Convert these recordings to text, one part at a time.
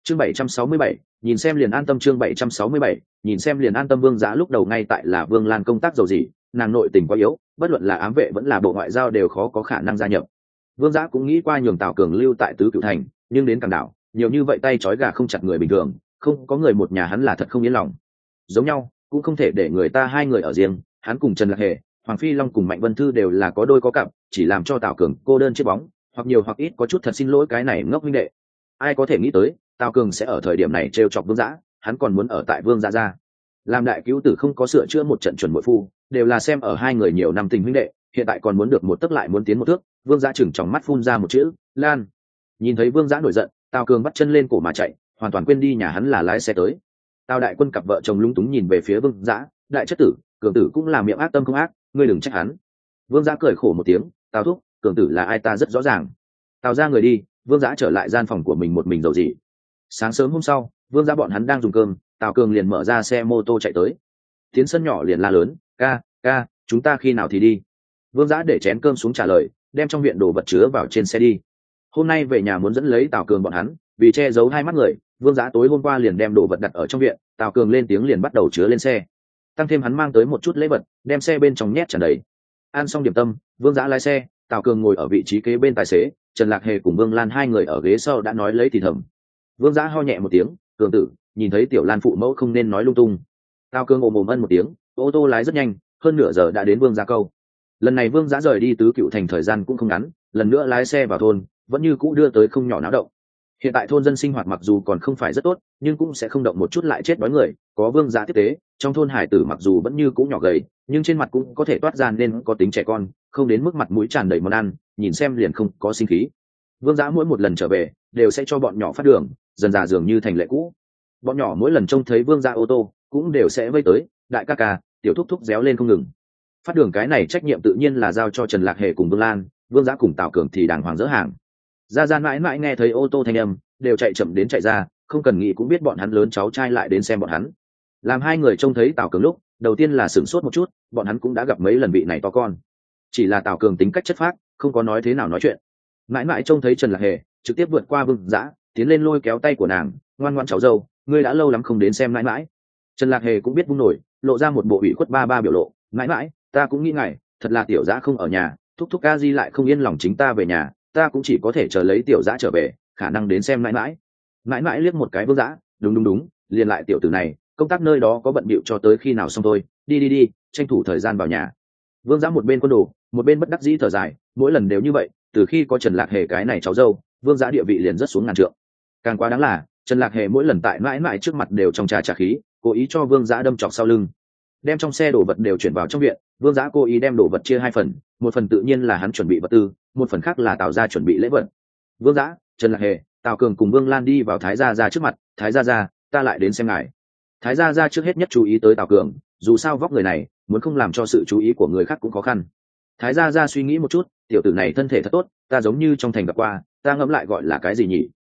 Chương 767, nhìn xem liền an tâm. Chương 767, nhìn xem liền an tâm. Vương Giã lúc đầu ngay tại là Vương Lan công tác dầu gì, nàng nội tình quá yếu, bất luận là ám vệ vẫn là bộ ngoại giao đều khó có khả năng gia nhập. Vương Giã cũng nghĩ qua nhường Tào Cường lưu tại Tứ Cửu Thành, nhưng đến Cảng Đảo, nhiều như vậy tay trói gà không chặt người bình thường, không có người một nhà hắn là thật không yên lòng. Giống nhau, cũng không thể để người ta hai người ở riêng, hắn cùng Trần Lạc Hề, Hoàng Phi Long cùng Mạnh Vân Thư đều là có đôi có cặp, chỉ làm cho Tào Cường cô đơn chiếc bóng, hoặc nhiều hoặc ít có chút thật xin lỗi cái này ngốc huynh đệ. Ai có thể nghĩ tới, Tào Cường sẽ ở thời điểm này trêu chọc Vương Giã, hắn còn muốn ở tại Vương Giã gia. Làm đại cứu tử không có sửa chữa một trận chuẩn muội phu, đều là xem ở hai người nhiều năm tình huynh đệ, hiện tại còn muốn được một tấc lại muốn tiến một thước. Vương Giã chừng trong mắt phun ra một chữ Lan. Nhìn thấy Vương Giã nổi giận, Tào Cường bắt chân lên cổ mà chạy, hoàn toàn quên đi nhà hắn là lái xe tới. Tào đại quân cặp vợ chồng lúng túng nhìn về phía Vương Giã, đại chất tử, Cường tử cũng là miệng ác tâm không ác, ngươi đừng trách hắn. Vương Giã cười khổ một tiếng, Tào thúc, Cường tử là ai ta rất rõ ràng. Tào ra người đi. Vương Giã trở lại gian phòng của mình một mình dầu gì. Sáng sớm hôm sau, Vương Giã bọn hắn đang dùng cơm, Tào Cường liền mở ra xe mô tô chạy tới. Tiến sân nhỏ liền la lớn, ca, chúng ta khi nào thì đi. Vương Giã để chén cơm xuống trả lời, đem trong viện đồ vật chứa vào trên xe đi. Hôm nay về nhà muốn dẫn lấy Tào Cường bọn hắn, vì che giấu hai mắt người, Vương Giã tối hôm qua liền đem đồ vật đặt ở trong viện. Tào Cường lên tiếng liền bắt đầu chứa lên xe, tăng thêm hắn mang tới một chút lễ vật, đem xe bên trong nhét tràn đầy. Ăn xong điểm tâm, Vương Giã lái xe, Tào Cường ngồi ở vị trí kế bên tài xế, Trần Lạc Hề cùng Vương Lan hai người ở ghế sau đã nói lấy thì thầm. Vương Giã ho nhẹ một tiếng, Cường tử, nhìn thấy Tiểu Lan phụ mẫu không nên nói lung tung. Tào Cường ồm ồm ân một tiếng, ô tô lái rất nhanh, hơn nửa giờ đã đến Vương Giã câu. Lần này Vương Giã rời đi Tứ Cựu Thành thời gian cũng không ngắn, lần nữa lái xe vào thôn, vẫn như cũ đưa tới không nhỏ náo động. Hiện tại thôn dân sinh hoạt mặc dù còn không phải rất tốt, nhưng cũng sẽ không động một chút lại chết đói người, có Vương Giã tiếp tế, trong thôn hải tử mặc dù vẫn như cũ nhỏ gầy, nhưng trên mặt cũng có thể toát ra nên có tính trẻ con, không đến mức mặt mũi tràn đầy món ăn, nhìn xem liền không có sinh khí. Vương Giã mỗi một lần trở về đều sẽ cho bọn nhỏ phát đường, dần dà dường như thành lệ cũ. Bọn nhỏ mỗi lần trông thấy Vương Giã ô tô cũng đều sẽ vây tới, đại ca ca, tiểu thúc thúc réo lên không ngừng. Phát đường cái này trách nhiệm tự nhiên là giao cho Trần Lạc Hề cùng Vương Lan, Vương Giã cùng Tào Cường thì đàng hoàng dỡ hàng. Gia Gia mãi mãi nghe thấy ô tô thanh âm đều chạy chậm đến chạy ra, không cần nghĩ cũng biết bọn hắn lớn cháu trai lại đến xem bọn hắn. Làm hai người trông thấy Tào Cường lúc đầu tiên là sửng sốt một chút, bọn hắn cũng đã gặp mấy lần vị này to con, chỉ là Tào Cường tính cách chất phác, không có nói thế nào nói chuyện. Mãi mãi trông thấy Trần Lạc Hề trực tiếp vượt qua Vương Giã, tiến lên lôi kéo tay của nàng, ngoan ngoan cháu dâu, ngươi đã lâu lắm không đến xem mãi mãi. Trần Lạc Hề cũng biết vung nổi, lộ ra một bộ ủy khuất ba biểu lộ, mãi mãi, ta cũng nghĩ ngài, thật là Tiểu Giã không ở nhà, thúc thúc ca di lại không yên lòng chính ta về nhà, ta cũng chỉ có thể chờ lấy Tiểu Giã trở về, khả năng đến xem mãi mãi. Mãi mãi liếc một cái Vương Giã, đúng, liền lại tiểu tử này, công tác nơi đó có bận bịu cho tới khi nào xong thôi, đi, tranh thủ thời gian vào nhà. Vương Giã một bên quân đồ, một bên bất đắc dĩ thở dài, mỗi lần đều như vậy, từ khi có Trần Lạc Hề cái này cháu dâu, Vương Giã địa vị liền rất xuống ngàn trượng. Càng quá đáng là Trần Lạc Hề mỗi lần tại mãi mãi trước mặt đều trong trà khí, cố ý cho Vương Giã đâm chọc sau lưng, đem trong xe đồ vật đều chuyển vào trong viện. Vương Giã cố ý đem đồ vật chia hai phần, một phần tự nhiên là hắn chuẩn bị vật tư, một phần khác là Tào gia chuẩn bị lễ vật. Vương Giã, Trần Lạc Hề, Tào Cường cùng Vương Lan đi vào Thái gia ra trước mặt, Thái gia ra, ta lại đến xem ngài. Thái gia ra trước hết nhất chú ý tới Tào Cường, dù sao vóc người này, muốn không làm cho sự chú ý của người khác cũng khó khăn. Thái gia ra suy nghĩ một chút, tiểu tử này thân thể thật tốt, ta giống như trong thành gặp qua, ta ngẫm lại gọi là cái gì nhỉ?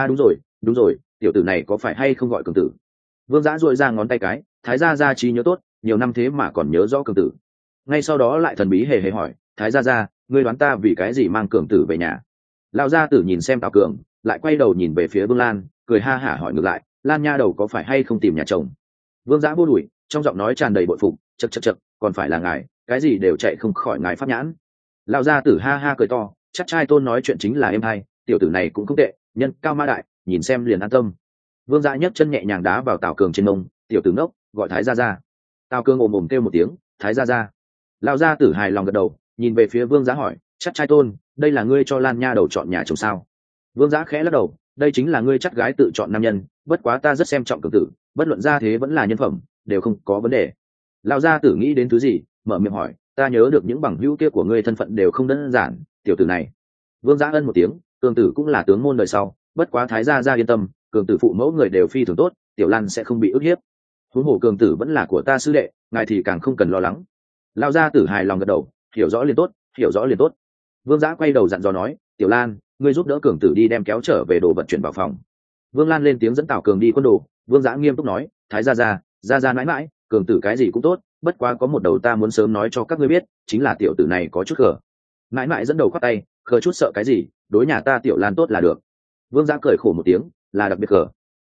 Đúng rồi, tiểu tử này có phải hay không gọi Cường tử? Vương Giã duỗi ra ngón tay cái, Thái gia ra trí nhớ tốt, nhiều năm thế mà còn nhớ rõ Cường tử. Ngay sau đó lại thần bí hề hỏi, Thái gia ra, ngươi đoán ta vì cái gì mang Cường tử về nhà? Lão gia tử nhìn xem Tào Cường, lại quay đầu nhìn về phía Vương Lan, cười ha hả hỏi ngược lại, Lan nha đầu có phải hay không tìm nhà chồng? Vương Giã vô đuổi, trong giọng nói tràn đầy bội phục, chật, còn phải là ngài, cái gì đều chạy không khỏi ngài pháp nhãn. Lão gia tử ha ha cười to, chắc trai tôn nói chuyện chính là êm hay, tiểu tử này cũng không tệ, nhân cao mã đại, nhìn xem liền an tâm. Vương Giã nhấc chân nhẹ nhàng đá vào Tào Cường trên mông, tiểu tử ngốc, gọi Thái gia ra. Tào Cường ồm kêu một tiếng, Thái gia ra. Lão gia tử hài lòng gật đầu, nhìn về phía Vương Giã hỏi, chắc trai tôn, đây là ngươi cho Lan nha đầu chọn nhà chồng sao? Vương Giã khẽ lắc đầu, đây chính là ngươi chắc gái tự chọn nam nhân, bất quá ta rất xem trọng Cường tử, bất luận gia thế vẫn là nhân phẩm, đều không có vấn đề. Lão gia tử nghĩ đến thứ gì, mở miệng hỏi, ta nhớ được những bằng hữu kia của ngươi thân phận đều không đơn giản, tiểu tử này. Vương Giã ân một tiếng, Cường tử cũng là tướng môn đời sau, bất quá Thái gia ra yên tâm, Cường tử phụ mẫu người đều phi thường tốt, tiểu Lan sẽ không bị ức hiếp. Huống hồ Cường tử vẫn là của ta sư đệ, ngài thì càng không cần lo lắng. Lão gia tử hài lòng gật đầu, hiểu rõ liền tốt. Vương Giã quay đầu dặn dò nói, tiểu Lan, ngươi giúp đỡ Cường tử đi đem kéo trở về đồ vận chuyển vào phòng. Vương Lan lên tiếng dẫn Tào Cường đi quân đồ. Vương Giã nghiêm túc nói, Thái gia mãi, Cường tử cái gì cũng tốt, bất quá có một đầu ta muốn sớm nói cho các ngươi biết, chính là tiểu tử này có chút khờ. Mãi dẫn đầu khoác tay, khờ chút sợ cái gì, đối nhà ta tiểu Lan tốt là được. Vương Giã cười khổ một tiếng, là đặc biệt khờ.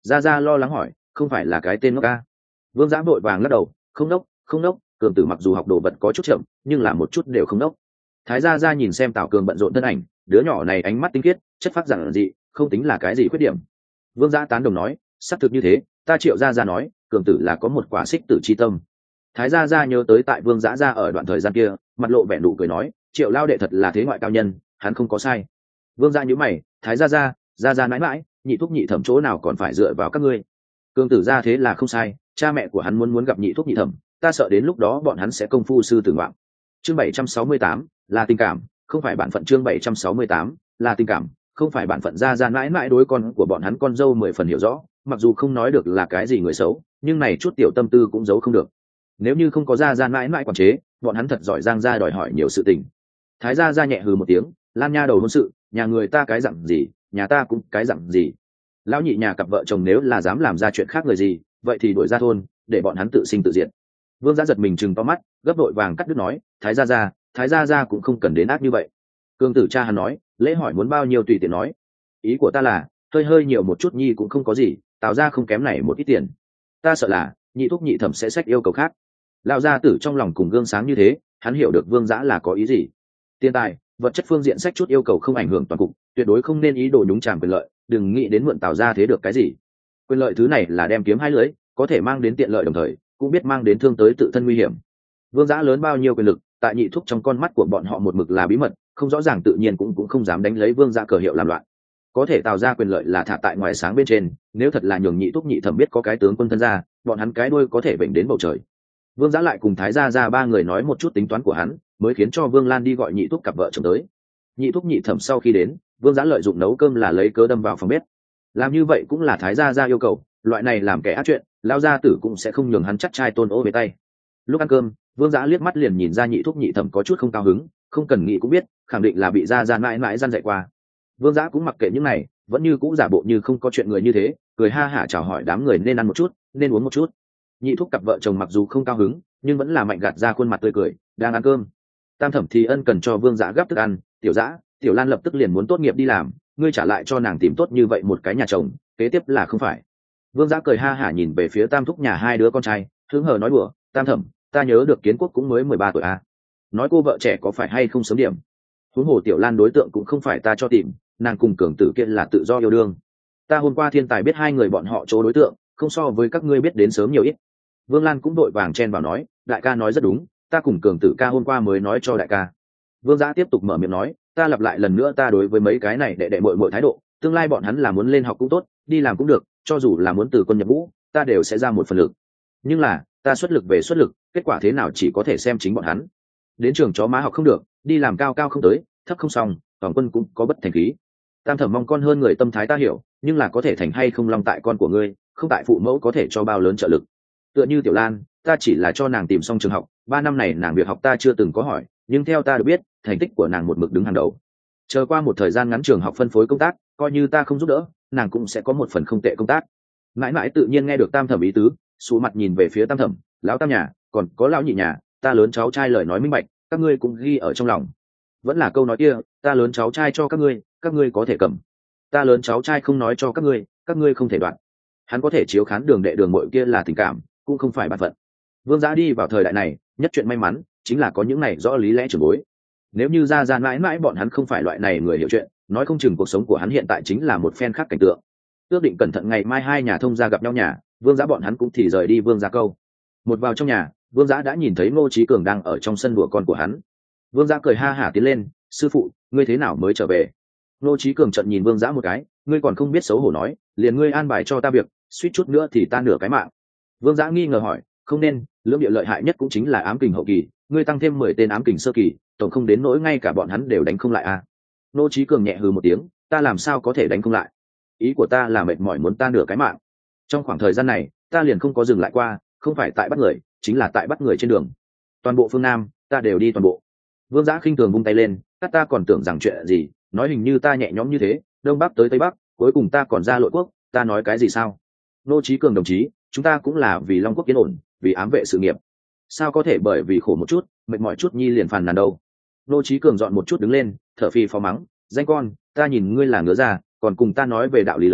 Gia Gia lo lắng hỏi, không phải là cái tên ngốc ca? Vương Giã vội vàng lắc đầu, không ngốc, không ngốc. Cường Tử mặc dù học đồ vật có chút chậm, nhưng là một chút đều không ngốc. Thái Gia Gia nhìn xem Tào Cường bận rộn thân ảnh, đứa nhỏ này ánh mắt tinh khiết, chất phác giản dị, không tính là cái gì khuyết điểm. Vương Giã tán đồng nói, xác thực như thế, ta Triệu Gia Gia nói, Cường Tử là có một quả xích tử chi tâm. Thái Gia Gia nhớ tới tại Vương Giã Gia ở đoạn thời gian kia, mặt lộ vẻ nụ cười nói, Triệu lao đệ thật là thế ngoại cao nhân, hắn không có sai. Vương Giã nhíu mày, Thái Gia Gia, Gia Gia mãi mãi, nhị thúc nhị thẩm chỗ nào còn phải dựa vào các ngươi. Cường Tử ra thế là không sai, cha mẹ của hắn muốn gặp nhị thúc nhị thẩm, ta sợ đến lúc đó bọn hắn sẽ công phu sư tử ngoạm. Chương 768 là tình cảm, không phải bản phận. Chương 768 là tình cảm, không phải bản phận. Gia Gia mãi mãi đối con của bọn hắn con dâu 10 phần hiểu rõ, mặc dù không nói được là cái gì người xấu, nhưng này chút tiểu tâm tư cũng giấu không được. Nếu như không có Gia Gia mãi mãi quản chế, bọn hắn thật giỏi giang ra đòi hỏi nhiều sự tình. Thái Gia Gia nhẹ hừ một tiếng, Lan nha đầu hôn sự, nhà người ta cái dặn gì, nhà ta cũng cái dặn gì. Lão nhị nhà cặp vợ chồng nếu là dám làm ra chuyện khác người gì, vậy thì đuổi ra thôn, để bọn hắn tự sinh tự diệt. Vương Giã giật mình chừng to mắt, gấp đội vàng cắt đứt nói, Thái Gia Gia cũng không cần đến ác như vậy. Cường Tử cha hắn nói, lễ hỏi muốn bao nhiêu tùy tiện nói. Ý của ta là, hơi nhiều một chút nhi cũng không có gì, Tào ra không kém này một ít tiền. Ta sợ là nhị thúc nhị thẩm sẽ sách yêu cầu khác. Lão gia tử trong lòng cùng gương sáng như thế, hắn hiểu được Vương Giã là có ý gì. Tiền tài, vật chất phương diện sách chút yêu cầu không ảnh hưởng toàn cục, tuyệt đối không nên ý đồ nhúng chàm quyền lợi, đừng nghĩ đến mượn Tào ra thế được cái gì. Quyền lợi thứ này là đem kiếm hai lưới, có thể mang đến tiện lợi đồng thời cũng biết mang đến thương tới tự thân nguy hiểm. Vương Giã lớn bao nhiêu quyền lực, tại nhị thúc trong con mắt của bọn họ một mực là bí mật, không rõ ràng tự nhiên cũng không dám đánh lấy Vương Giã cờ hiệu làm loạn. Có thể tạo ra quyền lợi là thả tại ngoài sáng bên trên, nếu thật là nhường nhị thúc nhị thẩm biết có cái tướng quân thân ra, bọn hắn cái đuôi có thể vểnh đến bầu trời. Vương Giã lại cùng Thái Gia Gia ba người nói một chút tính toán của hắn, mới khiến cho Vương Lan đi gọi nhị thúc cặp vợ chồng tới. Nhị thúc nhị thẩm sau khi đến, Vương Giã lợi dụng nấu cơm là lấy cớ đâm vào phòng bếp. Làm như vậy cũng là Thái Gia Gia yêu cầu, loại này làm kẻ ác chuyện, lao gia tử cũng sẽ không nhường hắn chắc trai tôn ô về tay. Lúc ăn cơm, Vương Giã liếc mắt liền nhìn ra nhị thúc nhị thẩm có chút không cao hứng, không cần nghĩ cũng biết, khẳng định là bị Gia Gia mãi mãi răn dạy qua. Vương Giã cũng mặc kệ những này, vẫn như cũng giả bộ như không có chuyện người như thế, cười ha hả chào hỏi đám người nên ăn một chút, nên uống một chút. Nhị thúc cặp vợ chồng mặc dù không cao hứng, nhưng vẫn là mạnh gạt ra khuôn mặt tươi cười, đang ăn cơm. Tam thẩm thì ân cần cho Vương Giã gắp thức ăn, Tiểu Giã, Tiểu Lan lập tức liền muốn tốt nghiệp đi làm, ngươi trả lại cho nàng tìm tốt như vậy một cái nhà chồng, kế tiếp là không phải. Vương Giã cười ha hả nhìn về phía Tam thúc nhà hai đứa con trai, hứng hờ nói đùa, Tam thẩm, ta nhớ được Kiến Quốc cũng mới 13 tuổi à. Nói cô vợ trẻ có phải hay không sớm điểm. Huống hồ Tiểu Lan đối tượng cũng không phải ta cho tìm, nàng cùng Cường Tử kia là tự do yêu đương. Ta hôm qua thiên tài biết hai người bọn họ chỗ đối tượng, không so với các ngươi biết đến sớm nhiều ít. Vương Lan cũng đội vàng chen vào nói, đại ca nói rất đúng, ta cùng Cường Tử ca hôm qua mới nói cho đại ca. Vương Giã tiếp tục mở miệng nói, ta lặp lại lần nữa ta đối với mấy cái này đệ muội thái độ, tương lai bọn hắn là muốn lên học cũng tốt, đi làm cũng được, cho dù là muốn từ quân nhập ngũ, ta đều sẽ ra một phần lực. Nhưng là, ta xuất lực về xuất lực, kết quả thế nào chỉ có thể xem chính bọn hắn. Đến trường chó má học không được, đi làm cao không tới, thấp không xong, toàn quân cũng có bất thành khí. Tam thẩm mong con hơn người tâm thái ta hiểu, nhưng là có thể thành hay không long tại con của ngươi, không tại phụ mẫu có thể cho bao lớn trợ lực. Tựa như Tiểu Lan, ta chỉ là cho nàng tìm xong trường học, 3 năm này nàng việc học ta chưa từng có hỏi, nhưng theo ta được biết, thành tích của nàng một mực đứng hàng đầu. Chờ qua một thời gian ngắn trường học phân phối công tác, coi như ta không giúp đỡ, nàng cũng sẽ có một phần không tệ công tác. Mãi mãi tự nhiên nghe được Tam thẩm ý tứ, sụ mặt nhìn về phía Tam thẩm, lão Tam nhà, còn có lão nhị nhà, ta lớn cháu trai lời nói minh bạch, các ngươi cũng ghi ở trong lòng. Vẫn là câu nói kia, ta lớn cháu trai cho các ngươi có thể cầm. Ta lớn cháu trai không nói cho các ngươi không thể đoạn. Hắn có thể chiếu khán đường đệ đường muội kia là tình cảm, cũng không phải bản phận. Vương Giã đi vào thời đại này, nhất chuyện may mắn chính là có những này rõ lý lẽ trưởng bối. Nếu như Gia Gia mãi mãi bọn hắn không phải loại này người hiểu chuyện, nói không chừng cuộc sống của hắn hiện tại chính là một phen khác cảnh tượng. Ước định cẩn thận ngày mai hai nhà thông gia gặp nhau nhà, Vương Giã bọn hắn cũng thì rời đi Vương Gia câu. Một vào trong nhà, Vương Giã đã nhìn thấy Ngô Chí Cường đang ở trong sân đùa con của hắn. Vương Giã cười ha hả tiến lên, sư phụ, ngươi thế nào mới trở về? Ngô Chí Cường trợn nhìn Vương Giã một cái, ngươi còn không biết xấu hổ nói, liền ngươi an bài cho ta việc, suýt chút nữa thì ta nửa cái mạng. Vương Giã nghi ngờ hỏi, không nên, lưỡng địa lợi hại nhất cũng chính là ám kình hậu kỳ, ngươi tăng thêm 10 tên ám kình sơ kỳ, tổng không đến nỗi ngay cả bọn hắn đều đánh không lại à? Ngô Chí Cường nhẹ hừ một tiếng, ta làm sao có thể đánh không lại? Ý của ta là mệt mỏi muốn ta nửa cái mạng. Trong khoảng thời gian này, ta liền không có dừng lại qua, không phải tại bắt người, chính là tại bắt người trên đường. Toàn bộ phương Nam, ta đều đi toàn bộ. Vương Giã khinh thường vung tay lên, các ta còn tưởng rằng chuyện gì, nói hình như ta nhẹ nhõm như thế, đông bắc tới tây bắc, cuối cùng ta còn ra lội quốc, ta nói cái gì sao? Ngô Chí Cường đồng chí, chúng ta cũng là vì Long Quốc yên ổn, vì ám vệ sự nghiệp. Sao có thể bởi vì khổ một chút, mệt mỏi chút nhi liền phàn nàn đâu? Ngô Chí Cường dọn một chút đứng lên, thở phì phò mắng, danh con, ta nhìn ngươi là ngứa ra, còn cùng ta nói về đạo lý lớn,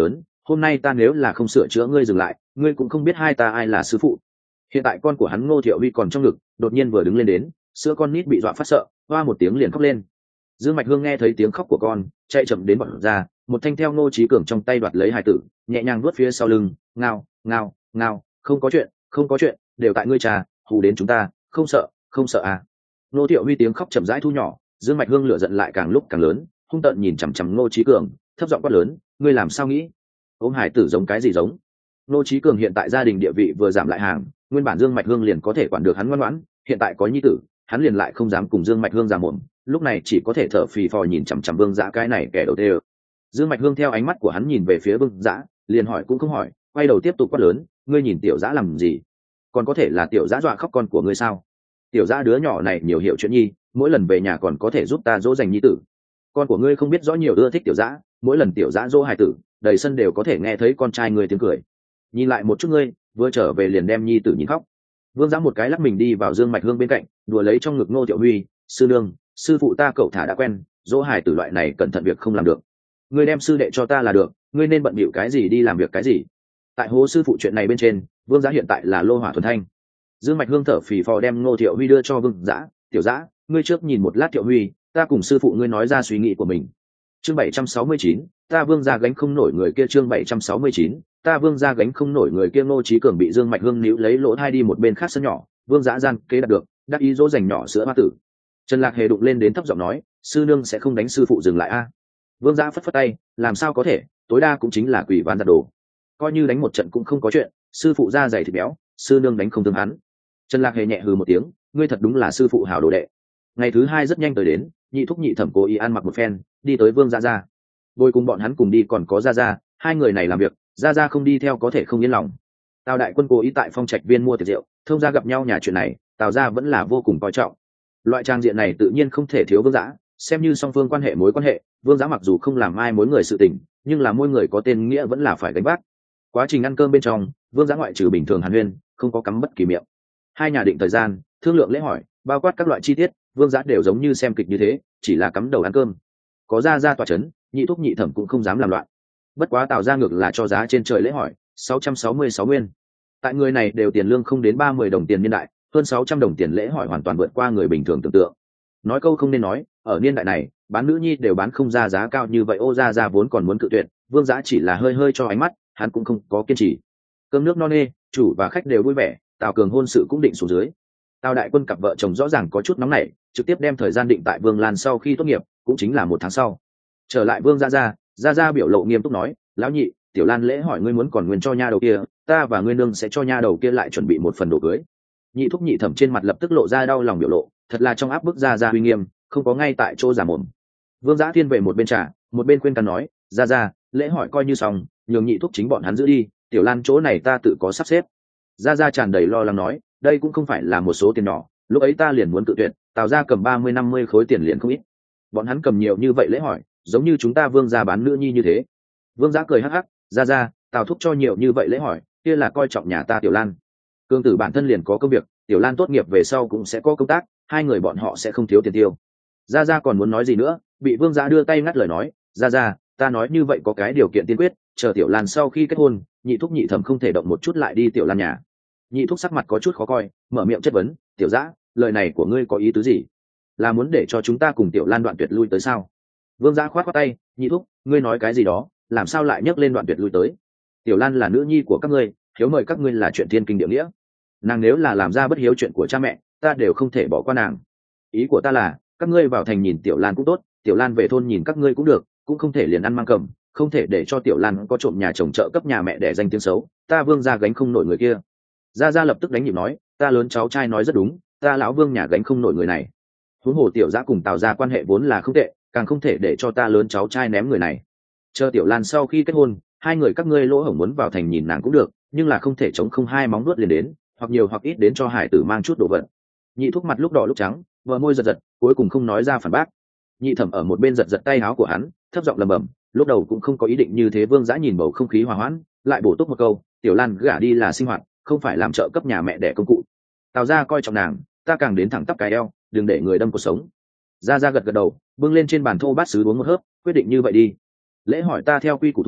hôm nay ta nếu là không sửa chữa ngươi dừng lại, ngươi cũng không biết hai ta ai là sư phụ. Hiện tại con của hắn Ngô Thiệu Huy còn trong ngực, đột nhiên vừa đứng lên đến, sữa con nít bị dọa phát sợ, hoa một tiếng liền khóc lên. Dương Mạch Hương nghe thấy tiếng khóc của con, chạy chậm đến bọn ra, một thanh theo Ngô Chí Cường trong tay đoạt lấy hài tử, nhẹ nhàng nuốt phía sau lưng, ngao ngao ngao, không có chuyện, không có chuyện, đều tại ngươi trà, hù đến chúng ta, không sợ, không sợ à. Ngô Thiệu Huy tiếng khóc chậm rãi thu nhỏ, Dương Mạch Hương lửa giận lại càng lúc càng lớn, hung tợn nhìn chằm chằm Ngô Chí Cường, thấp giọng quát lớn, ngươi làm sao nghĩ? Ôm hải tử giống cái gì giống? Ngô Chí Cường hiện tại gia đình địa vị vừa giảm lại hàng, nguyên bản Dương Mạch Hương liền có thể quản được hắn ngoan ngoãn, hiện tại có nhi tử, hắn liền lại không dám cùng Dương Mạch Hương giằng mồm, lúc này chỉ có thể thở phì phò nhìn chằm chằm Vương Dã cái này kẻ đầu tê. Dương Mạch Hương theo ánh mắt của hắn nhìn về phía Vương Dã, liền hỏi cũng không hỏi, quay đầu tiếp tục quát lớn, ngươi nhìn tiểu Dã làm gì? Còn có thể là tiểu Dã dọa khóc con của ngươi sao? Tiểu Dã đứa nhỏ này nhiều hiểu chuyện nhi, mỗi lần về nhà còn có thể giúp ta dỗ dành nhi tử. Con của ngươi không biết rõ nhiều ưa thích tiểu Dã, mỗi lần tiểu Dã dỗ hài tử, đầy sân đều có thể nghe thấy con trai ngươi tiếng cười. Nhìn lại một chút ngươi, vừa trở về liền đem nhi tử nhìn khóc. Vương Dã một cái lắc mình đi vào Dương Mạch Hương bên cạnh, đùa lấy trong ngực Ngô Thiệu Huy, sư nương, sư phụ ta cậu thả đã quen, dỗ hài tử loại này cẩn thận việc không làm được. Ngươi đem sư đệ cho ta là được, ngươi nên bận bịu cái gì đi làm việc cái gì. Tại hố sư phụ chuyện này bên trên, Vương Dã hiện tại là lô hỏa thuần thanh. Dương Mạch Hương thở phì phò đem Ngô Thiệu Huy đưa cho Vương Dã, tiểu Dã, ngươi trước nhìn một lát Thiệu Huy, ta cùng sư phụ ngươi nói ra suy nghĩ của mình. Chương 769, ta Vương gia gánh không nổi người kia. Chương 769, ta Vương gia gánh không nổi người kia. Ngô Chí Cường bị Dương Mạch Hương níu lấy lỗ thai đi một bên khác sân nhỏ, Vương Dã gian kế đạt được, đắc ý dỗ dành nhỏ sữa hoa tử. Trần Lạc Hề đụng lên đến thấp giọng nói, sư nương sẽ không đánh sư phụ dừng lại a? Vương Dã phất phất tay, làm sao có thể, tối đa cũng chính là quỷ van giặt đồ, coi như đánh một trận cũng không có chuyện, sư phụ da dày thịt béo, sư nương đánh không thương hắn. Trần Lạc Hề nhẹ hừ một tiếng, ngươi thật đúng là sư phụ hảo đồ đệ. Ngày thứ hai rất nhanh tới đến, nhị thúc nhị thẩm cố ý ăn mặc một phen, đi tới Vương Gia gia. Bồi cùng bọn hắn cùng đi còn có Gia Gia, hai người này làm việc, Gia Gia không đi theo có thể không yên lòng. Tào đại quân cố ý tại Phong Trạch Viên mua tiệc rượu, thông gia gặp nhau nhà chuyện này, Tào gia vẫn là vô cùng coi trọng. Loại trang diện này tự nhiên không thể thiếu Vương Dã, xem như song phương quan hệ mối quan hệ, Vương Dã mặc dù không làm ai mối người sự tình, nhưng là môi người có tên nghĩa vẫn là phải gánh vác. Quá trình ăn cơm bên trong, Vương Dã ngoại trừ bình thường hàn huyên, không có cắm bất kỳ miệng. Hai nhà định thời gian, thương lượng lễ hỏi, bao quát các loại chi tiết, Vương Dã đều giống như xem kịch như thế, chỉ là cắm đầu ăn cơm. Có Gia Gia tọa chấn, nhị thúc nhị thẩm cũng không dám làm loạn. Bất quá Tào gia ngược là cho giá trên trời lễ hỏi, 666 nguyên. Tại người này đều tiền lương không đến 30 đồng tiền niên đại, hơn 600 đồng tiền lễ hỏi hoàn toàn vượt qua người bình thường tưởng tượng. Nói câu không nên nói, ở niên đại này, bán nữ nhi đều bán không ra giá cao như vậy. Ô Gia Gia vốn còn muốn cự tuyệt, Vương Dã chỉ là hơi hơi cho ánh mắt, hắn cũng không có kiên trì. Cơm nước no nê, chủ và khách đều vui vẻ, Tào Cường hôn sự cũng định xuống dưới. Tào đại quân cặp vợ chồng rõ ràng có chút nóng nảy, trực tiếp đem thời gian định tại Vương Lan sau khi tốt nghiệp, cũng chính là 1 tháng sau. Trở lại Vương Gia Gia biểu lộ nghiêm túc nói, lão nhị, tiểu Lan lễ hỏi ngươi muốn còn nguyên cho nha đầu kia, ta và ngươi nương sẽ cho nha đầu kia lại chuẩn bị một phần đồ cưới. Nhị thúc nhị thẩm trên mặt lập tức lộ ra đau lòng biểu lộ, thật là trong áp bức Gia Gia uy nghiêm, không có ngay tại chỗ giả mồm. Vương Dã thiên về một bên trà, một bên khuyên can nói, Gia Gia, lễ hỏi coi như xong, nhường nhị thúc chính bọn hắn giữ đi, tiểu Lan chỗ này ta tự có sắp xếp. Gia Gia tràn đầy lo lắng nói, đây cũng không phải là một số tiền nhỏ, lúc ấy ta liền muốn tự tuyệt, Tào gia cầm 30-50 khối tiền liền không ít, bọn hắn cầm nhiều như vậy lễ hỏi, giống như chúng ta Vương gia bán nữ nhi như thế. Vương Dã cười hắc hắc, Gia Gia, Tào thúc cho nhiều như vậy lễ hỏi, kia là coi trọng nhà ta tiểu Lan. Cương tử bản thân liền có công việc, tiểu Lan tốt nghiệp về sau cũng sẽ có công tác, hai người bọn họ sẽ không thiếu tiền tiêu. Gia Gia còn muốn nói gì nữa, bị Vương Dã đưa tay ngắt lời nói, Gia Gia, ta nói như vậy có cái điều kiện tiên quyết, chờ tiểu Lan sau khi kết hôn, nhị thúc nhị thẩm không thể động một chút lại đi tiểu Lan nhà. Nhị thúc sắc mặt có chút khó coi, mở miệng chất vấn, tiểu Dã, lời này của ngươi có ý tứ gì? Là muốn để cho chúng ta cùng tiểu Lan đoạn tuyệt lui tới sao? Vương Dã khoát khoát tay, nhị thúc, ngươi nói cái gì đó, làm sao lại nhắc lên đoạn tuyệt lui tới? Tiểu Lan là nữ nhi của các ngươi, hiếu mời các ngươi là chuyện thiên kinh địa nghĩa. Nàng nếu là làm ra bất hiếu chuyện của cha mẹ, ta đều không thể bỏ qua nàng. Ý của ta là, các ngươi vào thành nhìn tiểu Lan cũng tốt, tiểu Lan về thôn nhìn các ngươi cũng được, cũng không thể liền ăn mang cầm, không thể để cho tiểu Lan có trộm nhà chồng trợ cấp nhà mẹ để danh tiếng xấu, ta Vương gia gánh không nổi người kia. Gia Gia lập tức đánh nhịp nói, ta lớn cháu trai nói rất đúng, ta lão Vương nhà gánh không nổi người này. Huống hồ tiểu Dã cùng Tào gia quan hệ vốn là không tệ, càng không thể để cho ta lớn cháu trai ném người này. Chờ tiểu Lan sau khi kết hôn, hai người các ngươi lỗ hổng muốn vào thành nhìn nàng cũng được, nhưng là không thể chống không hai móng vuốt liền đến, hoặc nhiều hoặc ít đến cho hải tử mang chút đồ vật. Nhị thúc mặt lúc đỏ lúc trắng, vợ môi giật giật, cuối cùng không nói ra phản bác. Nhị thẩm ở một bên giật giật tay áo của hắn, thấp giọng lẩm bẩm, lúc đầu cũng không có ý định như thế. Vương Dã nhìn bầu không khí hòa hoãn, lại bổ túc một câu, tiểu Lan gả đi là sinh hoạt, không phải làm trợ cấp nhà mẹ đẻ công cụ. Tào gia coi trọng nàng, ta càng đến thẳng tắp cái eo, đừng để người đâm cuộc sống. Gia Gia gật gật đầu, bưng lên trên bàn thô bát sứ uống một hớp, quyết định như vậy đi. Lễ hỏi ta theo quy củ thu,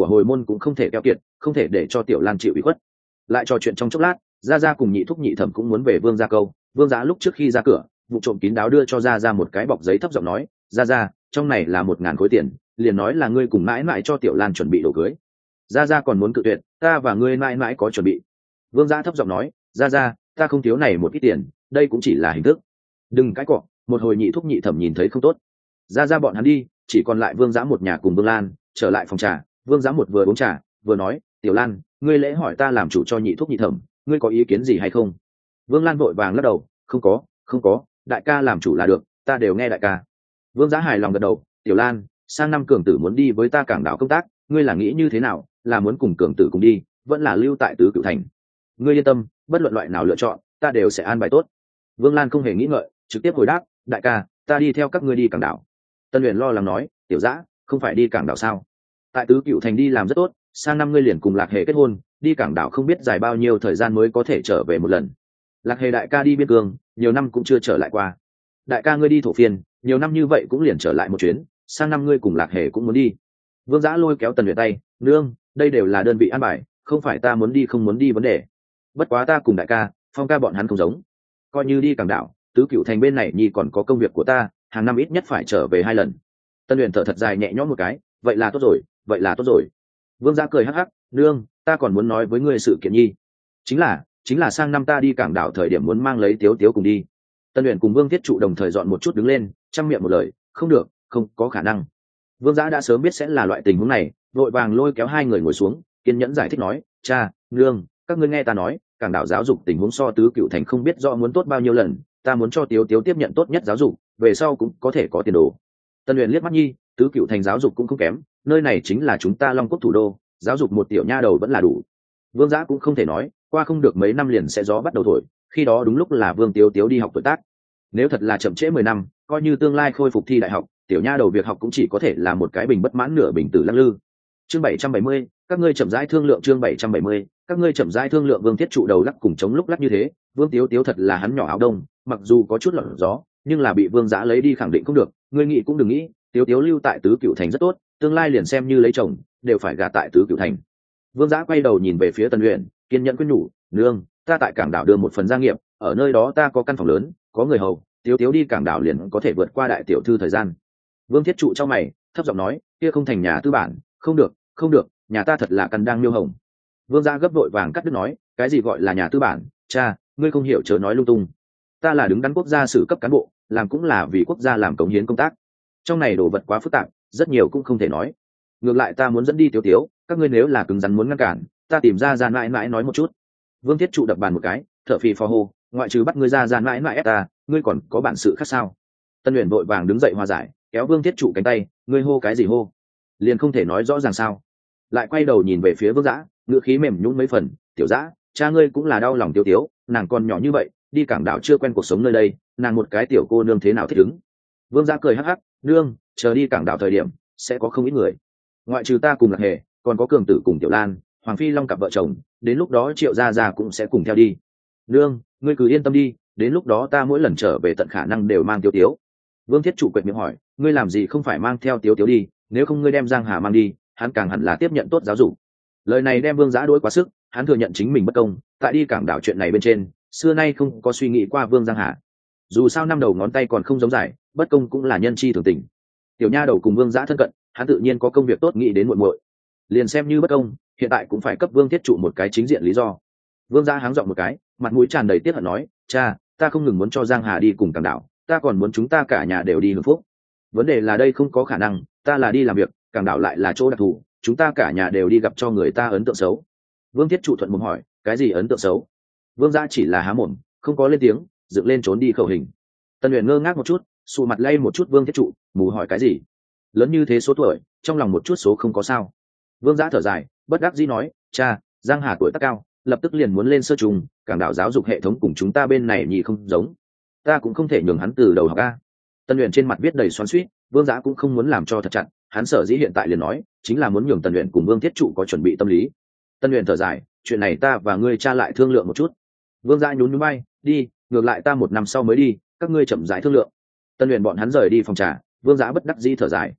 của hồi môn cũng không thể keo kiệt, không thể để cho tiểu lan chịu ủy khuất. Lại trò chuyện trong chốc lát, gia gia cùng nhị thúc nhị thẩm cũng muốn về vương gia câu. Vương gia lúc trước khi ra cửa, vụ trộm kín đáo đưa cho gia gia một cái bọc giấy, thấp giọng nói, gia gia, trong này là 1.000 khối tiền, liền nói là ngươi cùng mãi mãi cho tiểu lan chuẩn bị đồ cưới. Gia gia còn muốn cự tuyệt, ta và ngươi mãi mãi có chuẩn bị. Vương gia thấp giọng nói, gia gia, ta không thiếu này một ít tiền, đây cũng chỉ là hình thức. Đừng cãi cọ. Một hồi nhị thúc nhị thẩm nhìn thấy không tốt, gia gia bọn hắn đi, chỉ còn lại Vương gia một nhà cùng Vương Lan. Trở lại phòng trà, Vương gia một vừa uống trà vừa nói, tiểu lan, ngươi lễ hỏi ta làm chủ cho nhị thúc nhị thẩm, ngươi có ý kiến gì hay không? Vương Lan vội vàng lắc đầu, không có, đại ca làm chủ là được, ta đều nghe đại ca. Vương Giá hài lòng gật đầu, tiểu lan, sang năm Cường Tử muốn đi với ta Cảng Đảo công tác, ngươi là nghĩ như thế nào, là muốn cùng Cường Tử cùng đi, vẫn là lưu tại Tứ Cửu Thành? Ngươi yên tâm, bất luận loại nào lựa chọn, ta đều sẽ an bài tốt. Vương Lan không hề nghĩ ngợi, trực tiếp hồi đáp, đại ca, ta đi theo các ngươi đi Cảng Đảo. Tân Uyển lo lắng nói, tiểu Dã, không phải đi Cảng Đảo sao? Tại Tứ Cửu Thành đi làm rất tốt, sang năm ngươi liền cùng Lạc Hề kết hôn, đi Cảng Đảo không biết dài bao nhiêu thời gian mới có thể trở về một lần. Lạc Hề đại ca đi biên cương, nhiều năm cũng chưa trở lại qua. Đại ca ngươi đi thổ phiên, nhiều năm như vậy cũng liền trở lại một chuyến, sang năm ngươi cùng Lạc Hề cũng muốn đi. Vương Dã lôi kéo Tần Uyển tay, nương, đây đều là đơn vị an bài, không phải ta muốn đi không muốn đi vấn đề. Bất quá ta cùng đại ca, Phong ca bọn hắn không giống, coi như đi Cảng Đảo, Tứ Cửu Thành bên này nhi còn có công việc của ta, hàng năm ít nhất phải trở về 2 lần. Tân Uyển thở thật dài nhẹ nhõm một cái, vậy là tốt rồi. Vương Dã cười hắc hắc, nương, ta còn muốn nói với ngươi sự kiện nhi, chính là sang năm ta đi Cảng Đảo thời điểm muốn mang lấy Tiếu Tiếu cùng đi. Tân Uyển cùng Vương Thiết Trụ đồng thời dọn một chút đứng lên, chăm miệng một lời, không được, không có khả năng. Vương Dã đã sớm biết sẽ là loại tình huống này, vội vàng lôi kéo hai người ngồi xuống, kiên nhẫn giải thích nói, cha, nương, các ngươi nghe ta nói, Cảng Đảo giáo dục tình huống so Tứ Cửu Thành không biết rõ muốn tốt bao nhiêu lần, ta muốn cho Tiếu Tiếu tiếp nhận tốt nhất giáo dục, về sau cũng có thể có tiền đồ. Tân Uyển liếc mắt nhi, Tứ Cửu Thành giáo dục cũng không kém, nơi này chính là chúng ta Long Quốc thủ đô, giáo dục một tiểu nha đầu vẫn là đủ. Vương Dã cũng không thể nói, qua không được mấy năm liền sẽ gió bắt đầu thổi, khi đó đúng lúc là Vương Tiếu Tiếu đi học tuổi tác. Nếu thật là chậm trễ 10 năm, coi như tương lai khôi phục thi đại học, tiểu nha đầu việc học cũng chỉ có thể là một cái bình bất mãn nửa bình tử lăng lư. Chương 770, các ngươi chậm rãi thương lượng. Chương 770, các ngươi chậm rãi thương lượng. Vương Thiết Trụ đầu lắc cùng chống lúc lắc như thế, Vương Tiếu Tiếu thật là hắn nhỏ áo đông, mặc dù có chút lọt gió, nhưng là bị Vương Dã lấy đi khẳng định không được, ngươi nghĩ cũng đừng nghĩ, Tiếu Tiếu lưu tại Tứ Cửu Thành rất tốt, tương lai liền xem như lấy chồng, đều phải gả tại Tứ Cửu Thành. Vương Dã quay đầu nhìn về phía Tân Uyển, kiên nhẫn khuyên nhủ, nương, ta tại Cảng Đảo đưa một phần gia nghiệp, ở nơi đó ta có căn phòng lớn, có người hầu, Tiếu Tiếu đi Cảng Đảo liền có thể vượt qua đại tiểu thư thời gian. Vương Thiết Trụ trong mày, thấp giọng nói, kia không thành nhà tư bản, không được, nhà ta thật là căn đang miêu hồng. Vương Dã gấp vội vàng cắt đứt nói, cái gì gọi là nhà tư bản, cha, ngươi không hiểu chớ nói lung tung. Ta là đứng đắn quốc gia xử cấp cán bộ, làm cũng là vì quốc gia làm cống hiến công tác. Trong này đồ vật quá phức tạp, rất nhiều cũng không thể nói. Ngược lại ta muốn dẫn đi Tiếu Tiếu, các ngươi nếu là cứng rắn muốn ngăn cản, ta tìm ra gian mãi mãi nói một chút. Vương Thiết Trụ đập bàn một cái, thở phì phò hô, ngoại trừ bắt ngươi ra gian mãi mãi ép ta, ngươi còn có bản sự khác sao? Tân Uyển vội vàng đứng dậy hòa giải, kéo Vương Thiết Trụ cánh tay, ngươi hô cái gì hô? Liền không thể nói rõ ràng sao? Lại quay đầu nhìn về phía Vương Dã, ngữ khí mềm nhũn mấy phần, tiểu Dã, cha ngươi cũng là đau lòng Tiếu Tiếu, nàng còn nhỏ như vậy, đi Cảng Đảo chưa quen cuộc sống nơi đây, nàng một cái tiểu cô nương thế nào thích ứng? Vương Dã cười hắc hắc, nương, chờ đi Cảng Đảo thời điểm, sẽ có không ít người. Ngoại trừ ta cùng Lạc Hề, còn có Cường Tử cùng Tiểu Lan, Hoàng Phi Long cặp vợ chồng, đến lúc đó Triệu gia gia cũng sẽ cùng theo đi. Nương, ngươi cứ yên tâm đi, đến lúc đó ta mỗi lần trở về tận khả năng đều mang Tiếu Tiếu. Vương Thiết Trụ quệt miệng hỏi, ngươi làm gì không phải mang theo Tiếu Tiếu đi, nếu không ngươi đem Giang Hà mang đi, hắn càng hẳn là tiếp nhận tốt giáo dục. Lời này đem Vương Dã đối quá sức, hắn thừa nhận chính mình bất công, tại đi Cảng Đảo chuyện này bên trên, xưa nay không có suy nghĩ qua Vương Giang Hà. Dù sao năm đầu ngón tay còn không giống dài, bất công cũng là nhân chi thường tình. Tiểu nha đầu cùng Vương Dã thân cận, hắn tự nhiên có công việc tốt nghĩ đến muội muội. Liền xem như bất công, hiện tại cũng phải cấp Vương Thiết Trụ một cái chính diện lý do. Vương Dã háng giọng một cái, mặt mũi tràn đầy tiếc hận nói, cha, ta không ngừng muốn cho Giang Hà đi cùng Cảng Đảo, ta còn muốn chúng ta cả nhà đều đi hưởng phúc. Vấn đề là đây không có khả năng, ta là đi làm việc, Cảng Đảo lại là chỗ đặc thù, chúng ta cả nhà đều đi gặp cho người ta ấn tượng xấu. Vương Thiết Trụ thuận mồm hỏi, cái gì ấn tượng xấu? Vương Dã chỉ là há mồm, không có lên tiếng, dựng lên trốn đi khẩu hình. Tân Uyển ngơ ngác một chút, sụ mặt lay một chút Vương Thiết Trụ, mù hỏi cái gì? Lớn như thế số tuổi, trong lòng một chút số không có sao. Vương Dã thở dài, bất đắc dĩ nói, cha, Giang Hà tuổi tác cao, lập tức liền muốn lên sơ trùng, Cảng Đảo giáo dục hệ thống cùng chúng ta bên này nhị không giống, ta cũng không thể nhường hắn từ đầu học a. Tân Uyển trên mặt viết đầy xoắn xuýt, Vương Dã cũng không muốn làm cho thật chặt, hắn sở dĩ hiện tại liền nói, chính là muốn nhường Tân Uyển cùng Vương Thiết Trụ có chuẩn bị tâm lý. Tân Uyển thở dài, chuyện này ta và ngươi cha lại thương lượng một chút. Vương Dã nhún nhún vai, đi, ngược lại ta 1 năm sau mới đi, các ngươi chậm rãi thương lượng. Tân Uyển bọn hắn rời đi phòng trà, Vương Dã bất đắc dĩ thở dài.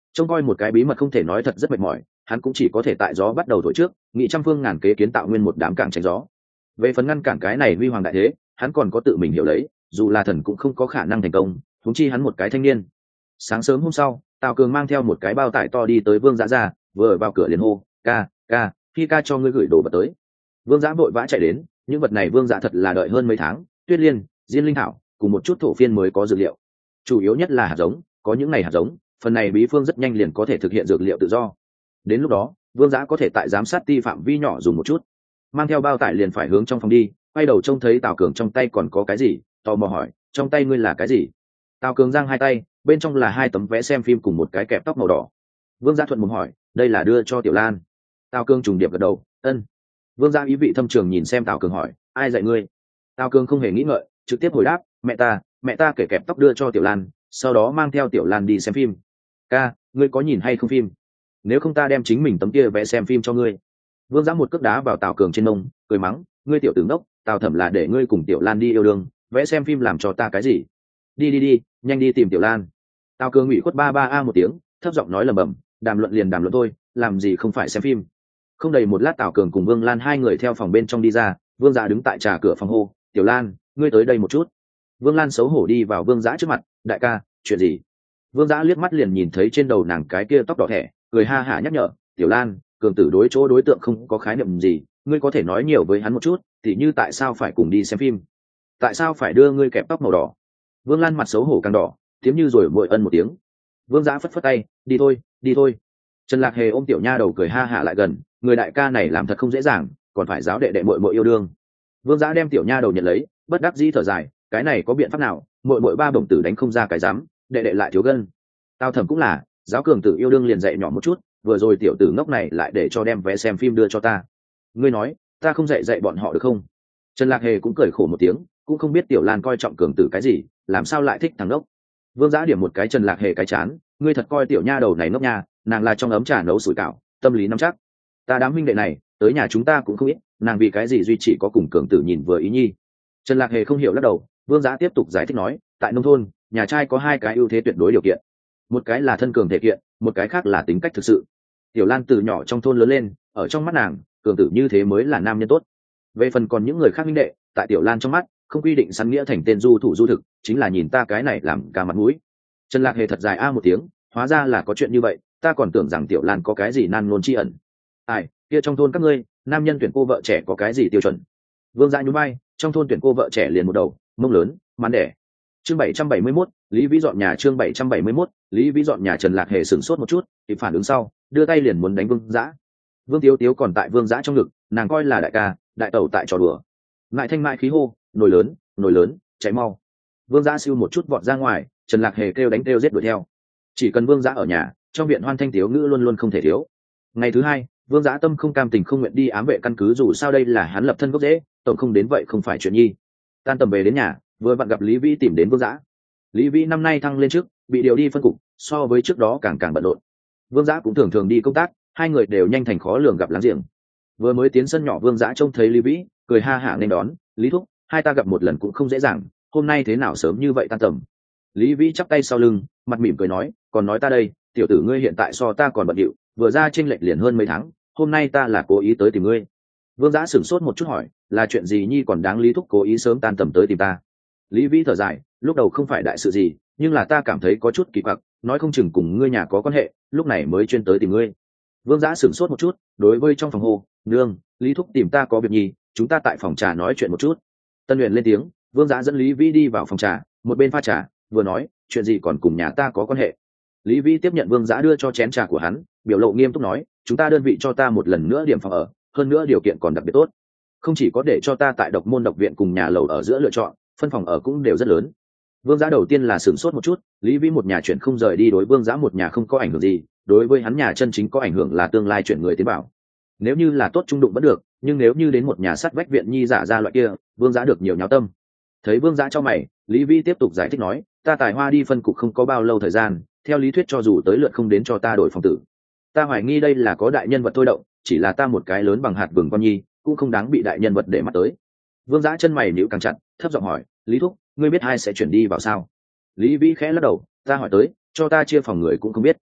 trông coi một cái bí mật không thể nói thật rất mệt mỏi, hắn cũng chỉ có thể tại gió bắt đầu thổi trước nghị trăm phương ngàn kế kiến tạo nguyên một đám cảng tránh gió. Về phần ngăn cản cái này huy hoàng đại thế, hắn còn có tự mình hiểu lấy, dù là thần cũng không có khả năng thành công, huống chi hắn một cái thanh niên. Sáng sớm hôm sau, Tào Cường mang theo một cái bao tải to đi tới Vương Dã ra, vừa vào cửa liền hô: ca ca, khi ca cho ngươi gửi đồ vật tới. Vương Dã vội vã chạy đến, những vật này Vương Dã thật là đợi hơn mấy tháng, tuyết liên, diên linh thảo cùng một chút thổ phiên mới có dược liệu, chủ yếu nhất là hạt giống, có những ngày hạt giống, phần này bí phương rất nhanh liền có thể thực hiện dược liệu tự do. Đến lúc đó Vương Dã có thể tại giám sát ti phạm vi nhỏ dùng một chút. Mang theo bao tải liền phải hướng trong phòng đi, quay đầu trông thấy Tào Cường trong tay còn có cái gì, tò mò hỏi: trong tay ngươi là cái gì? Tào Cường giang hai tay, bên trong là 2 tấm vé xem phim cùng một cái kẹp tóc màu đỏ. Vương Dã thuận mồm hỏi: đây là đưa cho Tiểu Lan? Tào Cường trùng điệp gật đầu: ân. Vương Dã ý vị thâm trường nhìn xem Tào Cường hỏi: ai dạy ngươi? Tào Cường không hề nghĩ ngợi, trực tiếp hồi đáp: mẹ ta kể kẹp tóc đưa cho Tiểu Lan, sau đó mang theo Tiểu Lan đi xem phim. Ca, ngươi có nhìn hay không phim? Nếu không ta đem chính mình tấm kia vé xem phim cho ngươi. Vương Dã một cước đá vào Tào Cường trên mông, cười mắng: ngươi tiểu tử ngốc, Tào Thẩm là để ngươi cùng Tiểu Lan đi yêu đương, vẽ xem phim làm cho ta cái gì? Đi, nhanh đi tìm Tiểu Lan. Tào Cường ủy khuất ba a một tiếng, thấp giọng nói lầm bầm: đàm luận liền đàm luận thôi, làm gì không phải xem phim. Không đầy một lát Tào Cường cùng Vương Lan hai người theo phòng bên trong đi ra, Vương Dã đứng tại trà cửa phòng hô: Tiểu Lan, ngươi tới đây một chút. Vương Lan xấu hổ đi vào Vương Dã trước mặt: đại ca, chuyện gì? Vương Dã liếc mắt liền nhìn thấy trên đầu nàng cái kia tóc đỏ thẻ, cười ha hả nhắc nhở: Tiểu Lan, Cường tử đối chỗ đối tượng không có khái niệm gì, ngươi có thể nói nhiều với hắn một chút, tỉ như tại sao phải cùng đi xem phim, tại sao phải đưa ngươi kẹp tóc màu đỏ. Vương Lan mặt xấu hổ càng đỏ, tiếm như rồi bội ân một tiếng. Vương Dã phất phất tay: đi thôi. Trần Lạc Hề ôm tiểu nha đầu cười ha hả lại gần: người đại ca này làm thật không dễ dàng, còn phải giáo đệ đệ muội yêu đương. Vương Dã đem tiểu nha đầu nhận lấy, bất đắc dĩ thở dài: cái này có biện pháp nào, muội ba bổng tử đánh không ra cái dám, đệ đệ lại thiếu gân. Tao Thẩm cũng là, giáo Cường tử yêu đương liền dạy nhỏ một chút, vừa rồi tiểu tử ngốc này lại để cho đem vé xem phim đưa cho ta. Ngươi nói ta không dạy bọn họ được không? Trần Lạc Hề cũng cười khổ một tiếng, cũng không biết Tiểu Lan coi trọng Cường tử cái gì, làm sao lại thích thằng ngốc. Vương Dã điểm một cái Trần Lạc Hề cái chán: ngươi thật coi tiểu nha đầu này ngốc nha, nàng là trong ấm trà nấu sủi cảo, tâm lý nắm chắc. Ta đám huynh đệ này tới nhà chúng ta cũng không ít, nàng vì cái gì duy chỉ có cùng Cường tử nhìn vừa ý nhi. Trần Lạc Hề không hiểu lắc đầu. Vương Dã tiếp tục giải thích nói: tại nông thôn, nhà trai có 2 cái ưu thế tuyệt đối điều kiện, một cái là thân cường thể kiện, một cái khác là tính cách thực sự. Tiểu Lan từ nhỏ trong thôn lớn lên, ở trong mắt nàng, Cường tử như thế mới là nam nhân tốt. Về phần còn những người khác huynh đệ, tại Tiểu Lan trong mắt, không quy định săn nghĩa thành tên du thủ du thực, chính là nhìn ta cái này làm cả mặt mũi. Trần Lạc Hề thật dài a một tiếng: hóa ra là có chuyện như vậy, ta còn tưởng rằng Tiểu Lan có cái gì nan ngôn tri ẩn. Ai, kia trong thôn các ngươi, nam nhân tuyển cô vợ trẻ có cái gì tiêu chuẩn? Vương Dã nhún vai: trong thôn tuyển cô vợ trẻ liền một đầu, mông lớn, mán đẻ. Chương 771, Lý Vĩ dọn nhà. Chương 771, Lý Vĩ dọn nhà. Trần Lạc Hề sửng sốt một chút, kịp phản ứng sau, đưa tay liền muốn đánh Vương Dã. Vương Tiếu Tiếu còn tại Vương Dã trong ngực, nàng coi là đại ca, đại tẩu tại trò đùa. Ngại thanh mại khí hô: nồi lớn, cháy mau. Vương Dã siêu một chút vọt ra ngoài, Trần Lạc Hề kêu đánh kêu giết đuổi theo. Chỉ cần Vương Dã ở nhà, trong viện hoan thanh tiếu ngữ luôn luôn không thể thiếu. Ngày thứ 2, Vương Dã tâm không cam tình không nguyện đi ám vệ căn cứ, dù sao đây là hắn lập thân gốc rễ, tổng không đến vậy không phải chuyện nhi. Tan tầm về đến nhà, vừa vặn gặp Lý Vĩ tìm đến Vương Dã. Lý Vĩ năm nay thăng lên trước, bị điều đi phân cục, so với trước đó càng bận rộn. Vương Dã cũng thường đi công tác, hai người đều nhanh thành khó lường gặp láng giềng. Vừa mới tiến sân nhỏ, Vương Dã trông thấy Lý Vĩ, cười ha hả nên đón: Lý thúc, hai ta gặp một lần cũng không dễ dàng, hôm nay thế nào sớm như vậy tan tầm? Lý Vĩ chắp tay sau lưng, mặt mỉm cười nói: còn nói ta đây, tiểu tử ngươi hiện tại so ta còn bận rộn, vừa ra chênh lệch liền hơn mấy tháng, hôm nay ta là cố ý tới tìm ngươi. Vương Dã sửng sốt một chút hỏi: là chuyện gì nhi còn đáng Lý thúc cố ý sớm tan tầm tới tìm ta? Lý Vĩ thở dài: lúc đầu không phải đại sự gì, nhưng là ta cảm thấy có chút kỳ quặc, nói không chừng cùng ngươi nhà có quan hệ, lúc này mới chuyên tới tìm ngươi. Vương Dã sửng sốt một chút, đối với trong phòng hô: nương, Lý thúc tìm ta có việc nhi, chúng ta tại phòng trà nói chuyện một chút. Tân Uyển lên tiếng, Vương Dã dẫn Lý Vĩ đi vào phòng trà, một bên pha trà vừa nói: chuyện gì còn cùng nhà ta có quan hệ? Lý Vĩ tiếp nhận Vương Dã đưa cho chén trà của hắn, biểu lộ nghiêm túc nói: chúng ta đơn vị cho ta một lần nữa điểm phòng ở, hơn nữa điều kiện còn đặc biệt tốt, không chỉ có để cho ta tại độc môn độc viện cùng nhà lầu ở giữa lựa chọn, phân phòng ở cũng đều rất lớn. Vương Dã đầu tiên là sửng sốt một chút, Lý Vĩ một nhà chuyển không rời đi đối Vương Dã một nhà không có ảnh hưởng gì, đối với hắn nhà chân chính có ảnh hưởng là tương lai chuyển người tiến bảo. Nếu như là tốt trung đụng vẫn được, nhưng nếu như đến một nhà sắt vách viện nhi giả ra loại kia, Vương Dã được nhiều nháo tâm. Thấy Vương Dã cho mày, Lý Vĩ tiếp tục giải thích nói: ta tài hoa đi phân cục không có bao lâu thời gian, theo lý thuyết cho dù tới lượt không đến cho ta đổi phòng tử. Ta hoài nghi đây là có đại nhân vật thôi động, chỉ là ta một cái lớn bằng hạt vừng con nhi, cũng không đáng bị đại nhân vật để mắt tới. Vương Dã chân mày nhíu càng chặt, thấp giọng hỏi: Lý thúc, ngươi biết ai sẽ chuyển đi vào sao? Lý Vĩ khẽ lắc đầu: ta hỏi tới, cho ta chia phòng người cũng không biết.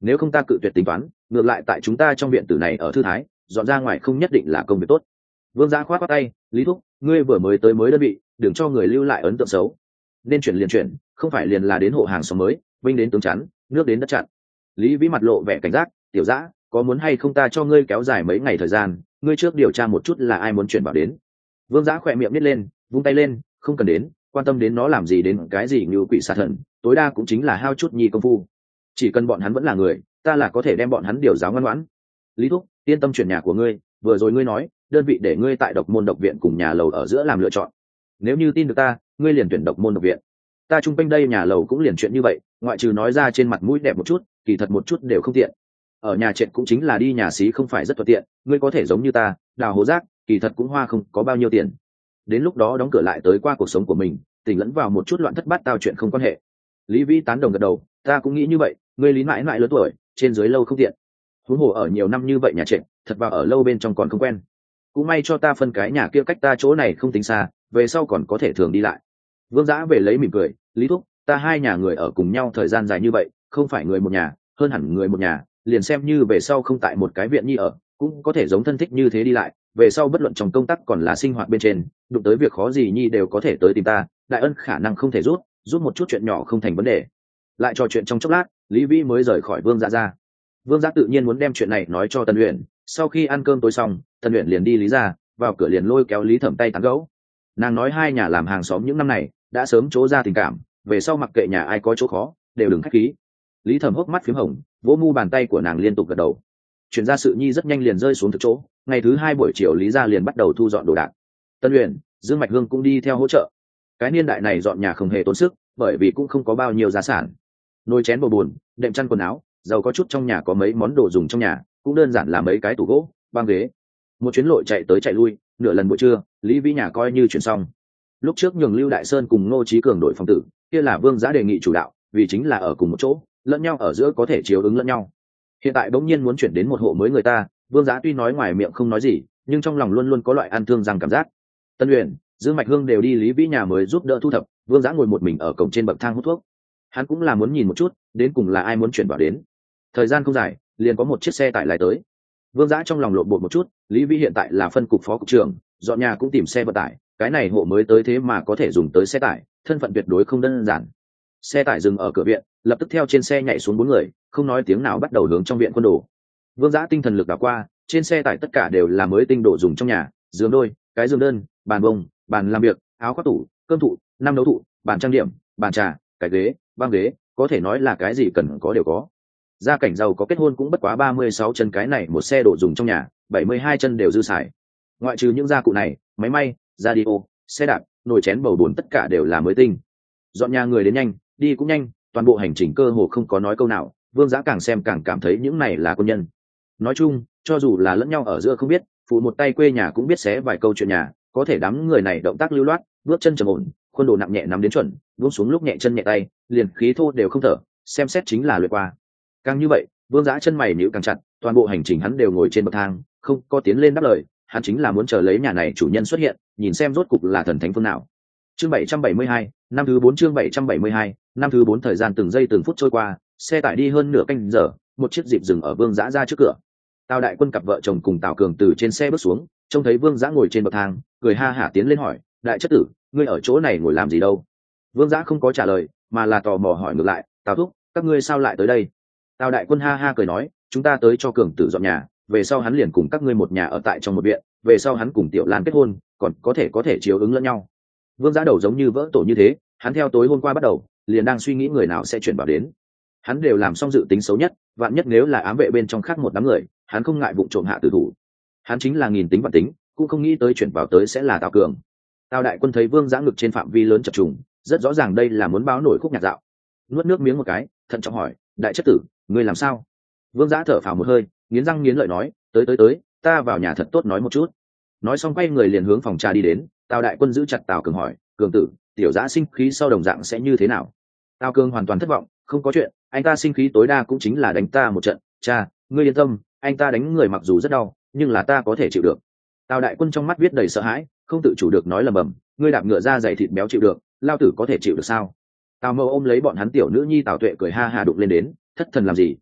nếu không ta cự tuyệt tính toán, ngược lại tại chúng ta trong viện tử này ở thư thái, dọn ra ngoài không nhất định là công việc tốt. Vương Giã khoát khoát tay, Lý thúc, ngươi vừa mới tới mới đơn vị, đừng cho người lưu lại ấn tượng xấu. Nên chuyển liền chuyển, không phải liền là đến hộ hàng xóm mới, binh đến tướng chắn, nước đến đất chặn. Lý Vĩ mặt lộ vẻ cảnh giác, tiểu Giã, có muốn hay không ta cho ngươi kéo dài mấy ngày thời gian, ngươi trước điều tra một chút là ai muốn chuyển vào đến. Vương Giã khỏe miệng nít lên, vung tay lên, không cần đến, quan tâm đến nó làm gì đến cái gì như quỷ xà thần, tối đa cũng chính là hao chút nhi công phu. Chỉ cần bọn hắn vẫn là người, ta là có thể đem bọn hắn điều giáo ngoan ngoãn. Lý thúc, yên tâm chuyển nhà của ngươi, vừa rồi ngươi nói đơn vị để ngươi tại độc môn độc viện cùng nhà lầu ở giữa làm lựa chọn, nếu như tin được ta, ngươi liền tuyển độc môn độc viện. Ta chung quanh đây nhà lầu cũng liền chuyện như vậy, ngoại trừ nói ra trên mặt mũi đẹp một chút, kỳ thật một chút đều không tiện. Ở nhà trệt cũng chính là đi nhà xí không phải rất thuận tiện, ngươi có thể giống như ta đào hố rác, kỳ thật cũng hoa không có bao nhiêu tiền. Đến lúc đó đóng cửa lại tới qua cuộc sống của mình, tỉnh lẫn vào một chút loạn thất bát tao chuyện không quan hệ. Lý Vĩ tán đồng gật đầu, ta cũng nghĩ như vậy, ngươi Lý mãi mãi lớn tuổi, trên dưới lâu không tiện. Huống hồ ở nhiều năm như vậy nhà trệt, thật vào ở lâu bên trong còn không quen. Cũng may cho ta phân cái nhà kia cách ta chỗ này không tính xa, về sau còn có thể thường đi lại. Vương Giã về lấy mỉm cười, Lý thúc, ta hai nhà người ở cùng nhau thời gian dài như vậy, không phải người một nhà, hơn hẳn người một nhà, liền xem như về sau không tại một cái viện nhi ở, cũng có thể giống thân thích như thế đi lại, về sau bất luận trong công tác còn là sinh hoạt bên trên, đụng tới việc khó gì nhi đều có thể tới tìm ta, đại ân khả năng không thể rút một chút chuyện nhỏ không thành vấn đề. Lại trò chuyện trong chốc lát, Lý Vĩ mới rời khỏi Vương Giã ra. Vương Giã tự nhiên muốn đem chuyện này nói cho Tân Uyển, sau khi ăn cơm tối xong, Tân Uyển liền đi Lý ra, vào cửa liền lôi kéo Lý Thẩm tay tán gẫu. Nàng nói hai nhà làm hàng xóm những năm này đã sớm chỗ ra tình cảm, về sau mặc kệ nhà ai có chỗ khó đều đừng khách khí. Lý Thẩm hốc mắt phím hồng, vỗ mu bàn tay của nàng liên tục gật đầu. Chuyển ra sự nhi rất nhanh liền rơi xuống thực chỗ, ngày thứ hai buổi chiều Lý gia liền bắt đầu thu dọn đồ đạc. Tân Uyển, Dương Mạch Hương cũng đi theo hỗ trợ. Cái niên đại này dọn nhà không hề tốn sức, bởi vì cũng không có bao nhiêu gia sản. Nồi chén bầu bùn, đệm chăn quần áo, giàu có chút trong nhà có mấy món đồ dùng trong nhà, cũng đơn giản là mấy cái tủ gỗ, băng ghế. Một chuyến lội chạy tới chạy lui, nửa lần buổi trưa, Lý Vĩ nhà coi như chuyển xong. Lúc trước nhường Lưu Đại Sơn cùng Ngô Chí Cường đổi phòng tử, kia là Vương Giã đề nghị chủ đạo, vì chính là ở cùng một chỗ, lẫn nhau ở giữa có thể chiếu ứng lẫn nhau. Hiện tại bỗng nhiên muốn chuyển đến một hộ mới người ta, Vương Giã tuy nói ngoài miệng không nói gì, nhưng trong lòng luôn luôn có loại ăn thương rằng cảm giác. Tân Uyển, Dương Mạch Hương đều đi Lý Vĩ nhà mới giúp đỡ thu thập, Vương Giã ngồi một mình ở cổng trên bậc thang hút thuốc. Hắn cũng là muốn nhìn một chút, đến cùng là ai muốn chuyển vào đến. Thời gian không dài, liền có một chiếc xe tải lại tới. Vương Giã trong lòng lộn bột một chút, Lý Vĩ hiện tại là phân cục phó cục trưởng, dọn nhà cũng tìm xe vận tải, cái này hộ mới tới thế mà có thể dùng tới xe tải, thân phận tuyệt đối không đơn giản. Xe tải dừng ở cửa viện, lập tức theo trên xe nhảy xuống 4 người, không nói tiếng nào bắt đầu hướng trong viện quân đồ. Vương Giã tinh thần lực đảo qua, trên xe tải tất cả đều là mới tinh đồ dùng trong nhà, giường đôi, cái giường đơn, bàn bông, bàn làm việc, áo khoác tủ, cơm thụ, năm nấu thụ, bàn trang điểm, bàn trà, cái ghế, băng ghế, có thể nói là cái gì cần có đều có. Gia cảnh giàu có kết hôn cũng bất quá 36 chân, cái này một xe đồ dùng trong nhà 72 chân đều dư xài. Ngoại trừ những gia cụ này, máy may, radio, xe đạp, nồi chén bầu bùn tất cả đều là mới tinh. Dọn nhà người đến nhanh, đi cũng nhanh, toàn bộ hành trình cơ hồ không có nói câu nào. Vương Giã càng xem càng cảm thấy những này là quân nhân. Nói chung, cho dù là lẫn nhau ở giữa không biết, phụ một tay quê nhà cũng biết xé vài câu chuyện nhà, có thể đám người này động tác lưu loát, bước chân trầm ổn, khuôn đồ nặng nhẹ nắm đến chuẩn, buông xuống lúc nhẹ chân nhẹ tay, liền khí thô đều không thở, xem xét chính là luyện qua. Càng như vậy, Vương Giã chân mày nhíu càng chặt, toàn bộ hành trình hắn đều ngồi trên bậc thang, không có tiến lên đáp lời, hắn chính là muốn chờ lấy nhà này chủ nhân xuất hiện, nhìn xem rốt cục là thần thánh phương nào. Chương 772, năm thứ 4, chương 772, năm thứ 4. Thời gian từng giây từng phút trôi qua, xe tải đi hơn nửa canh giờ, một chiếc dịp dừng ở Vương Giã ra trước cửa. Tào Đại Quân cặp vợ chồng cùng Tào Cường từ trên xe bước xuống, trông thấy Vương Giã ngồi trên bậc thang, cười ha hả tiến lên hỏi, đại chất tử, ngươi ở chỗ này ngồi làm gì đâu? Vương Giã không có trả lời, mà là tò mò hỏi ngược lại, Tào thúc, các ngươi sao lại tới đây? Tào Đại Quân ha ha cười nói, chúng ta tới cho Cường tử dọn nhà, về sau hắn liền cùng các ngươi một nhà ở tại trong một viện, về sau hắn cùng Tiểu Lan kết hôn, còn có thể chiếu ứng lẫn nhau. Vương Giã đầu giống như vỡ tổ như thế, hắn theo tối hôm qua bắt đầu liền đang suy nghĩ người nào sẽ chuyển vào đến. Hắn đều làm xong dự tính xấu nhất, vạn nhất nếu là ám vệ bên trong khác một đám người, hắn không ngại vụng trộm hạ tử thủ. Hắn chính là nghìn tính vạn tính, cũng không nghĩ tới chuyển vào tới sẽ là Tào Cường. Tào Đại Quân thấy Vương Giã ngực trên phạm vi lớn chập trùng, rất rõ ràng đây là muốn báo nổi khúc nhạc dạo. Nuốt nước miếng một cái, thận trọng hỏi, đại chất tử, ngươi làm sao? Vương Giã thở phào một hơi, nghiến răng nghiến lợi nói, tới, ta vào nhà thật tốt nói một chút. Nói xong quay người liền hướng phòng trà đi đến. Tào Đại Quân giữ chặt Tào Cường hỏi, Cường tử, Tiểu Giã sinh khí sau đồng dạng sẽ như thế nào? Tào Cường hoàn toàn thất vọng, không có chuyện, anh ta sinh khí tối đa cũng chính là đánh ta một trận. Cha, ngươi yên tâm, anh ta đánh người mặc dù rất đau, nhưng là ta có thể chịu được. Tào Đại Quân trong mắt viết đầy sợ hãi, không tự chủ được nói lầm bầm, ngươi đạp ngựa ra dày thịt béo chịu được, lao tử có thể chịu được sao? Tào Mâu ôm lấy bọn hắn tiểu nữ nhi Tào Tuệ cười ha ha đụng lên đến, thất thần làm gì?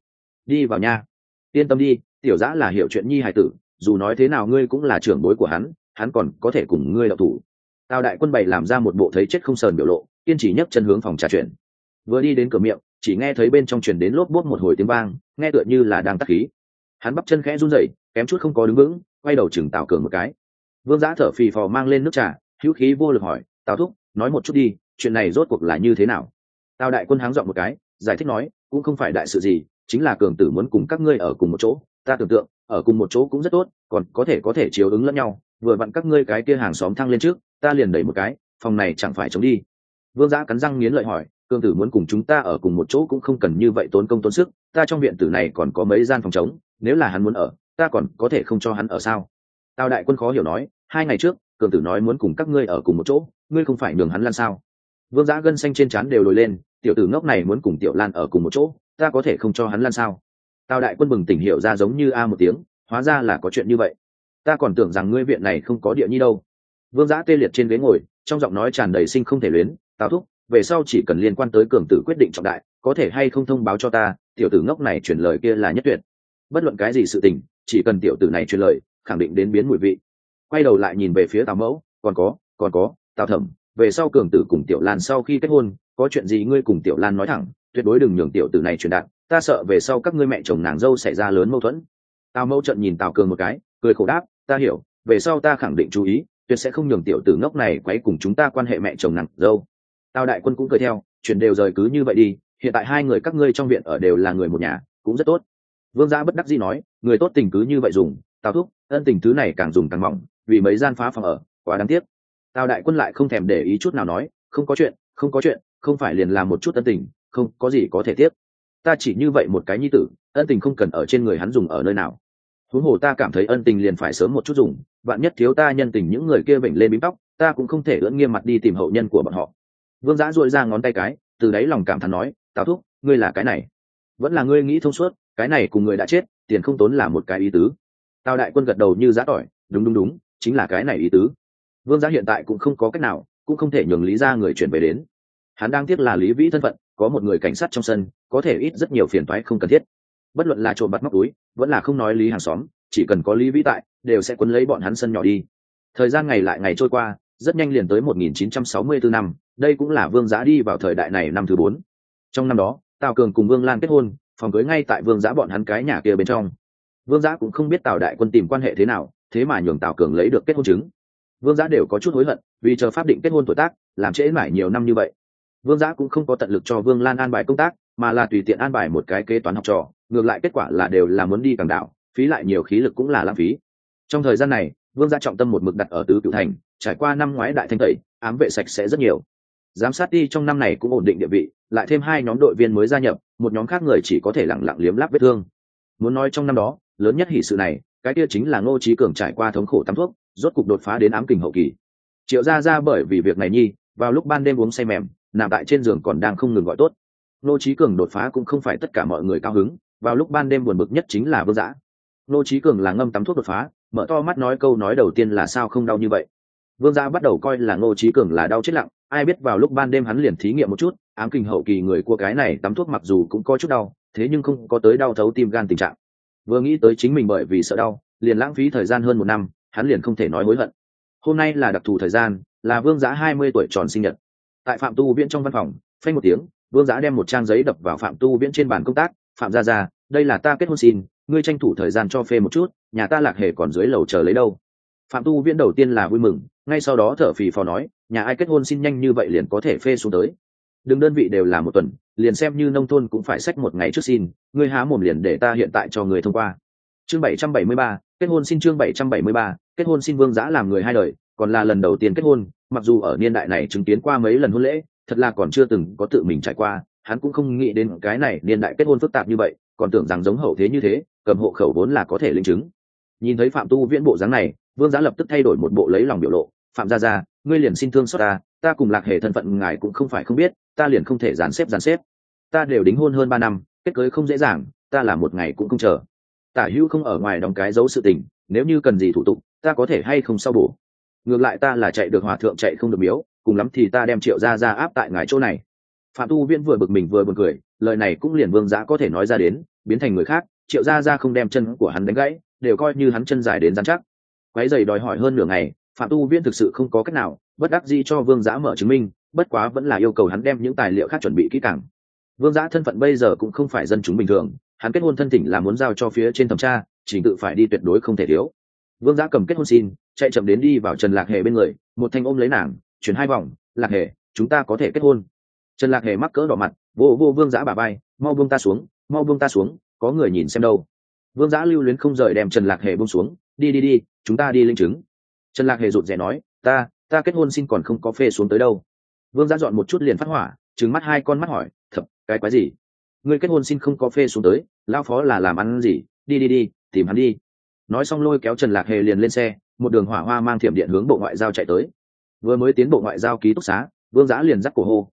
đi vào nha. Yên tâm đi, tiểu dã là hiểu chuyện nhi hài tử, dù nói thế nào ngươi cũng là trưởng bối của hắn còn có thể cùng ngươi đậu thủ. Tào đại quân bày làm ra một bộ thấy chết không sờn biểu lộ, kiên trì nhấc chân hướng phòng trà chuyện. Vừa đi đến cửa miệng, chỉ nghe thấy bên trong truyền đến lốp bốp một hồi tiếng vang, nghe tựa như là đang tắc khí. Hắn bắp chân khẽ run rẩy, kém chút không có đứng vững, quay đầu chừng Tào Cường một cái. Vương Dã thở phì phò mang lên nước trà, hữu khí vô lực hỏi, Tào thúc, nói một chút đi, chuyện này rốt cuộc là như thế nào? Tào đại quân háng giọng một cái, giải thích nói, cũng không phải đại sự gì, chính là Cường tử muốn cùng các ngươi ở cùng một chỗ, ta tưởng tượng ở cùng một chỗ cũng rất tốt, còn có thể chiếu ứng lẫn nhau, vừa vặn các ngươi cái kia hàng xóm thăng lên trước, ta liền đẩy một cái, phòng này chẳng phải chống đi. Vương Dã cắn răng nghiến lợi hỏi, Cường tử muốn cùng chúng ta ở cùng một chỗ cũng không cần như vậy tốn công tốn sức, ta trong viện tử này còn có mấy gian phòng trống, nếu là hắn muốn ở, ta còn có thể không cho hắn ở sao? Tào đại quân khó hiểu nói, 2 ngày trước Cường tử nói muốn cùng các ngươi ở cùng một chỗ, ngươi không phải nhường hắn lan sao? Vương Dã gân xanh trên trán đều nổi lên, tiểu tử ngốc này muốn cùng Tiểu Lan ở cùng một chỗ, ta có thể không cho hắn lan sao? Tào đại quân bừng tỉnh hiểu ra giống như a một tiếng, hóa ra là có chuyện như vậy, ta còn tưởng rằng ngươi viện này không có địa nhi đâu. Vương Dã tê liệt trên ghế ngồi, trong giọng nói tràn đầy sinh không thể luyến, Tào thúc, về sau chỉ cần liên quan tới Cường tử quyết định trọng đại, có thể hay không thông báo cho ta, tiểu tử ngốc này truyền lời kia là nhất tuyệt, bất luận cái gì sự tình, chỉ cần tiểu tử này truyền lời, khẳng định đến biến mùi vị. Quay đầu lại nhìn về phía Tào mẫu, còn có Tào thẩm, về sau Cường tử cùng Tiểu Lan sau khi kết hôn, có chuyện gì ngươi cùng Tiểu Lan nói thẳng, tuyệt đối đừng nhường tiểu tử này truyền đạt, ta sợ về sau các ngươi mẹ chồng nàng dâu xảy ra lớn mâu thuẫn. Tào mẫu trận nhìn Tào Cường một cái, cười khổ đáp, ta hiểu, về sau ta khẳng định chú ý, tuyệt sẽ không nhường tiểu tử ngốc này quấy cùng chúng ta quan hệ mẹ chồng nàng dâu. Tào đại quân cũng cười theo, chuyện đều rời cứ như vậy đi, hiện tại 2 người các ngươi trong viện ở đều là người một nhà, cũng rất tốt. Vương Dã bất đắc dĩ nói, người tốt tình cứ như vậy dùng, Tào thúc, ân tình thứ này càng dùng càng mỏng, vì mấy gian phá phòng ở, quá đáng tiếc. Tào đại quân lại không thèm để ý chút nào nói, không có chuyện, không phải liền làm một chút ân tình, không có gì có thể tiếc. Ta chỉ như vậy một cái nhi tử, ân tình không cần ở trên người hắn dùng ở nơi nào. Huống hồ ta cảm thấy ân tình liền phải sớm một chút dùng, vạn nhất thiếu ta nhân tình những người kia vểnh lên bím tóc, ta cũng không thể ưỡn nghiêm mặt đi tìm hậu nhân của bọn họ. Vương Dã duỗi ra ngón tay cái, từ đáy lòng cảm thán nói, Tào thúc, ngươi là cái này, vẫn là ngươi nghĩ thông suốt, cái này cùng người đã chết, tiền không tốn là một cái ý tứ. Tào đại quân gật đầu như giã tỏi, đúng, chính là cái này ý tứ. Vương Dã hiện tại cũng không có cách nào, cũng không thể nhường Lý gia người chuyển về đến. Hắn đang tiếc là Lý Vĩ thân phận, có một người cảnh sát trong sân, có thể ít rất nhiều phiền toái không cần thiết. Bất luận là trộm bắt móc túi, vẫn là không nói Lý hàng xóm, chỉ cần có Lý Vĩ tại, đều sẽ quấn lấy bọn hắn sân nhỏ đi. Thời gian ngày lại ngày trôi qua, rất nhanh liền tới 1964 năm, đây cũng là Vương Dã đi vào thời đại này năm thứ 4. Trong năm đó, Tào Cường cùng Vương Lan kết hôn, phòng cưới ngay tại Vương Dã bọn hắn cái nhà kia bên trong. Vương Dã cũng không biết Tào đại quân tìm quan hệ thế nào, thế mà nhường Tào Cường lấy được kết hôn chứng. Vương Dã đều có chút hối hận, vì chờ pháp định kết hôn tuổi tác, làm trễ mãi nhiều năm như vậy. Vương Dã cũng không có tận lực cho Vương Lan an bài công tác, mà là tùy tiện an bài một cái kế toán học trò, ngược lại kết quả là đều là muốn đi càng đảo, phí lại nhiều khí lực cũng là lãng phí. Trong thời gian này, Vương Dã trọng tâm một mực đặt ở Tứ Cửu Thành, trải qua năm ngoái đại thanh tẩy, ám vệ sạch sẽ rất nhiều. Giám sát đi trong năm này cũng ổn định địa vị, lại thêm 2 nhóm đội viên mới gia nhập, một nhóm khác người chỉ có thể lặng lặng liếm láp vết thương. Muốn nói trong năm đó, lớn nhất hỷ sự này, cái kia chính là Ngô Chí Cường trải qua thống khổ tắm thuốc, rốt cục đột phá đến ám kình hậu kỳ. Triệu gia gia bởi vì việc này nhi, vào lúc ban đêm uống say mềm, nằm tại trên giường còn đang không ngừng gọi tốt. Ngô Chí Cường đột phá cũng không phải tất cả mọi người cao hứng, vào lúc ban đêm buồn bực nhất chính là Vương Dã. Ngô Chí Cường là ngâm tắm thuốc đột phá, mở to mắt nói câu nói đầu tiên là sao không đau như vậy. Vương Dã bắt đầu coi là Ngô Chí Cường là đau chết lặng, ai biết vào lúc ban đêm hắn liền thí nghiệm một chút, ám kình hậu kỳ người của cái này tắm thuốc mặc dù cũng có chút đau, thế nhưng không có tới đau thấu tim gan tình trạng. Vừa nghĩ tới chính mình bởi vì sợ đau, liền lãng phí thời gian hơn 1 năm, hắn liền không thể nói hối hận. Hôm nay là đặc thù thời gian, là Vương Dã 20 tuổi tròn sinh nhật. Tại Phạm Tu Viễn trong văn phòng, phanh một tiếng, Vương Dã đem một trang giấy đập vào Phạm Tu Viễn trên bàn công tác, "Phạm gia gia, đây là ta kết hôn xin, ngươi tranh thủ thời gian cho phê một chút, nhà ta Lạc Hề còn dưới lầu chờ lấy đâu." Phạm Tu Viễn đầu tiên là vui mừng, ngay sau đó thở phì phò nói, "Nhà ai kết hôn xin nhanh như vậy liền có thể phê xuống tới? Đừng đơn vị đều là 1 tuần, liền xem như nông thôn cũng phải xách 1 ngày trước xin, ngươi há mồm liền để ta hiện tại cho người thông qua." Chương 773, kết hôn xin chương 773, kết hôn xin. Vương Dã làm người 2 đời, còn là lần đầu tiên kết hôn, mặc dù ở niên đại này chứng kiến qua mấy lần hôn lễ, thật là còn chưa từng có tự mình trải qua, hắn cũng không nghĩ đến cái này niên đại kết hôn phức tạp như vậy, còn tưởng rằng giống hậu thế như thế, cầm hộ khẩu vốn là có thể linh chứng. Nhìn thấy Phạm Tu Viễn bộ dáng này, Vương Dã lập tức thay đổi một bộ lấy lòng biểu lộ, "Phạm gia gia, ngươi liền xin thương xót ta cùng Lạc Hề thân phận ngài cũng không phải không biết, ta liền không thể dàn xếp. Ta đều đính hôn hơn 3 năm, kết cưới không dễ dàng, ta là 1 ngày cũng không chờ. Tả hữu không ở ngoài đóng cái dấu sự tình, nếu như cần gì thủ tục, ta có thể hay không sau bổ. Ngược lại ta là chạy được hòa thượng chạy không được miếu, cùng lắm thì ta đem Triệu gia gia áp tại ngài chỗ này." Phạm Tu Viễn vừa bực mình vừa buồn cười, lời này cũng liền Vương Dã có thể nói ra đến, biến thành người khác, Triệu Gia Gia không đem chân của hắn đánh gãy, đều coi như hắn chân dài đến rắn chắc. Quấy giày đòi hỏi hơn nửa ngày, Phạm Tu Viễn thực sự không có cách nào, bất đắc dĩ cho Vương Dã mở chứng minh, bất quá vẫn là yêu cầu hắn đem những tài liệu khác chuẩn bị kỹ càng. Vương Dã thân phận bây giờ cũng không phải dân chúng bình thường, hắn kết hôn thân thỉnh là muốn giao cho phía trên thẩm tra, trình tự phải đi tuyệt đối không thể thiếu. Vương Dã cầm kết hôn xin, chạy chậm đến đi vào Trần Lạc Hề bên người, một thanh ôm lấy nàng, chuyển hai vòng, "Lạc Hề, chúng ta có thể kết hôn." Trần Lạc Hề mắc cỡ đỏ mặt, vô vô Vương Dã bả vai, "Mau buông ta xuống, mau buông ta xuống, có người nhìn xem đâu." Vương Dã lưu luyến không rời đem Trần Lạc Hề buông xuống, "Đi đi đi, chúng ta đi linh chứng." Trần Lạc Hề rụt rè nói, ta kết hôn xin còn không có phê xuống tới đâu." Vương Dã dọn một chút liền phát hỏa, trừng mắt hai con mắt hỏi, "Thập, cái quái gì? Ngươi kết hôn xin không có phê xuống tới, lão phó là làm ăn gì? Đi đi đi, tìm hắn đi." Nói xong lôi kéo Trần Lạc Hề liền lên xe, một đường hỏa hoa mang thiểm điện hướng bộ ngoại giao chạy tới. Vừa mới tiến bộ ngoại giao ký túc xá, Vương Dã liền dắt cổ hô,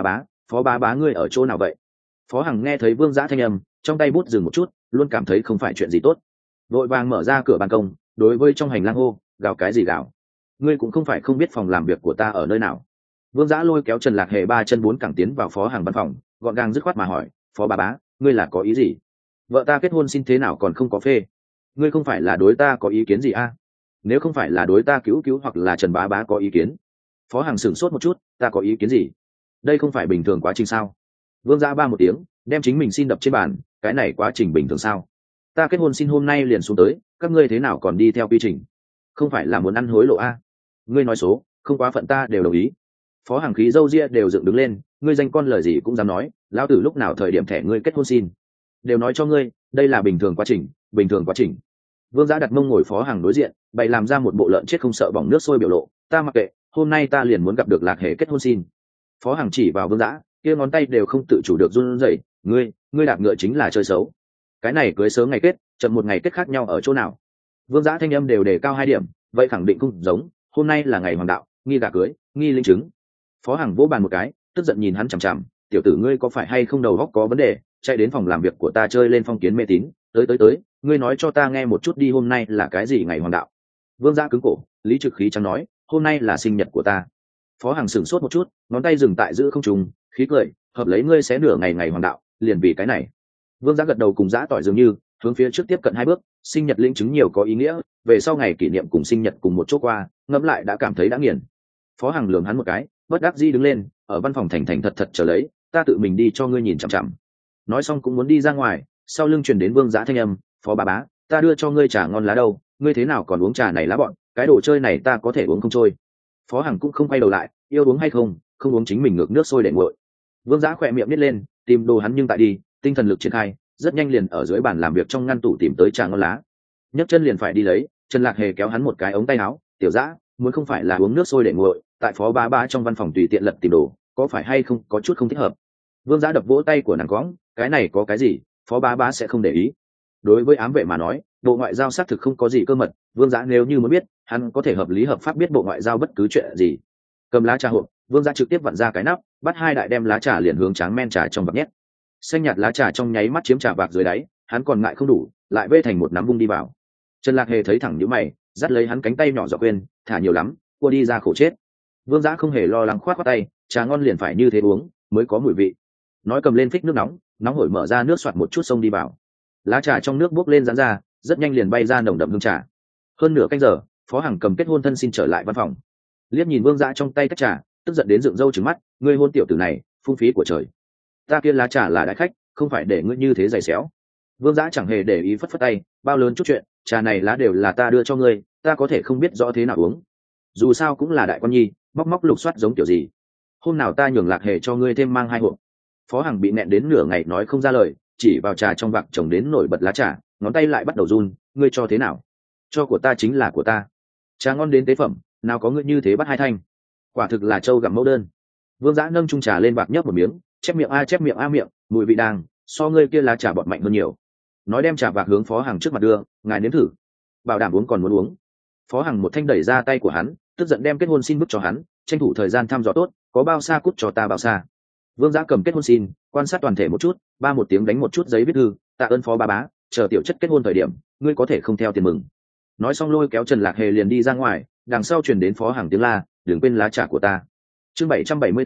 Phó bá bá ngươi ở chỗ nào vậy?" Phó Hằng nghe thấy Vương Dã thanh âm, trong tay bút dừng một chút, luôn cảm thấy không phải chuyện gì tốt, vội vàng mở ra cửa ban công, đối với trong hành lang hô, "Gào cái gì gào? Ngươi cũng không phải không biết phòng làm việc của ta ở nơi nào." Vương Dã lôi kéo Trần Lạc Hề ba chân bốn cẳng tiến vào Phó Hằng văn phòng, gọn gàng dứt khoát mà hỏi, "Phó bá bá, ngươi là có ý gì? Vợ ta kết hôn xin thế nào còn không có phê? Ngươi không phải là đối ta có ý kiến gì a? Nếu không phải là đối ta cứu cứu hoặc là Trần bá bá có ý kiến?" Phó Hằng sửng sốt một chút, "Ta có ý kiến gì? Đây không phải bình thường quá trình sao?" Vương Dã ba một tiếng, đem chính mình xin đập trên bàn, "Cái này quá trình bình thường sao? Ta kết hôn xin hôm nay liền xuống tới, các ngươi thế nào còn đi theo quy trình? Không phải là muốn ăn hối lộ a? Ngươi nói số, không quá phận ta đều đồng ý." Phó Hằng khí râu ria đều dựng đứng lên, "Ngươi danh con lời gì cũng dám nói, lão tử lúc nào thời điểm thẻ ngươi kết hôn xin đều nói cho ngươi, đây là bình thường quá trình, bình thường quá trình." Vương Dã đặt mông ngồi Phó Hằng đối diện, bày làm ra một bộ lợn chết không sợ bỏng nước sôi biểu lộ, "Ta mặc kệ, hôm nay ta liền muốn gặp được Lạc Hề kết hôn xin." Phó Hằng chỉ vào Vương Dã, kia ngón tay đều không tự chủ được run rẩy, "Ngươi đạp ngựa chính là chơi xấu. Cái này cưới sớm ngày kết, chậm một ngày kết khác nhau ở chỗ nào?" Vương Dã thanh âm đều đề cao 2 điểm, "Vậy khẳng định không giống, hôm nay là ngày hoàng đạo, nghi gả cưới, nghi linh chứng." Phó Hằng vỗ bàn một cái, tức giận nhìn hắn chằm chằm, "Tiểu tử ngươi có phải hay không đầu óc có vấn đề, chạy đến phòng làm việc của ta chơi lên phong kiến mê tín, tới, ngươi nói cho ta nghe một chút đi, hôm nay là cái gì ngày hoàng đạo?" Vương Dã cứng cổ, lý trực khí trắng nói, "Hôm nay là sinh nhật của ta." Phó Hằng sửng sốt một chút, ngón tay dừng tại giữ không trùng, khí cười, "Hợp lấy ngươi xé nửa ngày ngày hoàng đạo, liền vì cái này." Vương Dã gật đầu cùng Dã tỏi dường như, hướng phía trước tiếp cận 2 bước, sinh nhật linh chứng nhiều có ý nghĩa, về sau ngày kỷ niệm cùng sinh nhật cùng một chỗ qua, ngẫm lại đã cảm thấy đã nghiền. Phó Hằng lườm hắn một cái, bất đắc dĩ đứng lên, "Ở văn phòng thành thành thật thật chờ lấy, ta tự mình đi cho ngươi nhìn chằm chằm." Nói xong cũng muốn đi ra ngoài, sau lưng truyền đến Vương Dã thanh âm, "Phó bá bá, ta đưa cho ngươi trà ngon lá đâu, ngươi thế nào còn uống trà này lá bọn, cái đồ chơi này ta có thể uống không trôi." Phó Hằng cũng không quay đầu lại, "Yêu uống hay không, không uống chính mình ngược nước sôi để nguội." Vương Dã khỏe miệng nít lên, tìm đồ hắn nhưng tại đi, tinh thần lực triển khai, rất nhanh liền ở dưới bàn làm việc trong ngăn tủ tìm tới trà ngon lá, nhấc chân liền phải đi lấy. Trần Lạc Hề kéo hắn một cái ống tay áo, "Tiểu Dã, muốn không phải là uống nước sôi để nguội, tại Phó bá bá trong văn phòng tùy tiện lật tìm đồ, có phải hay không có chút không thích hợp?" Vương Dã đập vỗ tay của nàng cõng, "Cái này có cái gì, Phó bá bá sẽ không để ý." Đối với ám vệ mà nói, bộ ngoại giao xác thực không có gì cơ mật, Vương Dã nếu như muốn biết, hắn có thể hợp lý hợp pháp biết bộ ngoại giao bất cứ chuyện gì. Cầm lá trà hộp, Vương Dã trực tiếp vặn ra cái nắp, bắt 2 đại đem lá trà liền hướng tráng men trà trong vạc nhét. Xanh nhạt lá trà trong nháy mắt chiếm trà vạc dưới đáy, hắn còn ngại không đủ, lại vê thành một nắm vung đi vào. Trần Lạc Hề thấy thẳng nhíu mày, dắt lấy hắn cánh tay nhỏ giọt quên, "Thả nhiều lắm, cua đi ra khổ chết." Vương Dã không hề lo lắng khoát tay, "Trà ngon liền phải như thế uống, mới có mùi vị." Nói cầm lên phích nước nóng, nóng hổi mở ra nước xoạt một chút xông đi vào. Lá trà trong nước bốc lên giãn ra, rất nhanh liền bay ra nồng đậm hương trà. Hơn nửa canh giờ, Phó Hằng cầm kết hôn thân xin trở lại văn phòng, liếc nhìn Vương Dã trong tay tách trà, tức giận đến dựng râu trừng mắt, "Ngươi hôn tiểu tử này, phung phí của trời. Ta kia lá trà là đại khách, không phải để ngươi như thế giày xéo." Vương Dã chẳng hề để ý, phất phất tay, "Bao lớn chút chuyện, trà này lá đều là ta đưa cho ngươi, ta có thể không biết rõ thế nào uống. Dù sao cũng là đại quan nhi, móc móc lục soát giống kiểu gì. Hôm nào ta nhường Lạc Hề cho ngươi thêm mang 2 hộp." Phó Hằng bị nẹn đến nửa ngày nói không ra lời, chỉ vào trà trong vạc trồng đến nổi bật lá trà, ngón tay lại bắt đầu run, "Ngươi cho thế nào? Cho của ta chính là của ta. Trà ngon đến tế phẩm, nào có ngươi như thế bắt 2 thanh. Quả thực là trâu gặm mẫu đơn." Vương Dã nâng chung trà lên bạc nhấp một miếng, chép miệng a miệng, mùi vị đang, so ngươi kia lá trà bọt mạnh hơn nhiều. Nói đem trà vạc hướng Phó Hằng trước mặt đưa, "Ngài nếm thử, bảo đảm uống còn muốn uống." Phó Hằng một thanh đẩy ra tay của hắn, tức giận đem kết hôn xin bức cho hắn, tranh thủ thời gian thăm dò tốt, "Có bao xa cút cho ta bao xa." Vương Dã cầm kết hôn xin, quan sát toàn thể một chút, ba một tiếng đánh một chút giấy viết thư, "Tạ ơn Phó bá bá, chờ tiểu chất kết hôn thời điểm, ngươi có thể không theo tiền mừng." Nói xong lôi kéo Trần Lạc Hề liền đi ra ngoài, đằng sau truyền đến Phó Hằng tiếng la, "Đừng quên lá trà của ta." Chương 774,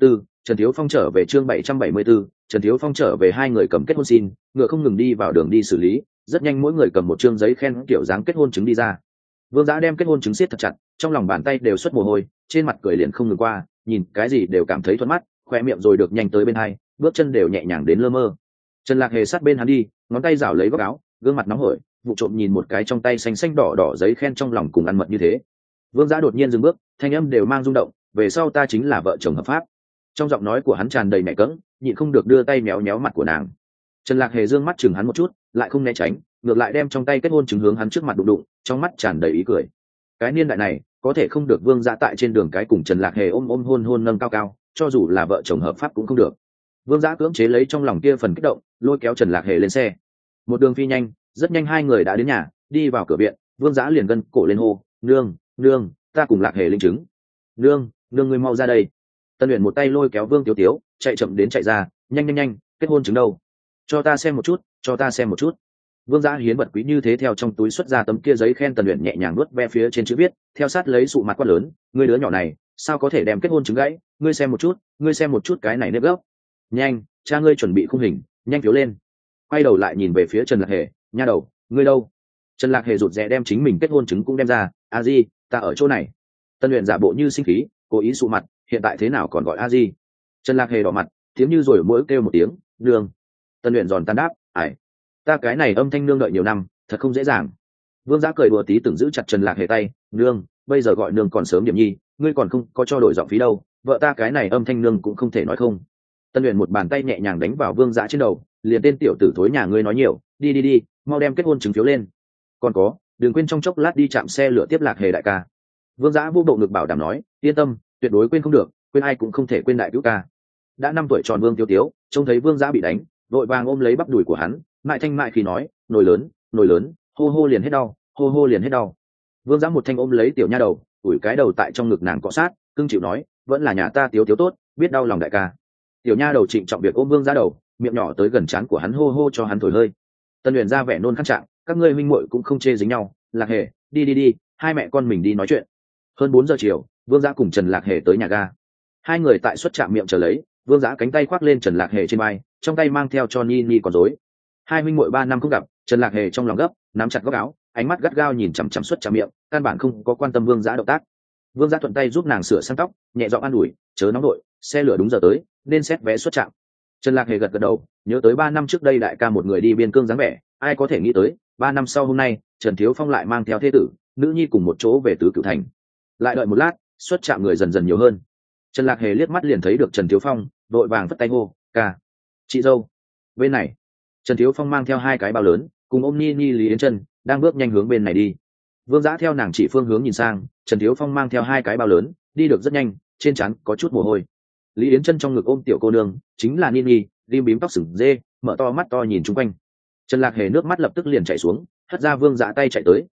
Trần Thiếu Phong trở về chương 774, Trần Thiếu Phong trở về, hai người cầm kết hôn xin, ngựa không ngừng đi vào đường đi xử lý, rất nhanh mỗi người cầm một chương giấy khen kiểu dáng kết hôn chứng đi ra. Vương Dã đem kết hôn chứng siết thật chặt, trong lòng bàn tay đều xuất mồ hôi, trên mặt cười liền không ngừng qua, nhìn cái gì đều cảm thấy thuận mắt, khoe miệng rồi được nhanh tới bên hai, bước chân đều nhẹ nhàng đến lơ mơ. Trần Lạc Hề sát bên hắn đi, ngón tay rảo lấy góc áo, gương mặt nóng hổi, vụ trộm nhìn một cái trong tay xanh xanh đỏ đỏ giấy khen trong lòng cùng ăn mật như thế. Vương Dã đột nhiên dừng bước, thanh âm đều mang rung động, về sau ta chính là vợ chồng hợp pháp. Trong giọng nói của hắn tràn đầy mẹ cỡng, nhịn không được đưa tay méo méo mặt của nàng. Trần Lạc Hề dương mắt chừng hắn một chút, lại không né tránh, ngược lại đem trong tay kết hôn chứng hướng hắn trước mặt đụng đụng, trong mắt tràn đầy ý cười. Cái niên đại này, có thể không được Vương Dã tại trên đường cái cùng Trần Lạc Hề ôm ôm hôn hôn nâng cao cao, cho dù là vợ chồng hợp pháp cũng không được. Vương Dã cưỡng chế lấy trong lòng kia phần kích động, lôi kéo Trần Lạc Hề lên xe. Một đường phi nhanh, rất nhanh hai người đã đến nhà, đi vào cửa viện, Vương Dã liền gân cổ lên hô, "Nương, nương, ta cùng Lạc Hề linh chứng." "Nương, nương ngươi mau ra đây." Tân Uyển một tay lôi kéo Vương Tiếu Tiếu, chạy chậm đến chạy ra, "Nhanh nhanh nhanh, kết hôn chứng đâu? Cho ta xem một chút, cho ta xem một chút." Vương Dã hiến vật quý như thế theo trong túi xuất ra tấm kia giấy khen, Tần Uyển nhẹ nhàng nuốt ve phía trên chữ viết, theo sát lấy sụ mặt quát lớn, "Ngươi đứa nhỏ này, sao có thể đem kết hôn chứng gãy? Ngươi xem một chút, ngươi xem một chút cái này nếp gốc. Nhanh, cha ngươi chuẩn bị khung hình, nhanh phiếu lên." Quay đầu lại nhìn về phía Trần Lạc Hề, "Nha đầu, ngươi đâu?" Trần Lạc Hề rụt rè đem chính mình kết hôn chứng cũng đem ra, "A Di, ta ở chỗ này." Tân Uyển giả bộ như sinh khí, cố ý sụ mặt, "Hiện tại thế nào còn gọi A Di?" Trần Lạc Hề đỏ mặt, tiếng như rồi mỗi kêu một tiếng, "Nương." Tân Uyển giòn tan đáp, "Ải, ta cái này âm thanh nương đợi nhiều năm, thật không dễ dàng." Vương Dã cười đùa tí từng giữ chặt Trần Lạc Hề tay, "Nương, bây giờ gọi nương còn sớm điểm nhi, ngươi còn không có cho đổi giọng phí đâu, vợ ta cái này âm thanh nương cũng không thể nói không." Tân Uyển một bàn tay nhẹ nhàng đánh vào Vương Dã trên đầu, liền, "Tên tiểu tử thối nhà ngươi nói nhiều, đi đi đi, mau đem kết hôn chứng phiếu lên. Còn có, đừng quên trong chốc lát đi chạm xe lửa tiếp Lạc Hề đại ca." Vương Dã vô bộ ngực bảo đảm nói, "Yên tâm, tuyệt đối quên không được, quên ai cũng không thể quên đại cứu ca." Đã 5 tuổi tròn Vương Tiếu Tiếu trông thấy Vương Dã bị đánh, vội vàng ôm lấy bắp đùi của hắn, mại thanh mại khi nói, nồi lớn, hô hô liền hết đau, hô hô liền hết đau." Vương Dã một thanh ôm lấy tiểu nha đầu, ủi cái đầu tại trong ngực nàng cọ sát, cưng chịu nói, "Vẫn là nhà ta Tiếu Tiếu tốt, biết đau lòng đại ca." Tiểu nha đầu trịnh trọng việc ôm Vương Dã đầu, miệng nhỏ tới gần trán của hắn hô hô cho hắn thổi hơi. Tân Uyển ra vẻ nôn khăn trạng, "Các ngươi huynh muội cũng không chê dính nhau, Lạc Hề, đi đi đi, hai mẹ con mình đi nói chuyện." Hơn 4 giờ chiều, Vương Dã cùng Trần Lạc Hề tới nhà ga. Hai người tại xuất trạm miệng chờ lấy, Vương Dã cánh tay khoác lên Trần Lạc Hề trên vai, trong tay mang theo cho Nini con rối. Hai huynh muội 3 năm không gặp, Trần Lạc Hề trong lòng gấp, nắm chặt góc áo, ánh mắt gắt gao nhìn chằm chằm xuất trạm miệng, căn bản không có quan tâm Vương Dã động tác. Vương Dã thuận tay giúp nàng sửa sang tóc, nhẹ giọng an ủi, "Chớ nóng đội, xe lửa đúng giờ tới, nên xét vé xuất trạm." Trần Lạc Hề gật gật đầu, nhớ tới 3 năm trước đây đại ca một người đi biên cương dáng vẻ, ai có thể nghĩ tới 3 năm sau hôm nay Trần Thiếu Phong lại mang theo thê tử nữ nhi cùng một chỗ về tứ cửu thành. Lại đợi một lát, xuất trạm người dần dần nhiều hơn. Trần Lạc Hề liếc mắt liền thấy được Trần Thiếu Phong, đội vàng vất tay hô, "Ca, chị dâu." Bên này Trần Thiếu Phong mang theo 2 cái bao lớn cùng ôm Nini Lý Yến Chân đang bước nhanh hướng bên này đi. Vương Dã theo nàng chỉ phương hướng nhìn sang, Trần Thiếu Phong mang theo 2 cái bao lớn đi được rất nhanh, trên trán có chút mồ hôi. Lý Yến Chân trong ngực ôm tiểu cô nương chính là Nini, lim bím tóc sừng dê, mở to mắt to nhìn chung quanh. Trần Lạc Hề nước mắt lập tức liền chảy xuống, hất ra Vương Dã tay chạy tới,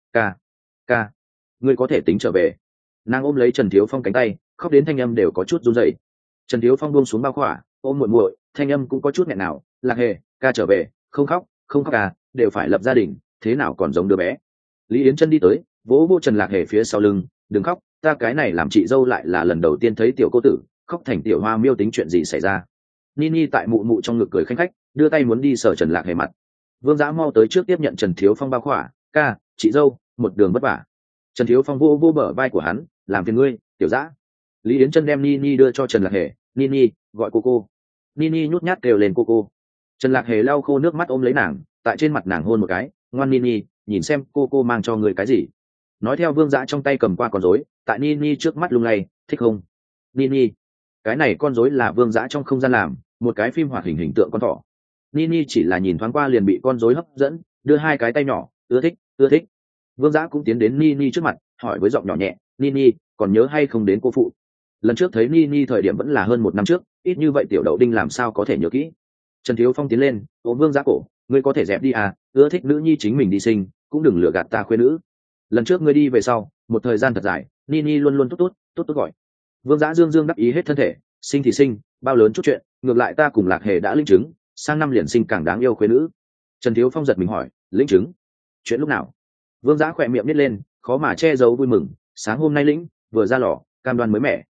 ca, ngươi có thể tính trở về." Nàng ôm lấy Trần Thiếu Phong cánh tay, khóc đến thanh âm đều có chút run rẩy. Trần Thiếu Phong buông xuống bao khỏa, ôm muội muội, thanh âm cũng có chút nghẹn nào, "Lạc Hề, ca trở về, không khóc à, đều phải lập gia đình, thế nào còn giống đứa bé." Lý Yến Chân đi tới, vỗ vỗ Trần Lạc Hề phía sau lưng, "Đừng khóc, ta cái này làm chị dâu lại là lần đầu tiên thấy tiểu cô tử khóc thành tiểu hoa miêu, tính chuyện gì xảy ra." Nini tại mụ mụ trong ngực cười khanh khách, đưa tay muốn đi sờ Trần Lạc Hề mặt. Vương Dã mau tới trước tiếp nhận Trần Thiếu Phong bao khỏa, "Ca, chị dâu, một đường vất vả." Trần Thiếu Phong vô bờ vai của hắn, "Làm phiền ngươi, tiểu Dã." Lý Yến Chân đem Nini đưa cho Trần Lạc Hề, "Nini, gọi cô." Nini nhút nhát kêu lên cô. Trần Lạc Hề lau khô nước mắt ôm lấy nàng, tại trên mặt nàng hôn một cái, "Ngoan Nini, nhìn xem cô mang cho người cái gì." Nói theo Vương Dã trong tay cầm qua con rối, tại Nini trước mắt lung lay, "Thích không?" "Nini." Cái này con rối là Vương Dã trong không gian làm, một cái phim hoạt hình hình tượng con thỏ. Nini chỉ là nhìn thoáng qua liền bị con rối hấp dẫn, đưa 2 cái tay nhỏ, ưa thích." Vương Dã cũng tiến đến Nini trước mặt, hỏi với giọng nhỏ nhẹ, "Nini, còn nhớ hay không đến cô phụ? Lần trước thấy Nini thời điểm vẫn là hơn 1 năm trước, ít như vậy tiểu đậu đinh làm sao có thể nhớ kỹ." Trần Thiếu Phong tiến lên, ôm Vương Dã cổ, "Ngươi có thể dẹp đi à, ưa thích nữ nhi chính mình đi sinh, cũng đừng lừa gạt ta khuê nữ. Lần trước ngươi đi về sau, một thời gian thật dài, Nini luôn luôn tốt gọi." Vương Dã dương đắc ý hết thân thể, "Sinh thì sinh, bao lớn chút chuyện, ngược lại ta cùng Lạc Hề đã linh chứng, sang năm liền sinh càng đáng yêu khuê nữ." Trần Thiếu Phong giật mình hỏi, "Linh chứng? Chuyện lúc nào?" Vương Dã khỏe miệng nít lên, khó mà che giấu vui mừng, "Sáng hôm nay lĩnh, vừa ra lò, cam đoan mới mẻ."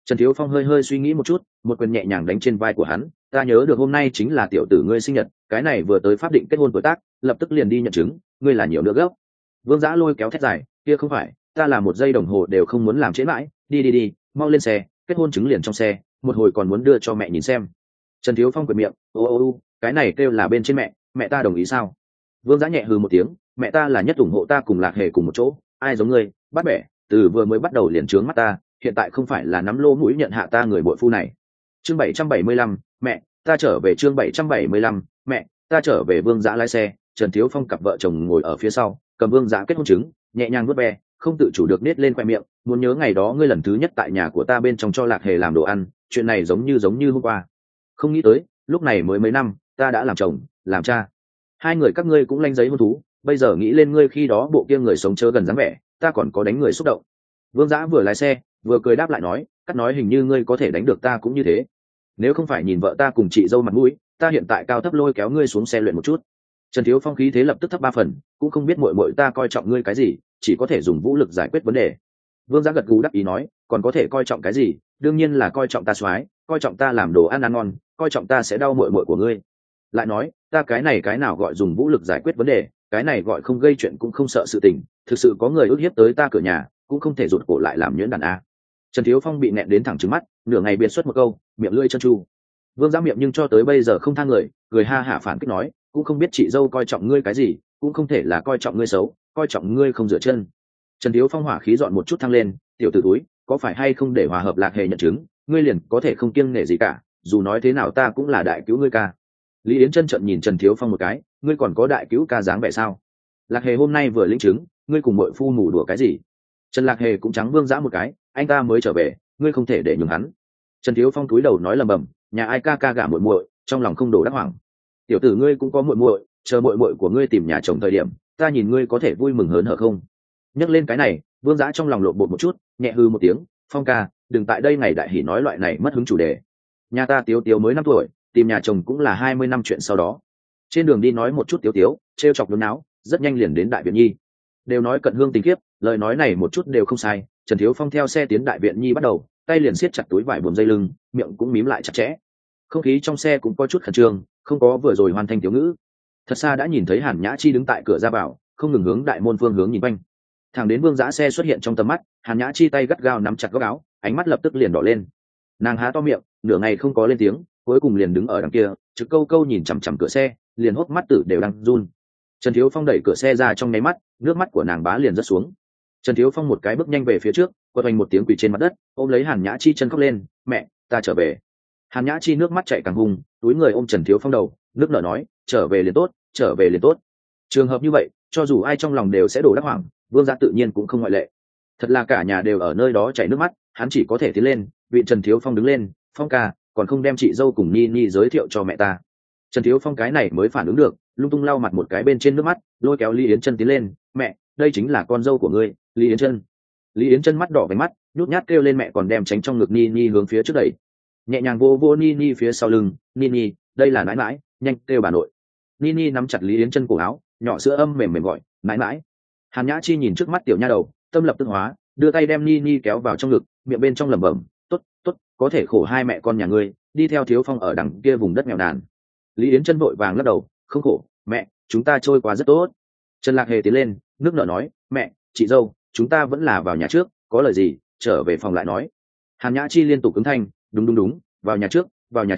Trần Thiếu Phong hơi hơi suy nghĩ một chút, một quyền nhẹ nhàng đánh trên vai của hắn. Ta nhớ được hôm nay chính là tiểu tử ngươi sinh nhật, cái này vừa tới pháp định kết hôn tuổi tác, lập tức liền đi nhận chứng, ngươi là nhiều nữa gấp. Vương Dã lôi kéo thét dài, kia không phải, ta là một giây đồng hồ đều không muốn làm trễ mãi, đi, mau lên xe, kết hôn chứng liền trong xe, một hồi còn muốn đưa cho mẹ nhìn xem. Trần Thiếu Phong quệt miệng, ô, cái này kêu là bên trên mẹ ta đồng ý sao? Vương Dã nhẹ hừ một tiếng, mẹ ta là nhất ủng hộ ta cùng Lạc Hề cùng một chỗ, ai giống ngươi, bắt bẻ, từ vừa mới bắt đầu liền trướng mắt ta, hiện tại không phải là nắm lô mũi nhận hạ ta người bội phu này. Chương 775, mẹ, ta trở về. Chương 775, mẹ, ta trở về. Vương Dã lái xe, Trần Thiếu Phong cặp vợ chồng ngồi ở phía sau, cầm Vương Dã kết hôn chứng, nhẹ nhàng vuốt ve, không tự chủ được nết lên khoe miệng, muốn nhớ ngày đó ngươi lần thứ nhất tại nhà của ta bên trong cho Lạc Hề làm đồ ăn, chuyện này giống như hôm qua. Không nghĩ tới, lúc này mới mấy năm, ta đã làm chồng, làm cha. Hai người các ngươi cũng lanh giấy hôn thú, bây giờ nghĩ lên ngươi khi đó bộ kia người sống chớ gần dáng vẻ, ta còn có đánh người xúc động. Vương Dã vừa lái xe, vừa cười đáp lại nói, cắt nói hình như ngươi có thể đánh được ta cũng như thế. Nếu không phải nhìn vợ ta cùng chị dâu mặt mũi, ta hiện tại cao thấp lôi kéo ngươi xuống xe luyện một chút. Trần Thiếu Phong khí thế lập tức thấp 3 phần, cũng không biết muội muội ta coi trọng ngươi cái gì, chỉ có thể dùng vũ lực giải quyết vấn đề. Vương Dã gật gù đáp ý nói, còn có thể coi trọng cái gì, đương nhiên là coi trọng ta soái, coi trọng ta làm đồ ăn ăn ngon, coi trọng ta sẽ đau muội muội của ngươi. Lại nói, ta cái nào gọi dùng vũ lực giải quyết vấn đề, cái này gọi không gây chuyện cũng không sợ sự tình, thực sự có người ức hiếp tới ta cửa nhà, cũng không thể rụt cổ lại làm nhuyễn đàn a. Trần Thiếu Phong bị nẹn đến thẳng trừng mắt, nửa ngày biệt xuất một câu, miệng lưỡi chân chu. Vương Dã miệng nhưng cho tới bây giờ không tha người, cười ha hả phản kích nói, cũng không biết chị dâu coi trọng ngươi cái gì, cũng không thể là coi trọng ngươi xấu, coi trọng ngươi không rửa chân. Trần Thiếu Phong hỏa khí dọn một chút thăng lên, tiểu tử túi, có phải hay không để hòa hợp Lạc Hề nhận chứng, ngươi liền có thể không kiêng nể gì cả, dù nói thế nào ta cũng là đại cứu ngươi ca. Lý Yến Chân trợn nhìn Trần Thiếu Phong một cái, ngươi còn có đại cứu ca dáng vẻ sao? Lạc Hề hôm nay vừa lĩnh chứng, ngươi cùng muội phu mù đùa cái gì? Trần Lạc Hề cũng trắng Vương Dã một cái, anh ta mới trở về, ngươi không thể để nhường hắn. Trần Thiếu Phong cúi đầu nói lầm bầm, nhà ai ca gả muội muội, trong lòng không đổ đắc hoảng. Tiểu tử ngươi cũng có muội muội, chờ muội muội của ngươi tìm nhà chồng thời điểm, ta nhìn ngươi có thể vui mừng hớn hở không? Nhắc lên cái này, Vương Dã trong lòng lộn bột một chút, nhẹ hư một tiếng, Phong ca, đừng tại đây ngày đại hỉ nói loại này mất hứng chủ đề. Nhà ta Tiếu mới 5 tuổi, tìm nhà chồng cũng là 20 năm chuyện sau đó. Trên đường đi nói một chút Tiếu, trêu chọc nôn náo, rất nhanh liền đến Đại Viện Nhi. Đều nói cận hương tình kiếp, lời nói này một chút đều không sai. Trần Thiếu Phong theo xe tiến Đại Viện Nhi bắt đầu, tay liền siết chặt túi vải buồm dây lưng, miệng cũng mím lại chặt chẽ. Không khí trong xe cũng có chút khẩn trương, không có vừa rồi hoàn thành tiểu ngữ. Thật xa đã nhìn thấy Hàn Nhã Chi đứng tại cửa ra vào, không ngừng hướng đại môn phương hướng nhìn quanh. Thẳng đến Vương Dã xe xuất hiện trong tầm mắt, Hàn Nhã Chi tay gắt gao nắm chặt góc áo, ánh mắt lập tức liền đỏ lên. Nàng há to miệng, nửa ngày không có lên tiếng, cuối cùng liền đứng ở đằng kia, trực câu nhìn chằm chằm cửa xe, liền hốc mắt tử đều đang run. Trần Thiếu Phong đẩy cửa xe ra trong nháy mắt, nước mắt của nàng bá liền rớt xuống. Trần Thiếu Phong một cái bước nhanh về phía trước, quật oanh một tiếng quỳ trên mặt đất, ôm lấy Hàn Nhã Chi chân khóc lên, mẹ, ta trở về. Hàn Nhã Chi nước mắt chảy càng hung, túi người ôm Trần Thiếu Phong đầu, nước nở nói, trở về liền tốt, trở về liền tốt. Trường hợp như vậy, cho dù ai trong lòng đều sẽ đổ đắc hoảng, Vương Dã tự nhiên cũng không ngoại lệ. Thật là cả nhà đều ở nơi đó chảy nước mắt, hắn chỉ có thể tiến lên, vị Trần Thiếu Phong đứng lên, Phong ca, còn không đem chị dâu cùng Nhi giới thiệu cho mẹ ta. Trần Thiếu Phong cái này mới phản ứng được, lung tung lau mặt một cái bên trên nước mắt, lôi kéo Lý Yến Chân tiến lên, mẹ, đây chính là con dâu của ngươi, Lý Yến Chân. Lý Yến Chân mắt đỏ vành mắt, nhút nhát kêu lên mẹ, còn đem tránh trong ngực Nhi hướng phía trước đẩy, nhẹ nhàng vô Nhi phía sau lưng, Nhi, đây là nãi nãi, nhanh kêu bà nội. Nhi nắm chặt Lý Yến Chân cổ áo, nhỏ sữa âm mềm gọi, nãi nãi. Hàn Nhã Chi nhìn trước mắt tiểu nha đầu, tâm lập tức hóa, đưa tay đem Nhi kéo vào trong ngực, miệng bên trong lẩm bẩm, tốt, có thể khổ hai mẹ con nhà ngươi, đi theo Thiếu Phong ở đằng kia vùng đất nghèo nàn. Lý Yến Chân vội vàng lắc đầu, không khổ, mẹ, chúng ta trôi qua rất tốt. Trần Lạc Hề tiến lên, nước nở nói, mẹ, chị dâu, chúng ta vẫn là vào nhà trước, có lời gì trở về phòng lại nói. Hàn Nhã Chi liên tục ứng thanh, đúng, vào nhà trước.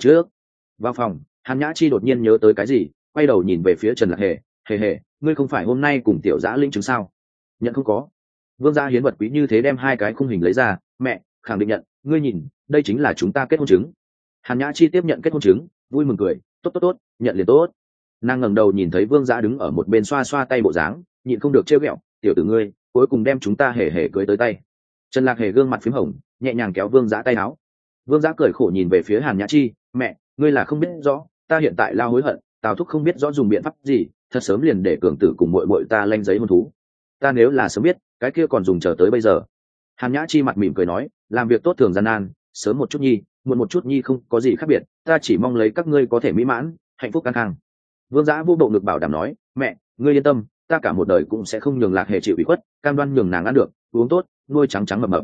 Vào phòng, Hàn Nhã Chi đột nhiên nhớ tới cái gì, quay đầu nhìn về phía Trần Lạc Hề, hề, ngươi không phải hôm nay cùng tiểu Dã linh chứng sao? Nhận không có. Vương gia hiến vật quý như thế đem hai cái khung hình lấy ra, mẹ, khẳng định nhận, ngươi nhìn, đây chính là chúng ta kết hôn chứng. Hàn Nhã Chi tiếp nhận kết hôn chứng, vui mừng cười, tốt, nhận liền tốt. Nàng ngẩng đầu nhìn thấy Vương Dã đứng ở một bên xoa xoa tay bộ dáng, nhịn không được trêu ghẹo, tiểu tử ngươi, cuối cùng đem chúng ta hề cưới tới tay. Trần Lạc Hề gương mặt phím hồng, nhẹ nhàng kéo Vương Dã tay áo. Vương Dã cười khổ nhìn về phía Hàn Nhã Chi, mẹ, ngươi là không biết rõ, ta hiện tại lao hối hận, Tào thúc không biết rõ dùng biện pháp gì, thật sớm liền để cường tử cùng muội ta lanh giấy hôn thú. Ta nếu là sớm biết, cái kia còn dùng chờ tới bây giờ. Hàn Nhã Chi mặt mỉm cười nói, làm việc tốt thường gian nan, sớm một chút nhi, muộn một chút nhi không có gì khác biệt, ta chỉ mong lấy các ngươi có thể mỹ mãn, hạnh phúc căng khang. Vương Dã vô bộ ngực bảo đảm nói, mẹ, ngươi yên tâm, ta cả một đời cũng sẽ không nhường Lạc Hề chịu ủy khuất, cam đoan nhường nàng ăn được, uống tốt, nuôi trắng mập.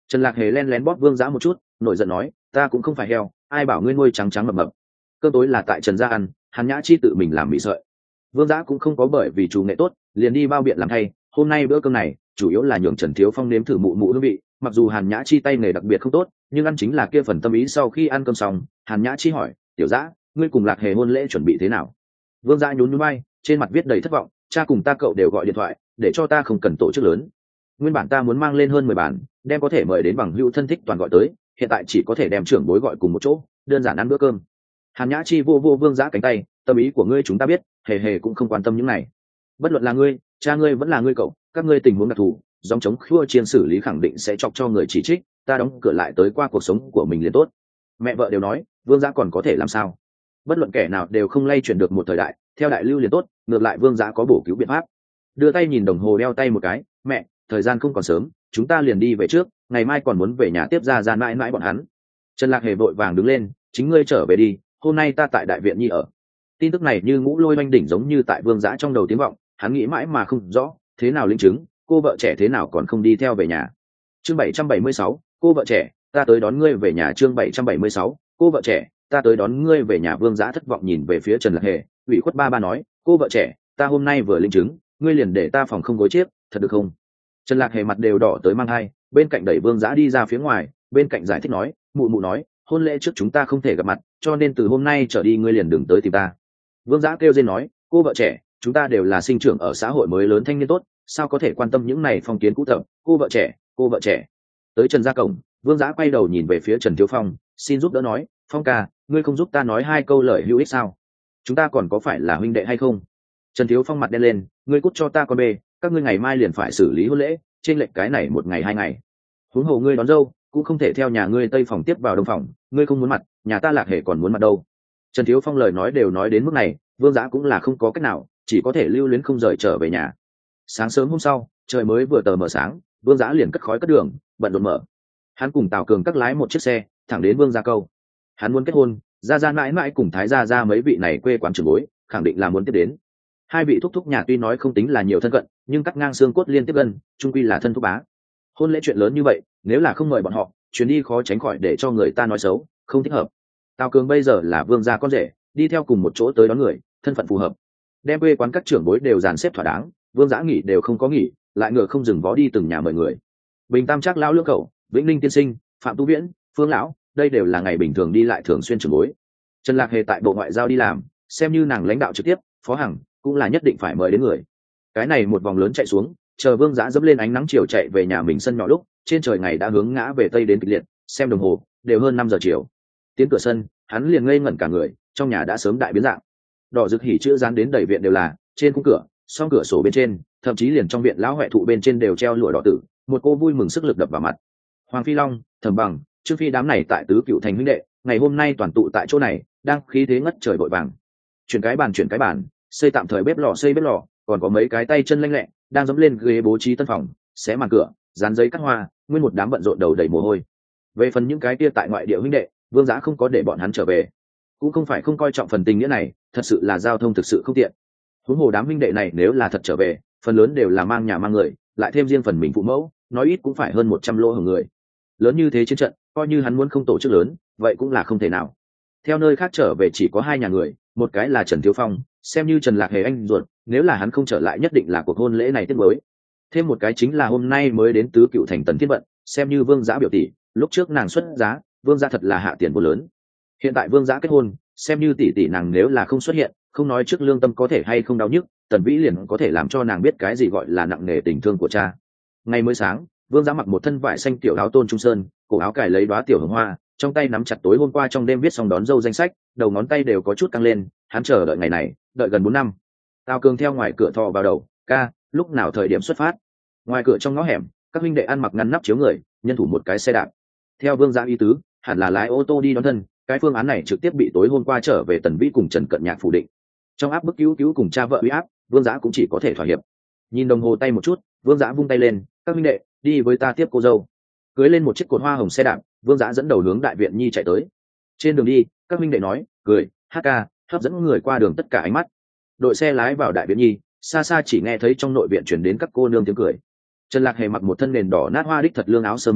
Trần Lạc Hề len lén bóp Vương Dã một chút, nổi giận nói, ta cũng không phải heo, ai bảo ngươi nuôi trắng trắng mập mập. Cơm tối là tại Trần gia ăn, Hàn Nhã Chi tự mình làm mì sợi. Vương Dã cũng không có bởi vì chủ nghệ tốt liền đi bao biện làm thay, hôm nay bữa cơm này chủ yếu là nhường Trần Thiếu Phong nếm thử mụ hương vị. Mặc dù Hàn Nhã Chi tay nghề đặc biệt không tốt, nhưng ăn chính là kia phần tâm ý. Sau khi ăn cơm xong, Hàn Nhã Chi hỏi, tiểu Dã, ngươi cùng Lạc Hề hôn lễ chuẩn bị thế nào? Vương Dã nhún nhún vai, trên mặt viết đầy thất vọng, cha cùng ta cậu đều gọi điện thoại để cho ta không cần tổ chức lớn. Nguyên bản ta muốn mang lên hơn 10 bàn, đem có thể mời đến bằng hữu thân thích toàn gọi tới, hiện tại chỉ có thể đem trưởng bối gọi cùng một chỗ, đơn giản ăn bữa cơm. Hàn Nhã Chi vô Vương Dã cánh tay, tâm ý của ngươi chúng ta biết, hề hề cũng không quan tâm những này. Bất luận là ngươi, cha ngươi vẫn là ngươi cậu, các ngươi tình huống đặc thù, dòng chống khua chiên xử lý khẳng định sẽ chọc cho người chỉ trích, ta đóng cửa lại tới qua cuộc sống của mình liền tốt. Mẹ vợ đều nói, Vương Dã còn có thể làm sao? Bất luận kẻ nào đều không lay chuyển được một thời đại, theo đại lưu liền tốt, ngược lại Vương Dã có bổ cứu biện pháp. Đưa tay nhìn đồng hồ đeo tay một cái, mẹ, thời gian không còn sớm, chúng ta liền đi về trước, ngày mai còn muốn về nhà tiếp ra mãi mãi bọn hắn. Trần Lạc Hề vội vàng đứng lên, chính ngươi trở về đi, hôm nay ta tại đại viện nhi ở. Tin tức này như ngũ lôi oanh đỉnh giống như tại Vương Dã trong đầu tiếng vọng, hắn nghĩ mãi mà không rõ, thế nào lĩnh chứng, cô vợ trẻ thế nào còn không đi theo về nhà. Chương 776, cô vợ trẻ, ta tới đón ngươi về nhà. Chương 776, cô vợ trẻ, ta tới đón ngươi về nhà. Vương Dã thất vọng nhìn về phía Trần Lạc Hề, ủy khuất ba nói, cô vợ trẻ, ta hôm nay vừa lĩnh chứng, ngươi liền để ta phòng không gối chiếc, thật được không? Trần Lạc Hề mặt đều đỏ tới mang hai, bên cạnh đẩy Vương Dã đi ra phía ngoài, bên cạnh giải thích nói, mụ nói, hôn lễ trước chúng ta không thể gặp mặt, cho nên từ hôm nay trở đi ngươi liền đừng tới tìm ta. Vương Dã kêu rên nói, cô vợ trẻ, chúng ta đều là sinh trưởng ở xã hội mới lớn thanh niên tốt, sao có thể quan tâm những này phong kiến cũ thập, cô vợ trẻ, cô vợ trẻ. Tới Trần gia cổng, Vương Dã quay đầu nhìn về phía Trần Thiếu Phong, xin giúp đỡ nói, Phong ca, ngươi không giúp ta nói hai câu lời hữu ích sao? Chúng ta còn có phải là huynh đệ hay không? Trần Thiếu Phong mặt đen lên, ngươi cút cho ta con bê, các ngươi ngày mai liền phải xử lý hôn lễ, trên lệch cái này một ngày hai ngày. Huống hồ ngươi đón dâu, cũng không thể theo nhà ngươi tây phòng tiếp vào đông phòng, ngươi không muốn mặt, nhà ta Lạc Hề còn muốn mặt đâu. Trần Thiếu Phong lời nói đều nói đến mức này, Vương Dã cũng là không có cách nào, chỉ có thể lưu luyến không rời trở về nhà. Sáng sớm hôm sau, trời mới vừa tờ mờ sáng, Vương Dã liền cất khói cất đường, bận rộn mở. Hắn cùng Tào Cường cắt lái một chiếc xe, thẳng đến Vương gia câu. Hắn muốn kết hôn, gia mãi mãi cùng Thái gia mấy vị này quê quán trưởng bối, khẳng định là muốn tiếp đến. Hai vị thúc thúc nhà tuy nói không tính là nhiều thân cận, nhưng cắt ngang xương cốt liên tiếp gần, chung quy là thân thúc bá. Hôn lễ chuyện lớn như vậy, nếu là không mời bọn họ, chuyến đi khó tránh khỏi để cho người ta nói xấu, không thích hợp. Tào Cường bây giờ là Vương gia con rể, đi theo cùng một chỗ tới đón người, thân phận phù hợp. Đem quê quán các trưởng bối đều dàn xếp thỏa đáng, Vương Dã nghỉ đều không có nghỉ, lại ngựa không dừng vó đi từng nhà mời người. Bình Tam Trác lão lương cẩu, Vĩnh Linh tiên sinh, Phạm Tu Viễn, Phương lão, đây đều là ngày bình thường đi lại thường xuyên trưởng bối. Trần Lạc Hề tại bộ ngoại giao đi làm, xem như nàng lãnh đạo trực tiếp, Phó Hằng cũng là nhất định phải mời đến người. Cái này một vòng lớn chạy xuống, chờ Vương Dã dẫm lên ánh nắng chiều chạy về nhà mình sân nhỏ lúc, trên trời ngày đã hướng ngã về tây đến kịch liệt, xem đồng hồ, đều hơn 5 giờ chiều. Tiến cửa sân, hắn liền ngây ngẩn cả người, trong nhà đã sớm đại biến dạng. Đỏ rực hỉ chữ dán đến đầy viện đều là, trên khung cửa, song cửa sổ bên trên, thậm chí liền trong viện lão huệ thụ bên trên đều treo lụa đỏ tử, một cô vui mừng sức lực đập vào mặt. Hoàng Phi Long, Thẩm Bằng, Trương Phi đám này tại tứ cựu thành huynh đệ, ngày hôm nay toàn tụ tại chỗ này, đang khí thế ngất trời vội vàng. Chuyển cái bàn, xây tạm thời bếp lò xây bếp lò, còn có mấy cái tay chân lanh lẹ, đang dẫm lên ghế bố trí tân phòng, xé màn cửa, dán giấy cắt hoa, nguyên một đám bận rộn đầu đầy mồ hôi. Về phần những cái kia tại ngoại địa huynh đệ, Vương Dã không có để bọn hắn trở về, cũng không phải không coi trọng phần tình nghĩa này, thật sự là giao thông thực sự không tiện. Huống hồ đám huynh đệ này nếu là thật trở về, phần lớn đều là mang nhà mang người, lại thêm riêng phần mình phụ mẫu, nói ít cũng phải hơn 100 lô hưởng người. Lớn như thế chiến trận, coi như hắn muốn không tổ chức lớn, vậy cũng là không thể nào. Theo nơi khác trở về chỉ có 2 nhà người, một cái là Trần Thiếu Phong, xem như Trần Lạc Hề anh ruột, nếu là hắn không trở lại nhất định là cuộc hôn lễ này tiếc nuối. Thêm một cái chính là hôm nay mới đến tứ cựu thành Tần Thiên Vận, xem như Vương Dã biểu tỷ, lúc trước nàng xuất giá, Vương gia thật là hạ tiền vô lớn. Hiện tại Vương Dã kết hôn, xem như tỷ tỷ nàng nếu là không xuất hiện, không nói trước lương tâm có thể hay không đau nhức, Tần Vĩ liền có thể làm cho nàng biết cái gì gọi là nặng nề tình thương của cha. Ngày mới sáng, Vương Dã mặc một thân vải xanh tiểu áo tôn trung sơn, cổ áo cài lấy đóa tiểu hồng hoa, trong tay nắm chặt tối hôm qua trong đêm viết xong đón dâu danh sách, đầu ngón tay đều có chút căng lên, hắn chờ đợi ngày này, đợi gần 4 năm. Tào Cường theo ngoài cửa thò vào đầu, ca, lúc nào thời điểm xuất phát? Ngoài cửa trong ngõ hẻm, các huynh đệ ăn mặc ngăn nắp chiếu người, nhân thủ một cái xe đạp. Theo Vương Dã ý tứ, hẳn là lái ô tô đi đón thân, cái phương án này trực tiếp bị tối hôm qua trở về Tần Vĩ cùng Trần Cận Nhạc phủ định. Trong áp bức cứu cùng cha vợ uy áp, Vương Dã cũng chỉ có thể thỏa hiệp. Nhìn đồng hồ tay một chút, Vương Dã vung tay lên, các huynh đệ, đi với ta tiếp cô dâu. Cưới lên một chiếc cột hoa hồng xe đạp, Vương Dã dẫn đầu hướng đại viện nhi chạy tới. Trên đường đi, các huynh đệ nói, cười, hát ca, hấp dẫn người qua đường tất cả ánh mắt. Đội xe lái vào đại viện nhi, xa xa chỉ nghe thấy trong nội viện truyền đến các cô nương tiếng cười. Trần Lạc Hề mặc một thân nền đỏ nát hoa đích thật lương áo sơ mi,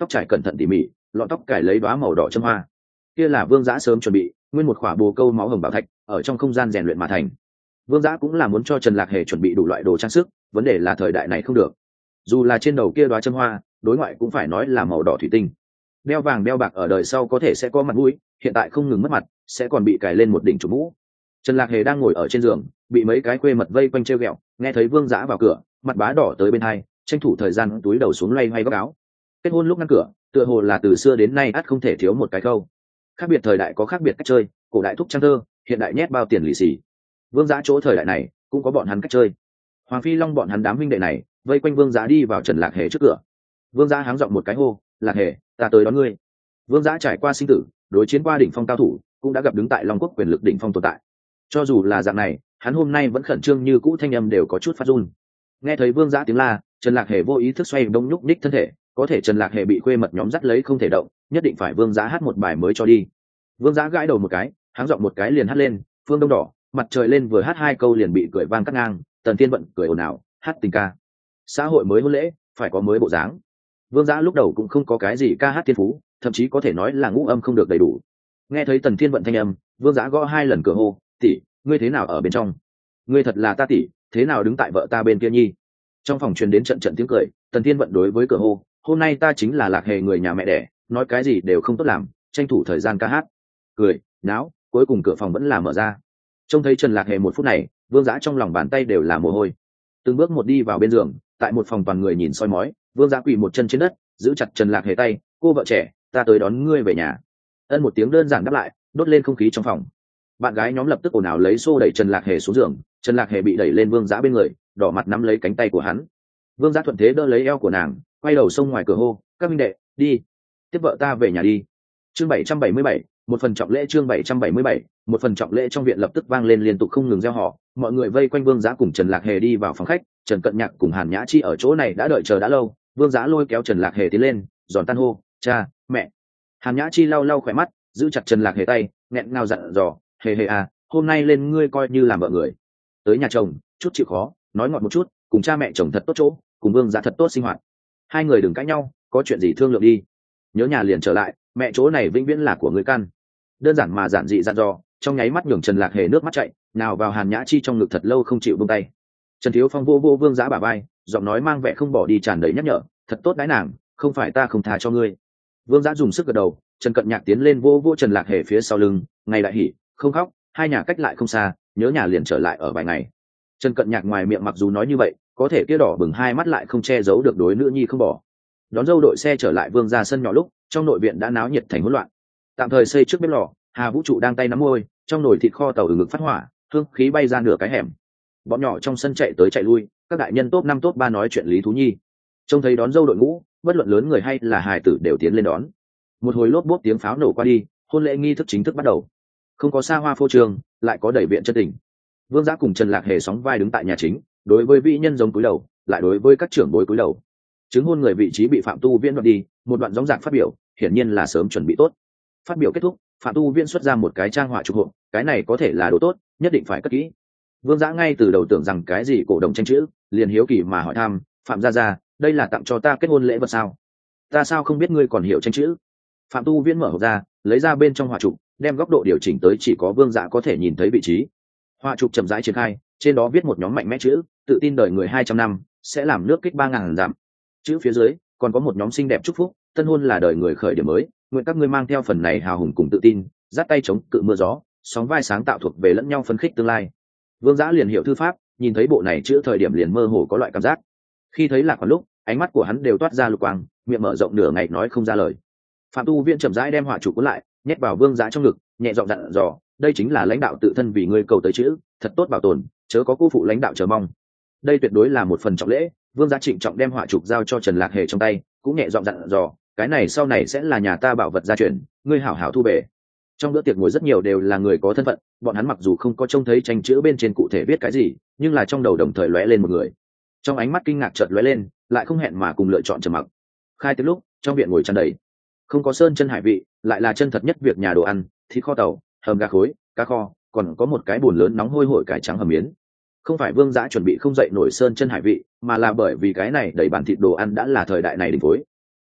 tóc trải cẩn thận tỉ mỉ, lọn tóc cài lấy đóa màu đỏ châm hoa. Kia là Vương Dã sớm chuẩn bị, nguyên một khỏa bồ câu máu hồng bảo thạch, ở trong không gian rèn luyện mà thành. Vương Dã cũng là muốn cho Trần Lạc Hề chuẩn bị đủ loại đồ trang sức, vấn đề là thời đại này không được. Dù là trên đầu kia đóa châm hoa, đối ngoại cũng phải nói là màu đỏ thủy tinh. Đeo vàng đeo bạc ở đời sau có thể sẽ có mặt mũi, hiện tại không ngừng mất mặt, sẽ còn bị cài lên một đỉnh chủ mũ. Trần Lạc Hề đang ngồi ở trên giường, bị mấy cái khuê mật vây quanh trêu ghẹo, nghe thấy Vương Dã vào cửa, mặt bá đỏ tới bên hai, tranh thủ thời gian túi đầu xuống loay hoay góc áo. Kết hôn lúc ngăn cửa, tựa hồ là từ xưa đến nay ắt không thể thiếu một cái câu. Khác biệt thời đại có khác biệt cách chơi, cổ đại thúc trang thơ, hiện đại nhét bao tiền lì xì. Vương Dã chỗ thời đại này cũng có bọn hắn cách chơi. Hoàng Phi Long bọn hắn đám huynh đệ này vây quanh Vương Dã đi vào Trần Lạc Hề trước cửa. Vương Dã háng giọng một cái hô, "Lạc Hề, ta tới đón ngươi." Vương Dã trải qua sinh tử, đối chiến qua đỉnh phong cao thủ, cũng đã gặp đứng tại Long Quốc quyền lực đỉnh phong tồn tại. Cho dù là dạng này, hắn hôm nay vẫn khẩn trương như cũ, thanh âm đều có chút phát run. Nghe thấy Vương Dã tiếng la, Trần Lạc Hề vô ý thức xoay đông nhúc nhích thân thể, có thể Trần Lạc Hề bị khuê mật nhóm dắt lấy không thể động, nhất định phải Vương Dã hát một bài mới cho đi. Vương Dã gãi đầu một cái, háng giọng một cái liền hát lên, "Phương Đông đỏ, mặt trời lên." Vừa hát hai câu liền bị cười vang cắt ngang. Tần Thiên Vận cười ồn ào, hát tình ca. Xã hội mới hôn lễ, phải có mới bộ dáng. Vương Dã lúc đầu cũng không có cái gì ca hát thiên phú, thậm chí có thể nói là ngũ âm không được đầy đủ. Nghe thấy Tần Thiên Vận thanh âm, Vương Dã gõ hai lần cửa hô, "Tỷ, ngươi thế nào ở bên trong? Ngươi thật là ta tỷ, thế nào đứng tại vợ ta bên kia nhi?" Trong phòng truyền đến trận trận tiếng cười. Tần Thiên Vận đối với cửa hô, "Hôm nay ta chính là Lạc Hề người nhà mẹ đẻ, nói cái gì đều không tốt làm, tranh thủ thời gian ca hát." Cười, náo, cuối cùng cửa phòng vẫn là mở ra. Trông thấy Trần Lạc Hề một phút này, Vương Dã trong lòng bàn tay đều là mồ hôi. Từng bước một đi vào bên giường, tại một phòng toàn người nhìn soi mói, Vương Dã quỳ một chân trên đất, giữ chặt Trần Lạc Hề tay, "Cô vợ trẻ, ta tới đón ngươi về nhà." Ân một tiếng đơn giản đáp lại, đốt lên không khí trong phòng. Bạn gái nhóm lập tức ồn ào lấy xô đẩy Trần Lạc Hề xuống giường. Trần Lạc Hề bị đẩy lên Vương Dã bên người, đỏ mặt nắm lấy cánh tay của hắn. Vương Dã thuận thế đỡ lấy eo của nàng, quay đầu xông ngoài cửa hô, "Các minh đệ, đi, tiếp vợ ta về nhà đi." Chương 777, một phần trọng lễ. Chương 777, một phần trọng lễ. Trong viện lập tức vang lên liên tục không ngừng reo hò, mọi người vây quanh Vương Dã cùng Trần Lạc Hề đi vào phòng khách. Trần Cận Nhạc cùng Hàn Nhã Chi ở chỗ này đã đợi chờ đã lâu. Vương Dã lôi kéo Trần Lạc Hề tiến lên, giòn tan hô, "Cha, mẹ." Hàn Nhã Chi lau lau khỏe mắt, giữ chặt Trần Lạc Hề tay, nghẹn ngào dặn dò, "Hề hề à, hôm nay lên ngươi coi như làm vợ người. Tới nhà chồng, chút chịu khó, nói ngọt một chút, cùng cha mẹ chồng thật tốt chỗ, cùng Vương Dã thật tốt sinh hoạt. Hai người đừng cãi nhau, có chuyện gì thương lượng đi. Nhớ nhà liền trở lại, mẹ chỗ này vĩnh viễn là của ngươi căn." Đơn giản mà giản dị dặn dò, trong nháy mắt nhường Trần Lạc Hề nước mắt chạy, nào vào Hàn Nhã Chi trong ngực thật lâu không chịu buông tay. Trần Thiếu Phong vô vô Vương Dã bả vai, giọng nói mang vẻ không bỏ đi tràn đầy nhắc nhở, "Thật tốt đãi nàng, không phải ta không tha cho ngươi." Vương Dã dùng sức gật đầu. Trần Cận Nhạc tiến lên vô vô Trần Lạc Hề phía sau lưng, "Ngày đại hỉ, không khóc, hai nhà cách lại không xa, nhớ nhà liền trở lại ở vài ngày." Trần Cận Nhạc ngoài miệng mặc dù nói như vậy, có thể kia đỏ bừng hai mắt lại không che giấu được đối nữ nhi không bỏ. Đón dâu đội xe trở lại Vương gia sân nhỏ lúc, trong nội viện đã náo nhiệt thành hỗn loạn. Tạm thời xây trước bếp lò, Hà Vũ Trụ đang tay nắm môi, trong nồi thịt kho tàu ngực phát hỏa, hương khí bay ra nửa cái hẻm. Bọn nhỏ trong sân chạy tới chạy lui, các đại nhân top 5 top 3 nói chuyện Lý Thú Nhi. Trông thấy đón dâu đội ngũ, bất luận lớn người hay là hài tử đều tiến lên đón. Một hồi lốp bốp tiếng pháo nổ qua đi, hôn lễ nghi thức chính thức bắt đầu. Không có xa hoa phô trương, lại có đầy viện chân tình. Vương Dã cùng Trần Lạc Hề sóng vai đứng tại nhà chính, đối với vị nhân giống cúi đầu, lại đối với các trưởng bối cúi đầu. Chứng hôn người vị trí bị Phạm Tu Viễn đoạt đi, một đoạn dõng dạc phát biểu, hiển nhiên là sớm chuẩn bị tốt. Phát biểu kết thúc, Phạm Tu Viễn xuất ra một cái trang họa chụp hộp, cái này có thể là đồ tốt, nhất định phải cất kỹ. Vương Dã ngay từ đầu tưởng rằng cái gì cổ đồng tranh chữ, liền hiếu kỳ mà hỏi thăm, "Phạm gia gia, đây là tặng cho ta kết hôn lễ vật sao? Ta sao không biết ngươi còn hiểu tranh chữ?" Phạm Tu Viễn mở hộp ra, lấy ra bên trong họa chụp, đem góc độ điều chỉnh tới chỉ có Vương Dã có thể nhìn thấy vị trí. Họa chụp chậm rãi triển khai, trên đó viết một nhóm mạnh mẽ chữ, "Tự tin đời người 200 năm, sẽ làm nước kích 3000 dặm." Chữ phía dưới còn có một nhóm xinh đẹp chúc phúc, "Tân hôn là đời người khởi điểm mới, nguyện các ngươi mang theo phần này hào hùng cùng tự tin, dắt tay chống cự mưa gió, sóng vai sáng tạo thuộc về lẫn nhau phấn khích tương lai." Vương Dã liền hiểu thư pháp, nhìn thấy bộ này chữ thời điểm liền mơ hồ có loại cảm giác. Khi thấy Lạc Hoàn lúc, ánh mắt của hắn đều toát ra lục quang, miệng mở rộng nửa ngày nói không ra lời. Phạm Tu Viễn chậm rãi đem họa chụp cuốn lại, nhét vào Vương Dã trong ngực, nhẹ giọng dặn dò, "Đây chính là lãnh đạo tự thân vì ngươi cầu tới chữ, thật tốt bảo tồn, chớ có cô phụ lãnh đạo chờ mong." Đây tuyệt đối là một phần trọng lễ. Vương Dã trịnh trọng đem họa chụp giao cho Trần Lạc Hề trong tay, cũng nhẹ giọng dặn dò, "Cái này sau này sẽ là nhà ta bảo vật gia truyền, ngươi hảo hảo thu về." Trong bữa tiệc ngồi rất nhiều đều là người có thân phận, bọn hắn mặc dù không có trông thấy tranh chữ bên trên cụ thể viết cái gì, nhưng là trong đầu đồng thời lóe lên một người. Trong ánh mắt kinh ngạc chợt lóe lên, lại không hẹn mà cùng lựa chọn trầm mặc. Khai tiệc lúc, trong viện ngồi tràn đầy, không có sơn chân hải vị, lại là chân thật nhất việc nhà đồ ăn, thịt kho tàu, hầm gà khối, cá kho, còn có một cái bồn lớn nóng hôi hổi cải trắng hầm miến. Không phải Vương Dã chuẩn bị không dậy nổi sơn chân hải vị, mà là bởi vì cái này đầy bàn thịt đồ ăn đã là thời đại này đỉnh phối.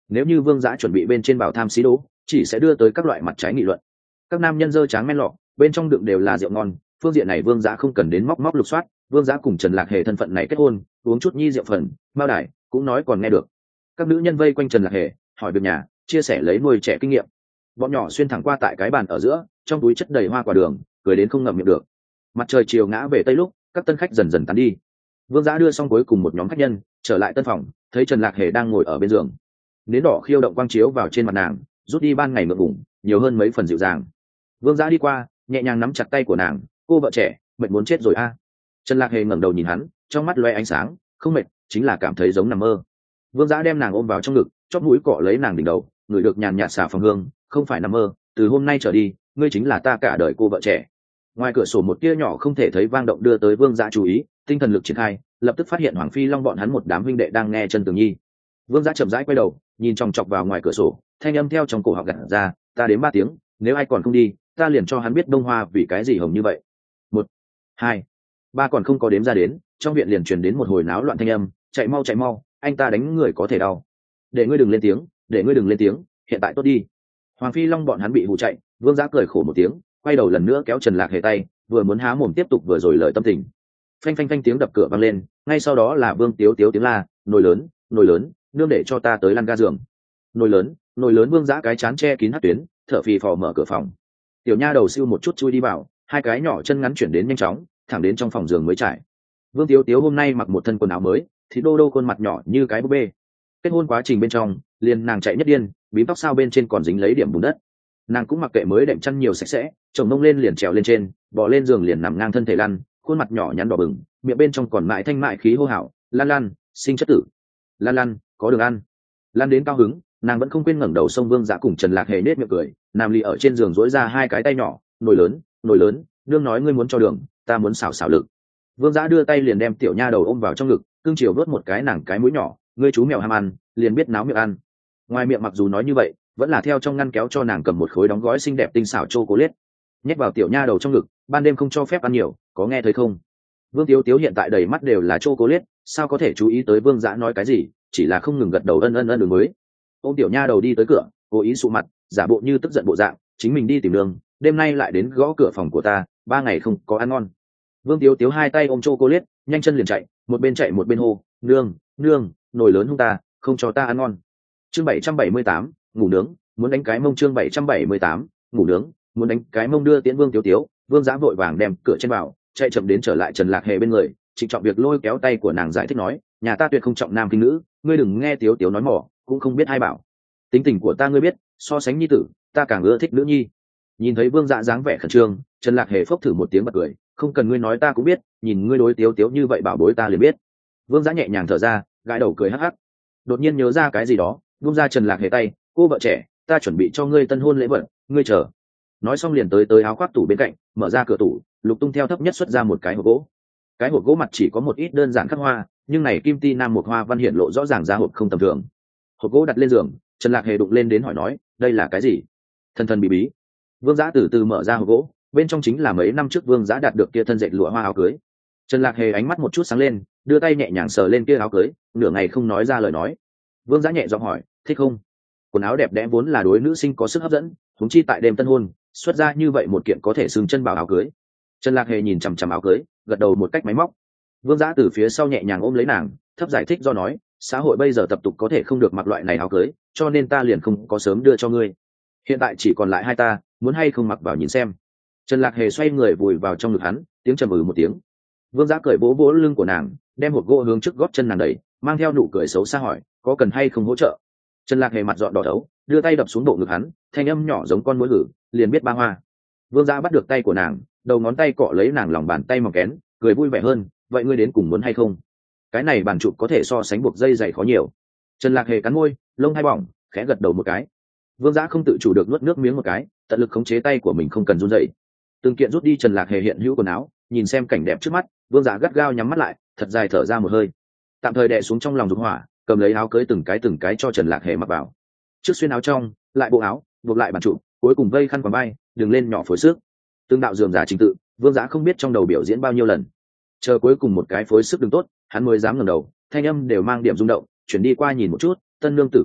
nếu như vương giã chuẩn bị bên trên bảo tham xí đỗ chỉ sẽ đưa tới các loại mặt trái nghị luận. Các nam nhân dơ tráng men lọ bên trong đựng đều là rượu ngon, phương diện này vương giã không cần đến móc lục soát. Vương giã cùng Trần Lạc Hề thân phận này kết hôn, uống chút nhi rượu phần bao đài cũng nói còn nghe được. Các nữ nhân vây quanh Trần Lạc Hề hỏi việc nhà, chia sẻ lấy nuôi trẻ kinh nghiệm. Bọn nhỏ xuyên thẳng qua tại cái bàn ở giữa, trong túi chất đầy hoa quả đường, cười đến không ngậm miệng được. Mặt trời chiều ngã về tây lúc, các tân khách dần dần tán đi. Vương giã đưa xong cuối cùng một nhóm khách nhân trở lại tân phòng, thấy Trần Lạc Hề đang ngồi ở bên giường, nến đỏ khiêu động quang chiếu vào trên mặt nàng, rút đi ban ngày ngượng ngùng nhiều hơn mấy phần dịu dàng. Vương giã đi qua nhẹ nhàng nắm chặt tay của nàng, cô vợ trẻ mệt muốn chết rồi a. Trần Lạc Hề ngẩng đầu nhìn hắn, trong mắt loe ánh sáng, không mệt, chính là cảm thấy giống nằm mơ. Vương giã đem nàng ôm vào trong ngực, chóp mũi cọ lấy nàng đỉnh đầu, ngửi được nhàn nhạt xà phòng hương, không phải nằm mơ, từ hôm nay trở đi ngươi chính là ta cả đời cô vợ trẻ. Ngoài cửa sổ một tia nhỏ không thể thấy vang động đưa tới Vương giã chú ý, tinh thần lực triển khai, lập tức phát hiện Hoàng Phi Long bọn hắn một đám huynh đệ đang nghe Chân Tường Nhi. Vương giã chậm rãi quay đầu, nhìn chòng chọc vào ngoài cửa sổ, thanh âm theo trong cổ họng gặt ra, ta đếm 3 tiếng, nếu ai còn không đi ta liền cho hắn biết đông hoa vì cái gì hồng như vậy. 1, 2, 3 còn không có đếm ra đến, trong viện liền truyền đến một hồi náo loạn thanh âm, chạy mau, anh ta đánh người có thể đau. Để ngươi đừng lên tiếng, hiện tại tốt đi. Hoàng Phi Long bọn hắn bị hù chạy. Vương giã cười khổ một tiếng, quay đầu lần nữa kéo Trần Lạc Hề tay, vừa muốn há mồm tiếp tục vừa rồi lời tâm tình. Phanh tiếng đập cửa vang lên, ngay sau đó là Vương Tiếu tiếng la, nồi lớn, nương để cho ta tới lăn ga giường. Nồi lớn. Vương giã cái chán che kín hắt tuyến, thở phì phò mở cửa phòng. Tiểu nha đầu siêu một chút chui đi vào, hai cái nhỏ chân ngắn chuyển đến nhanh chóng, thẳng đến trong phòng giường mới trải. Vương Tiếu hôm nay mặc một thân quần áo mới, thì đô khuôn mặt nhỏ như cái búp bê. Kết hôn quá trình bên trong, liền nàng chạy nhất điên, bím tóc sao bên trên còn dính lấy điểm bùn đất. Nàng cũng mặc kệ mới đệm chăn nhiều sạch sẽ, chồng nông lên liền trèo lên trên, bò lên giường liền nằm ngang thân thể lăn, khuôn mặt nhỏ nhắn đỏ bừng, miệng bên trong còn mãi thanh mại khí hô hào, lan sinh chất tử, lan có đường ăn. Lan đến cao hứng, nàng vẫn không quên ngẩng đầu xông Vương Giã cùng Trần Lạc Hề nết miệng cười, nằm lì ở trên giường duỗi ra hai cái tay nhỏ, nồi lớn, nương nói ngươi muốn cho đường, ta muốn xảo lực. Vương Giã đưa tay liền đem tiểu nha đầu ôm vào trong ngực, cưng chiều vớt một cái nàng cái mũi nhỏ, ngươi chú mèo ham ăn, liền biết náo miệng ăn. Ngoài miệng mặc dù nói như vậy, vẫn là theo trong ngăn kéo cho nàng cầm một khối đóng gói xinh đẹp tinh xảo chocolate, nhét vào tiểu nha đầu trong ngực, ban đêm không cho phép ăn nhiều, có nghe thấy không? Vương Tiếu hiện tại đầy mắt đều là chocolate, sao có thể chú ý tới Vương Giã nói cái gì, chỉ là không ngừng gật đầu ân đường mới. Ôm tiểu nha đầu đi tới cửa, cố ý sụ mặt, giả bộ như tức giận bộ dạng, chính mình đi tìm đường, đêm nay lại đến gõ cửa phòng của ta, 3 ngày không có ăn ngon. Vương Tiếu hai tay ôm chocolate, nhanh chân liền chạy một bên hô, nương, nồi lớn hung ta, không cho ta ăn ngon. Chương 778, ngủ nướng, muốn đánh cái mông. Chương 778, ngủ nướng, muốn đánh cái mông. Đưa tiễn Vương Tiếu, Vương Giã vội vàng đem cửa trên vào, chạy chậm đến trở lại Trần Lạc Hề bên người, trịnh trọng việc lôi kéo tay của nàng giải thích nói, nhà ta tuyệt không trọng nam khinh nữ, ngươi đừng nghe Tiếu nói mỏ, cũng không biết ai bảo. Tính tình của ta ngươi biết, so sánh nhi tử, ta càng ưa thích nữ nhi. Nhìn thấy Vương Giã dáng vẻ khẩn trương, Trần Lạc Hề phốc thử một tiếng bật cười, không cần ngươi nói ta cũng biết, nhìn ngươi đối Tiếu như vậy bảo bối ta liền biết. Vương Giã nhẹ nhàng thở ra, gãi đầu cười hắc hắc. Đột nhiên nhớ ra cái gì đó, buông ra Trần Lạc Hề tay, cô vợ trẻ, ta chuẩn bị cho ngươi tân hôn lễ vật, ngươi chờ. Nói xong liền tới áo khoác tủ bên cạnh, mở ra cửa tủ, lục tung theo thấp nhất xuất ra một cái hộp gỗ. Cái hộp gỗ mặt chỉ có một ít đơn giản khắc hoa, nhưng này kim ti nam một hoa văn hiện lộ rõ ràng ra hộp không tầm thường. Hộp gỗ đặt lên giường, Trần Lạc Hề đụng lên đến hỏi nói, đây là cái gì? Thần bí bí. Vương Giã từ từ mở ra hộp gỗ, bên trong chính là mấy năm trước Vương Giã đạt được kia thân dệt lụa hoa áo cưới. Trần Lạc Hề ánh mắt một chút sáng lên, đưa tay nhẹ nhàng sờ lên kia áo cưới, nửa ngày không nói ra lời nói. Vương Giã nhẹ giọng hỏi, thích không? Quần áo đẹp đẽ vốn là đối nữ sinh có sức hấp dẫn, huống chi tại đêm tân hôn, xuất ra như vậy một kiện có thể xưng chân bảo áo cưới. Trần Lạc Hề nhìn chằm chằm áo cưới, gật đầu một cách máy móc. Vương Giã từ phía sau nhẹ nhàng ôm lấy nàng, thấp giải thích do nói, xã hội bây giờ tập tục có thể không được mặc loại này áo cưới, cho nên ta liền không có sớm đưa cho ngươi. Hiện tại chỉ còn lại hai ta, muốn hay không mặc vào nhìn xem. Trần Lạc Hề xoay người vùi vào trong ngực hắn, tiếng trầm một tiếng. Vương Giã cởi vỗ lưng của nàng, đem hộp gỗ hướng trước gót chân nàng đẩy, mang theo nụ cười xấu xa hỏi, có cần hay không hỗ trợ? Trần Lạc Hề mặt dọn đỏ thấu, đưa tay đập xuống bộ ngực hắn, thanh âm nhỏ giống con muỗi gử, liền biết ba hoa. Vương Giã bắt được tay của nàng, đầu ngón tay cọ lấy nàng lòng bàn tay mỏng kén, cười vui vẻ hơn, vậy ngươi đến cùng muốn hay không? Cái này bàn chụp có thể so sánh buộc dây dày khó nhiều. Trần Lạc Hề cắn môi, lông hai bỏng, khẽ gật đầu một cái. Vương Giã không tự chủ được nuốt nước miếng một cái, tận lực khống chế tay của mình không cần run rẩy. Từng kiện rút đi Trần Lạc Hề hiện hữu quần áo, nhìn xem cảnh đẹp trước mắt, Vương Giã gắt gao nhắm mắt lại, thật dài thở ra một hơi, tạm thời đè xuống trong lòng dục hỏa, cầm lấy áo cưới từng cái cho Trần Lạc Hề mặc vào. Trước xuyên áo trong, lại bộ áo, buộc lại bàn trụ, cuối cùng vây khăn quàng vai, đường lên nhỏ phối sức. Tương đạo dườm giả trình tự, Vương Giã không biết trong đầu biểu diễn bao nhiêu lần. Chờ cuối cùng một cái phối sức đứng tốt, hắn mới dám ngẩng đầu, thanh âm đều mang điểm rung động, chuyển đi qua nhìn một chút, tân nương tử của ta,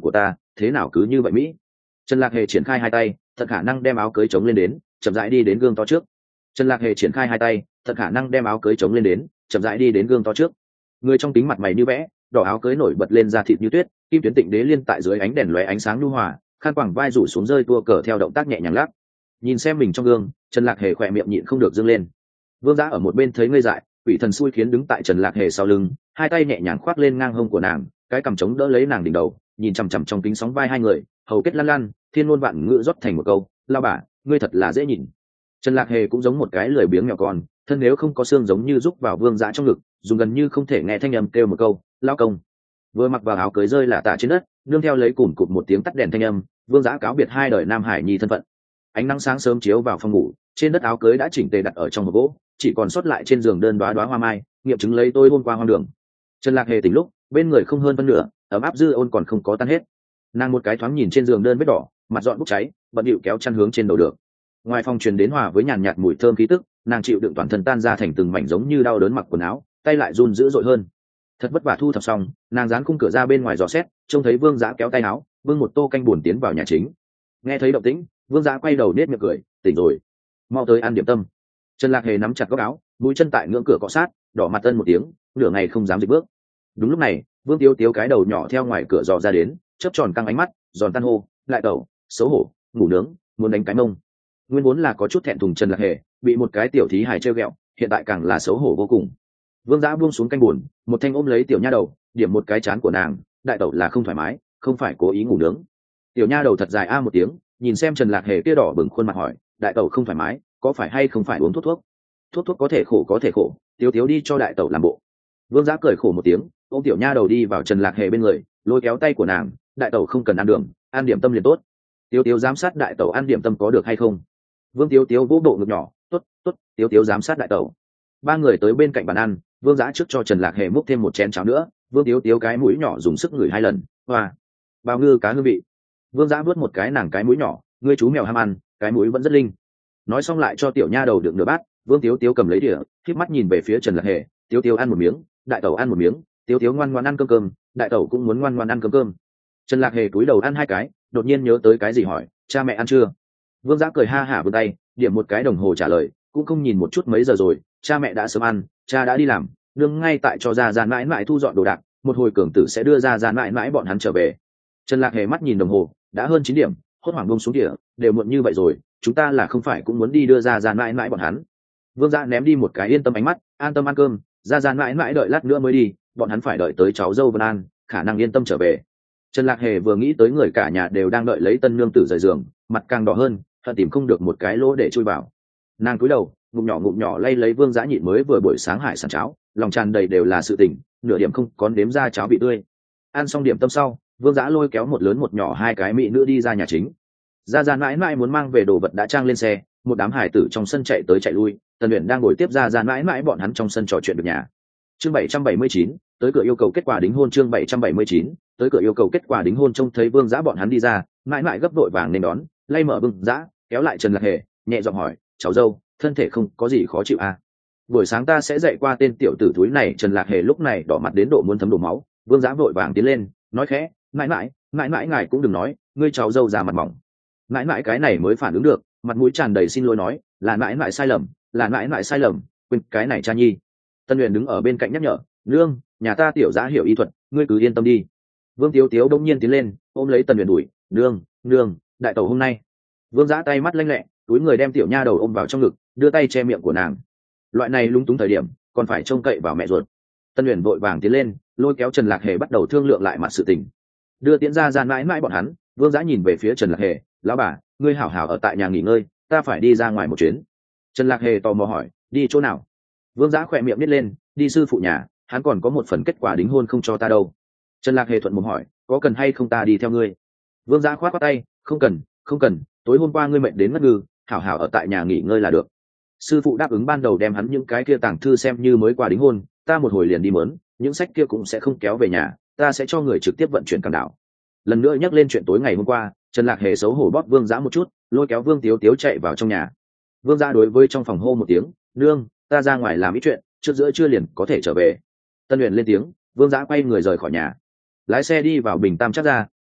thế nào cứ như vậy mỹ. Trần Lạc Hề triển khai hai tay, thật khả năng đem áo cưới chống lên đến, chậm rãi đi đến gương to trước. Trần Lạc Hề triển khai hai tay, thật khả năng đem áo cưới chống lên đến, chậm rãi đi đến gương to trước. Người trong kính mặt mày như vẽ, đỏ áo cưới nổi bật lên da thịt như tuyết, kim tuyến tịnh đế liên tại dưới ánh đèn lóe ánh sáng nhu hòa, khăn quàng vai rủ xuống rơi tua cờ theo động tác nhẹ nhàng lắc. Nhìn xem mình trong gương, Trần Lạc Hề khỏe miệng nhịn không được dương lên. Vương Dã ở một bên thấy ngây dại, quỷ thần xui khiến đứng tại Trần Lạc Hề sau lưng, hai tay nhẹ nhàng khoác lên ngang hông của nàng, cái cằm chống đỡ lấy nàng đỉnh đầu, nhìn chằm chằm trong kính sóng vai hai người, hầu kết lăn lăn, thiên ngôn vạn ngữ rót thành một câu, lao bà, ngươi thật là dễ nhìn. Trần Lạc Hề cũng giống một cái lười biếng nhỏ con, thân nếu không có xương giống như rúc vào Vương Dã trong ngực, dùng gần như không thể nghe thanh âm kêu một câu, lao công. Vừa mặc vào áo cưới rơi lả tả trên đất, nương theo lấy cùn cụt một tiếng tắt đèn thanh âm, Vương Dã cáo biệt hai đời nam hải nhi thân phận. Ánh nắng sáng sớm chiếu vào phòng ngủ, trên đất áo cưới đã chỉnh tề đặt ở trong hộp gỗ, chỉ còn sót lại trên giường đơn đóa hoa mai, nghiệm chứng lấy tôi hôm qua hoang đường. Trần Lạc Hề tỉnh lúc, bên người không hơn phân nửa, ấm áp dư ôn còn không có tan hết. Nàng một cái thoáng nhìn trên giường đơn vết đỏ, mặt dọn bốc cháy, bận điệu kéo chăn hướng trên đầu được. Ngoài phòng truyền đến hòa với nhàn nhạt mùi thơm khí tức, nàng chịu đựng toàn thân tan ra thành từng mảnh giống như đau đớn mặc quần áo, tay lại run dữ dội hơn. Thật vất vả thu thập xong, nàng dán khung cửa ra bên ngoài dò xét, trông thấy Vương Dã kéo tay áo, bưng một tô canh buồn tiến vào nhà chính. Nghe thấy động tĩnh, Vương Dã quay đầu nết miệng cười, tỉnh rồi, mau tới ăn điểm tâm. Trần Lạc Hề nắm chặt góc áo, mũi chân tại ngưỡng cửa cọ sát, đỏ mặt tân một tiếng, nửa ngày không dám dịch bước. Đúng lúc này, Vương Tiếu Tiếu cái đầu nhỏ theo ngoài cửa dò ra đến, chớp tròn căng ánh mắt, giòn tan hô, lại tẩu, xấu hổ, ngủ nướng, muốn đánh cái mông. Nguyên vốn là có chút thẹn thùng Trần Lạc Hề, bị một cái tiểu thí hài trêu ghẹo, hiện tại càng là xấu hổ vô cùng. Vương Dã buông xuống canh buồn, một thanh ôm lấy tiểu nha đầu, điểm một cái chán của nàng, đại tẩu là không thoải mái, không phải cố ý ngủ nướng. Tiểu nha đầu thật dài a một tiếng, nhìn xem Trần Lạc Hề kia đỏ bừng khuôn mặt hỏi, đại tẩu không thoải mái, có phải hay không phải uống thuốc? Thuốc có thể khổ, Tiếu Tiếu đi cho đại tẩu làm bộ. Vương Dã cười khổ một tiếng, ôm tiểu nha đầu đi vào Trần Lạc Hề bên người, lôi kéo tay của nàng, đại tẩu không cần ăn đường, ăn điểm tâm liền tốt. Tiếu Tiếu giám sát đại tẩu ăn điểm tâm có được hay không? Vương Tiếu Tiếu vỗ bộ ngực nhỏ, tốt, Tiếu Tiếu giám sát đại tẩu. Ba người tới bên cạnh bàn ăn, Vương Dã trước cho Trần Lạc Hề múc thêm một chén cháo nữa, Vương Tiếu Tiếu cái mũi nhỏ dùng sức ngửi hai lần, hoa, bao ngư cá hương vị. Vương Dã vuốt một cái nàng cái mũi nhỏ, ngươi chú mèo ham ăn, cái mũi vẫn rất linh. Nói xong lại cho tiểu nha đầu được nửa bát, Vương Tiếu Tiếu cầm lấy đĩa, khép mắt nhìn về phía Trần Lạc Hề, Tiếu Tiếu ăn một miếng, đại tẩu ăn một miếng, Tiếu Tiếu ngoan ngoãn ăn cơm, đại tẩu cũng muốn ngoan ngoãn ăn cơm. Trần Lạc Hề cúi đầu ăn hai cái, đột nhiên nhớ tới cái gì hỏi, cha mẹ ăn chưa? Vương Dã cười ha hả vươn tay, điểm một cái đồng hồ trả lời, cũng không nhìn một chút mấy giờ rồi, cha mẹ đã sớm ăn, cha đã đi làm, nương ngay tại cho ra gian mãi mãi thu dọn đồ đạc, một hồi cường tử sẽ đưa ra gian mãi mãi bọn hắn trở về. Trần Lạc Hề mắt nhìn đồng hồ, đã hơn 9 điểm, hốt hoảng buông xuống đĩa, đều muộn như vậy rồi, chúng ta là không phải cũng muốn đi đưa ra gian mãi mãi bọn hắn. Vương Dã ném đi một cái yên tâm ánh mắt, an tâm ăn cơm, ra gian mãi mãi đợi lát nữa mới đi, bọn hắn phải đợi tới cháu dâu Vân An, khả năng yên tâm trở về. Trần Lạc Hề vừa nghĩ tới người cả nhà đều đang đợi lấy tân nương tử rời giường, mặt càng đỏ hơn, thật tìm không được một cái lỗ để chui vào. Nàng cúi đầu, ngụm nhỏ lay lấy Vương Dã nhịn mới vừa buổi sáng hải sản cháo, lòng tràn đầy đều là sự tình, nửa điểm không có đếm ra cháo vị tươi. Ăn xong điểm tâm sau, Vương Dã lôi kéo một lớn một nhỏ hai cái mỹ nữ đi ra nhà chính. Gia Gia mãi mãi muốn mang về đồ vật đã trang lên xe, một đám hải tử trong sân chạy tới chạy lui, Tần Uyển đang ngồi tiếp Gia Gia mãi mãi bọn hắn trong sân trò chuyện được nhà. Chương 779, tới cửa yêu cầu kết quả đính hôn. Chương 779, tới cửa yêu cầu kết quả đính hôn. Trông thấy Vương Dã bọn hắn đi ra, mãi mãi gấp đội vàng nên đón, lay mở Vương Dã, kéo lại Trần Lạc Hề, nhẹ giọng hỏi, cháu dâu, thân thể không có gì khó chịu à? Buổi sáng ta sẽ dạy qua tên tiểu tử thúi này. Trần Lạc Hề lúc này đỏ mặt đến độ muốn thấm đổ máu. Vương Dã vội vàng tiến lên, nói khẽ, mãi mãi ngài cũng đừng nói, ngươi cháu dâu già mặt mỏng. Mãi mãi cái này mới phản ứng được, mặt mũi tràn đầy xin lỗi nói, là mãi mãi sai lầm, là mãi mãi sai lầm, quên cái này cha nhi. Tân Uyển đứng ở bên cạnh nhắc nhở, nương, nhà ta tiểu Dã hiểu y thuật, ngươi cứ yên tâm đi. Vương Tiếu Tiếu đông nhiên tiến lên, ôm lấy Tần Uyển đuổi, nương, đại tẩu hôm nay. Vương Dã tay mắt lanh lẹ, túi người đem tiểu nha đầu ôm vào trong ngực, đưa tay che miệng của nàng. Loại này lúng túng thời điểm, còn phải trông cậy vào mẹ ruột. Tân Uyển vội vàng tiến lên, lôi kéo Trần Lạc Hề bắt đầu thương lượng lại mặt sự tình. Đưa tiễn ra gian mãi mãi bọn hắn, Vương Dã nhìn về phía Trần Lạc Hề, lão bà, ngươi hảo hảo ở tại nhà nghỉ ngơi, ta phải đi ra ngoài một chuyến. Trần Lạc Hề tò mò hỏi, đi chỗ nào? Vương Dã khỏe miệng nít lên, đi sư phụ nhà, hắn còn có một phần kết quả đính hôn không cho ta đâu. Trần Lạc Hề thuận mồm hỏi, có cần hay không ta đi theo ngươi? Vương Dã khoát khoát tay, không cần, tối hôm qua ngươi mệt đến ngất ngư, hảo hảo ở tại nhà nghỉ ngơi là được. Sư phụ đáp ứng ban đầu đem hắn những cái kia tàng thư xem như mới qua đính hôn, ta một hồi liền đi mớn, những sách kia cũng sẽ không kéo về nhà, ta sẽ cho người trực tiếp vận chuyển cảng đảo. Lần nữa nhắc lên chuyện tối ngày hôm qua, Trần Lạc Hề xấu hổ bóp Vương Dã một chút, lôi kéo Vương Tiếu Tiếu chạy vào trong nhà. Vương Dã đối với trong phòng hô một tiếng, nương, ta ra ngoài làm ít chuyện, trước giữa trưa liền có thể trở về. Tân Uyển lên tiếng, Vương Dã quay người rời khỏi nhà, lái xe đi vào Bình Tam Trác ra,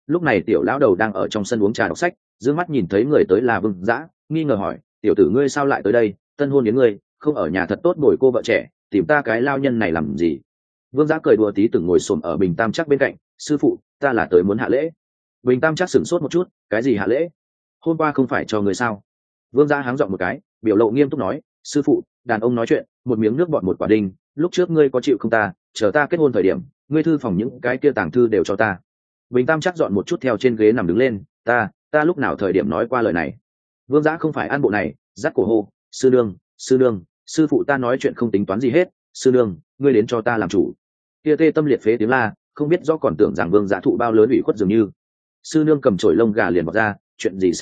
Lúc này tiểu lão đầu đang ở trong sân uống trà đọc sách, dương mắt nhìn thấy người tới là Vương Dã, nghi ngờ hỏi, tiểu tử ngươi sao lại tới đây, tân hôn đến ngươi không ở nhà thật tốt bồi cô vợ trẻ, tìm ta cái lao nhân này làm gì? Vương Dã cười đùa tí từng ngồi xổm ở Bình Tam Trác bên cạnh, sư phụ, ta là tới muốn hạ lễ. Bình Tam Trác sửng sốt một chút, cái gì hạ lễ? Hôm qua không phải cho người sao? Vương Dã háng giọng một cái, biểu lộ nghiêm túc nói, sư phụ, đàn ông nói chuyện, một miếng nước bọt một quả đinh, lúc trước ngươi có chịu không ta, chờ ta kết hôn thời điểm, ngươi thư phòng những cái kia tàng thư đều cho ta. Bình Tam Trác dọn một chút theo trên ghế nằm đứng lên, ta lúc nào thời điểm nói qua lời này? Vương Dã không phải an bộ này, dắt cổ hô, sư nương, sư phụ ta nói chuyện không tính toán gì hết, sư nương, ngươi đến cho ta làm chủ. Kia tê tâm liệt phế tiếng la, không biết do còn tưởng rằng Vương Dã thụ bao lớn ủy khuất dường như. Sư nương cầm chổi lông gà liền bật ra, chuyện gì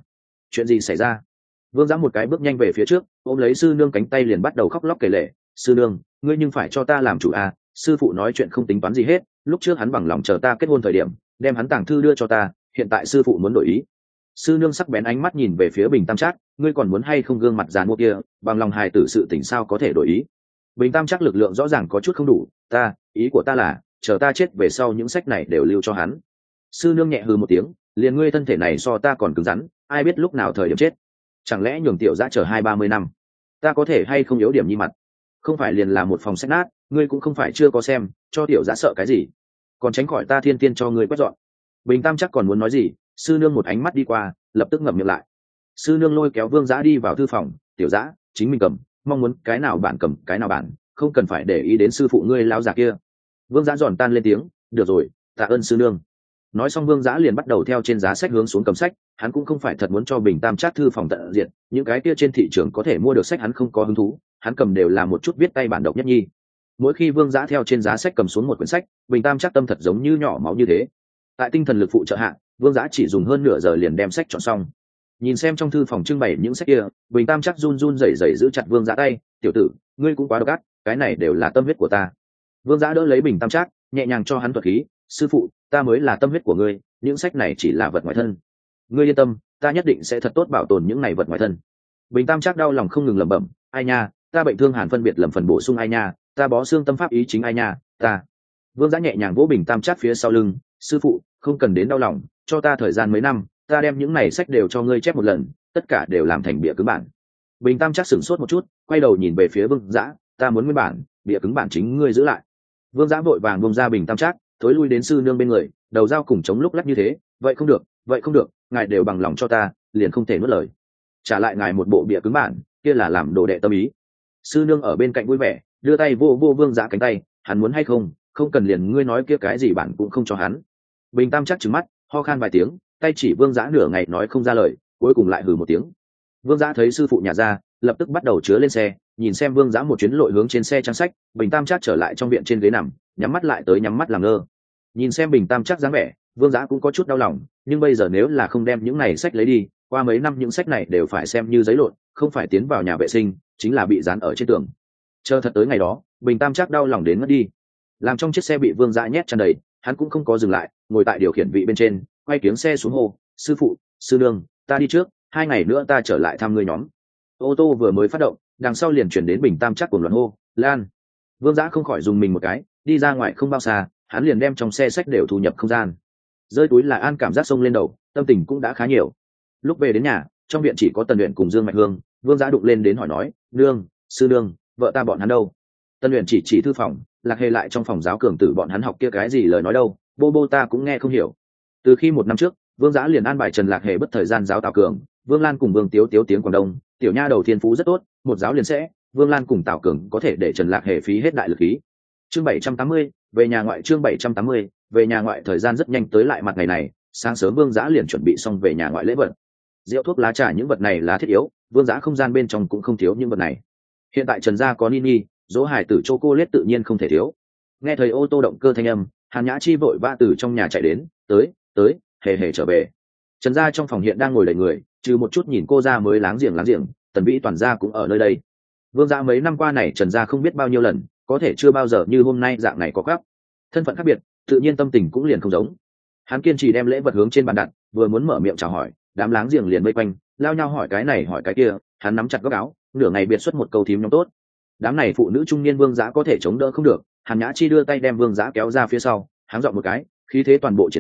xảy ra? Vương Dã một cái bước nhanh về phía trước, ôm lấy sư nương cánh tay liền bắt đầu khóc lóc kể lể, sư nương, ngươi nhưng phải cho ta làm chủ à, sư phụ nói chuyện không tính toán gì hết, lúc trước hắn bằng lòng chờ ta kết hôn thời điểm, đem hắn tàng thư đưa cho ta, hiện tại sư phụ muốn đổi ý. Sư nương sắc bén ánh mắt nhìn về phía Bình Tam Trác, ngươi còn muốn hay không gương mặt giàn mua kia, bằng lòng hài tử sự tình sao có thể đổi ý? Bình Tam Trác lực lượng rõ ràng có chút không đủ, ý của ta là, chờ ta chết về sau những sách này đều lưu cho hắn. Sư nương nhẹ hừ một tiếng, liền ngươi thân thể này so ta còn cứng rắn, ai biết lúc nào thời điểm chết. Chẳng lẽ nhường tiểu Dã chờ 20-30 năm, ta có thể hay không yếu điểm nhi mặt? Không phải liền là một phòng sách nát, ngươi cũng không phải chưa có xem, cho tiểu Dã sợ cái gì? Còn tránh khỏi ta thiên tiên cho ngươi quét dọn. Bình Tam Trác còn muốn nói gì, sư nương một ánh mắt đi qua, lập tức ngậm miệng lại. Sư nương lôi kéo Vương Dã đi vào thư phòng, tiểu Dã, chính mình cầm, mong muốn cái nào bản cầm cái nào bản, không cần phải để ý đến sư phụ ngươi lão già kia. Vương Dã giòn tan lên tiếng, được rồi, tạ ơn sư nương. Nói xong Vương Dã liền bắt đầu theo trên giá sách hướng xuống cầm sách, hắn cũng không phải thật muốn cho Bình Tam Trác thư phòng tận diệt, những cái kia trên thị trường có thể mua được sách hắn không có hứng thú, hắn cầm đều là một chút viết tay bản độc nhất nhi. Mỗi khi Vương Dã theo trên giá sách cầm xuống một quyển sách, Bình Tam Trác tâm thật giống như nhỏ máu như thế. Tại tinh thần lực phụ trợ hạ, Vương Dã chỉ dùng hơn nửa giờ liền đem sách chọn xong. Nhìn xem trong thư phòng trưng bày những sách kia, Bình Tam Trác run run rẩy rẩy giữ chặt Vương Dã tay, tiểu tử, ngươi cũng quá độc ác, cái này đều là tâm huyết của ta. Vương Dã đỡ lấy Bình Tam Trác, nhẹ nhàng cho hắn thuật khí, sư phụ, ta mới là tâm huyết của ngươi, những sách này chỉ là vật ngoài thân. Ngươi yên tâm, ta nhất định sẽ thật tốt bảo tồn những này vật ngoài thân. Bình Tam Trác đau lòng không ngừng lẩm bẩm, ai nha, ta bệnh thương hàn phân biệt lầm phần bổ sung ai nha, ta bó xương tâm pháp ý chính ai nha, ta. Vương Dã nhẹ nhàng vỗ Bình Tam Trác phía sau lưng, sư phụ, không cần đến đau lòng, cho ta thời gian mấy năm, ta đem những này sách đều cho ngươi chép một lần, tất cả đều làm thành bìa cứng bản. Bình Tam Trác sửng sốt một chút, quay đầu nhìn về phía Vương Dã, ta muốn nguyên bản, bìa cứng bản chính ngươi giữ lại. Vương Dã vội vàng buông ra Bình Tam Trác, thối lui đến sư nương bên người, đầu dao cùng chống lúc lắc như thế, vậy không được, ngài đều bằng lòng cho ta, liền không thể nuốt lời. Trả lại ngài một bộ bìa cứng bản, kia là làm đồ đệ tâm ý. Sư nương ở bên cạnh vui vẻ, đưa tay vô Vương Dã cánh tay, hắn muốn hay không cần liền ngươi nói kia cái gì bản cũng không cho hắn. Bình Tam Trác trừng mắt, ho khan vài tiếng, tay chỉ Vương Dã nửa ngày nói không ra lời, cuối cùng lại hừ một tiếng. Vương Dã thấy sư phụ nhà ra, lập tức bắt đầu chứa lên xe, nhìn xem Vương Dã một chuyến lội hướng trên xe trang sách. Bình Tam Trác trở lại trong viện trên ghế nằm, nhắm mắt lại tới nhắm mắt làm ngơ. Nhìn xem Bình Tam Trác dáng vẻ, Vương Dã cũng có chút đau lòng, nhưng bây giờ nếu là không đem những này sách lấy đi, qua mấy năm những sách này đều phải xem như giấy lộn, không phải tiến vào nhà vệ sinh, chính là bị dán ở trên tường. Chờ thật tới ngày đó, Bình Tam Trác đau lòng đến mất đi. Làm trong chiếc xe bị Vương Dã nhét tràn đầy, hắn cũng không có dừng lại, ngồi tại điều khiển vị bên trên, quay kiếng xe xuống hồ, sư phụ, sư nương, ta đi trước, 2 ngày nữa ta trở lại thăm ngươi nhóm. Ô tô vừa mới phát động, đằng sau liền chuyển đến Bình Tam Trác cuồng loạn hô, Lan. Vương Dã không khỏi dùng mình một cái, đi ra ngoài không bao xa, hắn liền đem trong xe sách đều thu nhập không gian. Rơi túi là an cảm giác sông lên đầu, tâm tình cũng đã khá nhiều. Lúc về đến nhà, trong viện chỉ có Tần Uyển cùng Dương Mạch Hương, Vương Dã đụng lên đến hỏi nói, nương, sư nương, vợ ta bọn hắn đâu? Tần Uyển chỉ thư phòng, Lạc Hề lại trong phòng giáo cường tử bọn hắn học kia cái gì lời nói đâu, bô ta cũng nghe không hiểu. Từ khi 1 năm trước, Vương Dã liền an bài Trần Lạc Hề bất thời gian giáo Tào Cường, Vương Lan cùng Vương Tiếu tiếng Quảng Đông, tiểu nha đầu thiên phú rất tốt, một giáo liền sẽ, Vương Lan cùng Tào Cường có thể để Trần Lạc Hề phí hết đại lực khí. Chương 780, về nhà ngoại. Chương 780, về nhà ngoại. Thời gian rất nhanh tới lại mặt ngày này, sáng sớm Vương Dã liền chuẩn bị xong về nhà ngoại lễ vật. Rượu thuốc lá trà những vật này là thiết yếu, Vương Dã không gian bên trong cũng không thiếu những vật này. Hiện tại Trần gia có Nini, dỗ hải tử chocolate tự nhiên không thể thiếu. Nghe thấy ô tô động cơ thanh âm, Hàn Nhã Chi vội vã từ trong nhà chạy đến, tới, hề trở về. Trần gia trong phòng hiện đang ngồi đầy người, trừ một chút nhìn cô ra mới láng giềng, Tần Vĩ toàn gia cũng ở nơi đây. Vương Dã mấy năm qua này Trần gia không biết bao nhiêu lần, có thể chưa bao giờ như hôm nay dạng này có gấp. Thân phận khác biệt, tự nhiên tâm tình cũng liền không giống. Hắn kiên trì đem lễ vật hướng trên bàn đặt, vừa muốn mở miệng chào hỏi, đám láng giềng liền vây quanh, lao nhau hỏi cái này hỏi cái kia, hắn nắm chặt góc áo, nửa ngày biệt xuất một câu thím nhóm tốt. Đám này phụ nữ trung niên Vương Dã có thể chống đỡ không được, Hàn Nhã Chi đưa tay đem Vương Dã kéo ra phía sau, háng giọng một cái, khí thế toàn bộ triển khai,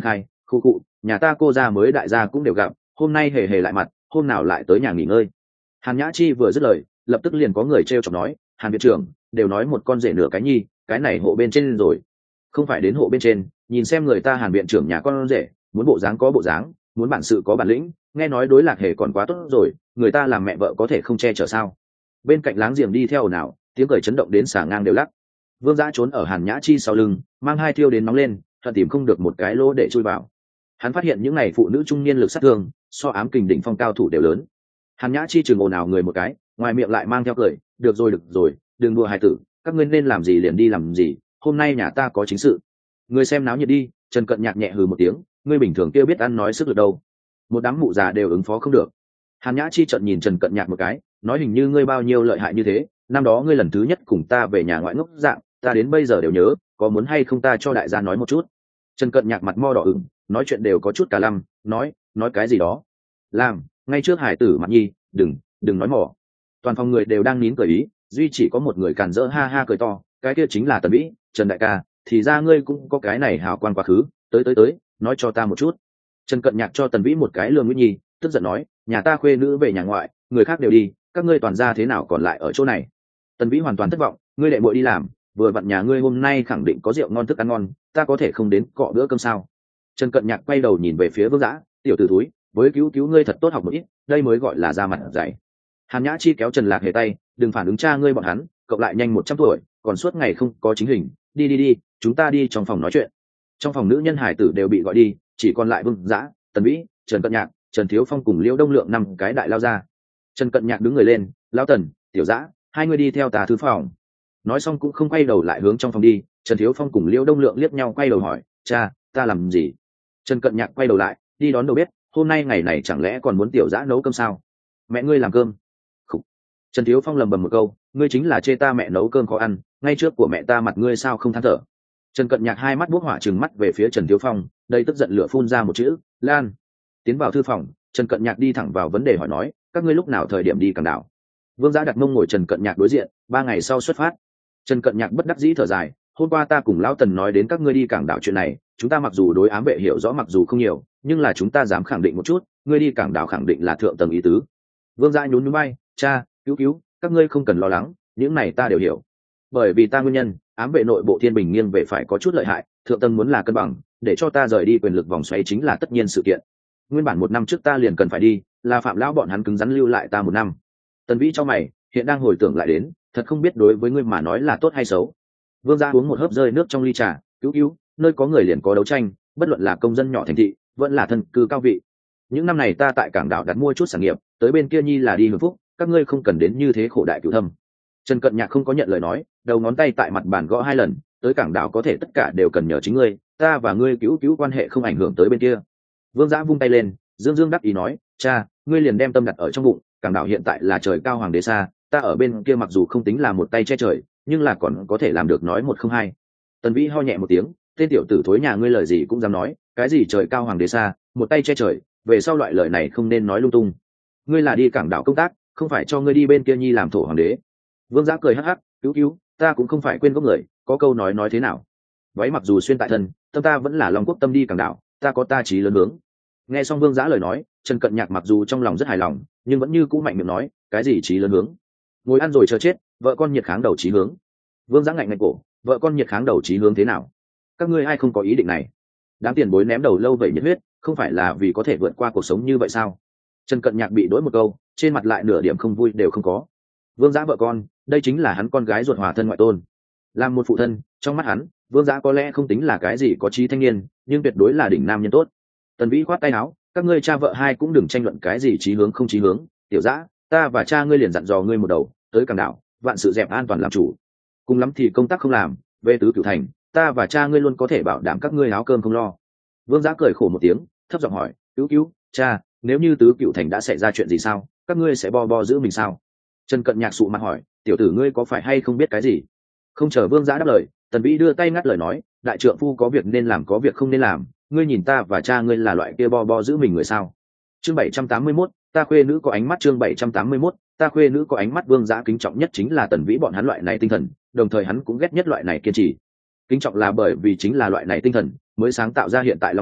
Khu cụ, nhà ta cô gia mới đại gia cũng đều gặp, hôm nay hề hề lại mặt, hôm nào lại tới nhà nghỉ ngơi. Hàn Nhã Chi vừa dứt lời, lập tức liền có người trêu chọc nói, Hàn viện trưởng, đều nói một con rể nửa cái nhi, cái này hộ bên trên rồi. Không phải đến hộ bên trên, nhìn xem người ta Hàn viện trưởng nhà con rể, muốn bộ dáng có bộ dáng, muốn bản sự có bản lĩnh, nghe nói đối Lạc Hề còn quá tốt rồi, người ta làm mẹ vợ có thể không che chở sao? Bên cạnh láng giềng đi theo ồn ào, tiếng cười chấn động đến xà ngang đều lắc. Vương Dã trốn ở Hàn Nhã Chi sau lưng, mang hai thiêu đến nóng lên, thật tìm không được một cái lỗ để chui vào. Hắn phát hiện những này phụ nữ trung niên lực sát thương, so ám kình đỉnh phong cao thủ đều lớn. Hàn Nhã Chi chừng ồn ào người một cái, ngoài miệng lại mang theo cười, được rồi, đừng đùa hài tử, các ngươi nên làm gì liền đi làm gì, hôm nay nhà ta có chính sự. Người xem náo nhiệt đi. Trần Cận Nhạc nhẹ hừ một tiếng, ngươi bình thường kêu biết ăn nói sức lực đâu, một đám mụ già đều ứng phó không được. Hàn Nhã Chi trợn nhìn Trần Cận Nhạc một cái, nói hình như ngươi bao nhiêu lợi hại như thế, năm đó ngươi lần thứ nhất cùng ta về nhà ngoại ngốc dạng, ta đến bây giờ đều nhớ, có muốn hay không ta cho đại gia nói một chút. Trần Cận Nhạc mặt mo đỏ ửng, nói chuyện đều có chút cả lăm, nói cái gì đó. Làm, ngay trước hải tử mặt nhi, đừng nói mỏ. Toàn phòng người đều đang nín cười ý, duy chỉ có một người càn rỡ ha ha cười to, cái kia chính là Tần Vĩ. Trần đại ca, thì ra ngươi cũng có cái này hào quang quá khứ, tới, nói cho ta một chút. Trần Cận Nhạc cho Tần Vĩ một cái lườm Nguyễn Nhi, tức giận nói, nhà ta khuê nữ về nhà ngoại, người khác đều đi, các ngươi toàn ra thế nào còn lại ở chỗ này. Tần Vĩ hoàn toàn thất vọng, ngươi đệ muội đi làm, vừa vặn nhà ngươi hôm nay khẳng định có rượu ngon thức ăn ngon, ta có thể không đến cọ bữa cơm sao? Trần Cận Nhạc quay đầu nhìn về phía Vương Dã, tiểu tử túi, với cứu ngươi thật tốt học một ít, đây mới gọi là ra mặt dày. Hàn Nhã Chi kéo Trần Lạc Hề tay, đừng phản ứng cha ngươi bọn hắn, cộng lại nhanh 100 tuổi, còn suốt ngày không có chính hình, đi, chúng ta đi trong phòng nói chuyện. Trong phòng nữ nhân hải tử đều bị gọi đi, chỉ còn lại Vương Dã, Tần Vĩ, Trần Cận Nhạc, Trần Thiếu Phong cùng Liễu Đông Lượng 5 cái đại lao ra. Trần Cận Nhạc đứng người lên, lão Tần, Tiểu Dã, hai người đi theo ta thư phòng. Nói xong cũng không quay đầu lại hướng trong phòng đi. Trần Thiếu Phong cùng Liễu Đông Lượng liếc nhau quay đầu hỏi, cha, ta làm gì? Trần Cận Nhạc quay đầu lại, đi đón đầu bếp, hôm nay ngày này chẳng lẽ còn muốn Tiểu Dã nấu cơm sao? Mẹ ngươi làm cơm. Khủ. Trần Thiếu Phong lầm bầm một câu, ngươi chính là chê ta mẹ nấu cơm khó ăn, ngay trước của mẹ ta mặt ngươi sao không than thở? Trần Cận Nhạc hai mắt bốc hỏa trừng mắt về phía Trần Thiếu Phong, đầy tức giận lửa phun ra một chữ, Lan. Tiến vào thư phòng, Trần Cận Nhạc đi thẳng vào vấn đề hỏi nói, các ngươi lúc nào thời điểm đi Cảng Đảo? Vương Dã đặt mông ngồi Trần Cận Nhạc đối diện, 3 ngày sau xuất phát. Trần Cận Nhạc bất đắc dĩ thở dài, hôm qua ta cùng lão Tần nói đến các ngươi đi Cảng Đảo chuyện này, chúng ta mặc dù đối ám vệ hiểu rõ mặc dù không nhiều, nhưng là chúng ta dám khẳng định một chút, ngươi đi Cảng Đảo khẳng định là thượng tầng ý tứ. Vương Dã nhún nhún vai, cha, cứu, các ngươi không cần lo lắng, những này ta đều hiểu. Bởi vì ta nguyên nhân, ám vệ nội bộ Thiên Bình nghiêng về phải có chút lợi hại, thượng tầng muốn là cân bằng, để cho ta rời đi quyền lực vòng xoáy chính là tất nhiên sự kiện. Nguyên bản 1 năm trước ta liền cần phải đi, là Phạm lão bọn hắn cứng rắn lưu lại ta 1 năm. Tần Vĩ cho mày, hiện đang hồi tưởng lại đến, thật không biết đối với ngươi mà nói là tốt hay xấu. Vương Dã uống một hớp rơi nước trong ly trà, cứu, nơi có người liền có đấu tranh, bất luận là công dân nhỏ thành thị, vẫn là thân cư cao vị. Những năm này ta tại Cảng Đảo đặt mua chút sản nghiệp, tới bên kia nhi là đi hưởng phúc, các ngươi không cần đến như thế khổ đại cửu thâm. Trần Cận Nhạc không có nhận lời nói, đầu ngón tay tại mặt bàn gõ 2 lần, tới Cảng Đảo có thể tất cả đều cần nhờ chính ngươi, ta và ngươi cứu quan hệ không ảnh hưởng tới bên kia. Vương Dã vung tay lên, dương đắc ý nói, cha, ngươi liền đem tâm đặt ở trong bụng, Cảng Đảo hiện tại là trời cao hoàng đế xa, ta ở bên kia mặc dù không tính là một tay che trời, nhưng là còn có thể làm được nói một không hai. Tần Vĩ ho nhẹ một tiếng, tên tiểu tử thối nhà ngươi lời gì cũng dám nói, cái gì trời cao hoàng đế xa, một tay che trời, về sau loại lời này không nên nói lung tung. Ngươi là đi Cảng Đảo công tác, không phải cho ngươi đi bên kia nhi làm thổ hoàng đế. Vương Dã cười hắc hắc, cứu, ta cũng không phải quên gốc người, có câu nói thế nào? Váy mặc dù xuyên tại thân, tâm ta vẫn là Long Quốc tâm đi Cảng Đảo, ta có ta chí lớn hướng. Nghe xong Vương Dã lời nói, Trần Cận Nhạc mặc dù trong lòng rất hài lòng, nhưng vẫn như cũ mạnh miệng nói, cái gì chí lớn hướng? Ngồi ăn rồi chờ chết, vợ con nhiệt kháng đầu chí hướng. Vương Dã ngạnh cổ, vợ con nhiệt kháng đầu chí hướng thế nào? Các ngươi ai không có ý định này? Đám tiền bối ném đầu lâu vậy nhiệt huyết, không phải là vì có thể vượt qua cuộc sống như vậy sao? Trần Cận Nhạc bị đỗi một câu, trên mặt lại nửa điểm không vui đều không có. Vương Dã vợ con, đây chính là hắn con gái ruột hòa thân ngoại tôn. Làm một phụ thân, trong mắt hắn, Vương Dã có lẽ không tính là cái gì có trí thanh niên, nhưng tuyệt đối là đỉnh nam nhân tốt. Tần Vĩ khoát tay áo, các ngươi cha vợ hai cũng đừng tranh luận cái gì chí hướng không chí hướng, Tiểu Dã, ta và cha ngươi liền dặn dò ngươi một đầu, tới Cảng Đảo, vạn sự dẹp an toàn làm chủ. Cùng lắm thì công tác không làm, về tứ cửu thành, ta và cha ngươi luôn có thể bảo đảm các ngươi áo cơm không lo. Vương Dã cười khổ một tiếng, thấp giọng hỏi, cứu, cha, nếu như tứ cửu thành đã xảy ra chuyện gì sao, các ngươi sẽ bo giữ mình sao? Trần Cận Nhạc sụ mặt hỏi, tiểu tử ngươi có phải hay không biết cái gì? Không chờ Vương Dã đáp lời, Tần Vĩ đưa tay ngắt lời nói, đại trượng phu có việc nên làm có việc không nên làm, ngươi nhìn ta và cha ngươi là loại kia bo giữ mình người sao? Chương 781, ta khuê nữ có ánh mắt. Chương 781, ta khuê nữ có ánh mắt. Vương Dã kính trọng nhất chính là Tần Vĩ bọn hắn loại này tinh thần, đồng thời hắn cũng ghét nhất loại này kiên trì. Kính trọng là bởi vì chính là loại này tinh thần mới sáng tạo ra hiện tại Long Quốc,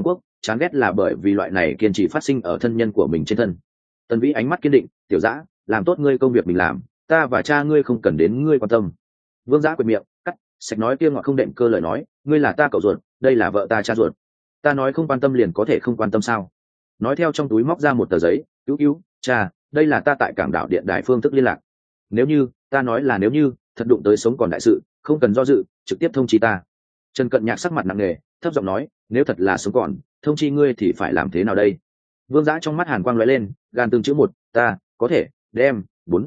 chán ghét là bởi vì loại này kiên trì phát sinh ở thân nhân của mình trên thân. Tần Vĩ ánh mắt kiên định, tiểu dã, làm tốt ngươi công việc mình làm, ta và cha ngươi không cần đến ngươi quan tâm. Vương Dã quệt miệng, cắt sạch nói kia ngọt không đệm cơ lời nói, ngươi là ta cậu ruột, đây là vợ ta cha ruột, ta nói không quan tâm liền có thể không quan tâm sao? Nói theo trong túi móc ra một tờ giấy, cứu cứu, cha, đây là ta tại cảng đảo điện đài phương thức liên lạc. Nếu như, ta nói là nếu như thật đụng tới sống còn đại sự, không cần do dự, trực tiếp thông chi ta. Trần Cận Nhạc sắc mặt nặng nề, thấp giọng nói, nếu thật là sống còn, thông chi ngươi thì phải làm thế nào đây? Vương Dã trong mắt hàn quang lóe lên, gan từng chữ một, ta có thể đem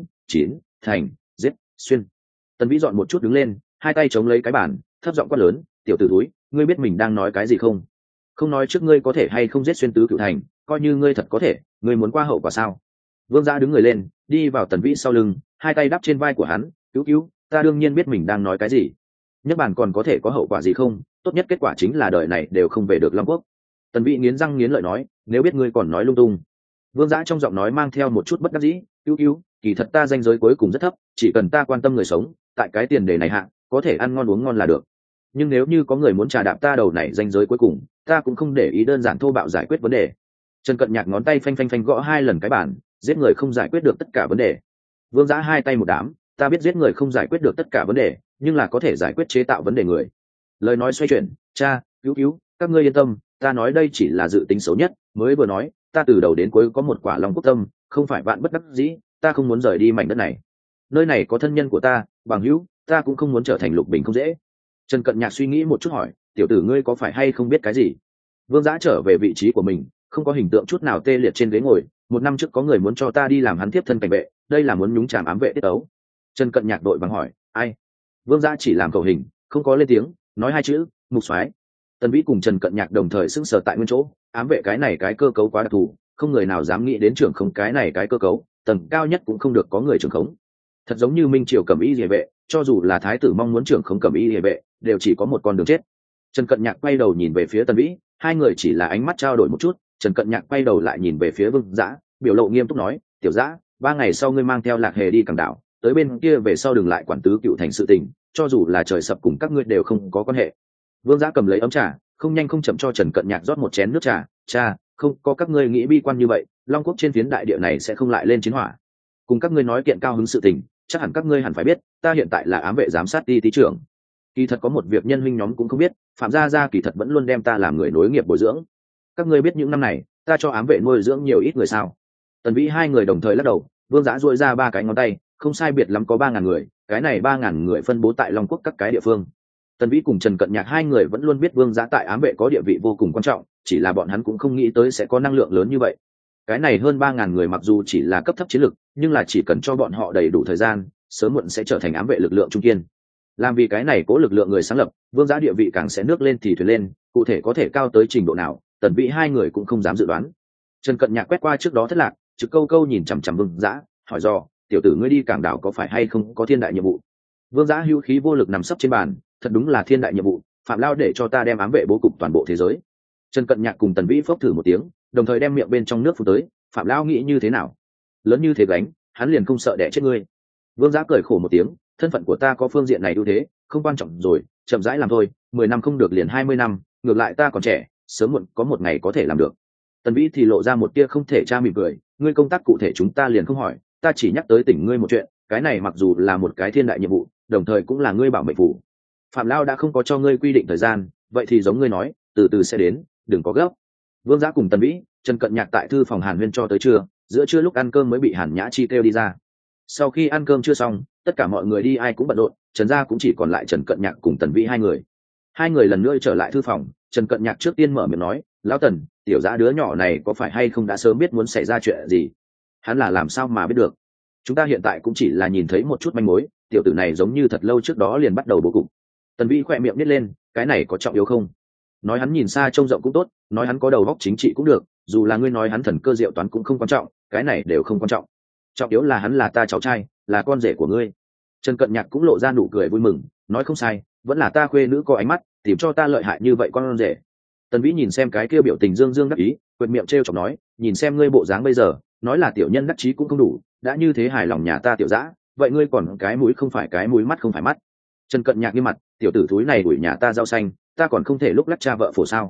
49 thành giết xuyên. Tần Vĩ dọn một chút đứng lên, hai tay chống lấy cái bàn, thấp giọng quát lớn, tiểu tử túi, ngươi biết mình đang nói cái gì không? Không nói trước ngươi có thể hay không giết xuyên tứ cửu thành, coi như ngươi thật có thể, ngươi muốn qua hậu quả sao? Vương Dã đứng người lên, đi vào Tần Vĩ sau lưng, hai tay đắp trên vai của hắn, cứu cứu, ta đương nhiên biết mình đang nói cái gì. Nhất bản còn có thể có hậu quả gì không? Tốt nhất kết quả chính là đời này đều không về được Long Quốc. Tần Vĩ nghiến răng nghiến lợi nói, nếu biết ngươi còn nói lung tung. Vương Dã trong giọng nói mang theo một chút bất đắc dĩ, cứu cứu, kỳ thật ta danh giới cuối cùng rất thấp, chỉ cần ta quan tâm người sống, tại cái tiền đề này hạ, có thể ăn ngon uống ngon là được. Nhưng nếu như có người muốn trà đạp ta đầu này danh giới cuối cùng, ta cũng không để ý đơn giản thô bạo giải quyết vấn đề. Trần Cận Nhạc ngón tay phanh phanh phanh gõ hai lần cái bàn, giết người không giải quyết được tất cả vấn đề. Vương Dã hai tay một đám, ta biết giết người không giải quyết được tất cả vấn đề, nhưng là có thể giải quyết chế tạo vấn đề người. Lời nói xoay chuyển, cha, cứu cứu, các ngươi yên tâm, ta nói đây chỉ là dự tính xấu nhất, mới vừa nói, ta từ đầu đến cuối có một quả lòng quốc tâm, không phải vạn bất đắc dĩ, ta không muốn rời đi mảnh đất này. Nơi này có thân nhân của ta, bằng hữu, ta cũng không muốn trở thành Lục Bình không dễ. Trần Cận Nhạc suy nghĩ một chút hỏi, tiểu tử ngươi có phải hay không biết cái gì? Vương Dã trở về vị trí của mình, không có hình tượng chút nào tê liệt trên ghế ngồi. Một năm trước có người muốn cho ta đi làm hắn tiếp thân cảnh vệ, đây là muốn nhúng chàm ám vệ tiết tấu. Trần Cận Nhạc đội bằng hỏi, ai? Vương Dã chỉ làm khẩu hình, không có lên tiếng, nói hai chữ, Mục Soái. Tần Vĩ cùng Trần Cận Nhạc đồng thời sững sờ tại nguyên chỗ, ám vệ cái này cái cơ cấu quá đặc thù, không người nào dám nghĩ đến trưởng không cái này cái cơ cấu, tầng cao nhất cũng không được có người trưởng khống. Thật giống như Minh Triều Cẩm Y Liề vệ, cho dù là thái tử mong muốn trưởng khống Cẩm Y Liề vệ, đều chỉ có một con đường chết. Trần Cận Nhạc quay đầu nhìn về phía Tần Vĩ, hai người chỉ là ánh mắt trao đổi một chút. Trần Cận Nhạc quay đầu lại nhìn về phía Vương Dã, biểu lộ nghiêm túc nói, tiểu Dã, 3 ngày sau ngươi mang theo Lạc Hề đi Cảng Đảo, tới bên kia về sau đừng lại quản tứ cựu thành sự tình, cho dù là trời sập cùng các ngươi đều không có quan hệ. Vương Dã cầm lấy ấm trà, không nhanh không chậm cho Trần Cận Nhạc rót một chén nước trà, cha, không có các ngươi nghĩ bi quan như vậy, Long Quốc trên phiến đại địa này sẽ không lại lên chiến hỏa. Cùng các ngươi nói kiện cao hứng sự tình, chắc hẳn các ngươi hẳn phải biết, ta hiện tại là ám vệ giám sát ty trưởng. Kỳ thật có một việc nhân huynh nhóm cũng không biết, Phạm gia gia kỳ thật vẫn luôn đem ta làm người nối nghiệp bồi dưỡng. Các ngươi biết những năm này, ta cho ám vệ nuôi dưỡng nhiều ít người sao? Tần Vĩ hai người đồng thời lắc đầu, Vương Dã duỗi ra 3 cái ngón tay, không sai biệt lắm có 3.000 người, cái này 3.000 người phân bố tại Long Quốc các cái địa phương. Tần Vĩ cùng Trần Cận Nhạc hai người vẫn luôn biết Vương Dã tại ám vệ có địa vị vô cùng quan trọng, chỉ là bọn hắn cũng không nghĩ tới sẽ có năng lượng lớn như vậy. Cái này hơn 3.000 người mặc dù chỉ là cấp thấp chiến lực, nhưng là chỉ cần cho bọn họ đầy đủ thời gian, sớm muộn sẽ trở thành ám vệ lực lượng trung kiên. Làm vì cái này cố lực lượng người sáng lập, Vương Dã địa vị càng sẽ nước lên thì thuyền lên, cụ thể có thể cao tới trình độ nào, Tần Vĩ hai người cũng không dám dự đoán. Trần Cận Nhạc quét qua trước đó thất lạc, trực câu câu nhìn chằm chằm Vương Dã, hỏi dò, tiểu tử ngươi đi Cảng Đảo có phải hay không có thiên đại nhiệm vụ? Vương Dã hữu khí vô lực nằm sấp trên bàn, thật đúng là thiên đại nhiệm vụ, Phạm Lao để cho ta đem ám vệ bố cục toàn bộ thế giới. Trần Cận Nhạc cùng Tần Vĩ phốc thử một tiếng, đồng thời đem miệng bên trong nước phun tới, Phạm Lao nghĩ như thế nào? Lớn như thế gánh, hắn liền không sợ đẻ chết ngươi. Vương Dã cười khổ một tiếng, thân phận của ta có phương diện này ưu thế, không quan trọng rồi, chậm rãi làm thôi, 10 năm không được liền 20 năm, ngược lại ta còn trẻ, sớm muộn có một ngày có thể làm được. Tần Vĩ thì lộ ra một tia không thể tra mỉm cười, ngươi công tác cụ thể chúng ta liền không hỏi, ta chỉ nhắc tới tỉnh ngươi một chuyện, cái này mặc dù là một cái thiên đại nhiệm vụ, đồng thời cũng là ngươi bảo mệnh phủ. Phạm Lao đã không có cho ngươi quy định thời gian, vậy thì giống ngươi nói, từ từ sẽ đến, đừng có gấp. Vương Dã cùng Tần Vĩ, Trần Cận Nhạc tại thư phòng Hàn Huyên cho tới trưa, giữa trưa lúc ăn cơm mới bị Hàn Nhã Chi kêu đi ra. Sau khi ăn cơm chưa xong, tất cả mọi người đi ai cũng bận rộn, Trần gia cũng chỉ còn lại Trần Cận Nhạc cùng Tần Vĩ hai người. Hai người lần nữa trở lại thư phòng, Trần Cận Nhạc trước tiên mở miệng nói, lão Tần, tiểu Dã đứa nhỏ này có phải hay không đã sớm biết muốn xảy ra chuyện gì? Hắn là làm sao mà biết được? Chúng ta hiện tại cũng chỉ là nhìn thấy một chút manh mối, tiểu tử này giống như thật lâu trước đó liền bắt đầu bố cục. Tần Vĩ khỏe miệng nít lên, cái này có trọng yếu không? Nói hắn nhìn xa trông rộng cũng tốt, nói hắn có đầu óc chính trị cũng được, dù là ngươi nói hắn thần cơ diệu toán cũng không quan trọng, cái này đều không quan trọng. Trọng yếu là hắn là ta cháu trai, là con rể của ngươi. Trần Cận Nhạc cũng lộ ra nụ cười vui mừng, nói không sai, vẫn là ta khuê nữ có ánh mắt, tìm cho ta lợi hại như vậy con rể. Tần Vĩ nhìn xem cái kia biểu tình dương dương đắc ý, quệt miệng trêu chọc nói, nhìn xem ngươi bộ dáng bây giờ, nói là tiểu nhân đắc chí cũng không đủ, đã như thế hài lòng nhà ta tiểu Dã, vậy ngươi còn cái mũi không phải cái mũi, mắt không phải mắt. Trần Cận Nhạc nghiêm mặt, tiểu tử thúi này đuổi nhà ta rau xanh, ta còn không thể lúc lắc cha vợ phổ sao?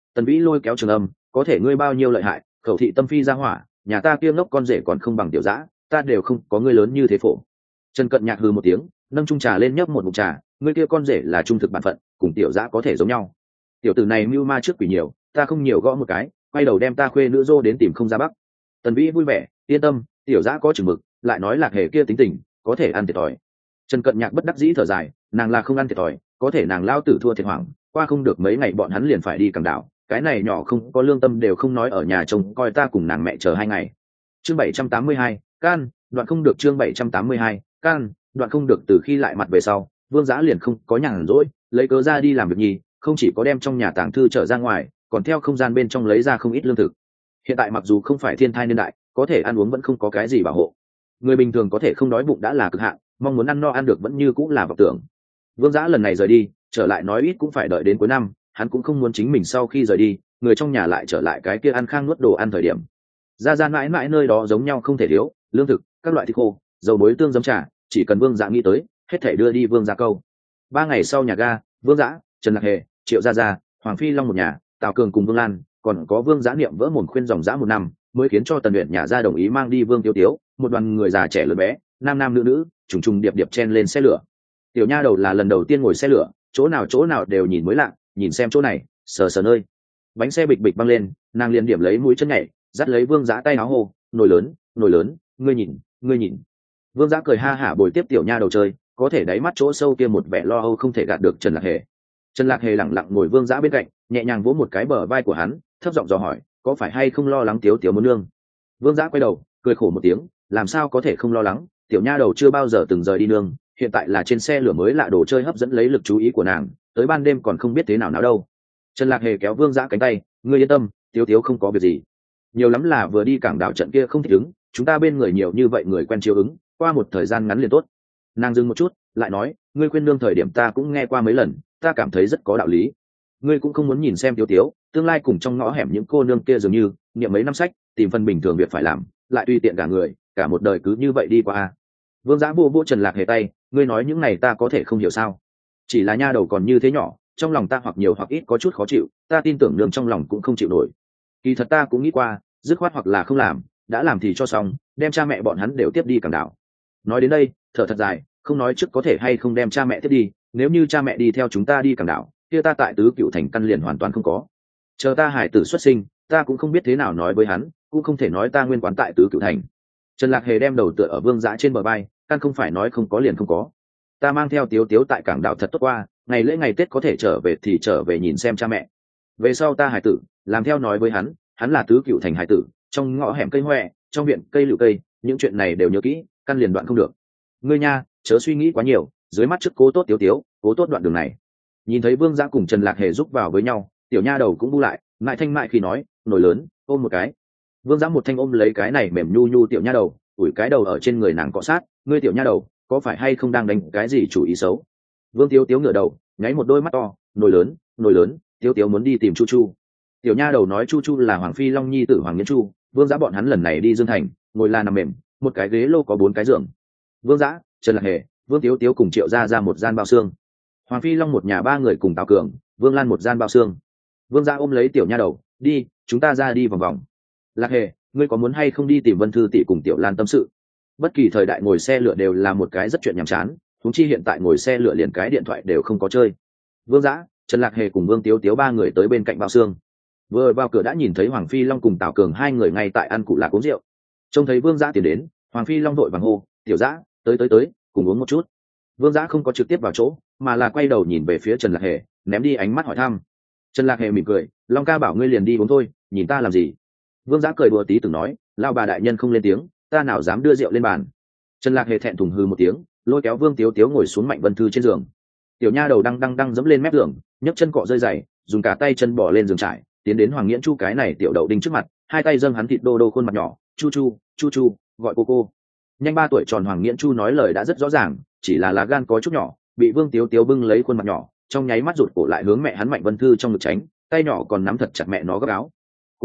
Tần Vĩ lôi kéo Trường Âm, có thể ngươi bao nhiêu lợi hại, khẩu thị tâm phi ra hỏa, nhà ta kiêng ngốc con rể còn không bằng tiểu dã, ta đều không có ngươi lớn như thế phổ. Trần Cận Nhạc hừ một tiếng, nâng chung trà lên nhấp một ngụm trà, ngươi kia con rể là trung thực bản phận, cùng tiểu dã có thể giống nhau. Tiểu tử này mưu ma trước quỷ nhiều, ta không nhiều gõ một cái, quay đầu đem ta khuê nữ dô đến tìm không ra bắc. Tần Vĩ vui vẻ, yên tâm, tiểu dã có chừng mực, lại nói Lạc Hề kia tính tình, có thể ăn thiệt thòi. Trần Cận Nhạc bất đắc dĩ thở dài, nàng là không ăn thiệt thòi, có thể nàng lao tử thua thiệt hoảng, qua không được mấy ngày bọn hắn liền phải đi Cảng Đảo, cái này nhỏ không có lương tâm đều không nói ở nhà trông coi ta cùng nàng mẹ chờ 2 ngày. Chương 782, can, đoạn không được. Chương 782, can, đoạn không được. Từ khi lại mặt về sau, Vương Giã liền không có nhàn rỗi, lấy cớ ra đi làm việc nhì, không chỉ có đem trong nhà tàng thư trở ra ngoài, còn theo không gian bên trong lấy ra không ít lương thực. Hiện tại mặc dù không phải thiên thai niên đại, có thể ăn uống vẫn không có cái gì bảo hộ. Người bình thường có thể không đói bụng đã là cực hạn, mong muốn ăn no ăn được vẫn như cũng là vọng tưởng. Vương Giã lần này rời đi, trở lại nói ít cũng phải đợi đến cuối năm, hắn cũng không muốn chính mình sau khi rời đi, người trong nhà lại trở lại cái kia ăn khang nuốt đồ ăn thời điểm. Ra mãi mãi nơi đó giống nhau không thể thiếu, lương thực, các loại thịt khô, dầu muối tương giấm trà, chỉ cần Vương Giã nghĩ tới, hết thể đưa đi Vương Giã câu. 3 ngày sau nhà ga, Vương Giã, Trần Lạc Hề, Triệu Gia, Hoàng Phi Long một nhà, Tào Cường cùng Vương Lan, còn có Vương Giã niệm vỡ mồm khuyên dòng dã 1 năm, mới khiến cho Tần Uyển nhà ra đồng ý mang đi Vương Tiêu Tiếu, một đoàn người già trẻ lớn bé, nam nam nữ nữ, trùng trùng điệp điệp chen lên xe lửa. Tiểu nha đầu là lần đầu tiên ngồi xe lửa, chỗ nào đều nhìn mới lạ, nhìn xem chỗ này, sờ sờ nơi. Bánh xe bịch bịch băng lên, nàng liền điểm lấy mũi chân nhảy, dắt lấy Vương Giã tay áo hô, nồi lớn, ngươi nhìn. Vương Giã cười ha hả bồi tiếp tiểu nha đầu chơi, có thể đáy mắt chỗ sâu kia một vẻ lo âu không thể gạt được Trần Lạc Hề. Trần Lạc Hề lẳng lặng ngồi Vương Giã bên cạnh, nhẹ nhàng vỗ một cái bờ vai của hắn, thấp giọng dò hỏi, có phải hay không lo lắng Tiếu Tiếu muốn nương? Vương Giã quay đầu, cười khổ một tiếng, làm sao có thể không lo lắng, tiểu nha đầu chưa bao giờ từng rời đi nương, hiện tại là trên xe lửa mới lạ đồ chơi hấp dẫn lấy lực chú ý của nàng, tới ban đêm còn không biết thế nào đâu. Trần Lạc Hề kéo Vương Giã cánh tay, ngươi yên tâm, Tiếu Tiếu không có việc gì. Nhiều lắm là vừa đi Cảng Đảo trận kia không thích ứng, chúng ta bên người nhiều như vậy người quen chiếu ứng, qua một thời gian ngắn liền tốt. Nàng dừng một chút, lại nói, ngươi khuyên nương thời điểm ta cũng nghe qua mấy lần, ta cảm thấy rất có đạo lý. Ngươi cũng không muốn nhìn xem Tiếu Tiếu, tương lai cùng trong ngõ hẻm những cô nương kia dường như, niệm mấy năm sách, tìm phần bình thường việc phải làm, lại tùy tiện cả người, cả một đời cứ như vậy đi qua. Vương Giã vô Trần Lạc Hề tay, ngươi nói những này ta có thể không hiểu sao? Chỉ là nha đầu còn như thế nhỏ, trong lòng ta hoặc nhiều hoặc ít có chút khó chịu, ta tin tưởng nương trong lòng cũng không chịu nổi. Kỳ thật ta cũng nghĩ qua, dứt khoát hoặc là không làm, đã làm thì cho xong, đem cha mẹ bọn hắn đều tiếp đi Cảng Đảo. Nói đến đây, thở thật dài, không nói trước có thể hay không đem cha mẹ tiếp đi, nếu như cha mẹ đi theo chúng ta đi Cảng Đảo, kia ta tại Tứ Cựu Thành căn liền hoàn toàn không có. Chờ ta hải tử xuất sinh, ta cũng không biết thế nào nói với hắn, cũng không thể nói ta nguyên quán tại Tứ Cựu Thành. Trần Lạc Hề đem đầu tựa ở Vương Giã trên bờ vai, căn không phải nói không có liền không có. Ta mang theo Tiếu Tiếu tại Cảng Đảo thật tốt qua, ngày lễ ngày Tết có thể trở về thì trở về nhìn xem cha mẹ. Về sau ta hải tử, làm theo nói với hắn là Tứ Cựu Thành hải tử, trong ngõ hẻm cây hoè, trong viện cây lựu cây, những chuyện này đều nhớ kỹ, căn liền đoạn không được. Ngươi nha, chớ suy nghĩ quá nhiều, dưới mắt trước cố tốt Tiếu Tiếu, cố tốt đoạn đường này. Nhìn thấy Vương Giã cùng Trần Lạc Hề giúp vào với nhau, tiểu nha đầu cũng bu lại, ngại thanh mại khi nói, nổi lớn, ôm một cái. Vương Giã một thanh ôm lấy cái này mềm nhu nhu tiểu nha đầu, ủi cái đầu ở trên người nàng cọ sát, ngươi tiểu nha đầu, có phải hay không đang đánh cái gì chủ ý xấu? Vương Tiếu Tiếu ngửa đầu, nháy một đôi mắt to, nổi lớn, Tiếu Tiếu muốn đi tìm Chu Chu. Tiểu nha đầu nói Chu Chu là Hoàng Phi Long nhi tử Hoàng Nghiễn Chu. Vương Giã bọn hắn lần này đi Dương Thành, ngồi là nằm mềm, một cái ghế lô có 4 cái giường. Vương Giã, Trần Lạc Hề, Vương Tiếu Tiếu cùng Triệu ra một gian bao xương. Hoàng Phi Long một nhà 3 người cùng Tào Cường, Vương Lan một gian bao xương. Vương Giã ôm lấy tiểu nha đầu, đi, chúng ta ra đi vòng vòng. Lạc Hề, ngươi có muốn hay không đi tìm Vân Thư tỷ cùng Tiểu Lan tâm sự? Bất kỳ thời đại ngồi xe lửa đều là một cái rất chuyện nhàm chán, huống chi hiện tại ngồi xe lửa liền cái điện thoại đều không có chơi. Vương Giã, Trần Lạc Hề cùng Vương Tiếu Tiếu 3 người tới bên cạnh bao xương. Vừa vào cửa đã nhìn thấy Hoàng Phi Long cùng Tào Cường 2 người ngay tại ăn cụ lạc uống rượu. Trông thấy Vương Giã tiến đến, Hoàng Phi Long đội vàng hô, tiểu Giã, tới, cùng uống một chút. Vương Giã không có trực tiếp vào chỗ, mà là quay đầu nhìn về phía Trần Lạc Hề, ném đi ánh mắt hỏi thăm. Trần Lạc Hề mỉm cười, Long ca bảo ngươi liền đi uống thôi, nhìn ta làm gì? Vương Giã cười đùa tí từng nói, lao bà đại nhân không lên tiếng, ta nào dám đưa rượu lên bàn. Trần Lạc Hề thẹn thùng hư một tiếng, lôi kéo Vương Tiếu Tiếu ngồi xuống Mạnh Vân Thư trên giường. Tiểu nha đầu đang dẫm lên mép giường, nhấc chân cọ rơi giày, dùng cả tay chân bỏ lên giường trải, tiến đến Hoàng Nghiễn Chu cái này tiểu đậu đinh trước mặt, 2 tay dâng hắn thịt đô đô khuôn mặt nhỏ, chu, gọi cô. Nhanh 3 tuổi tròn Hoàng Nghiễn Chu nói lời đã rất rõ ràng, chỉ là lá gan có chút nhỏ, bị Vương Tiếu Tiếu bưng lấy khuôn mặt nhỏ, trong nháy mắt rụt cổ lại hướng mẹ hắn Mạnh Vân Thư trong ngực tránh, tay nhỏ còn nắm thật chặt mẹ nó gấp áo.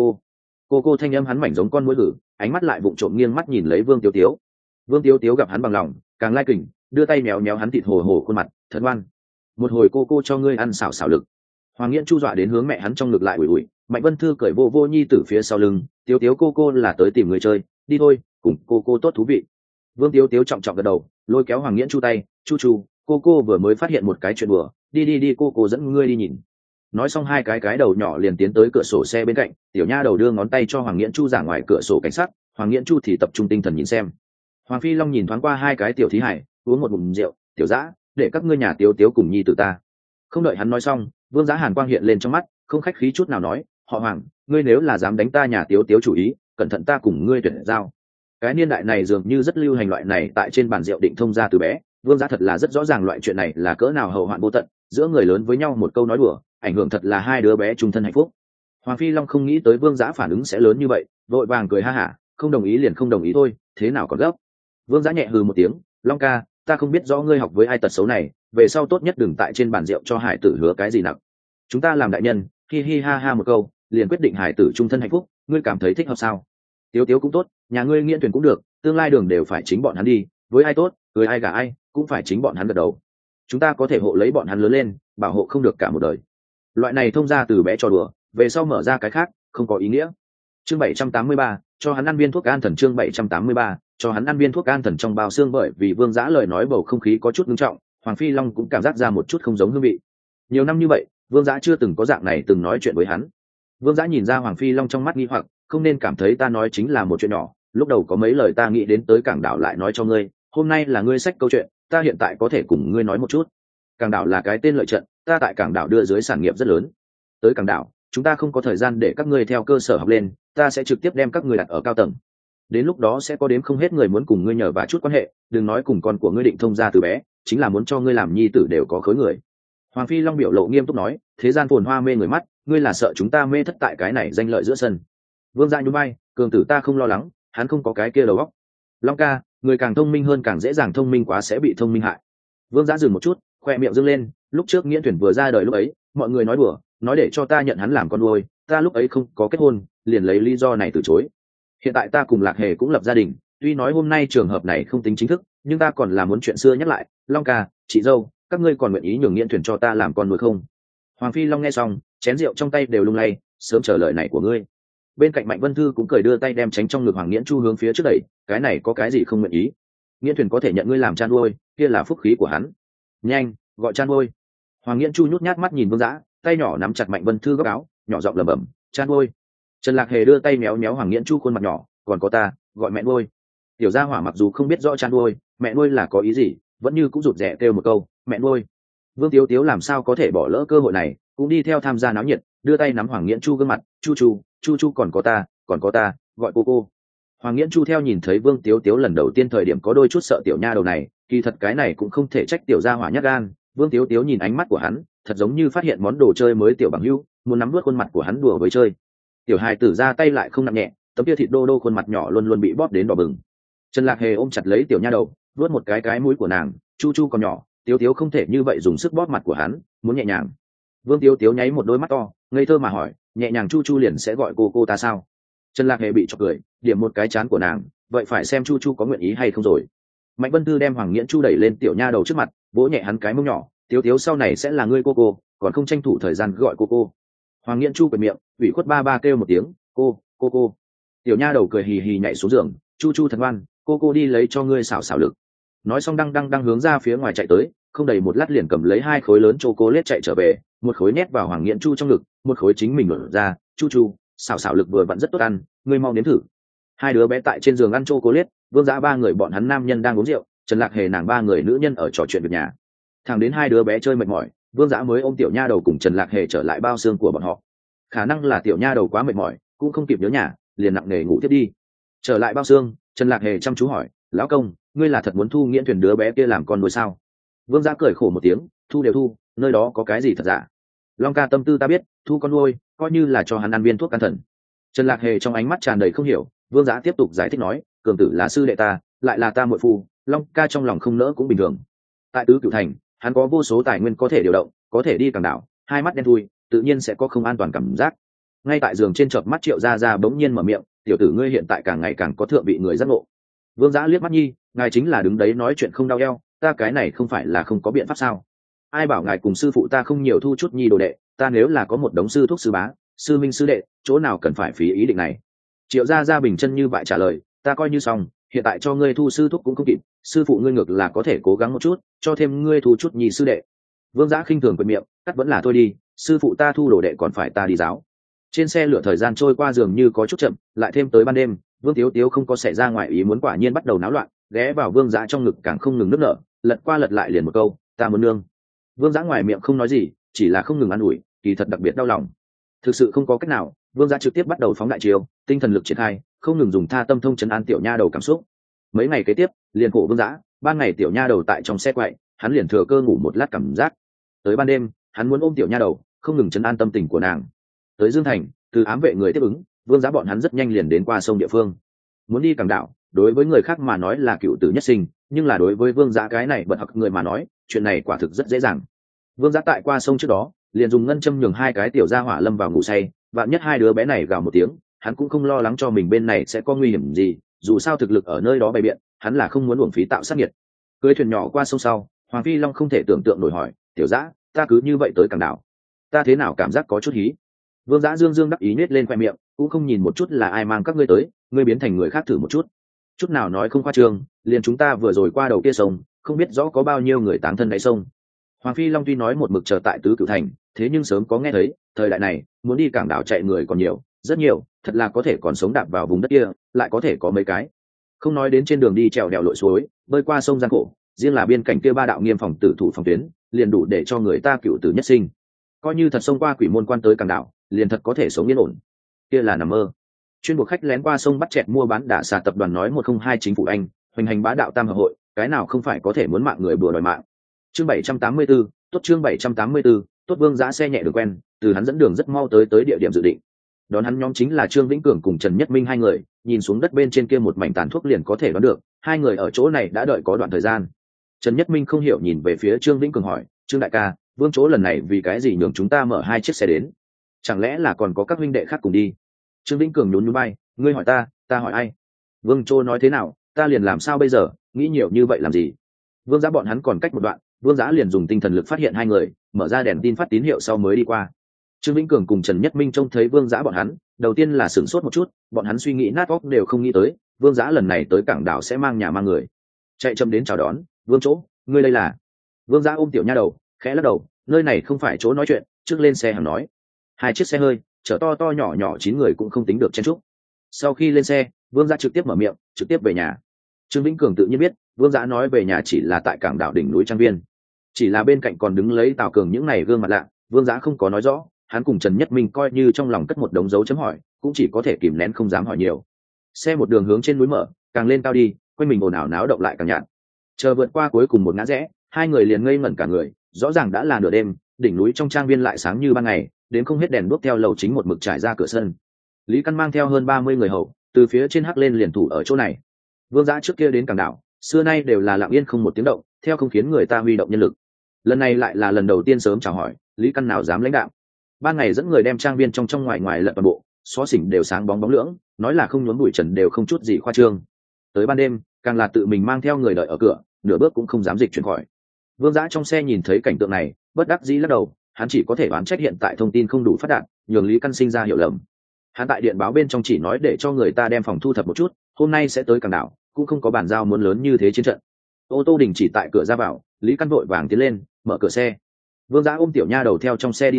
Cô thanh âm hắn mảnh giống con muỗi gử, ánh mắt lại vụng trộm nghiêng mắt nhìn lấy Vương Tiếu Tiếu. Vương Tiếu Tiếu gặp hắn bằng lòng, càng lai kình, đưa tay méo hắn thịt hồ khuôn mặt, thật ngoan. Một hồi cô cho ngươi ăn xảo lực. Hoàng Nghiễn Chu dọa đến hướng mẹ hắn trong ngực lại ủi, Mạnh Vân Thư cởi vô vô nhi tử phía sau lưng, Tiếu Tiếu cô là tới tìm người chơi, đi thôi, cùng cô tốt thú vị. Vương Tiếu Tiếu trọng trọng gật đầu, lôi kéo Hoàng Nghiễn Chu tay, chu cô vừa mới phát hiện một cái chuyện bừa, đi cô dẫn ngươi đi nhìn. Nói xong hai cái đầu nhỏ liền tiến tới cửa sổ xe bên cạnh, tiểu nha đầu đưa ngón tay cho Hoàng Nghiễn Chu ra ngoài cửa sổ cảnh sát, Hoàng Nghiễn Chu thì tập trung tinh thần nhìn xem. Hoàng Phi Long nhìn thoáng qua hai cái tiểu thí hải, uống một ngụm rượu, tiểu dã, để các ngươi nhà Tiếu Tiếu cùng nhi tử ta. Không đợi hắn nói xong, Vương Giá hàn quang hiện lên trong mắt, không khách khí chút nào nói, họ Hoàng, ngươi nếu là dám đánh ta nhà Tiếu Tiếu chủ ý, cẩn thận ta cùng ngươi tuyển giao. Cái niên đại này dường như rất lưu hành loại này tại trên bàn rượu định thông ra từ bé. Vương Giá thật là rất rõ ràng loại chuyện này là cỡ nào hậu hoạn vô tận, giữa người lớn với nhau một câu nói đùa, ảnh hưởng thật là hai đứa bé chung thân hạnh phúc. Hoàng Phi Long không nghĩ tới Vương Giá phản ứng sẽ lớn như vậy, vội vàng cười ha hả, không đồng ý liền không đồng ý thôi, thế nào còn gấp. Vương Giá nhẹ hừ một tiếng, Long ca, ta không biết rõ ngươi học với ai tật xấu này, về sau tốt nhất đừng tại trên bàn rượu cho hải tử hứa cái gì nặng. Chúng ta làm đại nhân, hi hi ha ha một câu liền quyết định hải tử chung thân hạnh phúc, ngươi cảm thấy thích hợp sao? Tiếu Tiếu cũng tốt, nhà ngươi Nghiễn Tuyển cũng được, tương lai đường đều phải chính bọn hắn đi, với ai tốt cưới ai gả ai cũng phải chính bọn hắn gật đầu. Chúng ta có thể hộ lấy bọn hắn lớn lên, bảo hộ không được cả một đời. Loại này thông ra từ bé trò đùa, về sau mở ra cái khác không có ý nghĩa. Chương 783, cho hắn ăn viên thuốc an thần. Chương 783, cho hắn ăn viên thuốc an thần. Trong bao xương, bởi vì Vương Giá lời nói bầu không khí có chút nghiêm trọng, Hoàng Phi Long cũng cảm giác ra một chút không giống hương vị. Nhiều năm như vậy, Vương Giá chưa từng có dạng này từng nói chuyện với hắn. Vương Giá nhìn ra Hoàng Phi Long trong mắt nghi hoặc, không nên cảm thấy ta nói chính là một chuyện nhỏ, lúc đầu có mấy lời ta nghĩ đến tới Cảng Đảo lại nói cho ngươi, hôm nay là ngươi xách câu chuyện, ta hiện tại có thể cùng ngươi nói một chút. Cảng Đảo là cái tên lợi trận, ta tại Cảng Đảo đưa dưới sản nghiệp rất lớn. Tới Cảng Đảo, chúng ta không có thời gian để các ngươi theo cơ sở học lên, ta sẽ trực tiếp đem các ngươi đặt ở cao tầng. Đến lúc đó sẽ có đến không hết người muốn cùng ngươi nhờ vả chút quan hệ, đừng nói cùng con của ngươi định thông ra từ bé, chính là muốn cho ngươi làm nhi tử đều có khối người. Hoàng Phi Long biểu lộ nghiêm túc nói, thế gian phồn hoa mê người mắt, ngươi là sợ chúng ta mê thất tại cái này danh lợi giữa sân. Vương Gia nhún vai, cường tử ta không lo lắng, hắn không có cái kia đầu óc. Long ca, người càng thông minh hơn càng dễ dàng thông minh quá sẽ bị thông minh hại. Vương Gia dừng một chút, khoe miệng dương lên, lúc trước Nghiễn Tuyển vừa ra đời lúc ấy, mọi người nói đùa, nói để cho ta nhận hắn làm con nuôi, ta lúc ấy không có kết hôn, liền lấy lý do này từ chối. Hiện tại ta cùng Lạc Hề cũng lập gia đình, tuy nói hôm nay trường hợp này không tính chính thức, nhưng ta còn là muốn chuyện xưa nhắc lại, Long ca, chị dâu, các ngươi còn nguyện ý nhường Nghiễn Tuyển cho ta làm con nuôi không? Hoàng Phi Long nghe xong, chén rượu trong tay đều lung lay, sớm chờ lời này của ngươi. Bên cạnh Mạnh Vân Thư cũng cười đưa tay đem tránh trong ngực Hoàng Nghiễn Chu hướng phía trước đẩy, cái này có cái gì không nguyện ý? Nghiễn Tuyển có thể nhận ngươi làm cha nuôi, kia là phúc khí của hắn. Nhanh, gọi cha nuôi. Hoàng Nghiễn Chu nhút nhát mắt nhìn Vương Dã, tay nhỏ nắm chặt Mạnh Vân Thư góc áo, nhỏ giọng lẩm bẩm, cha nuôi. Trần Lạc Hề đưa tay méo méo Hoàng Nghiễn Chu khuôn mặt nhỏ, còn có ta, gọi mẹ nuôi. Tiểu Gia Hỏa mặc dù không biết rõ cha nuôi, mẹ nuôi là có ý gì, vẫn như cũng rụt rè kêu một câu, mẹ nuôi. Vương Tiếu Tiếu làm sao có thể bỏ lỡ cơ hội này, cũng đi theo tham gia náo nhiệt, đưa tay nắm Hoàng Nghiễn Chu gương mặt, chu còn có ta, gọi cô. Hoàng Nghiễn Chu theo nhìn thấy Vương Tiếu Tiếu lần đầu tiên thời điểm có đôi chút sợ tiểu nha đầu này, kỳ thật cái này cũng không thể trách tiểu Gia Hỏa nhát gan. Vương Tiếu Tiếu nhìn ánh mắt của hắn, thật giống như phát hiện món đồ chơi mới tiểu bằng hữu, muốn nắm nuốt khuôn mặt của hắn đùa với chơi. Tiểu hài tử ra tay lại không nặng nhẹ, tấm kia thịt đô đô khuôn mặt nhỏ luôn luôn bị bóp đến đỏ bừng. Trần Lạc Hề ôm chặt lấy tiểu nha đầu, vuốt một cái mũi của nàng, chu còn nhỏ, Tiếu Tiếu không thể như vậy dùng sức bóp mặt của hắn, muốn nhẹ nhàng. Vương Tiếu Tiếu nháy một đôi mắt to, ngây thơ mà hỏi, nhẹ nhàng chu liền sẽ gọi cô ta sao? Trần Lạc Hề bị chọc cười, điểm một cái chán của nàng, vậy phải xem chu có nguyện ý hay không rồi. Mạnh Vân Tư đem Hoàng Nghiễn Chu đẩy lên tiểu nha đầu trước mặt, vỗ nhẹ hắn cái mông nhỏ, Tiếu Tiếu sau này sẽ là ngươi cô, còn không tranh thủ thời gian gọi cô. Hoàng Nghiễn Chu bật miệng, ủy khuất ba kêu một tiếng, cô. Tiểu nha đầu cười hì hì nhảy xuống giường, chu thật ngoan, cô đi lấy cho ngươi xảo lực. Nói xong đang hướng ra phía ngoài chạy tới, không đầy một lát liền cầm lấy hai khối lớn chocolate chạy trở về, một khối nhét vào Hoàng Nghiễn Chu trong ngực, một khối chính mình mở ra, chu, xảo lực vừa vặn rất tốt ăn, ngươi mau nếm thử. Hai đứa bé tại trên giường ăn chocolate, Vương Dã ba người bọn hắn nam nhân đang uống rượu, Trần Lạc Hề nàng ba người nữ nhân ở trò chuyện việc nhà. Thẳng đến hai đứa bé chơi mệt mỏi, Vương Dã mới ôm tiểu nha đầu cùng Trần Lạc Hề trở lại bao xương của bọn họ. Khả năng là tiểu nha đầu quá mệt mỏi, cũng không kịp nhớ nhà, liền nặng nề ngủ tiếp đi. Trở lại bao xương, Trần Lạc Hề chăm chú hỏi, lão công, ngươi là thật muốn thu Nghiễn Tuyển đứa bé kia làm con nuôi sao? Vương Dã cười khổ một tiếng, thu đều thu, nơi đó có cái gì thật giả. Long ca tâm tư ta biết, thu con nuôi, coi như là cho hắn ăn viên thuốc can thần. Trần Lạc Hề trong ánh mắt tràn đầy không hiểu. Vương Dã tiếp tục giải thích nói, cường tử là sư đệ ta, lại là ta muội phu, Long ca trong lòng không nỡ cũng bình thường. Tại Tứ Cửu Thành, hắn có vô số tài nguyên có thể điều động, có thể đi Cảng Đảo, hai mắt đen thui, tự nhiên sẽ có không an toàn cảm giác. Ngay tại giường trên chợp mắt Triệu Gia bỗng nhiên mở miệng, tiểu tử ngươi hiện tại càng ngày càng có thượng vị người giác ngộ. Vương Dã liếc mắt nhi, ngài chính là đứng đấy nói chuyện không đau eo, ta cái này không phải là không có biện pháp sao? Ai bảo ngài cùng sư phụ ta không nhiều thu chút nhi đồ đệ, ta nếu là có một đống sư thuốc sư bá, sư minh sư đệ chỗ nào cần phải phí ý định này. Triệu gia gia bình chân như vậy trả lời, ta coi như xong, hiện tại cho ngươi thu sư thúc cũng không kịp, sư phụ ngươi ngược là có thể cố gắng một chút, cho thêm ngươi thu chút nhì sư đệ. Vương Giã khinh thường quệt miệng, cắt vẫn là thôi đi, sư phụ ta thu đồ đệ còn phải ta đi giáo. Trên xe lửa thời gian trôi qua dường như có chút chậm, lại thêm tới ban đêm, Vương Tiếu Tiếu không có xảy ra ngoài ý muốn quả nhiên bắt đầu náo loạn, ghé vào Vương Giã trong ngực càng không ngừng nức nở, lật qua lật lại liền một câu, ta muốn nương. Vương Giã ngoài miệng không nói gì, chỉ là không ngừng ăn ủi, kỳ thật đặc biệt đau lòng. Thực sự không có cách nào, Vương Giã trực tiếp bắt đầu phóng đại chiều, tinh thần lực triển khai, không ngừng dùng tha tâm thông trấn an tiểu nha đầu cảm xúc. Mấy ngày kế tiếp, liền khổ Vương Giã, ban ngày tiểu nha đầu tại trong xe quậy, hắn liền thừa cơ ngủ một lát cảm giác. Tới ban đêm, hắn muốn ôm tiểu nha đầu, không ngừng trấn an tâm tình của nàng. Tới Dương Thành, từ ám vệ người tiếp ứng, Vương Giã bọn hắn rất nhanh liền đến qua sông địa phương. Muốn đi Cảng Đảo, đối với người khác mà nói là cựu tử nhất sinh, nhưng là đối với Vương Giã cái này bật học người mà nói, chuyện này quả thực rất dễ dàng. Vương Giã tại qua sông trước đó, liền dùng ngân châm nhường hai cái tiểu gia hỏa lâm vào ngủ say, vạn nhất hai đứa bé này gào một tiếng, hắn cũng không lo lắng cho mình bên này sẽ có nguy hiểm gì, dù sao thực lực ở nơi đó bày biện, hắn là không muốn uổng phí tạo sát nhiệt. Cưới thuyền nhỏ qua sông sau, Hoàng Phi Long không thể tưởng tượng nổi hỏi, tiểu Giã, ta cứ như vậy tới Cảng Đảo, ta thế nào cảm giác có chút hí. Vương Giã dương dương đắc ý nết lên khoe miệng, cũng không nhìn một chút là ai mang các ngươi tới, ngươi biến thành người khác thử một chút. Chút nào nói không khoa trương, liền chúng ta vừa rồi qua đầu kia sông, không biết rõ có bao nhiêu người táng thân đáy sông. Hoàng Phi Long tuy nói một mực chờ tại Tứ Cửu Thành, thế nhưng sớm có nghe thấy, thời đại này muốn đi Cảng Đảo chạy người còn nhiều, rất nhiều, thật là có thể còn sống đạp vào vùng đất kia, lại có thể có mấy cái. Không nói đến trên đường đi trèo đèo lội suối, bơi qua sông gian khổ, riêng là biên cảnh kia ba đạo nghiêm phòng tử thủ phòng tuyến, liền đủ để cho người ta cựu tử nhất sinh. Coi như thật xông qua quỷ môn quan tới Cảng Đảo, liền thật có thể sống yên ổn. Kia là nằm mơ. Chuyên buộc khách lén qua sông bắt chẹt mua bán đả xà tập đoàn nói 102 chính phủ Anh, hoành hành bá đạo tam hợp hội, cái nào không phải có thể muốn mạng người bừa đòi mạng. Chương 784, tốt chương 784, tốt. Vương Giã xe nhẹ đường quen, từ hắn dẫn đường rất mau tới địa điểm dự định. Đón hắn nhóm chính là Trương Vĩnh Cường cùng Trần Nhất Minh hai người, nhìn xuống đất bên trên kia một mảnh tàn thuốc liền có thể đoán được, hai người ở chỗ này đã đợi có đoạn thời gian. Trần Nhất Minh không hiểu nhìn về phía Trương Vĩnh Cường hỏi, Trương đại ca, Vương chỗ lần này vì cái gì nhường chúng ta mở hai chiếc xe đến? Chẳng lẽ là còn có các huynh đệ khác cùng đi? Trương Vĩnh Cường nhún nhún bay, ngươi hỏi ta hỏi ai? Vương Chỗ nói thế nào, ta liền làm sao bây giờ, nghĩ nhiều như vậy làm gì? Vương Giã bọn hắn còn cách một đoạn, Vương Giã liền dùng tinh thần lực phát hiện hai người, mở ra đèn tin phát tín hiệu sau mới đi qua. Trương Vĩnh Cường cùng Trần Nhất Minh trông thấy Vương Giã bọn hắn, đầu tiên là sửng sốt một chút, bọn hắn suy nghĩ nát óc đều không nghĩ tới, Vương Giã lần này tới Cảng Đảo sẽ mang nhà mang người. Chạy chậm đến chào đón, Vương Chỗ, ngươi đây là? Vương Giã ôm tiểu nha đầu, khẽ lắc đầu, nơi này không phải chỗ nói chuyện, trước lên xe hàng nói. Hai chiếc xe hơi, chở to to nhỏ nhỏ 9 người cũng không tính được chen chúc. Sau khi lên xe, Vương Giã trực tiếp mở miệng, trực tiếp về nhà. Trương Vĩnh Cường tự nhiên biết, Vương Giã nói về nhà chỉ là tại Cảng Đảo đỉnh núi Trang Viên, chỉ là bên cạnh còn đứng lấy Tào Cường những này gương mặt lạ, Vương Giã không có nói rõ, hắn cùng Trần Nhất Minh coi như trong lòng cất một đống dấu chấm hỏi, cũng chỉ có thể kìm nén không dám hỏi nhiều. Xe một đường hướng trên núi mở, càng lên cao đi, quanh mình ồn ào náo động lại càng nhạt. Chờ vượt qua cuối cùng một ngã rẽ, hai người liền ngây ngẩn cả người, rõ ràng đã là nửa đêm, đỉnh núi trong Trang Viên lại sáng như ban ngày, đến không hết đèn đuốc theo lầu chính một mực trải ra cửa sân. Lý Căn mang theo hơn 30 người hầu, từ phía trên hắc lên liền thủ ở chỗ này. Vương Giã trước kia đến Cảng Đảo, xưa nay đều là lặng yên không một tiếng động, theo không khiến người ta huy động nhân lực. Lần này lại là lần đầu tiên sớm chào hỏi, Lý Căn nào dám lãnh đạo. Ban ngày dẫn người đem Trang Viên trong ngoài ngoài lật toàn bộ, xó xỉnh đều sáng bóng bóng lưỡng, nói là không nhuốm bụi trần đều không chút gì khoa trương. Tới ban đêm, càng là tự mình mang theo người đợi ở cửa, nửa bước cũng không dám dịch chuyển khỏi. Vương Giã trong xe nhìn thấy cảnh tượng này, bất đắc dĩ lắc đầu, hắn chỉ có thể đoán trách hiện tại thông tin không đủ phát đạt, nhường Lý Căn sinh ra hiểu lầm. Hắn tại điện báo bên trong chỉ nói để cho người ta đem phòng thu thập một chút, hôm nay sẽ tới Cảng Đảo, cũng không có bàn giao muốn lớn như thế chiến trận. Ô tô đình chỉ tại cửa ra vào, Lý Căn vội vàng tiến lên, mở cửa xe. Vương Giã ôm tiểu nha đầu theo trong xe đi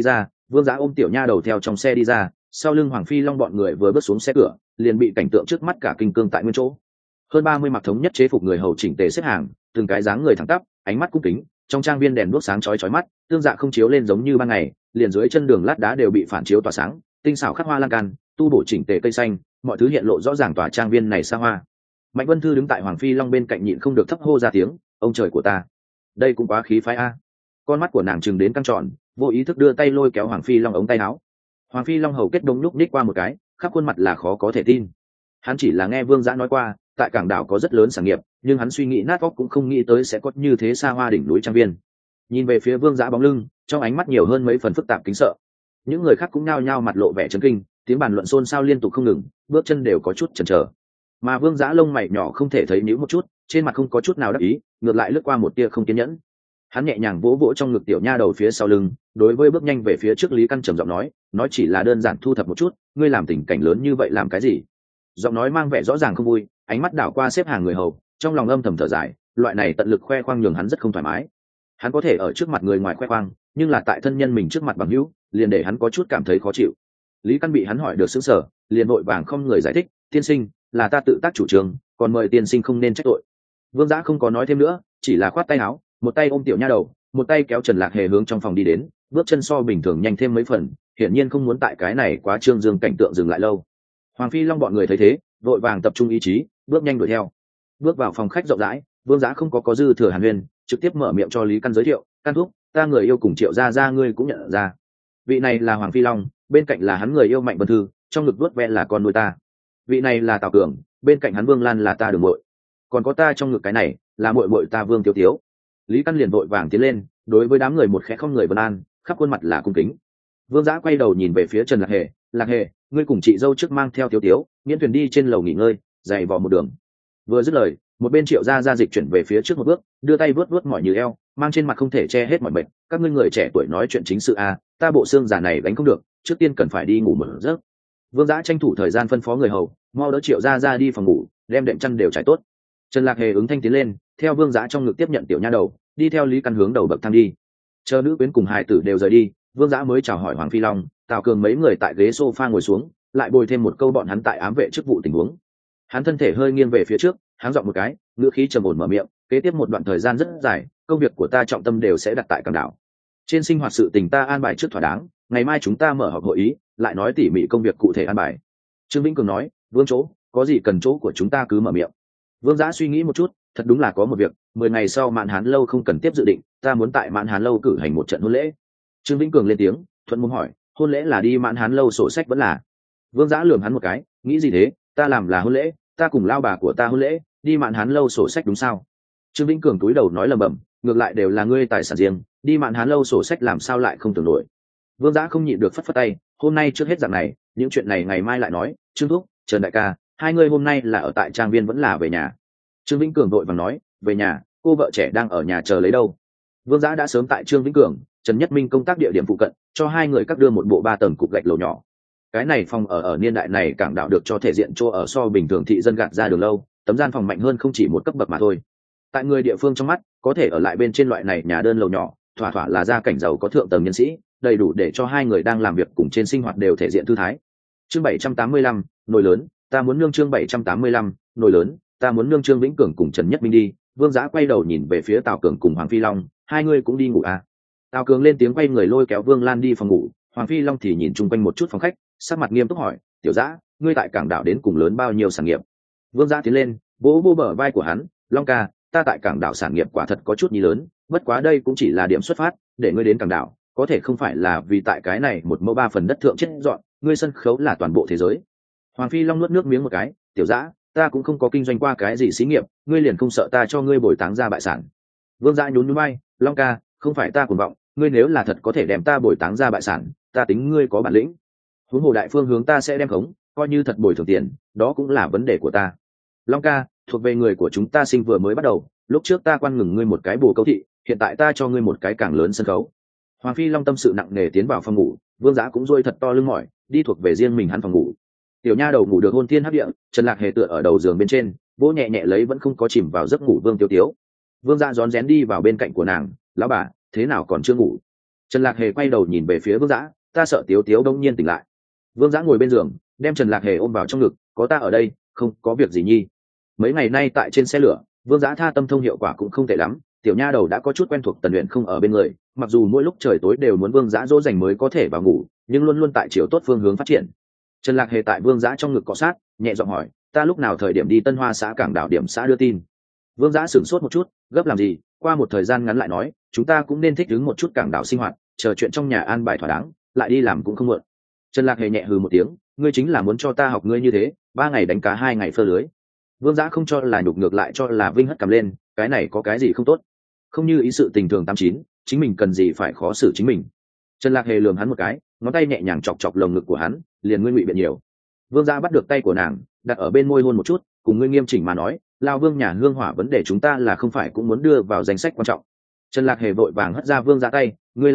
ra, sau lưng Hoàng Phi Long bọn người vừa bước xuống xe cửa, liền bị cảnh tượng trước mắt cả kinh cương tại nguyên chỗ. Hơn 30 mặc thống nhất chế phục người hầu chỉnh tề xếp hàng, từng cái dáng người thẳng tắp, ánh mắt cung kính, trong Trang Viên đèn đuốc sáng chói chói mắt, tương dạ không chiếu lên giống như ban ngày, liền dưới chân đường lát đá đều bị phản chiếu tỏa sáng, tinh xảo khắc hoa lan can, tu bổ chỉnh tề cây xanh, mọi thứ hiện lộ rõ ràng tòa Trang Viên này xa hoa. Mạnh Vân Thư đứng tại Hoàng Phi Long bên cạnh nhịn không được thấp hô ra tiếng, ông trời của ta, đây cũng quá khí phái a. Con mắt của nàng trừng đến căng tròn, vô ý thức đưa tay lôi kéo Hoàng Phi Long ống tay áo. Hoàng Phi Long hầu kết đông lúc ních qua một cái, khắp khuôn mặt là khó có thể tin. Hắn chỉ là nghe Vương Giã nói qua, tại Cảng Đảo có rất lớn sản nghiệp, nhưng hắn suy nghĩ nát óc cũng không nghĩ tới sẽ có như thế xa hoa đỉnh núi Trang Viên. Nhìn về phía Vương Giã bóng lưng, trong ánh mắt nhiều hơn mấy phần phức tạp kính sợ. Những người khác cũng nhao nhao mặt lộ vẻ chấn kinh, tiếng bàn luận xôn xao liên tục không ngừng, bước chân đều có chút chần chờ. Mà Vương Giã lông mày nhỏ không thể thấy nhíu một chút, trên mặt không có chút nào đắc ý, ngược lại lướt qua một tia không kiên nhẫn. Hắn nhẹ nhàng vỗ vỗ trong ngực tiểu nha đầu phía sau lưng, đối với bước nhanh về phía trước Lý Căn trầm giọng nói chỉ là đơn giản thu thập một chút, ngươi làm tình cảnh lớn như vậy làm cái gì? Giọng nói mang vẻ rõ ràng không vui, ánh mắt đảo qua xếp hàng người hầu, trong lòng âm thầm thở dài, loại này tận lực khoe khoang nhường hắn rất không thoải mái. Hắn có thể ở trước mặt người ngoài khoe khoang, nhưng là tại thân nhân mình trước mặt bằng hữu, liền để hắn có chút cảm thấy khó chịu. Lý Căn bị hắn hỏi được sững sờ, liền vội vàng không người giải thích, tiên sinh, là ta tự tác chủ trương, còn mời tiên sinh không nên trách tội. Vương Giã không có nói thêm nữa, chỉ là khoát tay áo, một tay ôm tiểu nha đầu, một tay kéo Trần Lạc Hề hướng trong phòng đi đến, bước chân so bình thường nhanh thêm mấy phần, hiển nhiên không muốn tại cái này quá trương dương cảnh tượng dừng lại lâu. Hoàng Phi Long bọn người thấy thế, vội vàng tập trung ý chí, bước nhanh đuổi theo. Bước vào phòng khách rộng rãi, Vương Giã không có dư thừa hàn huyên, trực tiếp mở miệng cho Lý Căn giới thiệu, Căn thúc, ta người yêu cùng Triệu gia gia ngươi cũng nhận ra. Vị này là Hoàng Phi Long, bên cạnh là hắn người yêu Mạnh Vân Thư, trong ngực vuốt ve là con nuôi ta. Vị này là Tào Cường, bên cạnh hắn Vương Lan là ta đường muội. Còn có ta trong ngực cái này, là muội muội ta Vương Tiếu Tiếu. Lý Căn liền vội vàng tiến lên, đối với đám người một khẽ không người vân an, khắp khuôn mặt là cung kính. Vương Giã quay đầu nhìn về phía Trần Lạc Hề, Lạc Hề, ngươi cùng chị dâu trước mang theo Tiếu Tiếu, miễn thuyền đi trên lầu nghỉ ngơi, dày vò một đường. Vừa dứt lời, một bên Triệu gia dịch chuyển về phía trước một bước, đưa tay vuốt vuốt mỏi như eo, mang trên mặt không thể che hết mọi mệt. Các ngươi người trẻ tuổi nói chuyện chính sự a, ta bộ xương già này gánh không được, trước tiên cần phải đi ngủ một giấc. Vương Giã tranh thủ thời gian phân phó người hầu, mau đỡ Triệu gia đi phòng ngủ, đem đệm chăn đều trải tốt. Trần Lạc Hề ứng thanh tiến lên, theo Vương Giã trong ngực tiếp nhận tiểu nha đầu, đi theo Lý Căn hướng đầu bậc thang đi. Chờ nữ quyến cùng hài tử đều rời đi, Vương Giã mới chào hỏi Hoàng Phi Long, Tào Cường mấy người tại ghế sofa ngồi xuống, lại bồi thêm một câu bọn hắn tại ám vệ chức vụ tình huống. Hắn thân thể hơi nghiêng về phía trước, háng giọng một cái, ngữ khí trầm ổn mở miệng, kế tiếp một đoạn thời gian rất dài, công việc của ta trọng tâm đều sẽ đặt tại Cảng Đảo. Trên sinh hoạt sự tình ta an bài trước thỏa đáng, ngày mai chúng ta mở họp hội ý, lại nói tỉ mỉ công việc cụ thể an bài. Trương Vĩnh Cường nói, Vương chỗ, có gì cần chỗ của chúng ta cứ mở miệng. Vương Giã suy nghĩ một chút, thật đúng là có một việc, 10 ngày sau Mạn Hán lâu không cần tiếp dự định, ta muốn tại Mạn Hán lâu cử hành một trận hôn lễ. Trương Vĩnh Cường lên tiếng, thuận mồm hỏi, hôn lễ là đi Mạn Hán lâu sổ sách vẫn là? Vương Giã lườm hắn một cái, nghĩ gì thế, ta làm là hôn lễ, ta cùng lao bà của ta hôn lễ, đi Mạn Hán lâu sổ sách đúng sao? Trương Vĩnh Cường túi đầu nói lầm bầm, ngược lại đều là ngươi tài sản riêng, đi Mạn Hán lâu sổ sách làm sao lại không tưởng nổi. Vương Giã không nhịn được phất phất tay, hôm nay trước hết dạng này, những chuyện này ngày mai lại nói. Trương thúc, Trần đại ca, hai ngươi hôm nay là ở tại trang viên vẫn là về nhà? Trương Vĩnh Cường đội vàng nói, về nhà, cô vợ trẻ đang ở nhà chờ lấy đâu. Vương Giã đã sớm tại Trương Vĩnh Cường, Trần Nhất Minh công tác địa điểm phụ cận, cho hai người các đưa một bộ 3 tầng cục gạch lầu nhỏ. Cái này phòng ở niên đại này Cảng Đảo được cho thể diện chỗ ở so bình thường thị dân gạt ra đường lâu, tấm gian phòng mạnh hơn không chỉ một cấp bậc mà thôi. Tại người địa phương trong mắt, có thể ở lại bên trên loại này nhà đơn lầu nhỏ, thỏa thỏa là gia cảnh giàu có thượng tầng nhân sĩ, đầy đủ để cho hai người đang làm việc cùng trên sinh hoạt đều thể diện thư thái. Chương 785, nồi lớn, ta muốn nương. Chương 785, nồi lớn, ta muốn nương. Trương Vĩnh Cường cùng Trần Nhất Minh đi. Vương Giã quay đầu nhìn về phía Tào Cường cùng Hoàng Phi Long, hai người cũng đi ngủ à? Tào Cường lên tiếng quay người lôi kéo Vương Lan đi phòng ngủ, Hoàng Phi Long thì nhìn chung quanh một chút phòng khách, sắc mặt nghiêm túc hỏi, tiểu Giã, ngươi tại Cảng Đảo đến cùng lớn bao nhiêu sản nghiệp? Vương Giã tiến lên, vỗ vỗ bờ vai của hắn, Long ca, ta tại Cảng Đảo sản nghiệp quả thật có chút nhi lớn, bất quá đây cũng chỉ là điểm xuất phát, để ngươi đến Cảng Đảo, có thể không phải là vì tại cái này một mẫu 3 phần đất thượng chết dọn, ngươi sân khấu là toàn bộ thế giới. Hoàng Phi Long nuốt nước miếng một cái, tiểu Giã, ta cũng không có kinh doanh qua cái gì xí nghiệp, ngươi liền không sợ ta cho ngươi bồi táng ra bại sản? Vương Giã nhún nhún vai, Long ca, không phải ta cuồng vọng, ngươi nếu là thật có thể đem ta bồi táng ra bại sản, ta tính ngươi có bản lĩnh. Huống hồ đại phương hướng ta sẽ đem khống, coi như thật bồi thường tiền, đó cũng là vấn đề của ta. Long ca, thuộc về người của chúng ta sinh vừa mới bắt đầu, lúc trước ta quan ngừng ngươi một cái bồ câu thị, hiện tại ta cho ngươi một cái càng lớn sân khấu. Hoàng Phi Long tâm sự nặng nề tiến vào phòng ngủ, Vương Giã cũng rôi thật to lưng mỏi, đi thuộc về riêng mình hắn phòng ngủ. Tiểu nha đầu ngủ được hôn thiên hấp địa, Trần Lạc Hề tựa ở đầu giường bên trên, vỗ nhẹ nhẹ lấy vẫn không có chìm vào giấc ngủ Vương Tiếu Tiếu. Vương Giã rón rén đi vào bên cạnh của nàng, lão bà, thế nào còn chưa ngủ? Trần Lạc Hề quay đầu nhìn về phía Vương Giã, ta sợ Tiếu Tiếu đông nhiên tỉnh lại. Vương Giã ngồi bên giường, đem Trần Lạc Hề ôm vào trong ngực, có ta ở đây, không có việc gì nhi. Mấy ngày nay tại trên xe lửa, Vương Giã tha tâm thông hiệu quả cũng không tệ lắm, tiểu nha đầu đã có chút quen thuộc Tần Luyện không ở bên người, mặc dù mỗi lúc trời tối đều muốn Vương Giã dỗ dành mới có thể vào ngủ, nhưng luôn luôn tại chiều tốt phương hướng phát triển. Trần Lạc Hề tại Vương Giã trong ngực cọ sát, nhẹ giọng hỏi, ta lúc nào thời điểm đi Tân Hoa xã Cảng Đảo điểm xã đưa tin? Vương Giã sửng sốt một chút, gấp làm gì, qua một thời gian ngắn lại nói, chúng ta cũng nên thích ứng một chút Cảng Đảo sinh hoạt, chờ chuyện trong nhà an bài thỏa đáng, lại đi làm cũng không muộn. Trần Lạc Hề nhẹ hừ một tiếng, ngươi chính là muốn cho ta học ngươi như thế, 3 ngày đánh cá 2 ngày phơ lưới. Vương Giã không cho là nhục, ngược lại cho là vinh hất cầm lên, cái này có cái gì không tốt? Không như ý sự tình thường 89, chính mình cần gì phải khó xử chính mình. Trần Lạc Hề lườm hắn một cái, ngón tay nhẹ nhàng chọc chọc lồng ngực của hắn, liền ngươi ngụy biện nhiều. Vương Giã bắt được tay của nàng, đặt ở bên môi hôn một chút, cùng ngươi nghiêm chỉnh mà nói, lao Vương nhà hương hỏa vấn đề chúng ta là không phải cũng muốn đưa vào danh sách quan trọng. Trần Lạc Hề vội vàng hất ra Vương Giã tay, ngươi làm gì,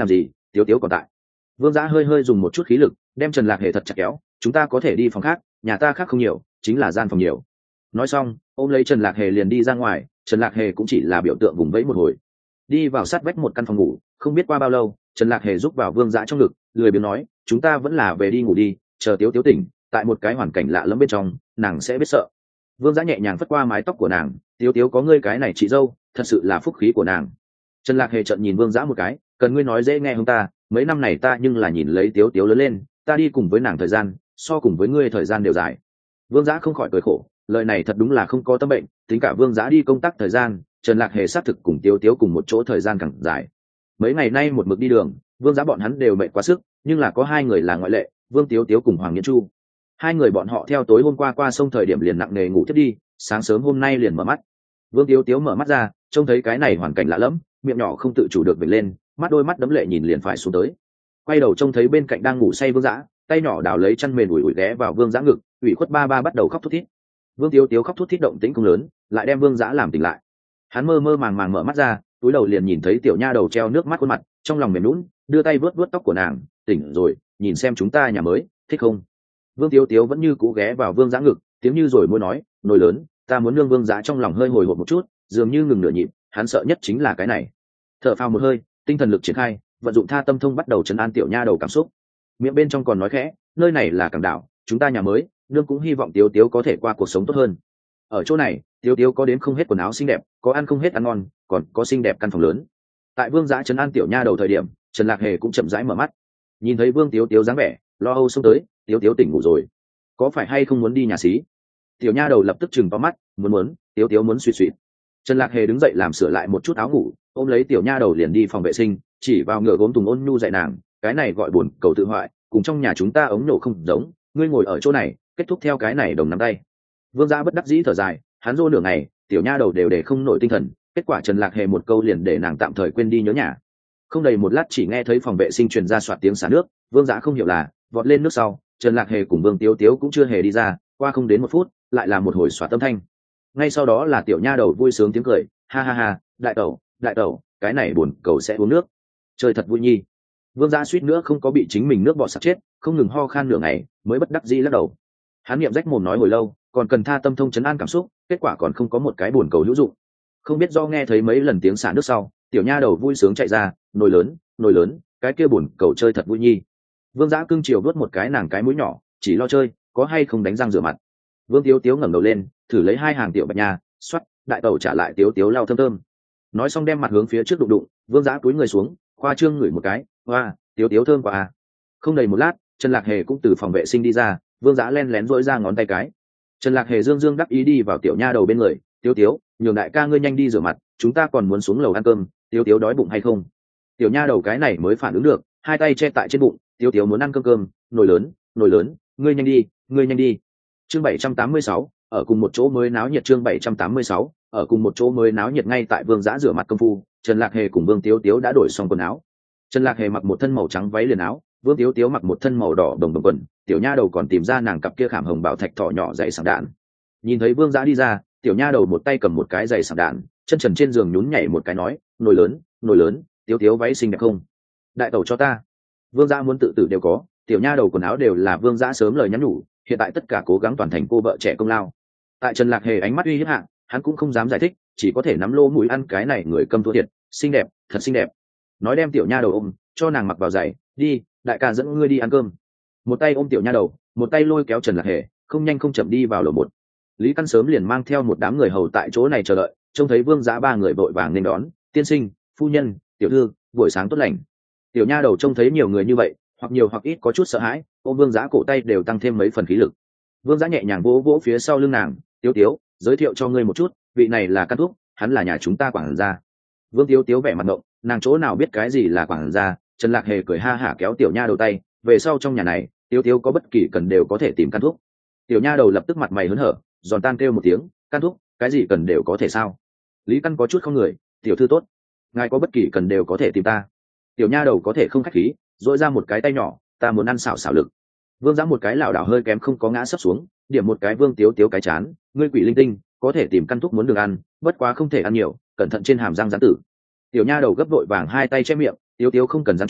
tiếu tiếu còn tại. Vương Dã hơi hơi dùng một chút khí lực đem Trần Lạc Hề thật chặt kéo, chúng ta có thể đi phòng khác, nhà ta khác không nhiều, chính là gian phòng nhiều. Nói xong ôm lấy Trần Lạc Hề liền đi ra ngoài. Trần Lạc Hề cũng chỉ là biểu tượng vùng vẫy một hồi, đi vào sát vách một căn phòng ngủ. Không biết qua bao lâu, Trần Lạc Hề giúp vào Vương Dã trong ngực, lười biếng nói, chúng ta vẫn là về đi ngủ đi, chờ tiếu tiếu tỉnh, tại một cái hoàn cảnh lạ lẫm bên trong nàng sẽ biết sợ. Vương Dã nhẹ nhàng phất qua mái tóc của nàng, tiếu tiếu có ngươi cái này chị dâu thật sự là phúc khí của nàng. Trần Lạc Hề trợn nhìn Vương Dã một cái, cần ngươi nói dễ nghe không ta, mấy năm này ta nhưng là nhìn lấy tiếu tiếu lớn lên, ta đi cùng với nàng thời gian so cùng với ngươi thời gian đều dài. Vương Dã không khỏi cười khổ, lời này thật đúng là không có tâm bệnh, tính cả Vương Dã đi công tác thời gian, Trần Lạc Hề xác thực cùng tiếu tiếu cùng một chỗ thời gian càng dài. Mấy ngày nay một mực đi đường, Vương Dã bọn hắn đều mệt quá sức, nhưng là có hai người là ngoại lệ, Vương Tiếu Tiếu cùng Hoàng Nghiễn Chu. Hai người bọn họ theo tối hôm qua sông thời điểm liền nặng nề ngủ thiết đi, sáng sớm hôm nay liền mở mắt. Vương Tiếu Tiếu mở mắt ra, trông thấy cái này hoàn cảnh lạ lẫm, miệng nhỏ không tự chủ được vểnh lên, mắt đôi mắt đẫm lệ nhìn liền phải xuống tới. Quay đầu trông thấy bên cạnh đang ngủ say Vương Dã, tay nhỏ đào lấy chăn mền ủi ủi ghé vào Vương Dã ngực, ủy khuất ba ba bắt đầu khóc thút thít. Vương Tiếu Tiếu khóc thút thít động tĩnh không lớn, lại đem Vương Dã làm tỉnh lại. Hắn mơ mơ màng màng mở mắt ra, túi đầu liền nhìn thấy tiểu nha đầu treo nước mắt khuôn mặt, trong lòng mềm lún, đưa tay vớt vớt tóc của nàng, tỉnh rồi, nhìn xem chúng ta nhà mới thích không. Vương Tiếu Tiếu vẫn như cú ghé vào Vương Dã ngực, tiếng như rồi môi nói, nồi lớn, ta muốn nương. Vương Dã trong lòng hơi hồi hộp một chút, dường như ngừng nửa nhịp, hắn sợ nhất chính là cái này. Thở phào một hơi, tinh thần lực triển khai, vận dụng tha tâm thông bắt đầu trấn an tiểu nha đầu cảm xúc. Miệng bên trong còn nói khẽ, nơi này là cảng đảo, chúng ta nhà mới, nương cũng hy vọng Tiếu Tiếu có thể qua cuộc sống tốt hơn. Ở chỗ này, Tiếu Tiếu có đến không hết quần áo xinh đẹp, có ăn không hết ăn ngon, còn có xinh đẹp căn phòng lớn. Tại Vương Dã trấn an tiểu nha đầu thời điểm, Trần Lạc Hề cũng chậm rãi mở mắt, nhìn thấy Vương Tiếu Tiếu dáng vẻ, lo âu xông tới, Tiếu Tiếu tỉnh ngủ rồi, có phải hay không muốn đi nhà xí? Tiểu nha đầu lập tức chừng to mắt, muốn, Tiếu Tiếu muốn suýt suýt. Trần Lạc Hề đứng dậy làm sửa lại một chút áo ngủ, ôm lấy tiểu nha đầu liền đi phòng vệ sinh, chỉ vào ngựa gốm Tùng ôn nhu dạy nàng, cái này gọi buồn cầu tự hoại, cùng trong nhà chúng ta ống nổ không giống, ngươi ngồi ở chỗ này, kết thúc theo cái này đồng nắm tay. Vương Dã bất đắc dĩ thở dài, hắn rô nửa ngày, tiểu nha đầu đều để không nổi tinh thần, kết quả Trần Lạc Hề một câu liền để nàng tạm thời quên đi nhớ nhà. Không đầy một lát chỉ nghe thấy phòng vệ sinh truyền ra soạt tiếng xả nước. Vương Dã không hiểu là vọt lên nước sau, Trần Lạc Hề cùng Vương Tiếu Tiếu cũng chưa hề đi ra, qua không đến một phút lại là một hồi xoạt âm thanh. Ngay sau đó là tiểu nha đầu vui sướng tiếng cười, ha ha ha, đại tẩu, cái này buồn cầu sẽ uống nước, chơi thật vui nhi. Vương Dã suýt nữa không có bị chính mình nước bọt sặc chết, không ngừng ho khan nửa ngày mới bất đắc dĩ lắc đầu. Hắn niệm rách mồm nói hồi lâu, còn cần tha tâm thông trấn an cảm xúc, kết quả còn không có một cái buồn cầu hữu dụng. Không biết do nghe thấy mấy lần tiếng xả nước sau, tiểu nha đầu vui sướng chạy ra, nồi lớn, cái kia buồn cầu chơi thật vui nhi. Vương Dã cưng chiều vuốt một cái nàng cái mũi nhỏ, chỉ lo chơi, có hay không đánh răng rửa mặt. Vương Tiếu Tiếu ngẩng đầu lên, thử lấy hai hàng tiểu bạch nha, xoắt, đại tẩu trả lại Tiếu Tiếu lau thơm thơm. Nói xong đem mặt hướng phía trước đụng, Vương Dã cúi người xuống, khoa trương ngửi một cái, hoa, Tiếu Tiếu thơm quá à. Không đầy một lát, Trần Lạc Hề cũng từ phòng vệ sinh đi ra, Vương Dã len lén rỗi ra ngón tay cái. Trần Lạc Hề dương đắc ý đi vào tiểu nha đầu bên người, Tiếu Tiếu, nhường đại ca ngươi nhanh đi rửa mặt, chúng ta còn muốn xuống lầu ăn cơm, Tiếu Tiếu đói bụng hay không? Tiểu nha đầu cái này mới phản ứng được, hai tay che tại trên bụng, Tiếu Tiếu muốn ăn cơm, nồi lớn, ngươi nhanh đi. Chương 786, ở cùng một chỗ mới náo nhiệt. Chương 786, ở cùng một chỗ mới náo nhiệt. Ngay tại Vương Dã rửa mặt công phu, Trần Lạc Hề cùng Vương Tiếu Tiếu đã đổi xong quần áo. Trần Lạc Hề mặc một thân màu trắng váy liền áo, Vương Tiếu Tiếu mặc một thân màu đỏ đồng quần, tiểu nha đầu còn tìm ra nàng cặp kia khảm hồng bảo thạch thỏ nhỏ dày sảng đạn. Nhìn thấy Vương Dã đi ra, tiểu nha đầu một tay cầm một cái giày sảng đạn, chân trần trên giường nhún nhảy một cái nói, nồi lớn, Tiếu Tiếu váy xinh đẹp không? Đại tẩu cho ta. Vương Dã muốn tự tử đều có, tiểu nha đầu quần áo đều là Vương Dã sớm lời nhắn nhủ, hiện tại tất cả cố gắng toàn thành cô vợ trẻ công lao. Tại Trần Lạc Hề ánh mắt uy hiếp hạ, hắn cũng không dám giải thích, chỉ có thể nắm lô mũi ăn cái này người câm thua thiệt, xinh đẹp, thật xinh đẹp. Nói đem tiểu nha đầu ôm, cho nàng mặc vào giày, đi, đại ca dẫn ngươi đi ăn cơm. Một tay ôm tiểu nha đầu, một tay lôi kéo Trần Lạc Hề, không nhanh không chậm đi vào lầu một. Lý Căn sớm liền mang theo một đám người hầu tại chỗ này chờ đợi, trông thấy Vương Dã ba người vội vàng nên đón, tiên sinh, phu nhân, tiểu thư, buổi sáng tốt lành. Tiểu nha đầu trông thấy nhiều người như vậy, hoặc nhiều hoặc ít có chút sợ hãi, ôm Vương Dã cổ tay đều tăng thêm mấy phần khí lực. Vương Dã nhẹ nhàng vỗ vỗ phía sau lưng nàng, Tiếu Tiếu, giới thiệu cho ngươi một chút, vị này là Căn Thúc, hắn là nhà chúng ta quản gia. Vương Tiếu Tiếu vẻ mặt ngộng, nàng chỗ nào biết cái gì là quản gia. Trần Lạc Hề cười ha hả kéo tiểu nha đầu tay, về sau trong nhà này, Tiếu Tiếu có bất kỳ cần đều có thể tìm Căn Thúc. Tiểu nha đầu lập tức mặt mày hớn hở, giòn tan kêu một tiếng, Căn Thúc, cái gì cần đều có thể sao? Lý Căn có chút không người, tiểu thư tốt, ngài có bất kỳ cần đều có thể tìm ta. Tiểu nha đầu có thể không khách khí, dội ra một cái tay nhỏ, ta muốn ăn xảo xảo lực. Vương Dã một cái lảo đảo hơi kém không có ngã sấp xuống, điểm một cái Vương Tiếu Tiếu cái chán, ngươi quỷ linh tinh, có thể tìm Căn Thúc muốn đường ăn, bất quá không thể ăn nhiều, cẩn thận trên hàm răng rán tử. Tiểu nha đầu gấp vội vàng hai tay che miệng, Tiếu Tiếu không cần rán trùng,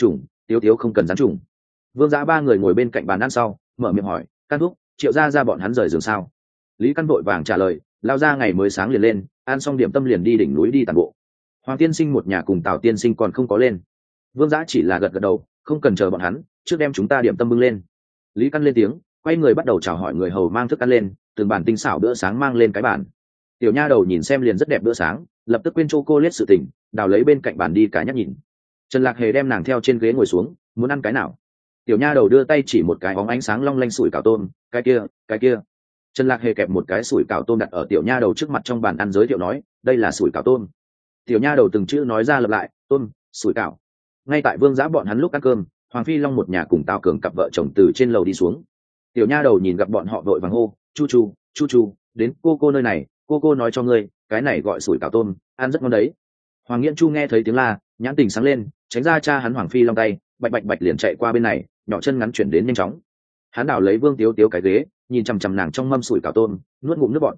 tiếu tiếu không cần gián trùng. Vương Dã ba người ngồi bên cạnh bàn ăn sau mở miệng hỏi, Căn Thúc, Triệu gia ra bọn hắn rời giường sao? Lý Căn vội vàng trả lời, lao ra ngày mới sáng liền lên, ăn xong điểm tâm liền đi đỉnh núi đi tản bộ. Hoàng tiên sinh một nhà cùng Tào tiên sinh còn không có lên. Vương Dã chỉ là gật gật đầu, không cần chờ bọn hắn, trước đem chúng ta điểm tâm bưng lên. Lý Căn lên tiếng, quay người bắt đầu chào hỏi người hầu mang thức ăn lên, từng bàn tinh xảo bữa sáng mang lên cái bàn. Tiểu nha đầu nhìn xem liền rất đẹp bữa sáng, lập tức quên chocolate sự tình, đào lấy bên cạnh bàn đi cả nhắc nhìn. Trần Lạc Hề đem nàng theo trên ghế ngồi xuống, muốn ăn cái nào? Tiểu nha đầu đưa tay chỉ một cái óng ánh sáng long lanh sủi cảo tôm, cái kia. Trần Lạc Hề kẹp một cái sủi cảo tôm đặt ở tiểu nha đầu trước mặt trong bàn ăn giới thiệu nói, đây là sủi cảo tôm. Tiểu nha đầu từng chữ nói ra lặp lại, tôm, sủi cảo. Ngay tại Vương Dã bọn hắn lúc ăn cơm, Hoàng Phi Long một nhà cùng Tào Cường cặp vợ chồng từ trên lầu đi xuống. Tiểu nha đầu nhìn gặp bọn họ vội vàng hô, chu chu, đến cô nơi này, cô nói cho ngươi, cái này gọi sủi cảo tôm, ăn rất ngon đấy. Hoàng Nghiễn Chu nghe thấy tiếng la, nhãn tình sáng lên, tránh ra cha hắn Hoàng Phi Long tay, bạch bạch bạch liền chạy qua bên này, nhỏ chân ngắn chuyển đến nhanh chóng. Hắn đào lấy Vương Tiếu Tiếu cái ghế, nhìn chằm chằm nàng trong mâm sủi cảo tôm, nuốt ngụm nước bọt,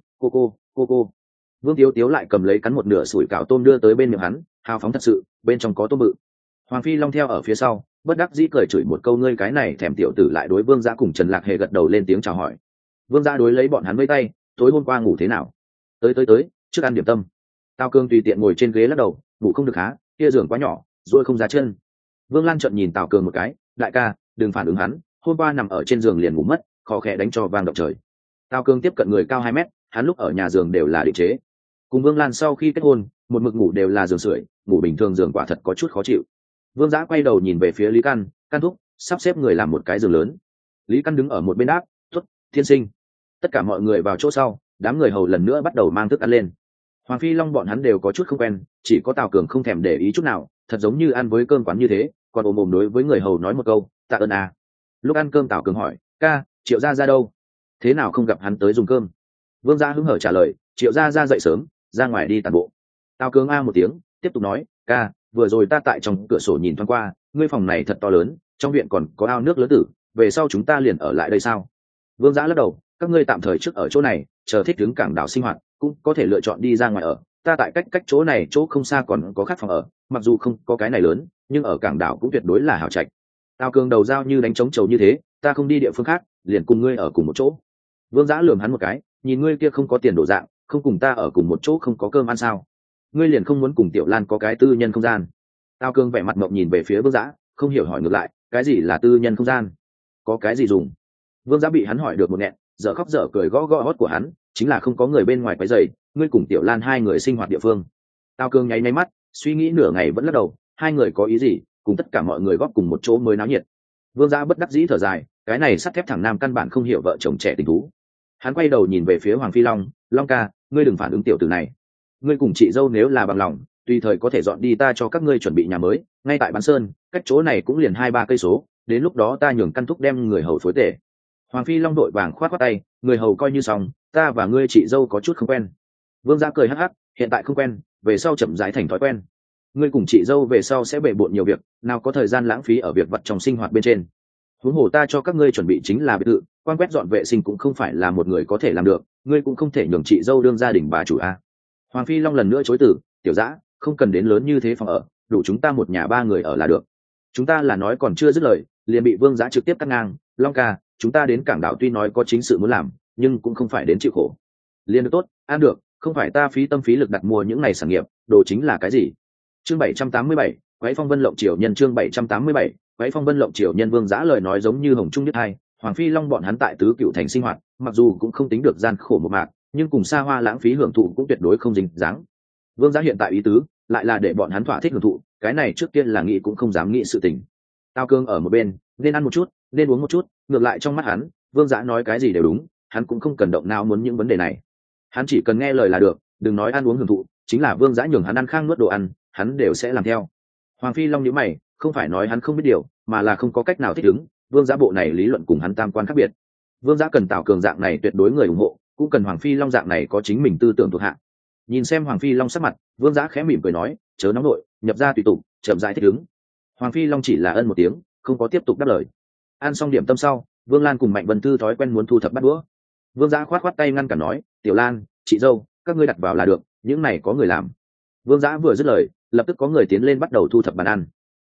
cô. Vương Tiếu Tiếu lại cầm lấy cắn một nửa sủi cảo tôm đưa tới bên miệng hắn, hào phóng thật sự, bên trong có tôm bự. Hoàng Phi Long theo ở phía sau, bất đắc dĩ cười chửi một câu, ngươi cái này thèm tiểu tử, lại đối Vương Dã cùng Trần Lạc Hề gật đầu lên tiếng chào hỏi. Vương Dã đối lấy bọn hắn với tay, tối hôm qua ngủ thế nào? Tới, trước ăn điểm tâm. Tào Cương tùy tiện ngồi trên ghế lắc đầu, ngủ không được há, kia giường quá nhỏ, rồi không ra chân. Vương Lan trợn nhìn Tào Cương một cái, đại ca, đừng phản ứng hắn, hôm qua nằm ở trên giường liền ngủ mất, khó khẽ đánh cho vang động trời. Tào Cương tiếp cận người cao 2 mét, hắn lúc ở nhà giường đều là định chế. Cùng Vương Lan sau khi kết hôn, một mực ngủ đều là giường sưởi, ngủ bình thường giường quả thật có chút khó chịu. Vương Dã quay đầu nhìn về phía Lý Căn Thúc, sắp xếp người làm một cái giường lớn. Lý Căn đứng ở một bên đáp, "Tuất, tiên sinh." Tất cả mọi người vào chỗ sau, đám người hầu lần nữa bắt đầu mang thức ăn lên. Hoàng Phi Long bọn hắn đều có chút không quen, chỉ có Tào Cường không thèm để ý chút nào, thật giống như ăn với cơm quán như thế, còn ồm ồm đối với người hầu nói một câu, "Tạ ơn à." Lúc ăn cơm Tào Cường hỏi, "Ca, Triệu gia ra đâu? Thế nào không gặp hắn tới dùng cơm?" Vương Dã hứng hở trả lời, "Triệu gia ra dậy sớm, ra ngoài đi tản bộ." Tào Cường a một tiếng, tiếp tục nói, "Ca, vừa rồi ta tại trong cửa sổ nhìn thoáng qua, ngươi phòng này thật to lớn, trong viện còn có ao nước lớn tử, về sau chúng ta liền ở lại đây sao?" Vương Dã lắc đầu, "Các ngươi tạm thời trước ở chỗ này, chờ thích ứng cảng đảo sinh hoạt, cũng có thể lựa chọn đi ra ngoài ở. Ta tại cách chỗ này chỗ không xa còn có khác phòng ở, mặc dù không có cái này lớn, nhưng ở cảng đảo cũng tuyệt đối là hảo trạch." Tào Cường đầu dao như đánh trống trầu như thế, "Ta không đi địa phương khác, liền cùng ngươi ở cùng một chỗ." Vương Dã lườm hắn một cái, nhìn ngươi kia không có tiền đổ dạng, không cùng ta ở cùng một chỗ không có cơm ăn sao? Ngươi liền không muốn cùng Tiểu Lan có cái tư nhân không gian? Tào Cường vẻ mặt mộng nhìn về phía Vương Dã, không hiểu hỏi ngược lại, cái gì là tư nhân không gian? Có cái gì dùng? Vương Dã bị hắn hỏi được một nghẹn, dở khóc dở cười gõ gõ hót của hắn, chính là không có người bên ngoài quấy rầy, ngươi cùng Tiểu Lan hai người sinh hoạt địa phương. Tào Cường nháy nháy mắt, suy nghĩ nửa ngày vẫn lắc đầu, hai người có ý gì, cùng tất cả mọi người góp cùng một chỗ mới náo nhiệt. Vương Dã bất đắc dĩ thở dài, cái này sắt thép thẳng nam căn bản không hiểu vợ chồng trẻ tình thú. Hắn quay đầu nhìn về phía Hoàng Phi Long, "Long ca, ngươi đừng phản ứng tiểu tử này. Ngươi cùng chị dâu nếu là bằng lòng, tùy thời có thể dọn đi, ta cho các ngươi chuẩn bị nhà mới, ngay tại Bán Sơn, cách chỗ này cũng liền 2-3 cây số, đến lúc đó ta nhường Căn Thúc đem người hầu phối tể." Hoàng Phi Long đội vàng khoát khoát tay, "Người hầu coi như xong, ta và ngươi chị dâu có chút không quen." Vương Dã cười hắc hắc, "Hiện tại không quen, về sau chậm rãi thành thói quen. Ngươi cùng chị dâu về sau sẽ bể bộn nhiều việc, nào có thời gian lãng phí ở việc vặt trong sinh hoạt bên trên. Huống hồ ta cho các ngươi chuẩn bị chính là biệt thự, quan quét dọn vệ sinh cũng không phải là một người có thể làm được, ngươi cũng không thể nhường chị dâu đương gia đình bà chủ a." Hoàng Phi Long lần nữa chối từ, "Tiểu Dã, không cần đến lớn như thế phòng ở, đủ chúng ta một nhà 3 người ở là được." Chúng ta là nói còn chưa dứt lời, liền bị Vương Dã trực tiếp cắt ngang, "Long ca, chúng ta đến cảng đảo tuy nói có chính sự muốn làm, nhưng cũng không phải đến chịu khổ. Liền được tốt, ăn được, không phải ta phí tâm phí lực đặt mua những này sản nghiệp, đồ chính là cái gì?" Chương 787, Quái Phong Vân Lộng Triều Nhân. Chương 787, Quái Phong Vân Lộng Triều Nhân. Vương Dã lời nói giống như hồng trung nhất hai, Hoàng Phi Long bọn hắn tại Tứ Cựu Thành sinh hoạt, mặc dù cũng không tính được gian khổ một mạc, nhưng cùng xa hoa lãng phí hưởng thụ cũng tuyệt đối không dính dáng. Vương Dã hiện tại ý tứ lại là để bọn hắn thỏa thích hưởng thụ, cái này trước tiên là nghĩ cũng không dám nghĩ sự tình. Tào Cương ở một bên, nên ăn một chút, nên uống một chút, ngược lại trong mắt hắn, Vương Dã nói cái gì đều đúng, hắn cũng không cần động não muốn những vấn đề này. Hắn chỉ cần nghe lời là được, đừng nói ăn uống hưởng thụ, chính là Vương Dã nhường hắn ăn khang nuốt đồ ăn, hắn đều sẽ làm theo. Hoàng Phi Long nhíu mày, không phải nói hắn không biết điều, mà là không có cách nào thích ứng. Vương Dã bộ này lý luận cùng hắn tam quan khác biệt. Vương Dã cần Tào Cường dạng này tuyệt đối người ủng hộ, cũng cần Hoàng Phi Long dạng này có chính mình tư tưởng thuộc hạ. Nhìn xem Hoàng Phi Long sắc mặt, Vương Dã khẽ mỉm cười nói, "Chớ nóng nội, nhập ra tùy tục, chậm rãi thích ứng." Hoàng Phi Long chỉ là ân một tiếng, không có tiếp tục đáp lời. Ăn xong điểm tâm sau, Vương Lan cùng Mạnh Vân Tư thói quen muốn thu thập bát đũa. Vương Dã khoát khoát tay ngăn cản nói, "Tiểu Lan, chị dâu, các ngươi đặt vào là được, những này có người làm." Vương Dã vừa dứt lời, lập tức có người tiến lên bắt đầu thu thập bàn ăn.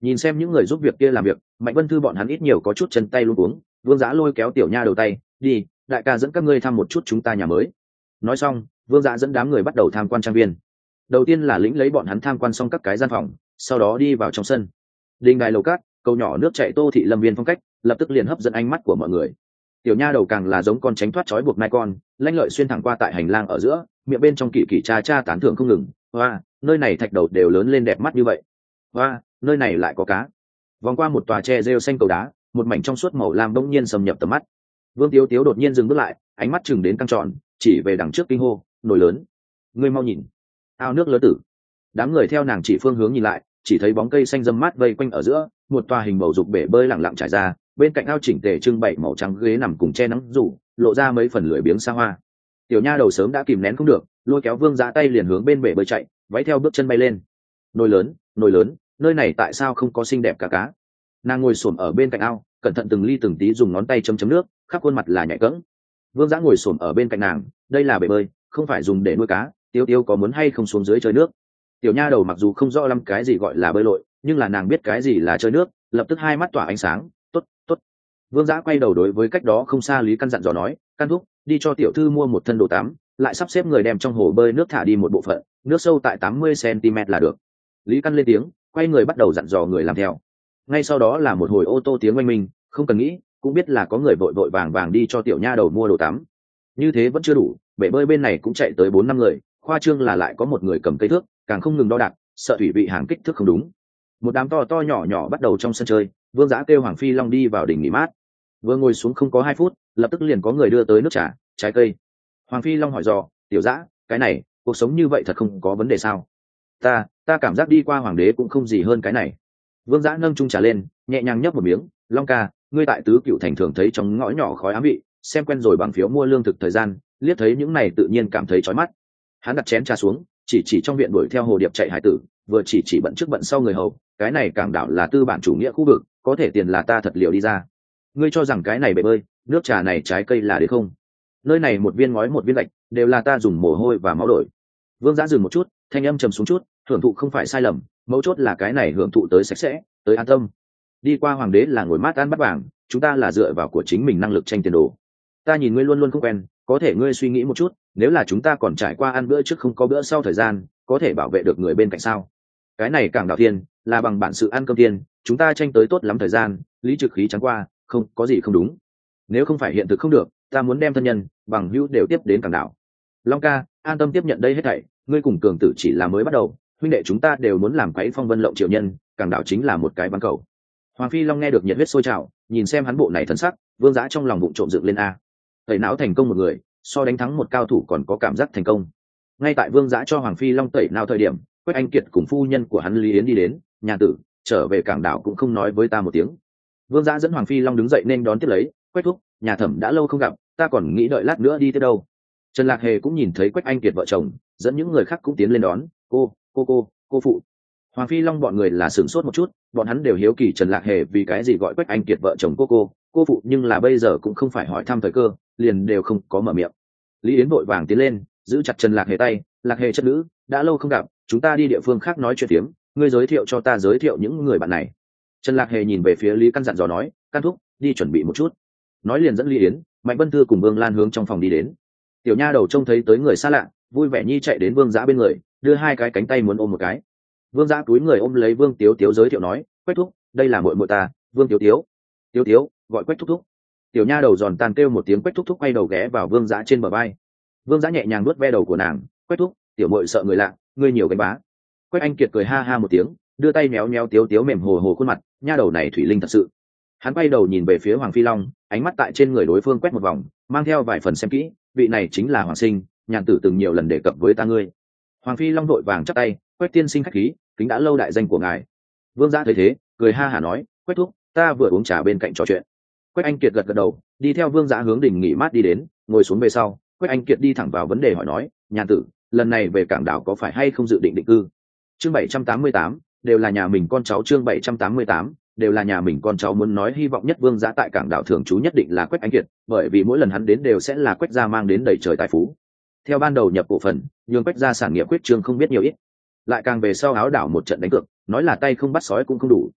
Nhìn xem những người giúp việc kia làm việc, Mạnh Vân Thư bọn hắn ít nhiều có chút chân tay luống cuống. Vương Dã lôi kéo Tiểu Nha đầu tay, đi, đại ca dẫn các ngươi thăm một chút chúng ta nhà mới. Nói xong, Vương Dã dẫn đám người bắt đầu tham quan trang viên. Đầu tiên là lĩnh lấy bọn hắn tham quan xong các cái gian phòng, sau đó đi vào trong sân. Đình đài lầu cát, cầu nhỏ nước chảy Tô thị lâm viên phong cách, lập tức liền hấp dẫn ánh mắt của mọi người. Tiểu Nha đầu càng là giống con tránh thoát trói buộc nai con, lanh lợi xuyên thẳng qua tại hành lang ở giữa, miệng bên trong kỳ kỳ cha cha tán thưởng không ngừng. Hoa, nơi này thạch đầu đều lớn lên đẹp mắt như vậy. Hoa, nơi này lại có cá. Vòng qua một tòa tre rêu xanh cầu đá, một mảnh trong suốt màu lam bỗng nhiên xâm nhập tầm mắt. Vương Tiếu Tiếu đột nhiên dừng bước lại, ánh mắt chừng đến căng tròn, chỉ về đằng trước kinh hô, nồi lớn. Ngươi mau nhìn, ao nước lớn tử. Đám người theo nàng chỉ phương hướng nhìn lại, chỉ thấy bóng cây xanh râm mát vây quanh ở giữa, một tòa hình bầu dục bể bơi lặng lặng trải ra, bên cạnh ao chỉnh tề trưng bày màu trắng ghế nằm cùng che nắng rủ, lộ ra mấy phần lười biếng xa hoa. Tiểu Nha đầu sớm đã kìm nén không được, lôi kéo Vương Dã tay liền hướng bên bể bơi chạy, váy theo bước chân bay lên. Nồi lớn, nơi này tại sao không có xinh đẹp cả cá? Nàng ngồi xổm ở bên cạnh ao, cẩn thận từng ly từng tí dùng ngón tay chấm chấm nước, khắp khuôn mặt là nhạy cẫng. Vương Dã ngồi xổm ở bên cạnh nàng, đây là bể bơi, không phải dùng để nuôi cá, Tiêu Tiêu có muốn hay không xuống dưới chơi nước? Tiểu Nha đầu mặc dù không rõ lắm cái gì gọi là bơi lội, nhưng là nàng biết cái gì là chơi nước, lập tức hai mắt tỏa ánh sáng, tốt, tốt. Vương Dã quay đầu đối với cách đó không xa Lý Căn dặn dò nói, Căn thúc, đi cho tiểu thư mua một thân đồ tắm, lại sắp xếp người đem trong hồ bơi nước thả đi một bộ phận, nước sâu tại 80 cm là được. Lý Căn lên tiếng, quay người bắt đầu dặn dò người làm theo. Ngay sau đó là một hồi ô tô tiếng oanh minh, không cần nghĩ, cũng biết là có người vội vội vàng vàng đi cho tiểu Nha đầu mua đồ tắm. Như thế vẫn chưa đủ, bể bơi bên này cũng chạy tới 4-5 người, khoa trương là lại có một người cầm cây thước, càng không ngừng đo đạc, sợ thủy vị hàng kích thước không đúng. Một đám to to nhỏ nhỏ bắt đầu trong sân chơi. Vương Dã kêu Hoàng Phi Long đi vào đỉnh nghỉ mát. Vừa ngồi xuống không có 2 phút, lập tức liền có người đưa tới nước trà, trái cây. Hoàng Phi Long hỏi dò, tiểu Dã, cái này, cuộc sống như vậy thật không có vấn đề sao? Ta cảm giác đi qua hoàng đế cũng không gì hơn cái này. Vương Dã nâng chung trà lên, nhẹ nhàng nhấp một miếng, Long ca, ngươi tại Tứ Cựu thành thường thấy trong ngõ nhỏ khói ám vị, xem quen rồi bằng phiếu mua lương thực thời gian, liếc thấy những này tự nhiên cảm thấy chói mắt. Hắn đặt chén trà xuống, chỉ trong viện đuổi theo hồ điệp chạy hải tử, vừa chỉ bận trước bận sau người hầu, cái này cảng đảo là tư bản chủ nghĩa khu vực, có thể tiền là ta thật liệu đi ra. Ngươi cho rằng cái này bể bơi, nước trà này trái cây là đấy không? Nơi này một viên ngói một viên gạch, đều là ta dùng mồ hôi và máu đổi. Vương Dã dừng một chút, thanh âm trầm xuống chút, hưởng thụ không phải sai lầm, mấu chốt là cái này hưởng thụ tới sạch sẽ, tới an tâm. Đi qua hoàng đế là ngồi mát ăn bắt vàng, chúng ta là dựa vào của chính mình năng lực tranh tiền đồ. Ta nhìn ngươi luôn luôn không quen, có thể ngươi suy nghĩ một chút, nếu là chúng ta còn trải qua ăn bữa trước không có bữa sau thời gian, có thể bảo vệ được người bên cạnh sao? Cái này càng đạo thiên, là bằng bản sự ăn cơm tiền, chúng ta tranh tới tốt lắm thời gian, lý trực khí trắng qua, không có gì không đúng. Nếu không phải hiện thực không được, ta muốn đem thân nhân, bằng hữu đều tiếp đến càng đảo. Long ca, an tâm tiếp nhận đây hết thảy, ngươi cùng cường tử chỉ là mới bắt đầu, huynh đệ chúng ta đều muốn làm quấy phong vân lộng triệu nhân, càng đảo chính là một cái bán cầu. Hoàng Phi Long nghe được nhiệt huyết sôi trào, nhìn xem hắn bộ này thân sắc, Vương Dã trong lòng bụng trộm dựng lên a. Tẩy não thành công một người, so đánh thắng một cao thủ còn có cảm giác thành công. Ngay tại Vương Dã cho Hoàng Phi Long tẩy não thời điểm, Quách Anh Kiệt cùng phu nhân của hắn Lý Yến đi đến, nhà tử, trở về cảng đảo cũng không nói với ta một tiếng. Vương Dã dẫn Hoàng Phi Long đứng dậy nên đón tiếp lấy, Quách thúc, nhà thẩm đã lâu không gặp, ta còn nghĩ đợi lát nữa đi tới đâu. Trần Lạc Hề cũng nhìn thấy Quách Anh Kiệt vợ chồng, dẫn những người khác cũng tiến lên đón, cô phụ. Hoàng Phi Long bọn người là sửng sốt một chút, bọn hắn đều hiếu kỳ Trần Lạc Hề vì cái gì gọi Quách Anh Kiệt vợ chồng cô phụ, nhưng là bây giờ cũng không phải hỏi thăm thời cơ, liền đều không có mở miệng. Lý Yến vội vàng tiến lên, giữ chặt Trần Lạc Hề tay, Lạc Hề chất nữ, đã lâu không gặp, chúng ta đi địa phương khác nói chuyện tiếm, ngươi giới thiệu cho ta giới thiệu những người bạn này. Trần Lạc Hề nhìn về phía Lý Căn dặn dò nói, Căn thúc, đi chuẩn bị một chút. Nói liền dẫn Lý Yến, Mạnh Vân Thư cùng Vương Lan hướng trong phòng đi đến. Tiểu Nha đầu trông thấy tới người xa lạ, vui vẻ nhi chạy đến Vương Dã bên người, đưa hai cái cánh tay muốn ôm một cái. Vương Dã túi người ôm lấy Vương Tiếu Tiếu giới thiệu nói, Quách thúc, đây là muội muội ta, Vương Tiếu Tiếu. Tiếu Tiếu, gọi Quách thúc thúc. Tiểu Nha đầu giòn tan kêu một tiếng Quách thúc thúc, quay đầu ghé vào Vương Dã trên bờ vai. Vương Dã nhẹ nhàng nuốt ve đầu của nàng, Quách thúc, tiểu muội sợ người lạ, ngươi nhiều gánh bá. Quách Anh Kiệt cười ha ha một tiếng, đưa tay méo méo Tiếu Tiếu mềm hồ hồ khuôn mặt, nha đầu này thủy linh thật sự. Hắn quay đầu nhìn về phía Hoàng Phi Long, ánh mắt tại trên người đối phương quét một vòng, mang theo vài phần xem kỹ, vị này chính là Hoàng Sinh, nhàn tử từng nhiều lần đề cập với ta ngươi. Hoàng Phi Long đội vàng chắp tay, Quách tiên sinh khách khí, kính đã lâu đại danh của ngài. Vương Dã thấy thế, cười ha hả nói, Quách thúc, ta vừa uống trà bên cạnh trò chuyện. Quách Anh Kiệt gật gật đầu, đi theo Vương Dã hướng đỉnh nghỉ mát đi đến, ngồi xuống về sau, Quách Anh Kiệt đi thẳng vào vấn đề hỏi nói, nhàn tử, lần này về cảng đảo có phải hay không dự định định cư? Chương 788, đều là nhà mình con cháu. Chương 788, đều là nhà mình con cháu. Muốn nói hy vọng nhất Vương Dã tại cảng đảo thường trú nhất định là Quách Anh Kiệt, bởi vì mỗi lần hắn đến đều sẽ là Quách gia mang đến đầy trời tài phú. Theo ban đầu nhập cổ phần, nhường Quách gia sản nghiệp quyết trương không biết nhiều ít, lại càng về sau áo đảo một trận đánh cược, nói là tay không bắt sói cũng không đủ.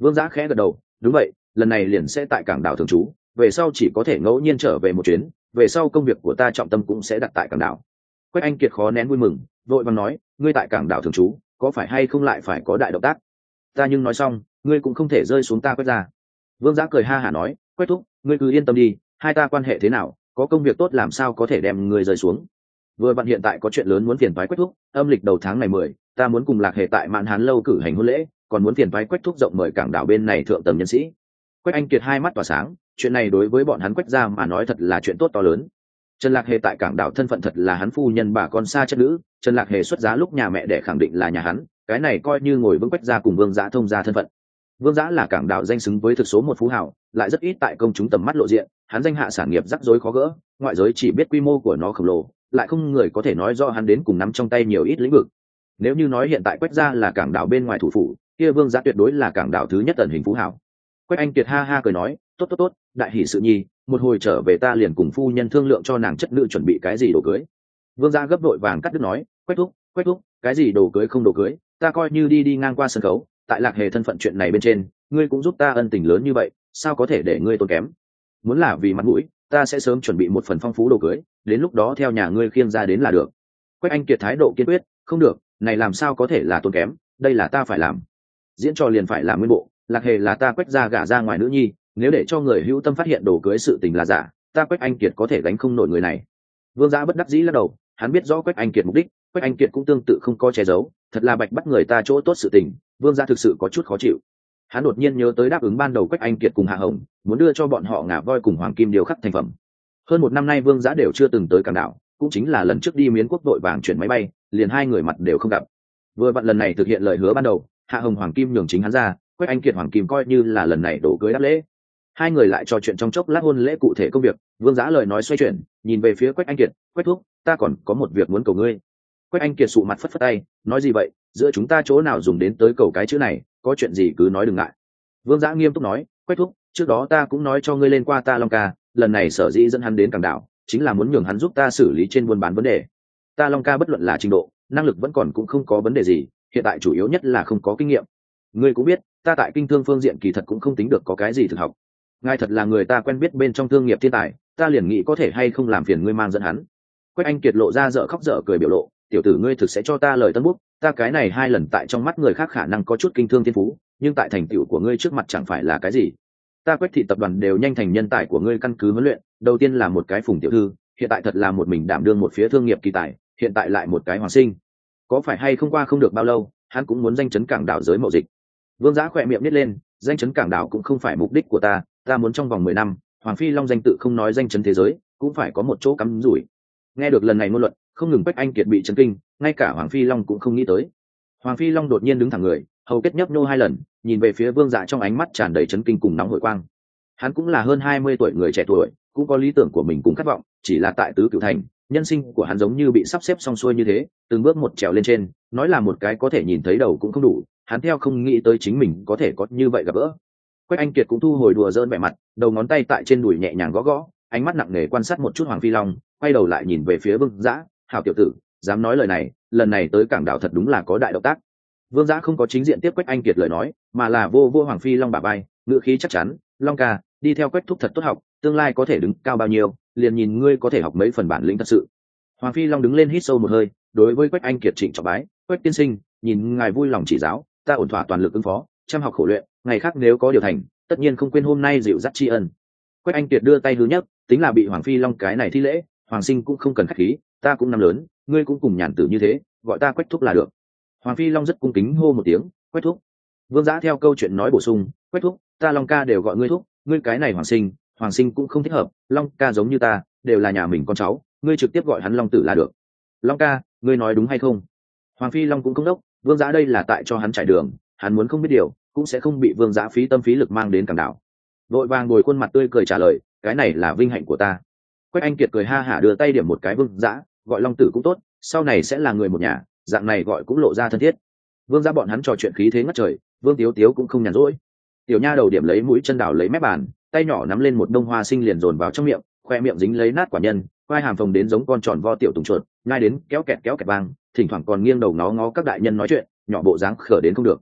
Vương Giã khẽ gật đầu, đúng vậy, lần này liền sẽ tại cảng đảo thường trú, về sau chỉ có thể ngẫu nhiên trở về một chuyến, về sau công việc của ta trọng tâm cũng sẽ đặt tại cảng đảo. Quách Anh Kiệt khó nén vui mừng, vội vàng nói, ngươi tại cảng đảo thường trú, có phải hay không lại phải có đại động tác? Ta nhưng nói xong, ngươi cũng không thể rơi xuống ta Quách ra. Vương Giã cười ha hả nói, Quách thúc, ngươi cứ yên tâm đi, hai ta quan hệ thế nào, có công việc tốt làm sao có thể đem ngươi rơi xuống. Vừa vặn hiện tại có chuyện lớn muốn phiền toái Quách thúc, âm lịch đầu tháng này 10, ta muốn cùng Lạc Hề tại Mạn Hán lâu cử hành hôn lễ, còn muốn phiền toái Quách thúc rộng mời cảng đảo bên này thượng tầng nhân sĩ. Quách Anh Kiệt hai mắt tỏa sáng, chuyện này đối với bọn hắn Quách gia mà nói thật là chuyện tốt to lớn. Trần Lạc Hề tại cảng đảo thân phận thật là hắn phu nhân bà con xa chất nữ, Trần Lạc Hề xuất giá lúc nhà mẹ đẻ khẳng định là nhà hắn, cái này coi như ngồi vững Quách gia cùng Vương Giã thông gia thân phận. Vương Giã là cảng đảo danh xứng với thực số một phú hào, lại rất ít tại công chúng tầm mắt lộ diện, hắn danh hạ sản nghiệp rắc rối khó gỡ, ngoại giới chỉ biết quy mô của nó khổng lồ, lại không người có thể nói rõ hắn đến cùng nắm trong tay nhiều ít lĩnh vực. Nếu như nói hiện tại Quách gia là cảng đảo bên ngoài thủ phủ, kia Vương Giã tuyệt đối là cảng đảo thứ nhất ẩn hình phú hào. Quách Anh Kiệt ha ha cười nói, tốt tốt tốt, đại hỷ sự nhi, một hồi trở về ta liền cùng phu nhân thương lượng cho nàng chất nữ chuẩn bị cái gì đồ cưới. Vương Giã gấp đội vàng cắt đứt nói, Quách thúc, cái gì đồ cưới không đồ cưới, ta coi như đi ngang qua sân khấu, tại Lạc Hề thân phận chuyện này bên trên, ngươi cũng giúp ta ân tình lớn như vậy, sao có thể để ngươi tốn kém. Muốn là vì mặt mũi, ta sẽ sớm chuẩn bị một phần phong phú đồ cưới, đến lúc đó theo nhà ngươi khiêng ra đến là được. Quách Anh Kiệt thái độ kiên quyết, không được, này làm sao có thể là tốn kém, đây là ta phải làm. Diễn trò liền phải làm nguyên bộ, Lạc Hề là ta Quách gia gả ra ngoài nữ nhi, nếu để cho người hữu tâm phát hiện đồ cưới sự tình là giả, ta Quách Anh Kiệt có thể gánh không nổi người này. Vương Giã bất đắc dĩ lắc đầu, hắn biết rõ Quách Anh Kiệt mục đích, Quách Anh Kiệt cũng tương tự không có che giấu, thật là bạch bắt người ta chỗ tốt sự tình, Vương Giã thực sự có chút khó chịu. Hắn đột nhiên nhớ tới đáp ứng ban đầu Quách Anh Kiệt cùng Hạ Hồng, muốn đưa cho bọn họ ngà voi cùng hoàng kim điều khắc thành phẩm. Hơn một năm nay Vương Giã đều chưa từng tới cảng đảo, cũng chính là lần trước đi Miến Quốc đội vàng chuyển máy bay, liền hai người mặt đều không gặp. Vừa vặn lần này thực hiện lời hứa ban đầu, Hạ Hồng hoàng kim nhường chính hắn ra, Quách Anh Kiệt hoàng kim coi như là lần này đổ cưới đáp lễ. Hai người lại trò chuyện trong chốc lát hôn lễ cụ thể công việc, Vương Giã lời nói xoay chuyển, nhìn về phía Quách Anh Kiệt, Quách thúc, ta còn có một việc muốn cầu ngươi. Quách Anh Kiệt sụ mặt phất phất tay, nói gì vậy, giữa chúng ta chỗ nào dùng đến tới cầu cái chữ này, có chuyện gì cứ nói đừng ngại. Vương Giã nghiêm túc nói, Quách thúc, trước đó ta cũng nói cho ngươi lên qua ta Long Ca, lần này sở dĩ dẫn hắn đến cảng đảo, chính là muốn nhường hắn giúp ta xử lý trên buôn bán vấn đề. Ta Long Ca bất luận là trình độ, năng lực vẫn còn cũng không có vấn đề gì, hiện tại chủ yếu nhất là không có kinh nghiệm. Ngươi cũng biết, ta tại kinh thương phương diện kỳ thật cũng không tính được có cái gì thực học. Ngài thật là người ta quen biết bên trong thương nghiệp thiên tài, ta liền nghĩ có thể hay không làm phiền ngươi mang dẫn hắn. Quách Anh Kiệt lộ ra dở khóc dở cười biểu lộ, tiểu tử ngươi thực sẽ cho ta lời tân bút, ta cái này hai lần tại trong mắt người khác khả năng có chút kinh thương thiên phú, nhưng tại thành tựu của ngươi trước mặt chẳng phải là cái gì. Ta Quách thị tập đoàn đều nhanh thành nhân tài của ngươi căn cứ huấn luyện, đầu tiên là một cái Phùng tiểu thư, hiện tại thật là một mình đảm đương một phía thương nghiệp kỳ tài, hiện tại lại một cái Hoàng Sinh. Có phải hay không qua không được bao lâu, hắn cũng muốn danh chấn cảng đảo giới mậu dịch. Vương Giã khỏe miệng nít lên, danh chấn cảng đảo cũng không phải mục đích của ta, ta muốn trong vòng 10 năm, Hoàng Phi Long danh tự không nói danh chấn thế giới, cũng phải có một chỗ cắm rủi. Nghe được lần này ngôn luận, không ngừng Quách Anh Kiệt bị chấn kinh, ngay cả Hoàng Phi Long cũng không nghĩ tới. Hoàng Phi Long đột nhiên đứng thẳng người, hầu kết nhấp nhô hai lần, nhìn về phía Vương Dạ trong ánh mắt tràn đầy chấn kinh cùng nóng hổi quang. Hắn cũng là hơn 20 tuổi người trẻ tuổi, cũng có lý tưởng của mình cùng khát vọng, chỉ là tại tứ cửu thành, nhân sinh của hắn giống như bị sắp xếp xong xuôi như thế, từng bước một trèo lên trên, nói là một cái có thể nhìn thấy đầu cũng không đủ, hắn theo không nghĩ tới chính mình có thể có như vậy gặp gỡ. Quách Anh Kiệt cũng thu hồi đùa giỡn vẻ mặt, đầu ngón tay tại trên đùi nhẹ nhàng gõ gõ, ánh mắt nặng nề quan sát một chút Hoàng Phi Long, quay đầu lại nhìn về phía Vương Dã, "Hảo tiểu tử, dám nói lời này, lần này tới cảng đảo thật đúng là có đại động tác." Vương Dã không có chính diện tiếp Quách Anh Kiệt lời nói, mà là vô vô Hoàng Phi Long bả vai, ngữ khí chắc chắn, "Long ca, đi theo Quách thúc thật tốt học, tương lai có thể đứng cao bao nhiêu, liền nhìn ngươi có thể học mấy phần bản lĩnh thật sự." Hoàng Phi Long đứng lên hít sâu một hơi, đối với Quách Anh Kiệt trịnh trọng bái, "Quách tiên sinh, nhìn ngài vui lòng chỉ giáo, ta ổn thỏa toàn lực ứng phó, chăm học khổ luyện, ngày khác nếu có điều thành, tất nhiên không quên hôm nay dịu dắt tri ân." Quách Anh Kiệt đưa tay hứa nhất, tính là bị Hoàng Phi Long cái này thi lễ, Hoàng sinh cũng không cần khách khí, ta cũng năm lớn, ngươi cũng cùng nhàn tử như thế, gọi ta Quách thúc là được. Hoàng Phi Long rất cung kính hô một tiếng, "Quách thúc." Vương Dã theo câu chuyện nói bổ sung, "Quách thúc, ta Long ca đều gọi ngươi thúc, ngươi cái này Hoàng sinh cũng không thích hợp, Long ca giống như ta, đều là nhà mình con cháu, ngươi trực tiếp gọi hắn Long tử là được." "Long ca, ngươi nói đúng hay không?" Hoàng Phi Long cũng không đốc, Vương Dã đây là tại cho hắn trải đường, hắn muốn không biết điều, cũng sẽ không bị Vương Dã phí tâm phí lực mang đến cảng đảo. Vội vàng ngồi khuôn mặt tươi cười trả lời, "Cái này là vinh hạnh của ta." Quách Anh Kiệt cười ha hả đưa tay điểm một cái Vương Dã, gọi Long tử cũng tốt, sau này sẽ là người một nhà, dạng này gọi cũng lộ ra thân thiết. Vương Dã bọn hắn trò chuyện khí thế ngất trời, Vương Tiếu Tiếu cũng không nhàn rỗi. Tiểu nha đầu điểm lấy mũi chân đảo lấy mép bàn, tay nhỏ nắm lên một đông hoa sinh liền dồn vào trong miệng, khoe miệng dính lấy nát quả nhân, vai hàm phồng đến giống con tròn vo tiểu tùng chuột, ngay đến kéo kẹt vang, thỉnh thoảng còn nghiêng đầu ngó ngó các đại nhân nói chuyện, nhỏ bộ dáng khở đến không được.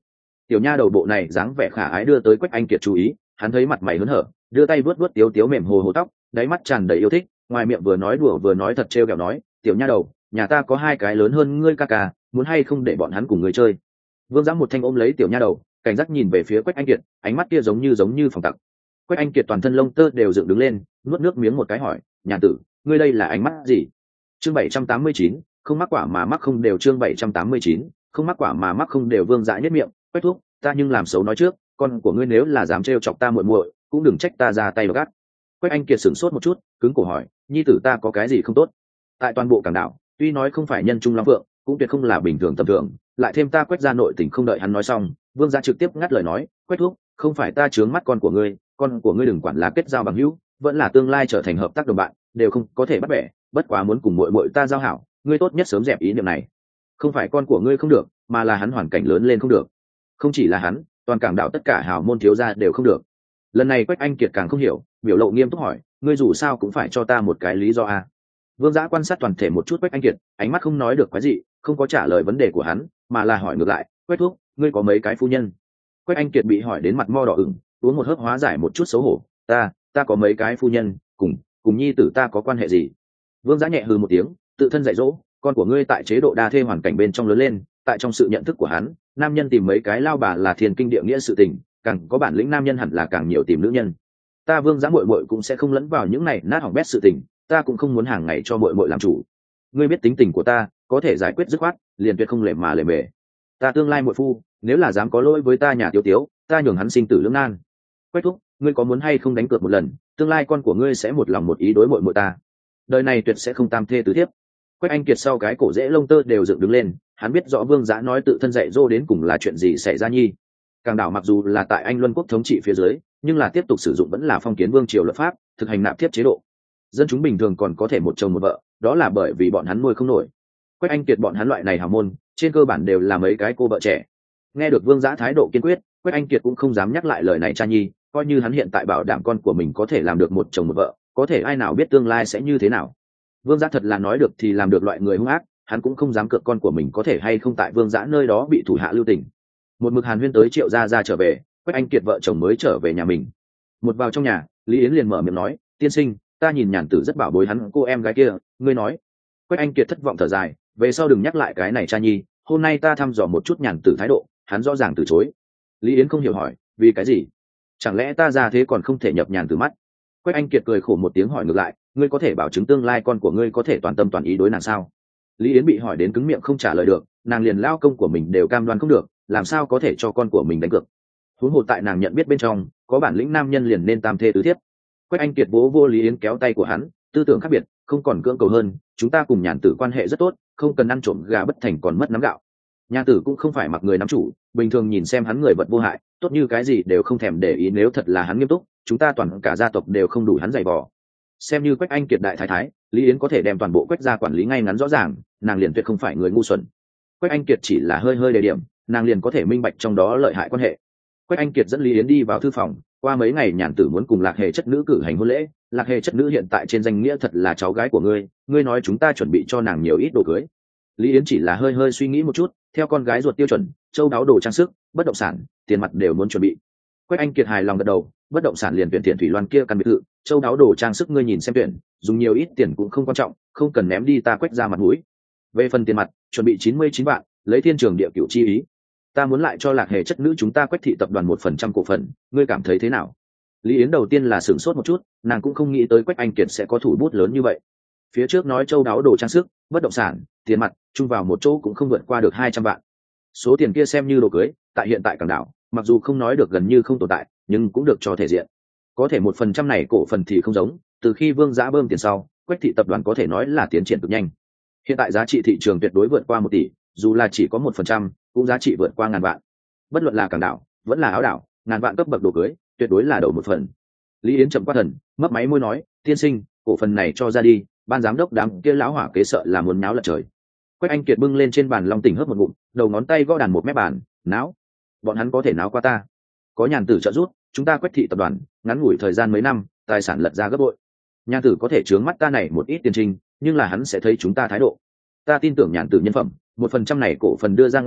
Tiểu nha đầu bộ này dáng vẻ khả ái đưa tới Quách Anh Kiệt chú ý, hắn thấy mặt mày hớn hở, đưa tay vuốt vuốt tiếu tiếu mềm hồ hồ tóc, đáy mắt tràn đầy yêu thích, ngoài miệng vừa nói đùa vừa nói thật trêu ghẹo nói, tiểu nha đầu, nhà ta có hai cái lớn hơn ngươi ca ca, muốn hay không để bọn hắn cùng ngươi chơi. Vương Giã một thanh ôm lấy tiểu nha đầu, cảnh giác nhìn về phía Quách Anh Kiệt, ánh mắt kia giống như phòng tặc. Quách Anh Kiệt toàn thân lông tơ đều dựng đứng lên, nuốt nước miếng một cái hỏi, nhà tử, ngươi đây là ánh mắt gì? Chương 789, không mắc quả mà mắc không đều. Chương 789, không mắc quả mà mắc không đều. Vương Dã nhếch miệng, Quách thúc, ta nhưng làm xấu nói trước, con của ngươi nếu là dám trêu chọc ta muội muội, cũng đừng trách ta ra tay gắt. Quách Anh Kiệt sửng sốt một chút, cứng cổ hỏi, nhi tử ta có cái gì không tốt? Tại toàn bộ Cảng Đảo, tuy nói không phải nhân trung long phượng, cũng tuyệt không là bình thường tầm thường, lại thêm ta Quách gia nội tình. Không đợi hắn nói xong, Vương Dã trực tiếp ngắt lời nói, Quách thúc, không phải ta chướng mắt con của ngươi đừng quản là kết giao bằng hữu, vẫn là tương lai trở thành hợp tác đồng bạn, đều không có thể bắt bẻ, bất quá muốn cùng muội muội ta giao hảo, ngươi tốt nhất sớm dẹp ý niệm này. Không phải con của ngươi không được, mà là hắn hoàn cảnh lớn lên không được. Không chỉ là hắn, toàn Cảng Đảo tất cả hào môn thiếu gia đều không được. Lần này Quách Anh Kiệt càng không hiểu, biểu lộ nghiêm túc hỏi, ngươi dù sao cũng phải cho ta một cái lý do à? Vương Dã quan sát toàn thể một chút Quách Anh Kiệt, ánh mắt không nói được cái gì, không có trả lời vấn đề của hắn, mà là hỏi ngược lại, Quách thúc, ngươi có mấy cái phu nhân? Quách Anh Kiệt bị hỏi đến mặt mo đỏ ửng, uống một hớp hóa giải một chút xấu hổ, ta có mấy cái phu nhân, cùng nhi tử ta có quan hệ gì? Vương Dã nhẹ hừ một tiếng, tự thân dạy dỗ, con của ngươi tại chế độ đa thê hoàn cảnh bên trong lớn lên, tại trong sự nhận thức của hắn, nam nhân tìm mấy cái lao bà là thiên kinh địa nghĩa sự tình, càng có bản lĩnh nam nhân hẳn là càng nhiều tìm nữ nhân. Ta Vương Dã muội muội cũng sẽ không lẫn vào những này nát hỏng bét sự tình, ta cũng không muốn hàng ngày cho muội muội làm chủ. Ngươi biết tính tình của ta, có thể giải quyết dứt khoát, liền tuyệt không lề mà lề mề. Ta tương lai muội phu, nếu là dám có lỗi với ta nhà Tiếu Tiếu, ta nhường hắn sinh tử lưỡng nan. Quách thúc, ngươi có muốn hay không đánh cược một lần, tương lai con của ngươi sẽ một lòng một ý đối muội muội ta. Đời này tuyệt sẽ không tam thê tứ thiếp. Quách Anh Kiệt sau cái cổ rễ lông tơ đều dựng đứng lên, hắn biết rõ Vương Dã nói tự thân dạy dỗ đến cùng là chuyện gì xảy ra nhi. Cảng Đảo mặc dù là tại Anh Luân quốc thống trị phía dưới, nhưng là tiếp tục sử dụng vẫn là phong kiến vương triều luật pháp, thực hành nạp thiếp chế độ. Dân chúng bình thường còn có thể một chồng một vợ, đó là bởi vì bọn hắn nuôi không nổi. Quách Anh Kiệt bọn hắn loại này hào môn, trên cơ bản đều là mấy cái cô vợ trẻ. Nghe được Vương Dã thái độ kiên quyết, Quách Anh Kiệt cũng không dám nhắc lại lời này cha nhi, coi như hắn hiện tại bảo đảm con của mình có thể làm được một chồng một vợ, có thể ai nào biết tương lai sẽ như thế nào. Vương Dã thật là nói được thì làm được loại người hung ác, hắn cũng không dám cược con của mình có thể hay không tại Vương Dã nơi đó bị thủ hạ lưu tình. Một mực hàn huyên tới Triệu gia ra trở về, Quách Anh Kiệt vợ chồng mới trở về nhà mình. Một vào trong nhà, Lý Yến liền mở miệng nói, tiên sinh, ta nhìn Nhàn Tử rất bảo bối hắn cô em gái kia, ngươi nói. Quách Anh Kiệt thất vọng thở dài, về sau đừng nhắc lại cái này cha nhi, hôm nay ta thăm dò một chút Nhàn Tử thái độ, hắn rõ ràng từ chối. Lý Yến không hiểu hỏi, vì cái gì? Chẳng lẽ ta ra thế còn không thể nhập Nhàn Tử mắt? Quách Anh Kiệt cười khổ một tiếng hỏi ngược lại, ngươi có thể bảo chứng tương lai con của ngươi có thể toàn tâm toàn ý đối nàng sao? Lý Yến bị hỏi đến cứng miệng không trả lời được, nàng liền lao công của mình đều cam đoan không được, làm sao có thể cho con của mình đánh cược? Huống hồ tại nàng nhận biết bên trong, có bản lĩnh nam nhân liền nên tam thê tứ thiếp. Quách Anh Kiệt vỗ vô Lý Yến kéo tay của hắn, tư tưởng khác biệt, không còn cưỡng cầu hơn, chúng ta cùng Nhàn Tử quan hệ rất tốt, không cần ăn trộm gà bất thành còn mất nắm gạo. Nhàn Tử cũng không phải mặc người nắm chủ, bình thường nhìn xem hắn người vật vô hại, tốt như cái gì đều không thèm để ý, nếu thật là hắn nghiêm túc, chúng ta toàn cả gia tộc đều không đủ hắn giày vò. Xem như Quách Anh Kiệt đại thái thái, Lý Yến có thể đem toàn bộ Quách gia quản lý ngay ngắn rõ ràng, nàng liền tuyệt không phải người ngu xuẩn. Quách Anh Kiệt chỉ là hơi hơi đề điểm, nàng liền có thể minh bạch trong đó lợi hại quan hệ. Quách Anh Kiệt dẫn Lý Yến đi vào thư phòng, qua mấy ngày Nhàn Tử muốn cùng Lạc Hề chất nữ cử hành hôn lễ, Lạc Hề chất nữ hiện tại trên danh nghĩa thật là cháu gái của ngươi nói chúng ta chuẩn bị cho nàng nhiều ít đồ cưới. Lý Yến chỉ là hơi hơi suy nghĩ một chút, theo con gái ruột tiêu chuẩn, châu đáo đồ trang sức, bất động sản, tiền mặt đều muốn chuẩn bị. Quách Anh Kiệt hài lòng gật đầu, bất động sản liền tuyển Tiền Thủy Loan kia căn biệt thự, châu đáo đồ trang sức ngươi nhìn xem tuyển, dùng nhiều ít tiền cũng không quan trọng, không cần ném đi ta Quách ra mặt mũi. Về phần tiền mặt, chuẩn bị 99 vạn, lấy Thiên Trường Địa Cửu chi ý. Ta muốn lại cho Lạc Hề chất nữ chúng ta Quách thị tập đoàn 1% cổ phần, ngươi cảm thấy thế nào? Lý Yến đầu tiên là sửng sốt một chút, nàng cũng không nghĩ tới Quách Anh Kiệt sẽ có thủ bút lớn như vậy. Phía trước nói châu đáo đồ trang sức, bất động sản, tiền mặt, chung vào một chỗ cũng không vượt qua được 200 vạn. Số tiền kia xem như đồ cưới, tại hiện tại Cảng Đảo, mặc dù không nói được gần như không tồn tại, nhưng cũng được cho thể diện. Có thể 1% này cổ phần thì không giống, từ khi Vương Dã bơm tiền sau, Quách thị tập đoàn có thể nói là tiến triển cực nhanh. Hiện tại giá trị thị trường tuyệt đối vượt qua 1 tỷ, dù là chỉ có 1%, cũng giá trị vượt qua ngàn vạn. Bất luận là Cảng Đảo, vẫn là Áo Đảo, ngàn vạn cấp bậc đồ cưới, tuyệt đối là đầu một phần. Lý Yến chậm qua thần, mấp máy môi nói, tiên sinh, cổ phần này cho ra đi, ban giám đốc đám kia lão hỏa kế sợ là muốn náo lật trời. Quách Anh Kiệt bưng lên trên bàn long tỉnh hớp một ngụm, đầu ngón tay gõ đàn một mép bàn, náo. Bọn hắn có thể náo qua ta. Có Nhàn Tử trợ giúp, chúng ta Quách thị tập đoàn, ngắn ngủi thời gian mấy năm, tài sản lật ra gấp bội. Nhàn Tử có thể chướng mắt ta này một ít tiền trình, nhưng là hắn sẽ thấy chúng ta thái độ. Ta tin tưởng Nhàn Tử nhân phẩm, 1% này cổ phần đưa ra ngoài,